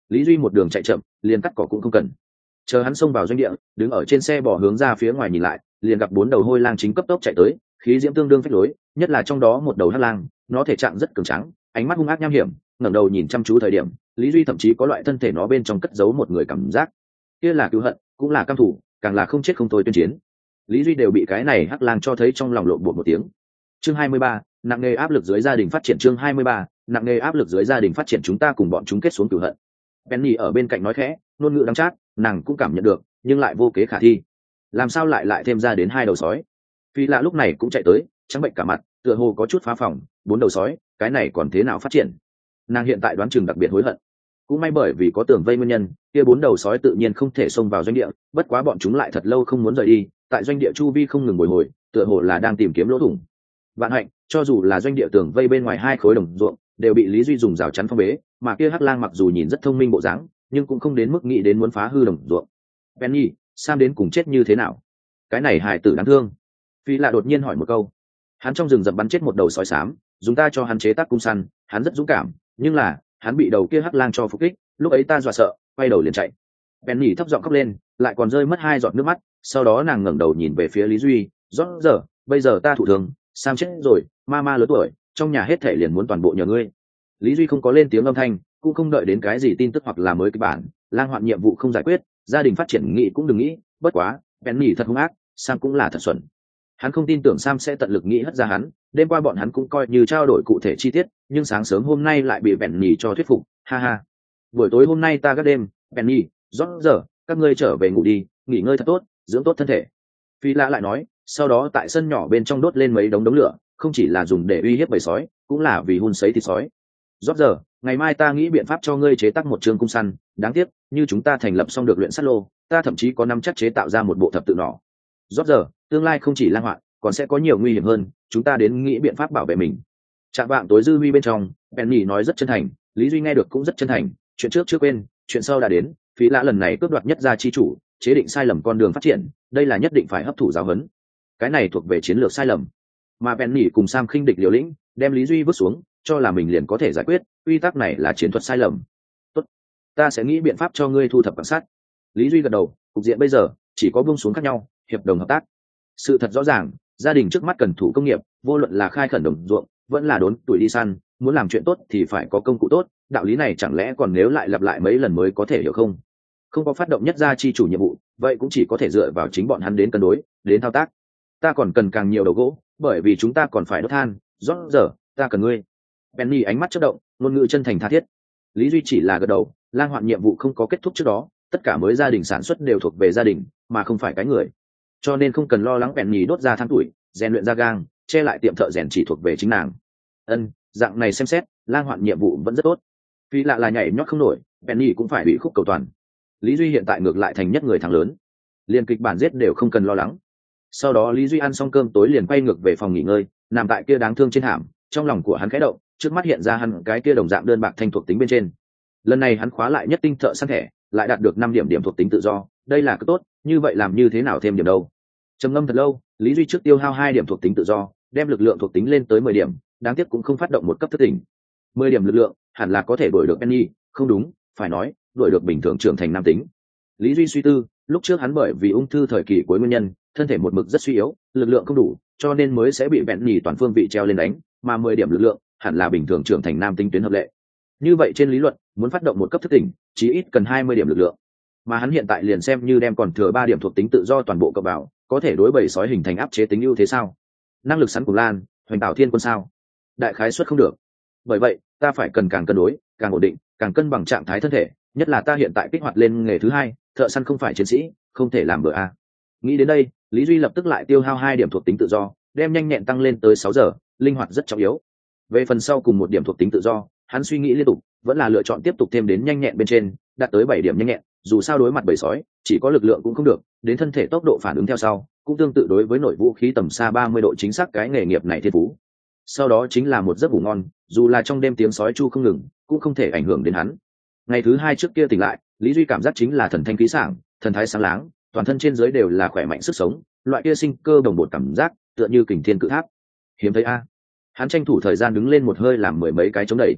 Lý Duy một đường chạy chậm, liền cắt cỏ cũng không cần. Chờ hắn xông vào doanh địa, đứng ở trên xe bò hướng ra phía ngoài nhìn lại, liền gặp bốn đầu hôi lang chính cấp tốc chạy tới, khí diễm tương đương phách lối, nhất là trong đó một đầu hắc lang, nó thể trạng rất cường tráng, ánh mắt hung ác nham hiểm, ngẩng đầu nhìn chăm chú thời điểm, Lý Duy thậm chí có loại thân thể nó bên trong cất giấu một người cảm giác. Kia là cứu hận, cũng là căm thù, càng là không chết không thôi tuyên chiến. Lý Duy đều bị cái này hắc lang cho thấy trong lòng lộn bột một tiếng. Chương hai mươi ba, nặng nề áp lực dưới gia đình phát triển. Chương hai mươi ba, nặng nề áp lực dưới gia đình phát triển. Chúng ta cùng bọn chúng kết xuống cửu hận. Penny ở bên cạnh nói khẽ, ngôn ngữ đắng chát, nàng cũng cảm nhận được, nhưng lại vô kế khả thi. Làm sao lại lại thêm ra đến hai đầu sói? Phi Lạ lúc này cũng chạy tới, trắng bệnh cả mặt, tựa hồ có chút phá phòng. Bốn đầu sói, cái này còn thế nào phát triển? Nàng hiện tại đoán chừng đặc biệt hối hận. Cũng may bởi vì có tường vây nguyên nhân, kia bốn đầu sói tự nhiên không thể xông vào doanh địa, bất quá bọn chúng lại thật lâu không muốn rời đi, tại doanh địa chu vi không ngừng bồi hồi, tựa hồ là đang tìm kiếm lỗ thủng. Vạn hạnh, cho dù là doanh địa tường vây bên ngoài hai khối đồng ruộng, đều bị Lý Duy dùng rào chắn phong bế, mà kia hắc lang mặc dù nhìn rất thông minh bộ dáng, nhưng cũng không đến mức nghĩ đến muốn phá hư đồng ruộng. Penny, Sam đến cùng chết như thế nào? Cái này hài tử đáng thương. Phi Lạ đột nhiên hỏi một câu. Hắn trong rừng rậm bắn chết một đầu sói xám, dùng ta cho hắn chế tác cung săn, hắn rất dũng cảm, nhưng là, hắn bị đầu kia hắc lang cho phục kích, lúc ấy ta dọa sợ, quay đầu liền chạy. Penny thấp giọng khóc lên, lại còn rơi mất hai giọt nước mắt, sau đó nàng ngẩng đầu nhìn về phía Lý Duy, "Rõ giờ, bây giờ ta thụ thương, Sam chết rồi, mama lớn tuổi, trong nhà hết thảy liền muốn toàn bộ nhờ ngươi." Lý Duy không có lên tiếng âm thanh, cũng không đợi đến cái gì tin tức hoặc là mới kịch bản, lang hoạn nhiệm vụ không giải quyết, gia đình phát triển nghĩ cũng đừng nghĩ, bất quá, Penny thật hung ác, Sam cũng là thật xuẩn. Hắn không tin tưởng Sam sẽ tận lực nghĩ hất ra hắn, đêm qua bọn hắn cũng coi như trao đổi cụ thể chi tiết, nhưng sáng sớm hôm nay lại bị Penny cho thuyết phục, ha ha. Buổi tối hôm nay ta gác đêm, Penny, rõ giờ, các ngươi trở về ngủ đi, nghỉ ngơi thật tốt, dưỡng tốt thân thể. Phi Lạ lại nói, sau đó tại sân nhỏ bên trong đốt lên mấy đống đống lửa, không chỉ là dùng để uy hiếp bầy sói, cũng là vì hun sấy thịt sói. Rõ giờ, ngày mai ta nghĩ biện pháp cho ngươi chế tác một trường cung săn, đáng tiếc, như chúng ta thành lập xong được luyện sắt lô, ta thậm chí có nắm chắc chế tạo ra một bộ thập tự nỏ. Rõ giờ, tương lai không chỉ lang hoạn, còn sẽ có nhiều nguy hiểm hơn, chúng ta đến nghĩ biện pháp bảo vệ mình. Trạng vạng tối dư huy bên trong, Penny nói rất chân thành, Lý Duy nghe được cũng rất chân thành, chuyện trước chưa quên, chuyện sau đã đến, Phí Lạ lần này cướp đoạt nhất gia chi chủ, chế định sai lầm con đường phát triển, đây là nhất định phải hấp thụ giáo huấn. Cái này thuộc về chiến lược sai lầm. Mà Penny cùng Sam khinh địch liều lĩnh, đem Lý Duy vứt xuống, cho là mình liền có thể giải quyết, quy tắc này là chiến thuật sai lầm. Tốt, ta sẽ nghĩ biện pháp cho ngươi thu thập quan sát. Lý Duy gật đầu, cục diện bây giờ chỉ có buông xuống khác nhau, hiệp đồng hợp tác. Sự thật rõ ràng, gia đình trước mắt cần thủ công nghiệp, vô luận là khai khẩn đồng ruộng, vẫn là đốn tuổi đi săn, muốn làm chuyện tốt thì phải có công cụ tốt, đạo lý này chẳng lẽ còn nếu lại lặp lại mấy lần mới có thể hiểu không? Không có phát động nhất gia chi chủ nhiệm vụ, vậy cũng chỉ có thể dựa vào chính bọn hắn đến cân đối, đến thao tác. Ta còn cần càng nhiều đầu gỗ, bởi vì chúng ta còn phải đốt than, rõ giờ, ta cần ngươi. Penny ánh mắt chớp động, ngôn ngữ chân thành tha thiết. Lý Duy chỉ là gật đầu, lang hoạn nhiệm vụ không có kết thúc trước đó, tất cả mới gia đình sản xuất đều thuộc về gia đình, mà không phải cái người. Cho nên không cần lo lắng Penny đốt ra than tuổi, rèn luyện ra gang, che lại tiệm thợ rèn chỉ thuộc về chính nàng. Ân, dạng này xem xét, lang hoạn nhiệm vụ vẫn rất tốt. Vì lạ là nhảy nhót không nổi, Penny cũng phải bị khúc cầu toàn. Lý Duy hiện tại ngược lại thành nhất người thắng lớn, liền kịch bản giết đều không cần lo lắng. Sau đó Lý Duy ăn xong cơm tối liền quay ngược về phòng nghỉ ngơi, nằm tại kia đáng thương trên thảm, trong lòng của hắn khẽ động, trước mắt hiện ra hắn cái kia đồng dạng đơn bạc thanh thuộc tính bên trên. Lần này hắn khóa lại nhất tinh thợ săn thẻ, lại đạt được năm điểm điểm thuộc tính tự do, đây là cứ tốt, như vậy làm như thế nào thêm điểm đâu? Trầm ngâm thật lâu, Lý Duy trước tiêu hao hai điểm thuộc tính tự do, đem lực lượng thuộc tính lên tới mười điểm, đáng tiếc cũng không phát động một cấp thức tỉnh. mười điểm lực lượng, hẳn là có thể đuổi được Penny, không đúng, phải nói, đuổi được bình thường trưởng thành nam tính. Lý Duy suy tư, lúc trước hắn bởi vì ung thư thời kỳ cuối nguyên nhân, thân thể một mực rất suy yếu, lực lượng không đủ, cho nên mới sẽ bị Penny toàn phương vị treo lên đánh, mà mười điểm lực lượng, hẳn là bình thường trưởng thành nam tính tuyến hợp lệ. Như vậy trên lý luận, muốn phát động một cấp thức tỉnh, chí ít cần hai mươi điểm lực lượng. Mà hắn hiện tại liền xem như đem còn thừa ba điểm thuộc tính tự do toàn bộ cộng vào, có thể đối bầy sói hình thành áp chế tính ưu thế sao? Năng lực sắn cùng lan, hoành tạo thiên quân sao? Đại khái suất không được. Bởi vậy, ta phải cần càng cân đối, càng ổn định, càng cân bằng trạng thái thân thể, nhất là ta hiện tại kích hoạt lên nghề thứ hai, thợ săn không phải chiến sĩ, không thể làm bữa a. Nghĩ đến đây, Lý Duy lập tức lại tiêu hao hai điểm thuộc tính tự do, đem nhanh nhẹn tăng lên tới sáu giờ, linh hoạt rất trọng yếu. Về phần sau cùng một điểm thuộc tính tự do, hắn suy nghĩ liên tục, vẫn là lựa chọn tiếp tục thêm đến nhanh nhẹn bên trên, đạt tới bảy điểm nhanh nhẹn, dù sao đối mặt bầy sói, chỉ có lực lượng cũng không được, đến thân thể tốc độ phản ứng theo sau, cũng tương tự đối với nội vũ khí tầm xa ba mươi độ chính xác cái nghề nghiệp này thiên phú. Sau đó chính là một giấc ngủ ngon, dù là trong đêm tiếng sói chu không ngừng, cũng không thể ảnh hưởng đến hắn. Ngày thứ hai trước kia tỉnh lại, Lý Duy cảm giác chính là thần thanh khí sảng, thần thái sáng láng, toàn thân trên dưới đều là khỏe mạnh sức sống, loại kia sinh cơ đồng bột cảm giác, tựa như kình thiên cự tháp. Hiếm thấy a. Hắn tranh thủ thời gian đứng lên một hơi làm mười mấy cái chống đẩy.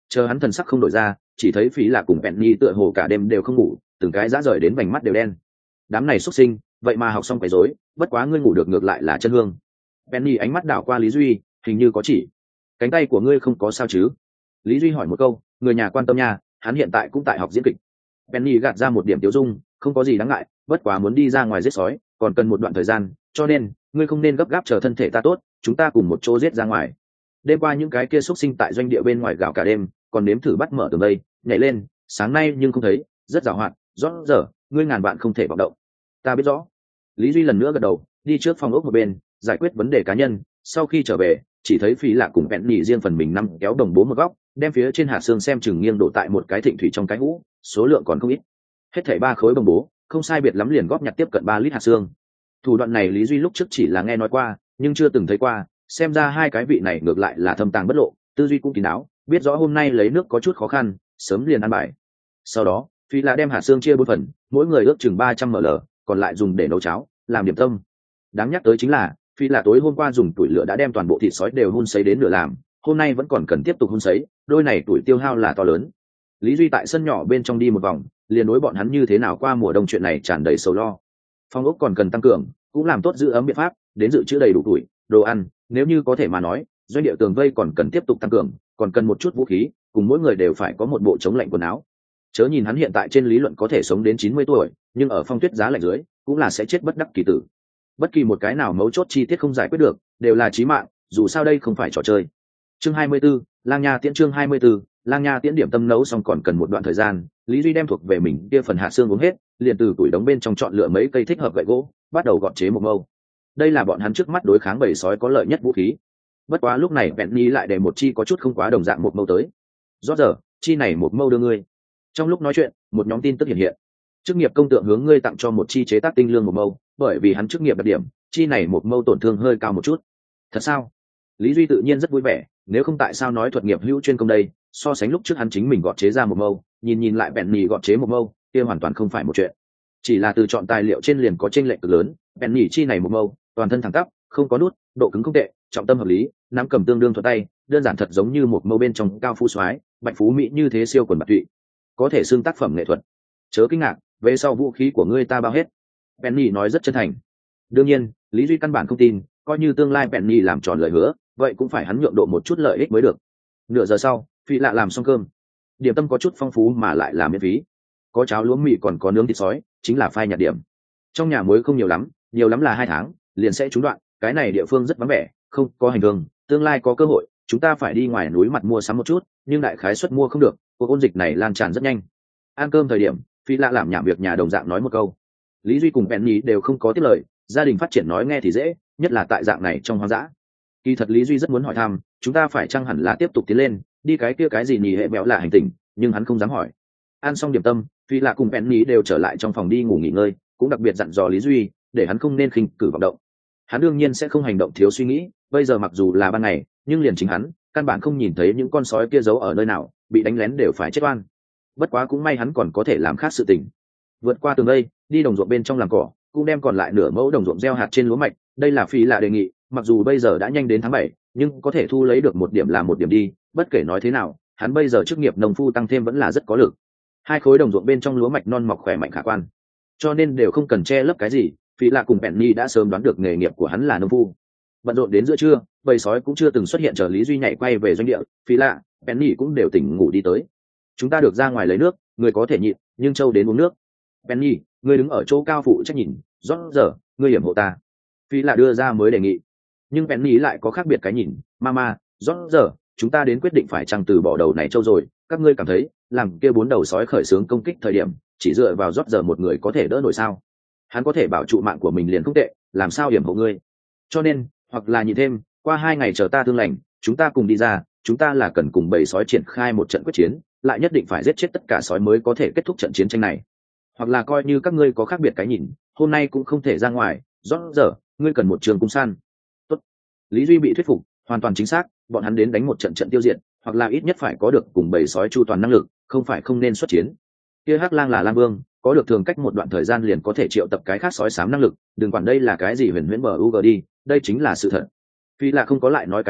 Chờ hắn thần sắc không đổi ra, chỉ thấy phí là cùng Penny tựa hồ cả đêm đều không ngủ, từng cái dã rời đến vành mắt đều đen. Đám này xuất sinh, vậy mà học xong quấy rối, bất quá ngươi ngủ được ngược lại là chân hương. Penny ánh mắt đảo qua Lý Duy, hình như có chỉ. Cánh tay của ngươi không có sao chứ? Lý Duy hỏi một câu, người nhà quan tâm nha, hắn hiện tại cũng tại học diễn kịch. Penny gạt ra một điểm tiêu dung, không có gì đáng ngại, bất quá muốn đi ra ngoài giết sói, còn cần một đoạn thời gian, cho nên ngươi không nên gấp gáp chờ thân thể ta tốt, chúng ta cùng một chỗ giết ra ngoài. Đêm qua những cái kia xuất sinh tại doanh địa bên ngoài gào cả đêm, còn nếm thử bắt mở tường đây, nhảy lên, sáng nay nhưng không thấy, rất giàu hoạt, rõ giờ, ngươi ngàn bạn không thể vọng động. Ta biết rõ. Lý Duy lần nữa gật đầu, đi trước phòng ốc một bên, giải quyết vấn đề cá nhân, sau khi trở về, chỉ thấy Phi Lạ cùng Penny riêng phần mình năm kéo đồng bố một góc, đem phía trên hạt xương xem chừng nghiêng đổ tại một cái thịnh thủy trong cái hũ, số lượng còn không ít. Hết thảy ba khối đồng bố, không sai biệt lắm liền góp nhặt tiếp cận ba lít hạt xương. Thủ đoạn này Lý Duy lúc trước chỉ là nghe nói qua, nhưng chưa từng thấy qua, xem ra hai cái vị này ngược lại là thâm tàng bất lộ, tư duy cũng kín đáo, biết rõ hôm nay lấy nước có chút khó khăn, sớm liền ăn bài. Sau đó, Phi Lạ đem hạt xương chia bốn phần, mỗi người ước chừng ba trăm ml, còn lại dùng để nấu cháo, làm điểm tâm. Đáng nhắc tới chính là, Phi Lạ tối hôm qua dùng tuổi lửa đã đem toàn bộ thịt sói đều hun sấy đến nửa làm, hôm nay vẫn còn cần tiếp tục hun sấy, đôi này tuổi tiêu hao là to lớn. Lý Duy tại sân nhỏ bên trong đi một vòng, liền đối bọn hắn như thế nào qua mùa đông chuyện này tràn đầy sầu lo. Phòng ốc còn cần tăng cường, cũng làm tốt giữ ấm biện pháp, đến dự trữ đầy đủ tuổi, đồ ăn, nếu như có thể mà nói, doanh địa tường vây còn cần tiếp tục tăng cường, còn cần một chút vũ khí, cùng mỗi người đều phải có một bộ chống lạnh quần áo. Chớ nhìn hắn hiện tại trên lý luận có thể sống đến chín mươi tuổi, nhưng ở phong tuyết giá lạnh dưới, cũng là sẽ chết bất đắc kỳ tử. Bất kỳ một cái nào mấu chốt chi tiết không giải quyết được, đều là chí mạng, dù sao đây không phải trò chơi. Chương hai mươi 24, Lang Nha Tiễn chương hai mươi 24, Lang Nha Tiễn điểm tâm nấu xong còn cần một đoạn thời gian, Lý Duy đem thuộc về mình kia phần hạ xương uống hết, liền từ tuổi đống bên trong chọn lựa mấy cây thích hợp gậy gỗ, bắt đầu gọt chế một mâu. Đây là bọn hắn trước mắt đối kháng bầy sói có lợi nhất vũ khí. Bất quá lúc này Penny lại để một chi có chút không quá đồng dạng một mâu tới. Rõ giờ, chi này một mâu đưa ngươi. Trong lúc nói chuyện, một nhóm tin tức hiện hiện. Chức nghiệp công tượng hướng ngươi tặng cho một chi chế tác tinh lương một mâu, bởi vì hắn chức nghiệp đặc điểm, chi này một mâu tổn thương hơi cao một chút. Thật sao? Lý Duy tự nhiên rất vui vẻ, nếu không tại sao nói thuật nghiệp hữu chuyên công đây, so sánh lúc trước hắn chính mình gọt chế ra một mâu, nhìn nhìn lại Penny gọt chế một mâu, kia hoàn toàn không phải một chuyện. Chỉ là từ chọn tài liệu trên liền có chênh lệch cực lớn, Penny chi này một mâu, toàn thân thẳng tắp, không có nút, độ cứng không tệ, trọng tâm hợp lý, nắm cầm tương đương thuận tay, đơn giản thật giống như một mâu bên trong cao phú soái, bạch phú mỹ như thế siêu quần bạc tụy, có thể xưng tác phẩm nghệ thuật. Chớ kinh ngạc, về sau vũ khí của ngươi ta bao hết. Penny nói rất chân thành. Đương nhiên, Lý Duy căn bản không tin, coi như tương lai Penny làm tròn lời hứa, vậy cũng phải hắn nhượng độ một chút lợi ích mới được. Nửa giờ sau, Phi Lạ làm xong cơm. Điểm tâm có chút phong phú mà lại là miễn phí. Có cháo lúa mì còn có nướng thịt sói, chính là phai nhạt điểm. Trong nhà muối không nhiều lắm, nhiều lắm là hai tháng, liền sẽ trúng đoạn, cái này địa phương rất vắng vẻ, không có hành hương, tương lai có cơ hội, chúng ta phải đi ngoài núi mặt mua sắm một chút, nhưng đại khái suất mua không được, cuộc ôn dịch này lan tràn rất nhanh. Ăn cơm thời điểm, Phi Lạ làm nhảm việc nhà đồng dạng nói một câu. Lý Duy cùng Penny đều không có tiếp lời, gia đình phát triển nói nghe thì dễ, nhất là tại dạng này trong hoang dã. Kỳ thật Lý Duy rất muốn hỏi thăm, chúng ta phải chăng hẳn là tiếp tục tiến lên, đi cái kia cái gì nhì hệ béo lạ hành tinh, nhưng hắn không dám hỏi. Ăn xong điểm tâm, Phi Lạ cùng Penny đều trở lại trong phòng đi ngủ nghỉ ngơi, cũng đặc biệt dặn dò Lý Duy, để hắn không nên khinh cử vọng động. Hắn đương nhiên sẽ không hành động thiếu suy nghĩ, bây giờ mặc dù là ban ngày, nhưng liền chính hắn, căn bản không nhìn thấy những con sói kia giấu ở nơi nào, bị đánh lén đều phải chết oan. Bất quá cũng may hắn còn có thể làm khác sự tình. Vượt qua tường đây, đi đồng ruộng bên trong làm cỏ, cũng đem còn lại nửa mẫu đồng ruộng gieo hạt trên lúa mạch, đây là Phi Lạ đề nghị, mặc dù bây giờ đã nhanh đến tháng bảy, nhưng có thể thu lấy được một điểm là một điểm đi, bất kể nói thế nào, hắn bây giờ chức nghiệp nông phu tăng thêm vẫn là rất có lực. Hai khối đồng ruộng bên trong lúa mạch non mọc khỏe mạnh khả quan, cho nên đều không cần che lấp cái gì. Phi Lạ cùng Penny đã sớm đoán được nghề nghiệp của hắn là nông phu. Bận rộn đến giữa trưa, bầy sói cũng chưa từng xuất hiện, chờ Lý Duy nhảy quay về doanh địa, Phi Lạ, Penny cũng đều tỉnh ngủ đi tới. Chúng ta được ra ngoài lấy nước, người có thể nhịn, nhưng trâu đến uống nước. Penny, ngươi đứng ở chỗ cao phụ trách nhìn, rót giờ, ngươi hiểm hộ ta. Phi Lạ đưa ra mới đề nghị, nhưng Penny lại có khác biệt cái nhìn. Mama, rót giờ, chúng ta đến quyết định phải chăng từ bỏ đầu này trâu rồi. Các ngươi cảm thấy, làm kia bốn đầu sói khởi xướng công kích thời điểm, chỉ dựa vào rót giờ một người có thể đỡ nổi sao? Hắn có thể bảo trụ mạng của mình liền không tệ, làm sao hiểm hộ ngươi? Cho nên, hoặc là nhìn thêm, qua hai ngày chờ ta thương lành, chúng ta cùng đi ra, chúng ta là cần cùng bầy sói triển khai một trận quyết chiến, lại nhất định phải giết chết tất cả sói mới có thể kết thúc trận chiến tranh này. Hoặc là coi như các ngươi có khác biệt cái nhìn, hôm nay cũng không thể ra ngoài, rõ giờ, ngươi cần một trường cung săn. Tốt. Lý Duy bị thuyết phục, hoàn toàn chính xác, bọn hắn đến đánh một trận trận tiêu diệt, hoặc là ít nhất phải có được cùng bầy sói chu toàn năng lực, không phải không nên xuất chiến. Kia Hắc Lang là Lang Vương, có được thường cách một đoạn thời gian liền có thể triệu tập cái khác sói xám năng lực, đừng quản đây là cái gì huyền huyễn bờ u g đi, đây chính là sự thật. Phi là không có lại nói cái gì,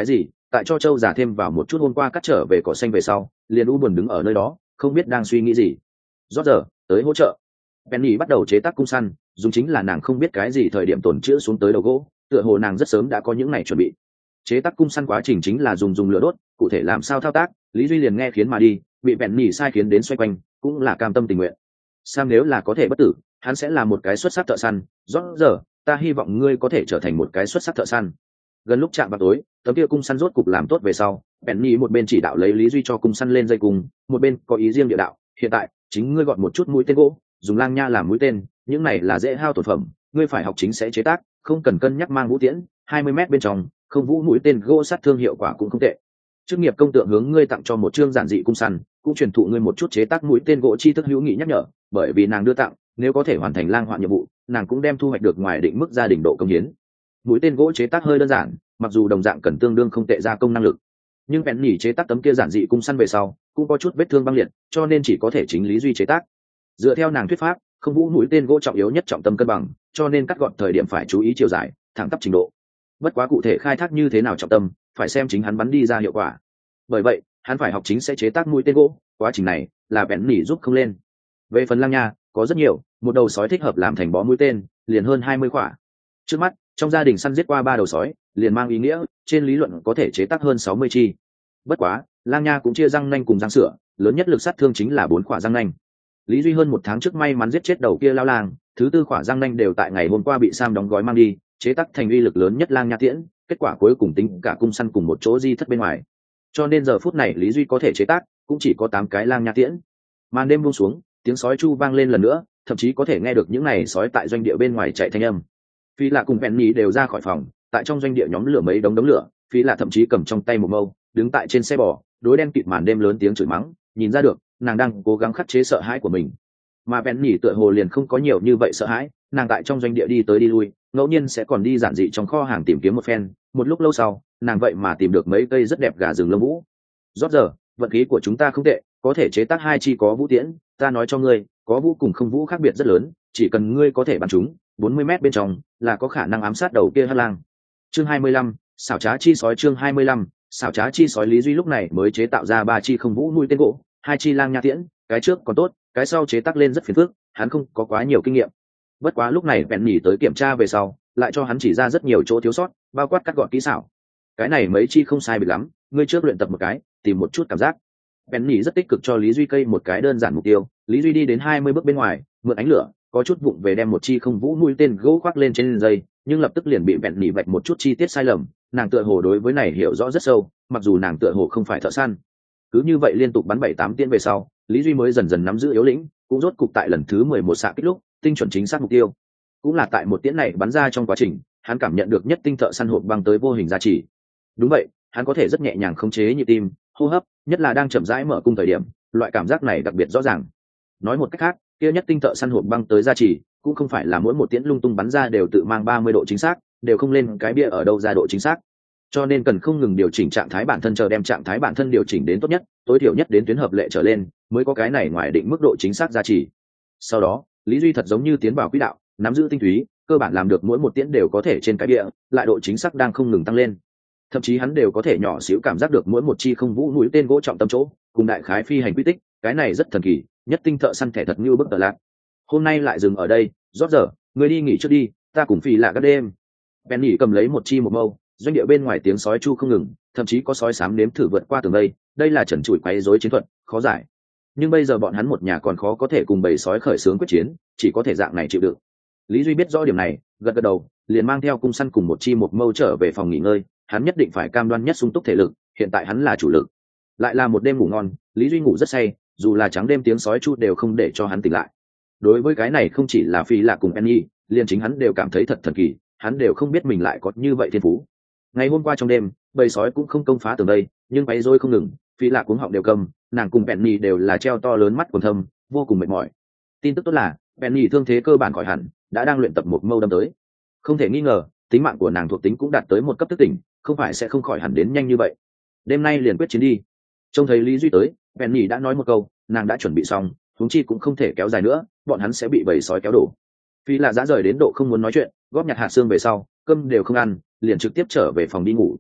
tại cho châu già thêm vào một chút hôm qua cắt trở về cỏ xanh về sau, liền u buồn đứng ở nơi đó, không biết đang suy nghĩ gì. Rót giờ tới hỗ trợ. Penny bắt đầu chế tác cung săn, dùng chính là nàng không biết cái gì thời điểm tổn chữa xuống tới đầu gỗ, tựa hồ nàng rất sớm đã có những này chuẩn bị. Chế tác cung săn quá trình chính là dùng dùng lửa đốt, cụ thể làm sao thao tác, Lý Duy liền nghe khiến mà đi, bị Penny sai khiến đến xoay quanh, cũng là cam tâm tình nguyện. Sam nếu là có thể bất tử, hắn sẽ là một cái xuất sắc thợ săn. Rót giờ, ta hy vọng ngươi có thể trở thành một cái xuất sắc thợ săn. Gần lúc chạm vào tối, tấm kia cung săn rốt cục làm tốt về sau, Penny một bên chỉ đạo lấy Lý Duy cho cung săn lên dây cung, một bên có ý riêng địa đạo. Hiện tại, chính ngươi gọn một chút mũi tên gỗ, dùng lang nha làm mũi tên, những này là dễ hao tổn phẩm, ngươi phải học chính sẽ chế tác, không cần cân nhắc mang vũ tiễn, hai mươi mét bên trong, không vũ mũi tên gỗ sát thương hiệu quả cũng không tệ. Chức nghiệp công tượng hướng ngươi tặng cho một chương giản dị cung săn, cũng truyền thụ ngươi một chút chế tác mũi tên gỗ chi thức hữu nghị nhắc nhở, bởi vì nàng đưa tặng, nếu có thể hoàn thành lang hoạn nhiệm vụ, nàng cũng đem thu hoạch được ngoài định mức gia đình độ công hiến. Mũi tên gỗ chế tác hơi đơn giản, mặc dù đồng dạng cần tương đương không tệ gia công năng lực, nhưng bèn nhỉ chế tác tấm kia giản dị cung săn về sau, cũng có chút vết thương băng liệt, cho nên chỉ có thể chính Lý Duy chế tác. Dựa theo nàng thuyết pháp, không vũ mũi tên gỗ trọng yếu nhất trọng tâm cân bằng, cho nên cắt gọn thời điểm phải chú ý chiều dài, thẳng tắp trình độ. Bất quá cụ thể khai thác như thế nào trọng tâm, phải xem chính hắn bắn đi ra hiệu quả. Bởi vậy, hắn phải học chính sẽ chế tác mũi tên gỗ, quá trình này là bèn nhỉ giúp không lên. Về phần lang nha, có rất nhiều, một đầu sói thích hợp làm thành bó mũi tên, liền hơn hai mươi quả. Trước mắt, trong gia đình săn giết qua ba đầu sói, liền mang ý nghĩa trên lý luận có thể chế tác hơn sáu mươi chi. Bất quá, lang nha cũng chia răng nanh cùng răng sữa, lớn nhất lực sát thương chính là bốn quả răng nanh. Lý Duy hơn một tháng trước may mắn giết chết đầu kia lao lang, thứ tư quả răng nanh đều tại ngày hôm qua bị Sam đóng gói mang đi, chế tác thành uy lực lớn nhất lang nha tiễn, kết quả cuối cùng tính cả cung săn cùng một chỗ di thất bên ngoài. Cho nên giờ phút này Lý Duy có thể chế tác cũng chỉ có tám cái lang nha tiễn. Màn đêm buông xuống, tiếng sói chu vang lên lần nữa, thậm chí có thể nghe được những này sói tại doanh địa bên ngoài chạy thanh âm. Phi Lạ cùng Penny đều ra khỏi phòng, tại trong doanh địa nhóm lửa mấy đống đống lửa, Phi Lạ thậm chí cầm trong tay một mâu, đứng tại trên xe bò, đối đen kịt màn đêm lớn tiếng chửi mắng, nhìn ra được, nàng đang cố gắng khắc chế sợ hãi của mình. Mà Penny tựa hồ liền không có nhiều như vậy sợ hãi, nàng tại trong doanh địa đi tới đi lui, ngẫu nhiên sẽ còn đi giản dị trong kho hàng tìm kiếm một phen, một lúc lâu sau, nàng vậy mà tìm được mấy cây rất đẹp gà rừng lông vũ. Rót giờ, vận khí của chúng ta không tệ, có thể chế tác hai chi có vũ tiễn, ta nói cho ngươi, có vũ cùng không vũ khác biệt rất lớn, chỉ cần ngươi có thể bắn chúng bốn mươi mét bên trong là có khả năng ám sát đầu kia hắc lang. Chương hai mươi lăm, xảo trá chi sói. Chương hai mươi lăm, xảo trá chi sói. Lý Duy lúc này mới chế tạo ra ba chi không vũ mũi tên gỗ, hai chi lang nha tiễn, cái trước còn tốt, cái sau chế tác lên rất phiền phức, hắn không có quá nhiều kinh nghiệm. Bất quá lúc này bèn nhỉ tới kiểm tra về sau, lại cho hắn chỉ ra rất nhiều chỗ thiếu sót, bao quát cắt gọn kỹ xảo. Cái này mấy chi không sai biệt lắm, ngươi trước luyện tập một cái, tìm một chút cảm giác. Bèn nhỉ rất tích cực cho Lý Duy cây một cái đơn giản mục tiêu. Lý Duy đi đến hai mươi bước bên ngoài, mượn ánh lửa, có chút vụng về đem một chi không vũ mũi tên gỗ khoác lên trên dây, nhưng lập tức liền bị bèn nhỉ vạch một chút chi tiết sai lầm. Nàng tựa hồ đối với này hiểu rõ rất sâu, mặc dù nàng tựa hồ không phải thợ săn. Cứ như vậy liên tục bắn bảy tám tiễn về sau, Lý Duy mới dần dần nắm giữ yếu lĩnh, cũng rốt cục tại lần thứ mười một xạ kích lúc, tinh chuẩn chính xác mục tiêu. Cũng là tại một tiễn này bắn ra trong quá trình, hắn cảm nhận được nhất tinh thợ săn hộp băng tới vô hình giá trị. Đúng vậy, hắn có thể rất nhẹ nhàng khống chế nhịp tim, hô hấp, nhất là đang chậm rãi mở cung thời điểm, loại cảm giác này đặc biệt rõ ràng. Nói một cách khác, kia nhất tinh thợ săn hộp băng tới giá trị, cũng không phải là mỗi một tiễn lung tung bắn ra đều tự mang ba mươi độ chính xác, đều không lên cái bia ở đâu ra độ chính xác. Cho nên cần không ngừng điều chỉnh trạng thái bản thân, chờ đem trạng thái bản thân điều chỉnh đến tốt nhất, tối thiểu nhất đến tuyến hợp lệ trở lên, mới có cái này ngoài định mức độ chính xác giá trị. Sau đó, Lý Duy thật giống như tiến vào quỹ đạo, nắm giữ tinh túy, cơ bản làm được mỗi một tiễn đều có thể trên cái bia, lại độ chính xác đang không ngừng tăng lên. Thậm chí hắn đều có thể nhỏ xíu cảm giác được mỗi một chi không vũ mũi tên gỗ trọng tâm chỗ, cùng đại khái phi hành quy tích, cái này rất thần kỳ, nhất tinh thợ săn thẻ thật như bức tờ lạc. Hôm nay lại dừng ở đây, rót giờ, người đi nghỉ trước đi, ta cùng Phi là các đêm. Penny cầm lấy một chi một mâu, doanh địa bên ngoài tiếng sói chu không ngừng, thậm chí có sói xám nếm thử vượt qua tường đây, đây là trần trụi quấy rối chiến thuật, khó giải. Nhưng bây giờ bọn hắn một nhà còn khó có thể cùng bầy sói khởi xướng quyết chiến, chỉ có thể dạng này chịu đựng. Lý Duy biết rõ điểm này, gật gật đầu, liền mang theo cung săn cùng một chi một mâu trở về phòng nghỉ ngơi, hắn nhất định phải cam đoan nhất sung túc thể lực, hiện tại hắn là chủ lực. Lại là một đêm ngủ ngon, Lý Duy ngủ rất say, dù là trắng đêm tiếng sói chu đều không để cho hắn tỉnh lại. Đối với cái này không chỉ là Phi là cùng Penny, liền chính hắn đều cảm thấy thật thần kỳ, hắn đều không biết mình lại có như vậy thiên phú. Ngày hôm qua trong đêm, bầy sói cũng không công phá tường đây, nhưng bấy rối không ngừng, Phi là cuống họng đều cầm, nàng cùng Penny đều là treo to lớn mắt quần thâm, vô cùng mệt mỏi. Tin tức tốt là, Penny thương thế cơ bản khỏi hẳn, đã đang luyện tập một mâu đâm tới. Không thể nghi ngờ, tính mạng của nàng thuộc tính cũng đạt tới một cấp thức tỉnh, không phải sẽ không khỏi hẳn đến nhanh như vậy. Đêm nay liền quyết chiến đi. Trông thấy Lý Duy tới, Penny đã nói một câu, nàng đã chuẩn bị xong, huống chi cũng không thể kéo dài nữa, bọn hắn sẽ bị bầy sói kéo đổ. Phi là dã rời đến độ không muốn nói chuyện, góp nhặt hạt xương về sau, cơm đều không ăn, liền trực tiếp trở về phòng đi ngủ.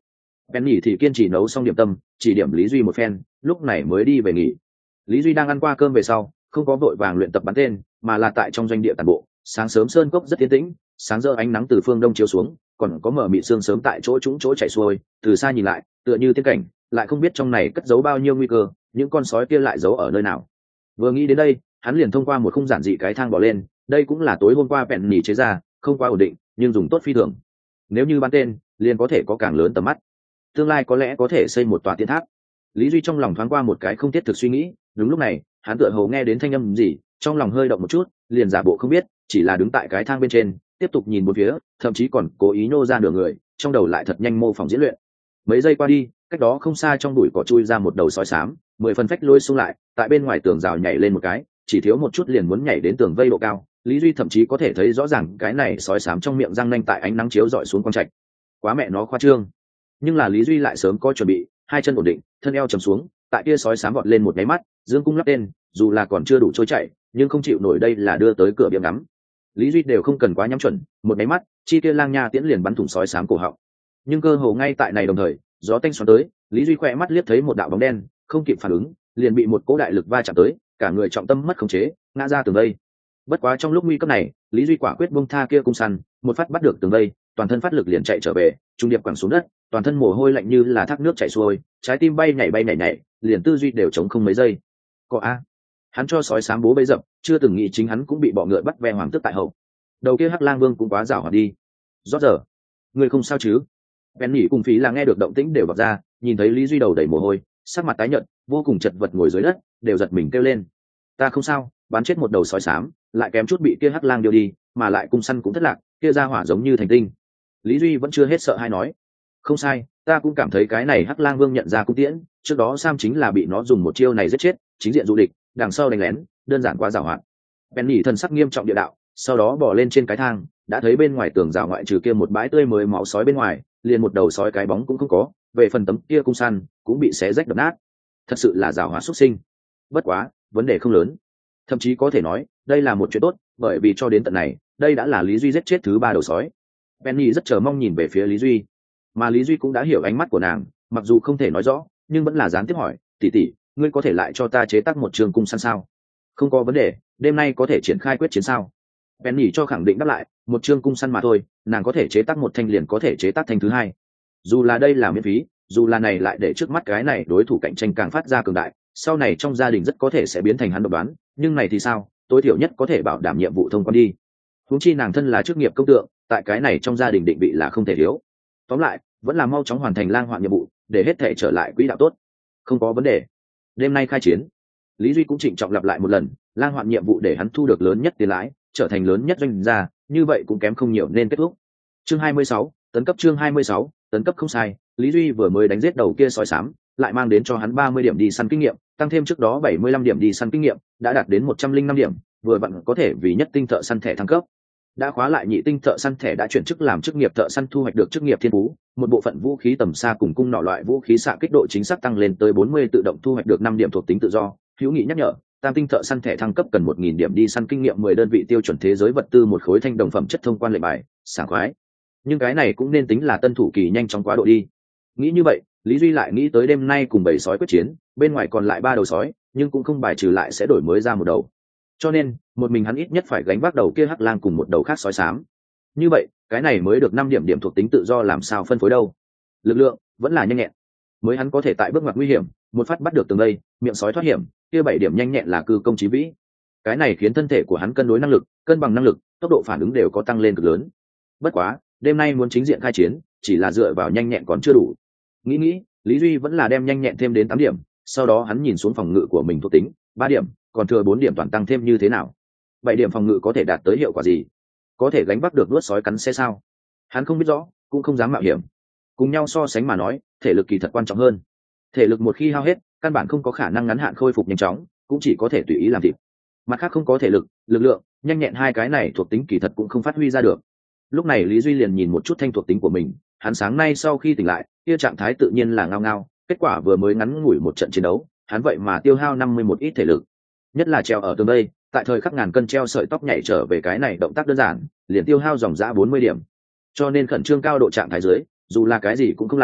Penny thì kiên trì nấu xong điểm tâm, chỉ điểm Lý Duy một phen, lúc này mới đi về nghỉ. Lý Duy đang ăn qua cơm về sau, không có vội vàng luyện tập bắn tên, mà là tại trong doanh địa tàn bộ. Sáng sớm sơn cốc rất yên tĩnh, sáng giờ ánh nắng từ phương đông chiếu xuống, còn có mở mịt sương sớm tại chỗ trũng chỗ chảy xuôi, từ xa nhìn lại, tựa như tiên cảnh, lại không biết trong này cất giấu bao nhiêu nguy cơ, những con sói kia lại giấu ở nơi nào. Vừa nghĩ đến đây, hắn liền thông qua một khung giản dị cái thang bỏ lên, đây cũng là tối hôm qua Penny chế ra, không quá ổn định, nhưng dùng tốt phi thường. Nếu như bắn tên, liền có thể có càng lớn tầm mắt. Tương lai có lẽ có thể xây một tòa tiên tháp. Lý Duy trong lòng thoáng qua một cái không thiết thực suy nghĩ, đúng lúc này, hắn tựa hồ nghe đến thanh âm gì, trong lòng hơi động một chút, liền giả bộ không biết, chỉ là đứng tại cái thang bên trên, tiếp tục nhìn một phía, thậm chí còn cố ý nô ra nửa người, trong đầu lại thật nhanh mô phỏng diễn luyện. Mấy giây qua đi, cách đó không xa trong bụi cỏ chui ra một đầu sói xám, mười phần phách lôi xung lại, tại bên ngoài tường rào nhảy lên một cái, chỉ thiếu một chút liền muốn nhảy đến tường vây độ cao. Lý Duy thậm chí có thể thấy rõ ràng cái này sói xám trong miệng răng nanh tại ánh nắng chiếu rọi xuống quang trạch. Quá mẹ nó khoa trương. Nhưng là Lý Duy lại sớm có chuẩn bị, hai chân ổn định, thân eo trầm xuống, tại kia sói xám vọt lên một cái mắt, dương cung lắp tên, dù là còn chưa đủ trôi chạy, nhưng không chịu nổi đây là đưa tới cửa biếng ngắm. Lý Duy đều không cần quá nhắm chuẩn, một cái mắt, chi kia lang nha tiễn liền bắn thủng sói xám cổ họng. Nhưng cơ hồ ngay tại này đồng thời, gió tanh xoắn tới, Lý Duy khỏe mắt liếc thấy một đạo bóng đen, không kịp phản ứng, liền bị một cỗ đại lực va chạm tới, cả người trọng tâm mất khống chế, ngã ra tường vây. Bất quá trong lúc nguy cấp này, Lý Duy quả quyết buông tha kia cung săn, một phát bắt được tường vây, toàn thân phát lực liền chạy trở về, trung điệp quẳng xuống đất, toàn thân mồ hôi lạnh như là thác nước chảy xuôi, trái tim bay nhảy bay nhảy nhảy, liền tư duy đều chống không mấy giây. Có a, hắn cho sói sám bố bấy dập, chưa từng nghĩ chính hắn cũng bị bọ ngựa bắt ve hoàng tước tại hậu. Đầu kia Hắc Lang Vương cũng quá giảo hoạt đi. Rót giờ, người không sao chứ? Penny cùng Phí là nghe được động tĩnh đều vọt ra, nhìn thấy Lý Duy đầu đầy mồ hôi, sắc mặt tái nhợt, vô cùng chật vật ngồi dưới đất, đều giật mình kêu lên. Ta không sao, bắn chết một đầu sói xám, lại kém chút bị kia Hắc Lang điêu đi, mà lại cung săn cũng thất lạc, kia ra hỏa giống như thành tinh. Lý Duy vẫn chưa hết sợ hay nói. Không sai, ta cũng cảm thấy cái này Hắc Lang Vương nhận ra cung tiễn, trước đó Sam chính là bị nó dùng một chiêu này giết chết, chính diện dụ địch, đằng sau đánh lén, đơn giản quá giàu hoạt. Penny thần sắc nghiêm trọng địa đạo, sau đó bỏ lên trên cái thang, đã thấy bên ngoài tường rào ngoại trừ kia một bãi tươi mới máu sói bên ngoài, liền một đầu sói cái bóng cũng không có, về phần tấm kia cung săn cũng bị xé rách đập nát. Thật sự là giàu hoạt xuất sinh. Bất quá, vấn đề không lớn. Thậm chí có thể nói, đây là một chuyện tốt, bởi vì cho đến tận này, đây đã là Lý Duy giết chết thứ ba đầu sói. Penny rất chờ mong nhìn về phía Lý Duy, mà Lý Duy cũng đã hiểu ánh mắt của nàng, mặc dù không thể nói rõ, nhưng vẫn là gián tiếp hỏi, tỷ tỷ, ngươi có thể lại cho ta chế tác một trường cung săn sao? Không có vấn đề, đêm nay có thể triển khai quyết chiến sao? Penny cho khẳng định đáp lại, một chương cung săn mà thôi, nàng có thể chế tác một thanh liền có thể chế tác thanh thứ hai. Dù là đây là miễn phí, dù là này lại để trước mắt cái này đối thủ cạnh tranh càng phát ra cường đại, sau này trong gia đình rất có thể sẽ biến thành hắn độc đoán, nhưng này thì sao, tối thiểu nhất có thể bảo đảm nhiệm vụ thông quan đi. Huống chi nàng thân là chức nghiệp công tượng, tại cái này trong gia đình định vị là không thể thiếu. Tóm lại, vẫn là mau chóng hoàn thành lang hoạn nhiệm vụ, để hết thể trở lại quỹ đạo tốt. Không có vấn đề. Đêm nay khai chiến. Lý Duy cũng trịnh trọng lặp lại một lần, lang hoạn nhiệm vụ để hắn thu được lớn nhất tiền lãi, trở thành lớn nhất doanh gia, như vậy cũng kém không nhiều nên kết thúc. Chương hai mươi sáu, tấn cấp chương hai mươi sáu, tấn cấp không sai, Lý Duy vừa mới đánh giết đầu kia sói xám, lại mang đến cho hắn ba mươi điểm đi săn kinh nghiệm, tăng thêm trước đó bảy mươi lăm điểm đi săn kinh nghiệm, đã đạt đến một trăm linh năm điểm, vừa vặn có thể vì nhất tinh thợ săn thẻ thăng cấp. Đã khóa lại nhị tinh thợ săn thẻ đã chuyển chức làm chức nghiệp thợ săn thu hoạch được chức nghiệp thiên phú, một bộ phận vũ khí tầm xa cùng cung nỏ loại vũ khí xạ kích độ chính xác tăng lên tới bốn mươi, tự động thu hoạch được năm điểm thuộc tính tự do. Hữu nghị nhắc nhở, tam tinh thợ săn thẻ thăng cấp cần một nghìn điểm đi săn kinh nghiệm mười đơn vị tiêu chuẩn thế giới vật tư một khối thanh đồng phẩm chất thông quan lệnh bài, sảng khoái. Nhưng cái này cũng nên tính là tân thủ kỳ nhanh chóng quá độ đi. Nghĩ như vậy, Lý Duy lại nghĩ tới đêm nay cùng bầy sói quyết chiến, bên ngoài còn lại ba đầu sói, nhưng cũng không bài trừ lại sẽ đổi mới ra một đầu. Cho nên, một mình hắn ít nhất phải gánh vác đầu kia Hắc Lang cùng một đầu khác sói xám. Như vậy, cái này mới được năm điểm điểm thuộc tính tự do làm sao phân phối đâu? Lực lượng vẫn là nhanh nhẹn. Mới hắn có thể tại bước ngoặt nguy hiểm, một phát bắt được từng đây, miệng sói thoát hiểm, kia bảy điểm nhanh nhẹn là cư công chí vĩ. Cái này khiến thân thể của hắn cân đối năng lực, cân bằng năng lực, tốc độ phản ứng đều có tăng lên cực lớn. Bất quá, đêm nay muốn chính diện khai chiến, chỉ là dựa vào nhanh nhẹn còn chưa đủ. Nghĩ nghĩ, Lý Duy vẫn là đem nhanh nhẹn thêm đến tám điểm, sau đó hắn nhìn xuống phòng ngự của mình thuộc tính, ba điểm, còn thừa bốn điểm toàn tăng thêm như thế nào? Bảy điểm phòng ngự có thể đạt tới hiệu quả gì? Có thể gánh vác được nuốt sói cắn xe sao? Hắn không biết rõ, cũng không dám mạo hiểm. Cùng nhau so sánh mà nói, thể lực kỳ thật quan trọng hơn. Thể lực một khi hao hết, căn bản không có khả năng ngắn hạn khôi phục nhanh chóng, cũng chỉ có thể tùy ý làm thịt. Mặt khác không có thể lực, lực lượng, nhanh nhẹn hai cái này thuộc tính kỳ thật cũng không phát huy ra được. Lúc này Lý Duy liền nhìn một chút thanh thuộc tính của mình, hắn sáng nay sau khi tỉnh lại, kia trạng thái tự nhiên là ngao ngao, kết quả vừa mới ngắn ngủi một trận chiến đấu, hắn vậy mà tiêu hao năm mươi một ít thể lực. Nhất là treo ở tường đây, tại thời khắc ngàn cân treo sợi tóc nhảy trở về cái này động tác đơn giản, liền tiêu hao dòng dã bốn mươi điểm. Cho nên khẩn trương cao độ trạng thái dưới, dù là cái gì cũng không làm,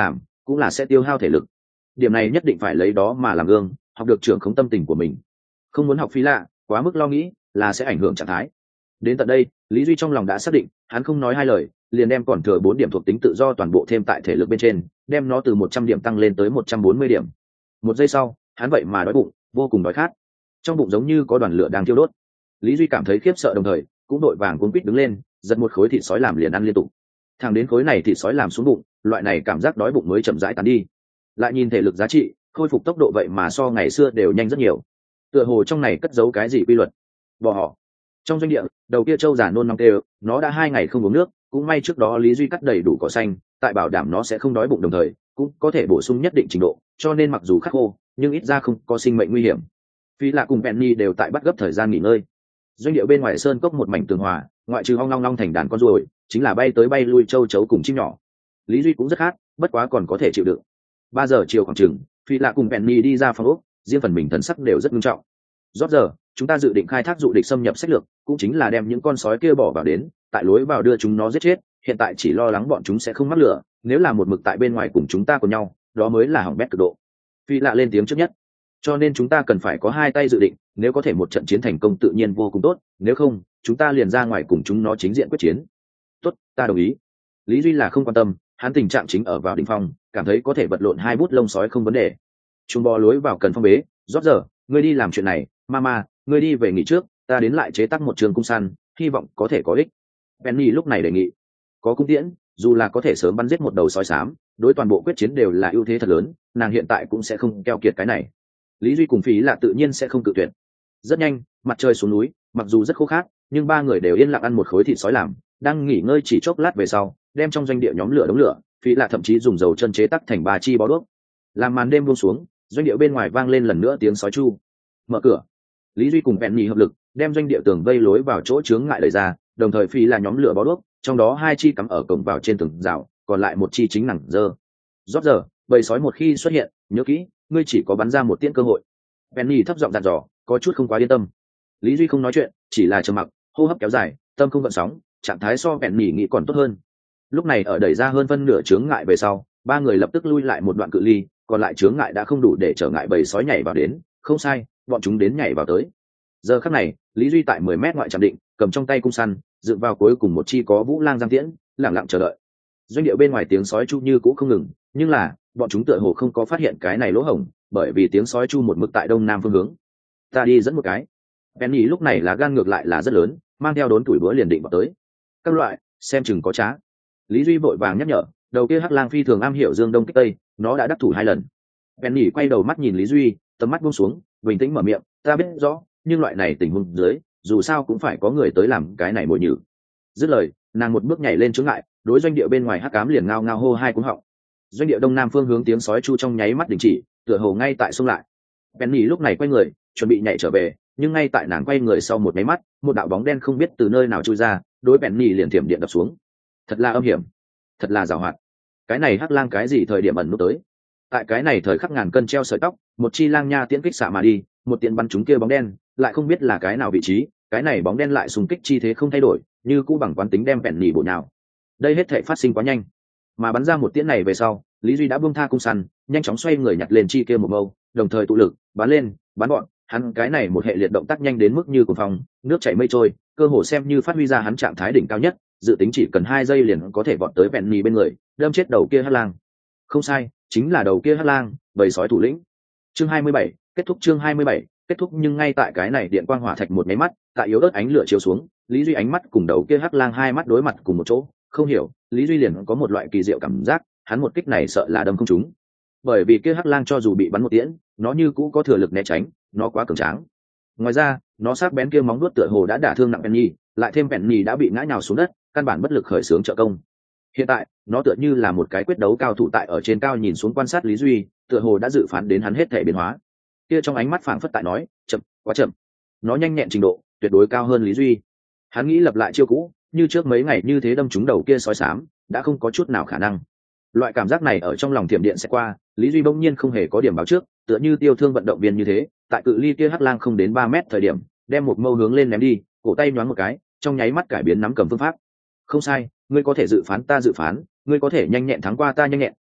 cũng là sẽ tiêu hao thể lực. Điểm này nhất định phải lấy đó mà làm gương, học được trưởng khống tâm tình của mình. Không muốn học phí lạ, quá mức lo nghĩ là sẽ ảnh hưởng trạng thái. Đến tận đây, Lý Duy trong lòng đã xác định, hắn không nói hai lời, liền đem còn thừa bốn điểm thuộc tính tự do toàn bộ thêm tại thể lực bên trên, đem nó từ một trăm điểm tăng lên tới một trăm bốn mươi điểm. Một giây sau, hắn vậy mà đói bụng, vô cùng đói khát. Trong bụng giống như có đoàn lửa đang thiêu đốt. Lý Duy cảm thấy khiếp sợ đồng thời, cũng đội vàng cuống quýt đứng lên, giật một khối thịt sói làm liền ăn liên tục. Thẳng đến khối này thịt sói làm xuống bụng, loại này cảm giác đói bụng mới chậm rãi tàn đi. Lại nhìn thể lực giá trị, khôi phục tốc độ vậy mà so ngày xưa đều nhanh rất nhiều. Tựa hồ trong này cất giấu cái gì quy luật. Bò họ. Trong doanh địa, đầu kia trâu già nôn nóng kêu, nó đã hai ngày không uống nước, cũng may trước đó Lý Duy cắt đầy đủ cỏ xanh, tại bảo đảm nó sẽ không đói bụng đồng thời, cũng có thể bổ sung nhất định trình độ, cho nên mặc dù khắc khô, nhưng ít ra không có sinh mệnh nguy hiểm. Phi Lạ cùng Penny đều tại bắt gấp thời gian nghỉ ngơi. Doanh địa bên ngoài sơn cốc một mảnh tường hòa, ngoại trừ ong long long thành đàn con ruồi, chính là bay tới bay lui châu chấu cùng chim nhỏ. Lý Duy cũng rất khát, bất quá còn có thể chịu đựng. Ba giờ chiều khoảng chừng, Phi Lạ cùng Penny đi ra phòng ốc, riêng phần mình thần sắc đều rất nghiêm trọng. Rốt giờ, chúng ta dự định khai thác dụ địch xâm nhập sách lược, cũng chính là đem những con sói kia bỏ vào đến, tại lối vào đưa chúng nó giết chết, hiện tại chỉ lo lắng bọn chúng sẽ không mắc lửa, nếu là một mực tại bên ngoài cùng chúng ta cùng nhau, đó mới là hỏng bét cực độ. Phi Lạ lên tiếng trước nhất. Cho nên chúng ta cần phải có hai tay dự định, nếu có thể một trận chiến thành công tự nhiên vô cùng tốt, nếu không, chúng ta liền ra ngoài cùng chúng nó chính diện quyết chiến. Tốt, ta đồng ý. Lý Duy là không quan tâm, hắn tình trạng chính ở vào đỉnh phong, cảm thấy có thể vật lộn hai bút lông sói không vấn đề. Chúng bò lối vào cần phong bế, rót giờ, ngươi đi làm chuyện này, mama, ngươi đi về nghỉ trước, ta đến lại chế tác một trường cung săn, hy vọng có thể có ích. Penny lúc này đề nghị, có cung tiễn, dù là có thể sớm bắn giết một đầu sói xám, đối toàn bộ quyết chiến đều là ưu thế thật lớn, nàng hiện tại cũng sẽ không keo kiệt cái này. Lý Duy cùng Phí là tự nhiên sẽ không cự tuyệt. Rất nhanh, mặt trời xuống núi, mặc dù rất khô khát, nhưng ba người đều yên lặng ăn một khối thịt sói làm, đang nghỉ ngơi chỉ chốc lát về sau, đem trong doanh địa nhóm lửa đống lửa, Phí là thậm chí dùng dầu chân chế tắc thành ba chi bó đuốc. Làm màn đêm buông xuống, doanh địa bên ngoài vang lên lần nữa tiếng sói chu. Mở cửa. Lý Duy cùng Penny hợp lực, đem doanh địa tường vây lối vào chỗ chướng ngại đẩy ra, đồng thời Phí là nhóm lửa bó đuốc, trong đó hai chi cắm ở cổng vào trên tường rào, còn lại một chi chính nẳng dơ. Rốt giờ, bầy sói một khi xuất hiện, nhớ kỹ, ngươi chỉ có bắn ra một tiễn cơ hội. Penny thấp giọng dặn dò, có chút không quá yên tâm. Lý Duy không nói chuyện, chỉ là trầm mặc, hô hấp kéo dài, tâm không gợn sóng, trạng thái so Penny nghĩ còn tốt hơn. Lúc này ở đẩy ra hơn phân nửa chướng ngại về sau, ba người lập tức lui lại một đoạn cự ly, còn lại chướng ngại đã không đủ để trở ngại bầy sói nhảy vào đến, không sai, bọn chúng đến nhảy vào tới. Giờ khắc này, Lý Duy tại mười mét ngoại trạm định, cầm trong tay cung săn, dựng vào cuối cùng một chi có vũ lang giang tiễn, lặng lặng chờ đợi. Doanh địa bên ngoài tiếng sói chu như cũ không ngừng, nhưng là bọn chúng tựa hồ không có phát hiện cái này lỗ hổng, bởi vì tiếng sói chu một mực tại đông nam phương hướng. Ta đi dẫn một cái. Penny lúc này là gan ngược lại là rất lớn, mang theo đốn tuổi búa liền định vào tới. Các loại, xem chừng có trá. Lý Duy vội vàng nhắc nhở, đầu kia hắc lang phi thường am hiểu dương đông kích tây, nó đã đắc thủ hai lần. Penny quay đầu mắt nhìn Lý Duy, tầm mắt buông xuống, bình tĩnh mở miệng, ta biết rõ, nhưng loại này tình huống dưới, dù sao cũng phải có người tới làm cái này mồi nhử. Dứt lời, nàng một bước nhảy lên chướng ngại, đối doanh địa bên ngoài hắc ám liền ngao ngao hô hai cú họng. Doanh địa đông nam phương hướng tiếng sói chu trong nháy mắt đình chỉ, tựa hồ ngay tại xông lại. Penny lúc này quay người, chuẩn bị nhảy trở về, nhưng ngay tại nàng quay người sau một máy mắt, một đạo bóng đen không biết từ nơi nào chui ra, đối Penny liền thiểm điện đập xuống. Thật là âm hiểm, thật là giàu hoạt. Cái này hắc lang cái gì thời điểm ẩn nút tới? Tại cái này thời khắc ngàn cân treo sợi tóc, một chi lang nha tiễn kích xạ mà đi, một tiễn bắn trúng kia bóng đen, lại không biết là cái nào vị trí, cái này bóng đen lại xung kích chi thế không thay đổi, như cũ bằng quán tính đem Penny bổ nhào. Đây hết thảy phát sinh quá nhanh, mà bắn ra một tiễn này về sau, Lý Duy đã buông tha cung săn, nhanh chóng xoay người nhặt lên chi kia một mâu, đồng thời tụ lực, bắn lên, bắn bọn, hắn cái này một hệ liệt động tác nhanh đến mức như cuồng phong, nước chảy mây trôi, cơ hồ xem như phát huy ra hắn trạng thái đỉnh cao nhất, dự tính chỉ cần hai giây liền có thể vọt tới Penny bên người, đâm chết đầu kia hắc lang. Không sai, chính là đầu kia hắc lang, bầy sói thủ lĩnh. Chương hai mươi bảy, kết thúc chương hai mươi bảy, kết thúc nhưng ngay tại cái này điện quang hỏa thạch một máy mắt, tại yếu ớt ánh lửa chiếu xuống, Lý Duy ánh mắt cùng đầu kia hắc lang hai mắt đối mặt cùng một chỗ, không hiểu, Lý Duy liền có một loại kỳ diệu cảm giác, hắn một kích này sợ là đâm không trúng. Bởi vì kia hắc lang cho dù bị bắn một tiễn, nó như cũ có thừa lực né tránh, nó quá cường tráng. Ngoài ra, nó sắc bén kia móng vuốt tựa hồ đã đả thương nặng Penny, lại thêm Penny đã bị ngã nhào xuống đất, căn bản bất lực khởi xướng trợ công. Hiện tại, nó tựa như là một cái quyết đấu cao thủ tại ở trên cao nhìn xuống quan sát Lý Duy, tựa hồ đã dự phán đến hắn hết thể biến hóa. Kia trong ánh mắt phảng phất tại nói, chậm, quá chậm. Nó nhanh nhẹn trình độ, tuyệt đối cao hơn Lý Duy. Hắn nghĩ lập lại chiêu cũ, như trước mấy ngày như thế đâm trúng đầu kia sói xám, đã không có chút nào khả năng. Loại cảm giác này ở trong lòng thiểm điện sẽ qua, Lý Duy bỗng nhiên không hề có điểm báo trước, tựa như tiêu thương vận động viên như thế, tại cự ly kia hắc lang không đến ba mét thời điểm, đem một mâu hướng lên ném đi, cổ tay nhoáng một cái, trong nháy mắt cải biến nắm cầm phương pháp. Không sai, ngươi có thể dự phán ta dự phán, ngươi có thể nhanh nhẹn thắng qua ta nhanh nhẹn,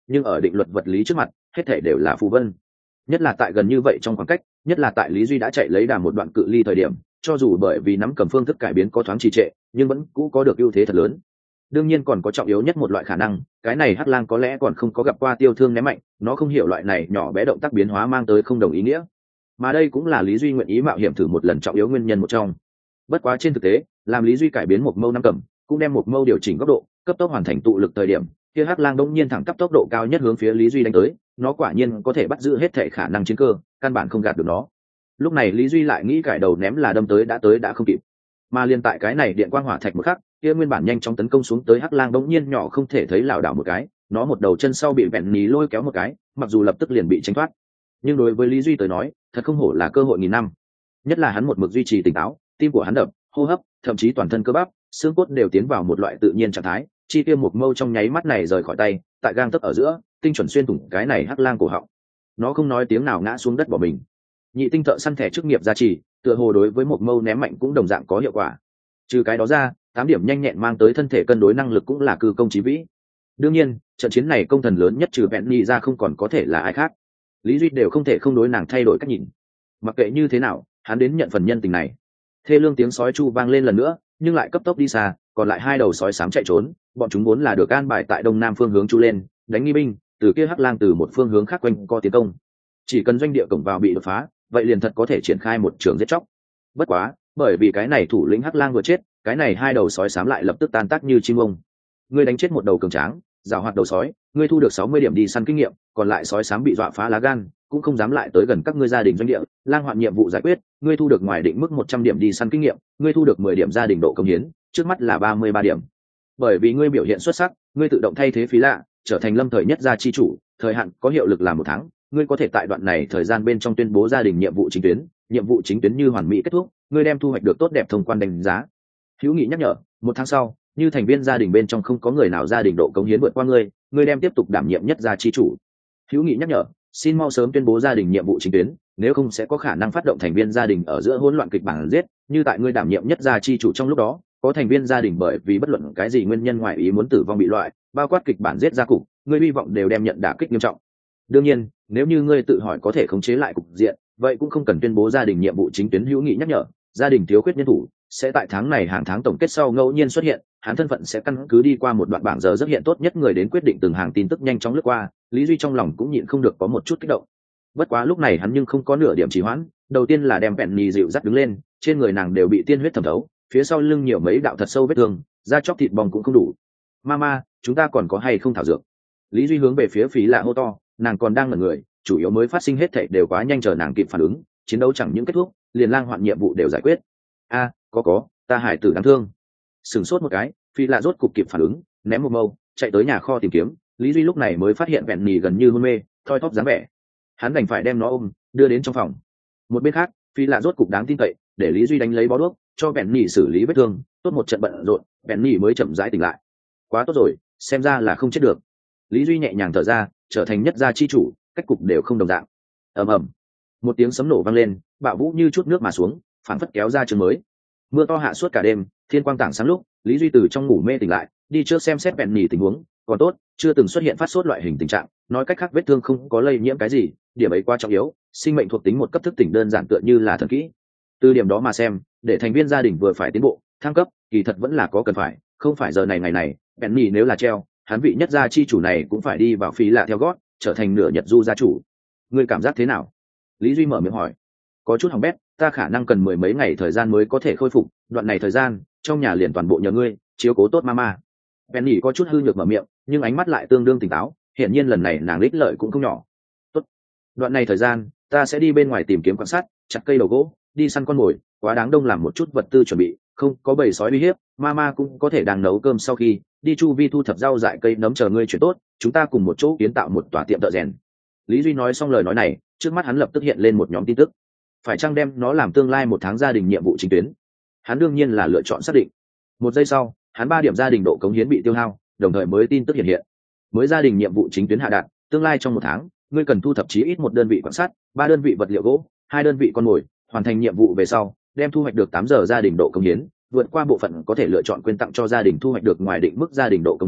nhưng ở định luật vật lý trước mặt hết thể đều là phù vân. Nhất là tại gần như vậy trong khoảng cách, nhất là tại Lý Duy đã chạy lấy đà một đoạn cự ly thời điểm, cho dù bởi vì nắm cầm phương thức cải biến có thoáng trì trệ, nhưng vẫn cũ có được ưu thế thật lớn. Đương nhiên còn có trọng yếu nhất một loại khả năng, cái này Hắc Lang có lẽ còn không có gặp qua tiêu thương ném mạnh, nó không hiểu loại này nhỏ bé động tác biến hóa mang tới không đồng ý nghĩa. Mà đây cũng là Lý Duy nguyện ý mạo hiểm thử một lần trọng yếu nguyên nhân một trong. Bất quá trên thực tế, làm Lý Duy cải biến một mâu năm cầm, cũng đem một mâu điều chỉnh góc độ, cấp tốc hoàn thành tụ lực thời điểm, kia Hắc Lang đống nhiên thẳng tắp tốc độ cao nhất hướng phía Lý Duy đánh tới, nó quả nhiên có thể bắt giữ hết thể khả năng chiến cơ, căn bản không gạt được nó. Lúc này Lý Duy lại nghĩ cải đầu ném là đâm tới đã tới đã không kịp, mà liên tại cái này điện quang hỏa thạch một khắc, kia nguyên bản nhanh chóng tấn công xuống tới Hắc Lang đống nhiên nhỏ không thể thấy lảo đảo một cái, nó một đầu chân sau bị vẹn ní lôi kéo một cái, mặc dù lập tức liền bị tránh thoát, nhưng đối với Lý Duy tới nói, thật không hổ là cơ hội nghìn năm. Nhất là hắn một mực duy trì tỉnh táo, tim của hắn đập, hô hấp, thậm chí toàn thân cơ bắp, xương cốt đều tiến vào một loại tự nhiên trạng thái, chi tiêu một mâu trong nháy mắt này rời khỏi tay, tại gang tấc ở giữa, tinh chuẩn xuyên thủng cái này Hắc Lang cổ họng. Nó không nói tiếng nào ngã xuống đất bỏ mình. Nhị tinh thợ săn thẻ chức nghiệp gia trì, tựa hồ đối với một mâu ném mạnh cũng đồng dạng có hiệu quả. Trừ cái đó ra, tám điểm nhanh nhẹn mang tới thân thể cân đối năng lực cũng là cư công chí vĩ. Đương nhiên, trận chiến này công thần lớn nhất trừ vẹn nhị ra không còn có thể là ai khác. Lý Duy đều không thể không đối nàng thay đổi cách nhìn. Mặc kệ như thế nào, hắn đến nhận phần nhân tình này. Thê lương tiếng sói chu vang lên lần nữa, nhưng lại cấp tốc đi xa, còn lại hai đầu sói xám chạy trốn, bọn chúng vốn là được an bài tại đông nam phương hướng chu lên, đánh nghi binh, từ kia Hắc Lang từ một phương hướng khác quanh co tiến công. Chỉ cần doanh địa cổng vào bị đột phá, vậy liền thật có thể triển khai một trường giết chóc. Bất quá, bởi vì cái này thủ lĩnh Hắc Lang vừa chết, cái này hai đầu sói xám lại lập tức tan tác như chim ông. Ngươi đánh chết một đầu cường tráng, giảo hoạt đầu sói, ngươi thu được sáu mươi điểm đi săn kinh nghiệm, còn lại sói xám bị dọa phá lá gan, cũng không dám lại tới gần các ngươi gia đình doanh địa. Lang hoạn nhiệm vụ giải quyết, ngươi thu được ngoài định mức một trăm điểm đi săn kinh nghiệm, ngươi thu được mười điểm gia đình độ công hiến, trước mắt là ba mươi ba điểm. Bởi vì ngươi biểu hiện xuất sắc, ngươi tự động thay thế phí lạ, trở thành lâm thời nhất gia chi chủ, thời hạn có hiệu lực là một tháng, ngươi có thể tại đoạn này thời gian bên trong tuyên bố gia đình nhiệm vụ chính tuyến, nhiệm vụ chính tuyến như hoàn mỹ kết thúc, ngươi đem thu hoạch được tốt đẹp thông quan đánh giá. Hữu Nghị nhắc nhở, một tháng sau, như thành viên gia đình bên trong không có người nào gia đình độ cống hiến vượt qua ngươi, ngươi đem tiếp tục đảm nhiệm nhất gia chi chủ. Hữu Nghị nhắc nhở, xin mau sớm tuyên bố gia đình nhiệm vụ chính tuyến, nếu không sẽ có khả năng phát động thành viên gia đình ở giữa hỗn loạn kịch bản giết, như tại ngươi đảm nhiệm nhất gia chi chủ trong lúc đó, có thành viên gia đình bởi vì bất luận cái gì nguyên nhân ngoài ý muốn tử vong bị loại, bao quát kịch bản giết gia cục, ngươi hy vọng đều đem nhận đả kích nghiêm trọng. Đương nhiên, nếu như ngươi tự hỏi có thể khống chế lại cục diện, vậy cũng không cần tuyên bố gia đình nhiệm vụ chính tuyến. Hữu Nghị nhắc nhở, gia đình thiếu khuyết nhân thủ, sẽ tại tháng này hàng tháng tổng kết sau ngẫu nhiên xuất hiện, hắn thân phận sẽ căn cứ đi qua một đoạn bảng giờ rất hiện tốt nhất người đến quyết định từng hàng tin tức nhanh chóng lướt qua. Lý Duy trong lòng cũng nhịn không được có một chút kích động. Bất quá lúc này hắn nhưng không có nửa điểm trì hoãn, đầu tiên là đem Penny dịu dắt đứng lên, trên người nàng đều bị tiên huyết thẩm thấu, phía sau lưng nhiều mấy đạo thật sâu vết thương, da chóc thịt bong cũng không đủ. Mama, chúng ta còn có hay không thảo dược? Lý Duy hướng về phía Phí Lạ hô to, nàng còn đang ngẩn người, chủ yếu mới phát sinh hết thảy đều quá nhanh chờ nàng kịp phản ứng, chiến đấu chẳng những kết thúc, liền lang hoạn nhiệm vụ đều giải quyết. A, có có, ta hải tử đáng thương. Sửng sốt một cái, Phi Lạ rốt cục kịp phản ứng, ném một mâu, chạy tới nhà kho tìm kiếm. Lý Duy lúc này mới phát hiện vẹn nhì gần như hôn mê, thoi thóp dáng vẻ. Hắn đành phải đem nó ôm, đưa đến trong phòng. Một bên khác, Phi Lạ rốt cục đáng tin cậy, để Lý Duy đánh lấy bó đuốc, cho vẹn nhì xử lý vết thương. Tốt một trận bận rộn, vẹn nhì mới chậm rãi tỉnh lại. Quá tốt rồi, xem ra là không chết được. Lý Duy nhẹ nhàng thở ra, trở thành nhất gia chi chủ, cách cục đều không đồng dạng. Ầm ầm, một tiếng sấm nổ vang lên, bạo vũ như chút nước mà xuống, phản phất kéo ra trường mới. Mưa to hạ suốt cả đêm, thiên quang tảng sáng lúc, Lý Duy từ trong ngủ mê tỉnh lại, đi trước xem xét vẹn nhì tình huống, còn tốt, chưa từng xuất hiện phát sốt loại hình tình trạng, nói cách khác vết thương không có lây nhiễm cái gì, điểm ấy quá trọng yếu, sinh mệnh thuộc tính một cấp thức tỉnh đơn giản tựa như là thần kỹ. Từ điểm đó mà xem, để thành viên gia đình vừa phải tiến bộ, thăng cấp, kỳ thật vẫn là có cần phải, không phải giờ này ngày này, vẹn nhì nếu là treo, hắn vị nhất gia chi chủ này cũng phải đi vào Phí Lạ theo gót, trở thành nửa nhật du gia chủ. Ngươi cảm giác thế nào? Lý Duy mở miệng hỏi. Có chút hỏng bét, ta khả năng cần mười mấy ngày thời gian mới có thể khôi phục, đoạn này thời gian trong nhà liền toàn bộ nhờ ngươi chiếu cố tốt mama. Penny có chút hư nhược mở miệng, nhưng ánh mắt lại tương đương tỉnh táo, hiển nhiên lần này nàng ích lợi cũng không nhỏ. Tốt, đoạn này thời gian ta sẽ đi bên ngoài tìm kiếm quan sát, chặt cây đầu gỗ, đi săn con mồi, quá đáng đông làm một chút vật tư chuẩn bị, không có bầy sói uy hiếp, mama cũng có thể đang nấu cơm sau khi đi chu vi thu thập rau dại cây nấm chờ ngươi chuyển tốt, chúng ta cùng một chỗ kiến tạo một tòa tiệm thợ rèn. Lý Duy nói xong lời nói này, trước mắt hắn lập tức hiện lên một nhóm tin tức. Phải chăng đem nó làm tương lai một tháng gia đình nhiệm vụ chính tuyến? Hắn đương nhiên là lựa chọn xác định. Một giây sau, hắn ba điểm gia đình độ cống hiến bị tiêu hao, đồng thời mới tin tức hiện hiện. Mới gia đình nhiệm vụ chính tuyến hạ đạt, tương lai trong một tháng, ngươi cần thu thập chí ít một đơn vị quan sát, ba đơn vị vật liệu gỗ, hai đơn vị con mồi, hoàn thành nhiệm vụ về sau, đem thu hoạch được tám giờ gia đình độ cống hiến, vượt qua bộ phận có thể lựa chọn quyên tặng cho gia đình thu hoạch được ngoài định mức gia đình độ cống hiến,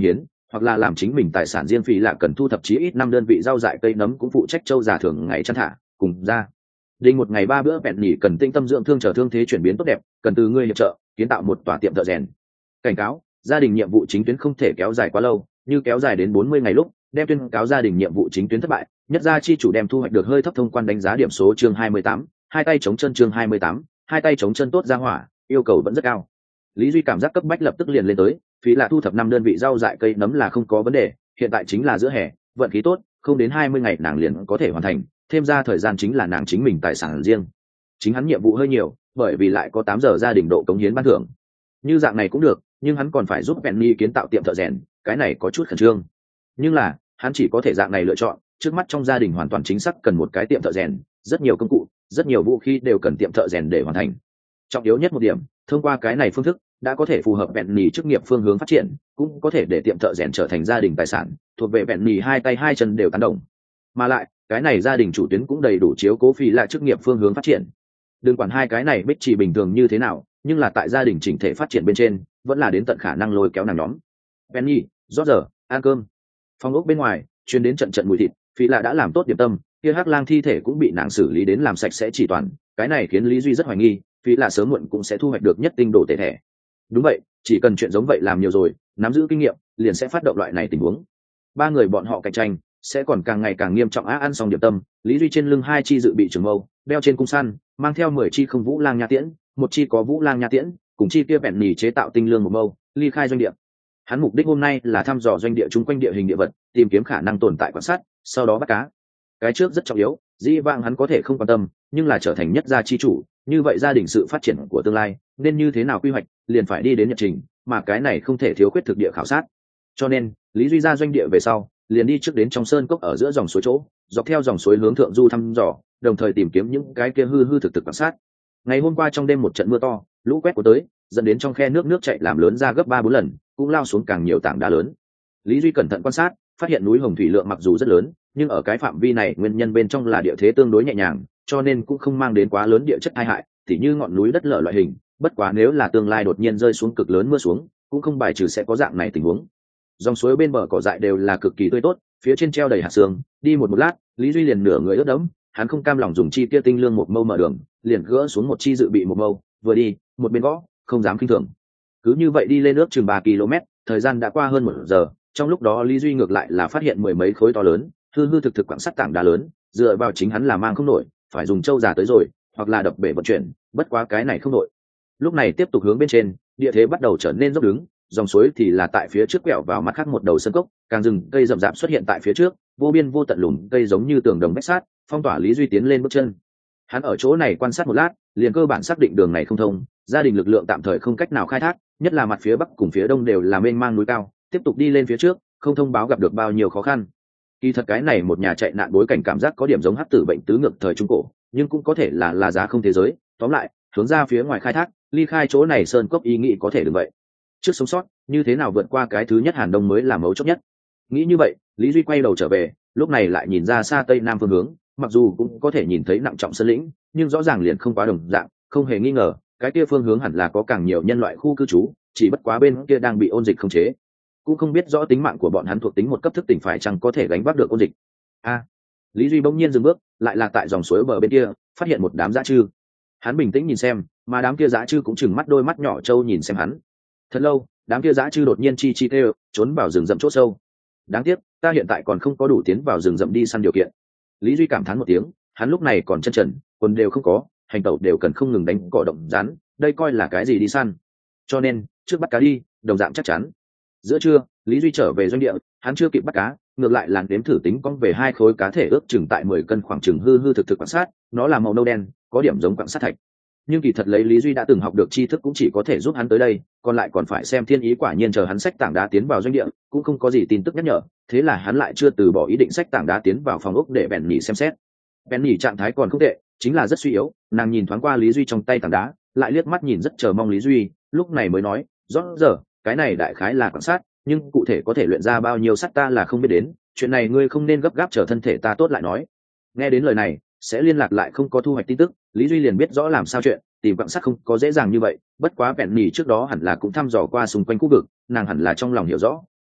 hoặc là làm chính mình tài sản riêng phí là cần thu thập chí ít năm đơn vị rau dại cây nấm cũng phụ trách châu già thường ngày chăn thả cùng ra đình một ngày ba bữa vẹn nhỉ cần tinh tâm dưỡng thương chờ thương thế chuyển biến tốt đẹp, cần từ ngươi hiệp trợ kiến tạo một tòa tiệm thợ rèn. Cảnh cáo, gia đình nhiệm vụ chính tuyến không thể kéo dài quá lâu, như kéo dài đến bốn mươi ngày lúc đem tuyên cáo gia đình nhiệm vụ chính tuyến thất bại, nhất gia chi chủ đem thu hoạch được hơi thấp thông quan đánh giá điểm số chương hai mươi tám, hai tay chống chân chương hai mươi tám, hai tay chống chân tốt ra hỏa, yêu cầu vẫn rất cao. Lý Duy cảm giác cấp bách lập tức liền lên tới, phí là thu thập năm đơn vị rau dại cây nấm là không có vấn đề, hiện tại chính là giữa hè, vận khí tốt, không đến hai mươi ngày nàng liền có thể hoàn thành, thêm ra thời gian chính là nàng chính mình tài sản riêng. Chính hắn nhiệm vụ hơi nhiều, bởi vì lại có tám giờ gia đình độ cống hiến ban thưởng. Như dạng này cũng được, nhưng hắn còn phải giúp Penny kiến tạo tiệm thợ rèn, cái này có chút khẩn trương. Nhưng là, hắn chỉ có thể dạng này lựa chọn, trước mắt trong gia đình hoàn toàn chính xác cần một cái tiệm thợ rèn, rất nhiều công cụ, rất nhiều vũ khí đều cần tiệm thợ rèn để hoàn thành. Trọng yếu nhất một điểm, thông qua cái này phương thức, đã có thể phù hợp Penny chức nghiệp phương hướng phát triển, cũng có thể để tiệm thợ rèn trở thành gia đình tài sản, thuộc về Penny hai tay hai chân đều tán đồng. Mà lại, cái này gia đình chủ tuyến cũng đầy đủ chiếu cố phi là chức nghiệp phương hướng phát triển. Đừng quản hai cái này bích chỉ bình thường như thế nào, nhưng là tại gia đình chỉnh thể phát triển bên trên, vẫn là đến tận khả năng lôi kéo nàng nhóm. Penny, rót giờ, ăn cơm. Phòng ốc bên ngoài truyền đến trận trận mùi thịt, phi là đã làm tốt điểm tâm, kia hắc lang thi thể cũng bị nàng xử lý đến làm sạch sẽ chỉ toàn, cái này khiến Lý Duy rất hoài nghi, phi là sớm muộn cũng sẽ thu hoạch được nhất tinh đồ tệ thẻ. Đúng vậy, chỉ cần chuyện giống vậy làm nhiều rồi, nắm giữ kinh nghiệm, liền sẽ phát động loại này tình huống. Ba người bọn họ cạnh tranh sẽ còn càng ngày càng nghiêm trọng. Á ăn xong điểm tâm, Lý Duy trên lưng hai chi dự bị trường mâu, đeo trên cung săn, mang theo mười chi không vũ lang nha tiễn, một chi có vũ lang nha tiễn, cùng chi kia bẹn nhì chế tạo tinh lương một mâu, ly khai doanh địa. Hắn mục đích hôm nay là thăm dò doanh địa chung quanh địa hình địa vật, tìm kiếm khả năng tồn tại quan sát, sau đó bắt cá. Cái trước rất trọng yếu, dĩ vãng hắn có thể không quan tâm, nhưng là trở thành nhất gia chi chủ, như vậy gia đình sự phát triển của tương lai nên như thế nào quy hoạch, liền phải đi đến nhật trình, mà cái này không thể thiếu khuyết thực địa khảo sát. Cho nên, Lý Duy ra doanh địa về sau, liền đi trước đến trong sơn cốc ở giữa dòng suối chỗ, dọc theo dòng suối hướng thượng du thăm dò, đồng thời tìm kiếm những cái kia hư hư thực thực quan sát. Ngày hôm qua trong đêm một trận mưa to, lũ quét của tới, dẫn đến trong khe nước nước chảy làm lớn ra gấp ba bốn lần, cũng lao xuống càng nhiều tảng đá lớn. Lý Duy cẩn thận quan sát, phát hiện núi Hồng Thủy lượng mặc dù rất lớn, nhưng ở cái phạm vi này nguyên nhân bên trong là địa thế tương đối nhẹ nhàng, cho nên cũng không mang đến quá lớn địa chất tai hại, tỉ như ngọn núi đất lở loại hình. Bất quá nếu là tương lai đột nhiên rơi xuống cực lớn mưa xuống, cũng không bài trừ sẽ có dạng này tình huống. Dòng suối bên bờ cỏ dại đều là cực kỳ tươi tốt, phía trên treo đầy hạt sương. Đi một một lát, Lý Duy liền nửa người ướt đẫm, hắn không cam lòng dùng chi kia tinh lương một mâu mở đường, liền gỡ xuống một chi dự bị một mâu, vừa đi một bên gõ, không dám khinh thường. Cứ như vậy đi lên nước chừng ba ki lô mét, thời gian đã qua hơn một giờ. Trong lúc đó Lý Duy ngược lại là phát hiện mười mấy khối to lớn, hư hư thực thực quặng sắt tảng đá lớn, dựa vào chính hắn là mang không nổi, phải dùng trâu già tới rồi, hoặc là đập bể vận chuyển, bất quá cái này không nổi. Lúc này tiếp tục hướng bên trên, địa thế bắt đầu trở nên dốc đứng, dòng suối thì là tại phía trước quẹo vào mặt khác một đầu sân cốc, càng rừng cây rậm rạp xuất hiện tại phía trước, vô biên vô tận lùm cây giống như tường đồng bách sát, phong tỏa Lý Duy tiến lên bước chân. Hắn ở chỗ này quan sát một lát, liền cơ bản xác định đường này không thông, gia đình lực lượng tạm thời không cách nào khai thác, nhất là mặt phía bắc cùng phía đông đều là mênh mang núi cao, tiếp tục đi lên phía trước, không thông báo gặp được bao nhiêu khó khăn. Kỳ thật cái này một nhà chạy nạn bối cảnh cảm giác có điểm giống hắc tử bệnh tứ ngược thời trung cổ, nhưng cũng có thể là là giá không thế giới. Tóm lại, hướng ra phía ngoài khai thác, ly khai chỗ này sơn cốc ý nghĩ có thể được vậy. Trước sống sót, như thế nào vượt qua cái thứ nhất Hàn Đông mới là mấu chốt nhất. Nghĩ như vậy, Lý Duy quay đầu trở về, lúc này lại nhìn ra xa tây nam phương hướng, mặc dù cũng có thể nhìn thấy nặng trọng sơn lĩnh, nhưng rõ ràng liền không quá đồng dạng, không hề nghi ngờ, cái kia phương hướng hẳn là có càng nhiều nhân loại khu cư trú, chỉ bất quá bên kia đang bị ôn dịch khống chế. Cũng không biết rõ tính mạng của bọn hắn thuộc tính một cấp thức tỉnh phải chăng có thể gánh vác được ôn dịch. A, Lý Duy bỗng nhiên dừng bước, lại là tại dòng suối bờ bên kia, phát hiện một đám dã chư. Hắn bình tĩnh nhìn xem, mà đám kia dã chư cũng chừng mắt đôi mắt nhỏ trâu nhìn xem hắn. Thật lâu, đám kia dã chư đột nhiên chi chi kêu, trốn vào rừng rậm chỗ sâu. Đáng tiếc, ta hiện tại còn không có đủ tiến vào rừng rậm đi săn điều kiện. Lý Duy cảm thán một tiếng, hắn lúc này còn chân trần, quần đều không có, hành tẩu đều cần không ngừng đánh cỏ động rắn, đây coi là cái gì đi săn. Cho nên, trước bắt cá đi, đồng dạng chắc chắn. Giữa trưa, Lý Duy trở về doanh địa, hắn chưa kịp bắt cá, ngược lại làn đếm thử tính cong về hai khối cá thể ước chừng tại mười cân khoảng chừng hư hư thực thực quan sát, nó là màu nâu đen, có điểm giống quặng sắt thạch. Nhưng kỳ thật lấy Lý Duy đã từng học được tri thức cũng chỉ có thể giúp hắn tới đây, còn lại còn phải xem thiên ý. Quả nhiên chờ hắn xách tảng đá tiến vào doanh địa, cũng không có gì tin tức nhắc nhở, thế là hắn lại chưa từ bỏ ý định xách tảng đá tiến vào phòng ốc để bèn nhỉ xem xét. Bèn nhỉ trạng thái còn không tệ, chính là rất suy yếu, nàng nhìn thoáng qua Lý Duy trong tay tảng đá, lại liếc mắt nhìn rất chờ mong Lý Duy, lúc này mới nói, rõ giờ, cái này đại khái là quan sát, nhưng cụ thể có thể luyện ra bao nhiêu sắt ta là không biết đến, chuyện này ngươi không nên gấp gáp chờ thân thể ta tốt lại nói. Nghe đến lời này, sẽ liên lạc lại không có thu hoạch tin tức, Lý Duy liền biết rõ làm sao chuyện, tìm quặng sắt không có dễ dàng như vậy, bất quá bèn nhỉ trước đó hẳn là cũng thăm dò qua xung quanh khu vực, nàng hẳn là trong lòng hiểu rõ,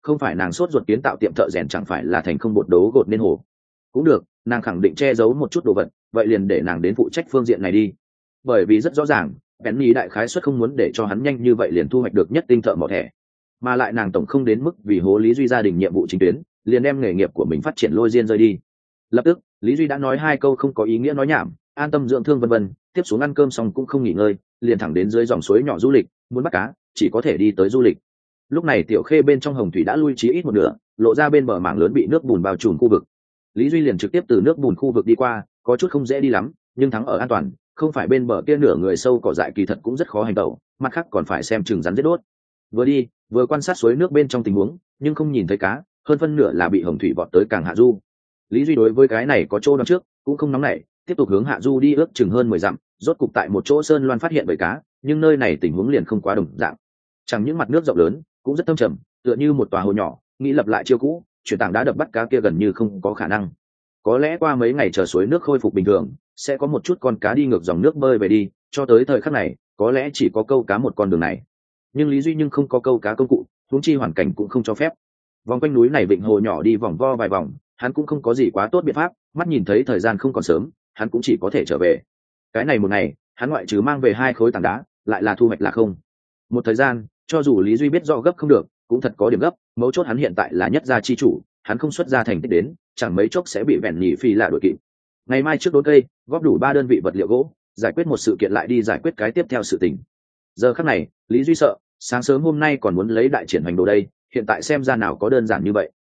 không phải nàng sốt ruột kiến tạo tiệm thợ rèn chẳng phải là thành không bột đấu gột nên hồ. Cũng được, nàng khẳng định che giấu một chút đồ vật, vậy liền để nàng đến phụ trách phương diện này đi. Bởi vì rất rõ ràng Penny đại khái suất không muốn để cho hắn nhanh như vậy liền thu hoạch được nhất tinh thợ mỏ thẻ, mà lại nàng tổng không đến mức vì hố Lý Duy gia đình nhiệm vụ chính tuyến liền đem nghề nghiệp của mình phát triển lôi diên rơi đi. Lập tức Lý Duy đã nói hai câu không có ý nghĩa nói nhảm, an tâm dưỡng thương vân vân, tiếp xuống ăn cơm xong cũng không nghỉ ngơi, liền thẳng đến dưới dòng suối nhỏ du lịch, muốn bắt cá chỉ có thể đi tới du lịch. Lúc này tiểu khê bên trong hồng thủy đã lui chí ít một nửa, lộ ra bên bờ mảng lớn bị nước bùn bao trùm khu vực. Lý Duy liền trực tiếp từ nước bùn khu vực đi qua, có chút không dễ đi lắm, nhưng thắng ở an toàn, không phải bên bờ kia nửa người sâu cỏ dại kỳ thật cũng rất khó hành động, mặt khác còn phải xem chừng rắn giết đốt. Vừa đi vừa quan sát suối nước bên trong tình huống, nhưng không nhìn thấy cá, hơn phân nửa là bị hồng thủy vọt tới càng hạ du. Lý Duy đối với cái này có chỗ đón trước, cũng không nóng nảy, tiếp tục hướng hạ du đi ước chừng hơn mười dặm, rốt cục tại một chỗ sơn loan phát hiện bầy cá, nhưng nơi này tình huống liền không quá đồng dạng. Chẳng những mặt nước rộng lớn, cũng rất thâm trầm, tựa như một tòa hồ nhỏ, nghĩ lập lại chiêu cũ, chuyển tảng đá đập bắt cá kia gần như không có khả năng. Có lẽ qua mấy ngày chờ suối nước khôi phục bình thường, sẽ có một chút con cá đi ngược dòng nước bơi về đi, cho tới thời khắc này, có lẽ chỉ có câu cá một con đường này. Nhưng Lý Duy nhưng không có câu cá công cụ, huống chi hoàn cảnh cũng không cho phép. Vòng quanh núi này vịnh hồ nhỏ đi vòng vo vài vòng, hắn cũng không có gì quá tốt biện pháp, mắt nhìn thấy thời gian không còn sớm, hắn cũng chỉ có thể trở về. Cái này một ngày, hắn ngoại trừ mang về hai khối tảng đá, lại là thu hoạch là không. Một thời gian, cho dù Lý Duy biết rõ gấp không được, cũng thật có điểm gấp, mấu chốt hắn hiện tại là nhất gia chi chủ, hắn không xuất ra thành tích đến, chẳng mấy chốc sẽ bị vẹn nhị phi lạ đuổi kịp. Ngày mai trước đốn cây, góp đủ ba đơn vị vật liệu gỗ, giải quyết một sự kiện lại đi giải quyết cái tiếp theo sự tình. Giờ khắc này, Lý Duy sợ, sáng sớm hôm nay còn muốn lấy đại triển hành đồ đây, hiện tại xem ra nào có đơn giản như vậy.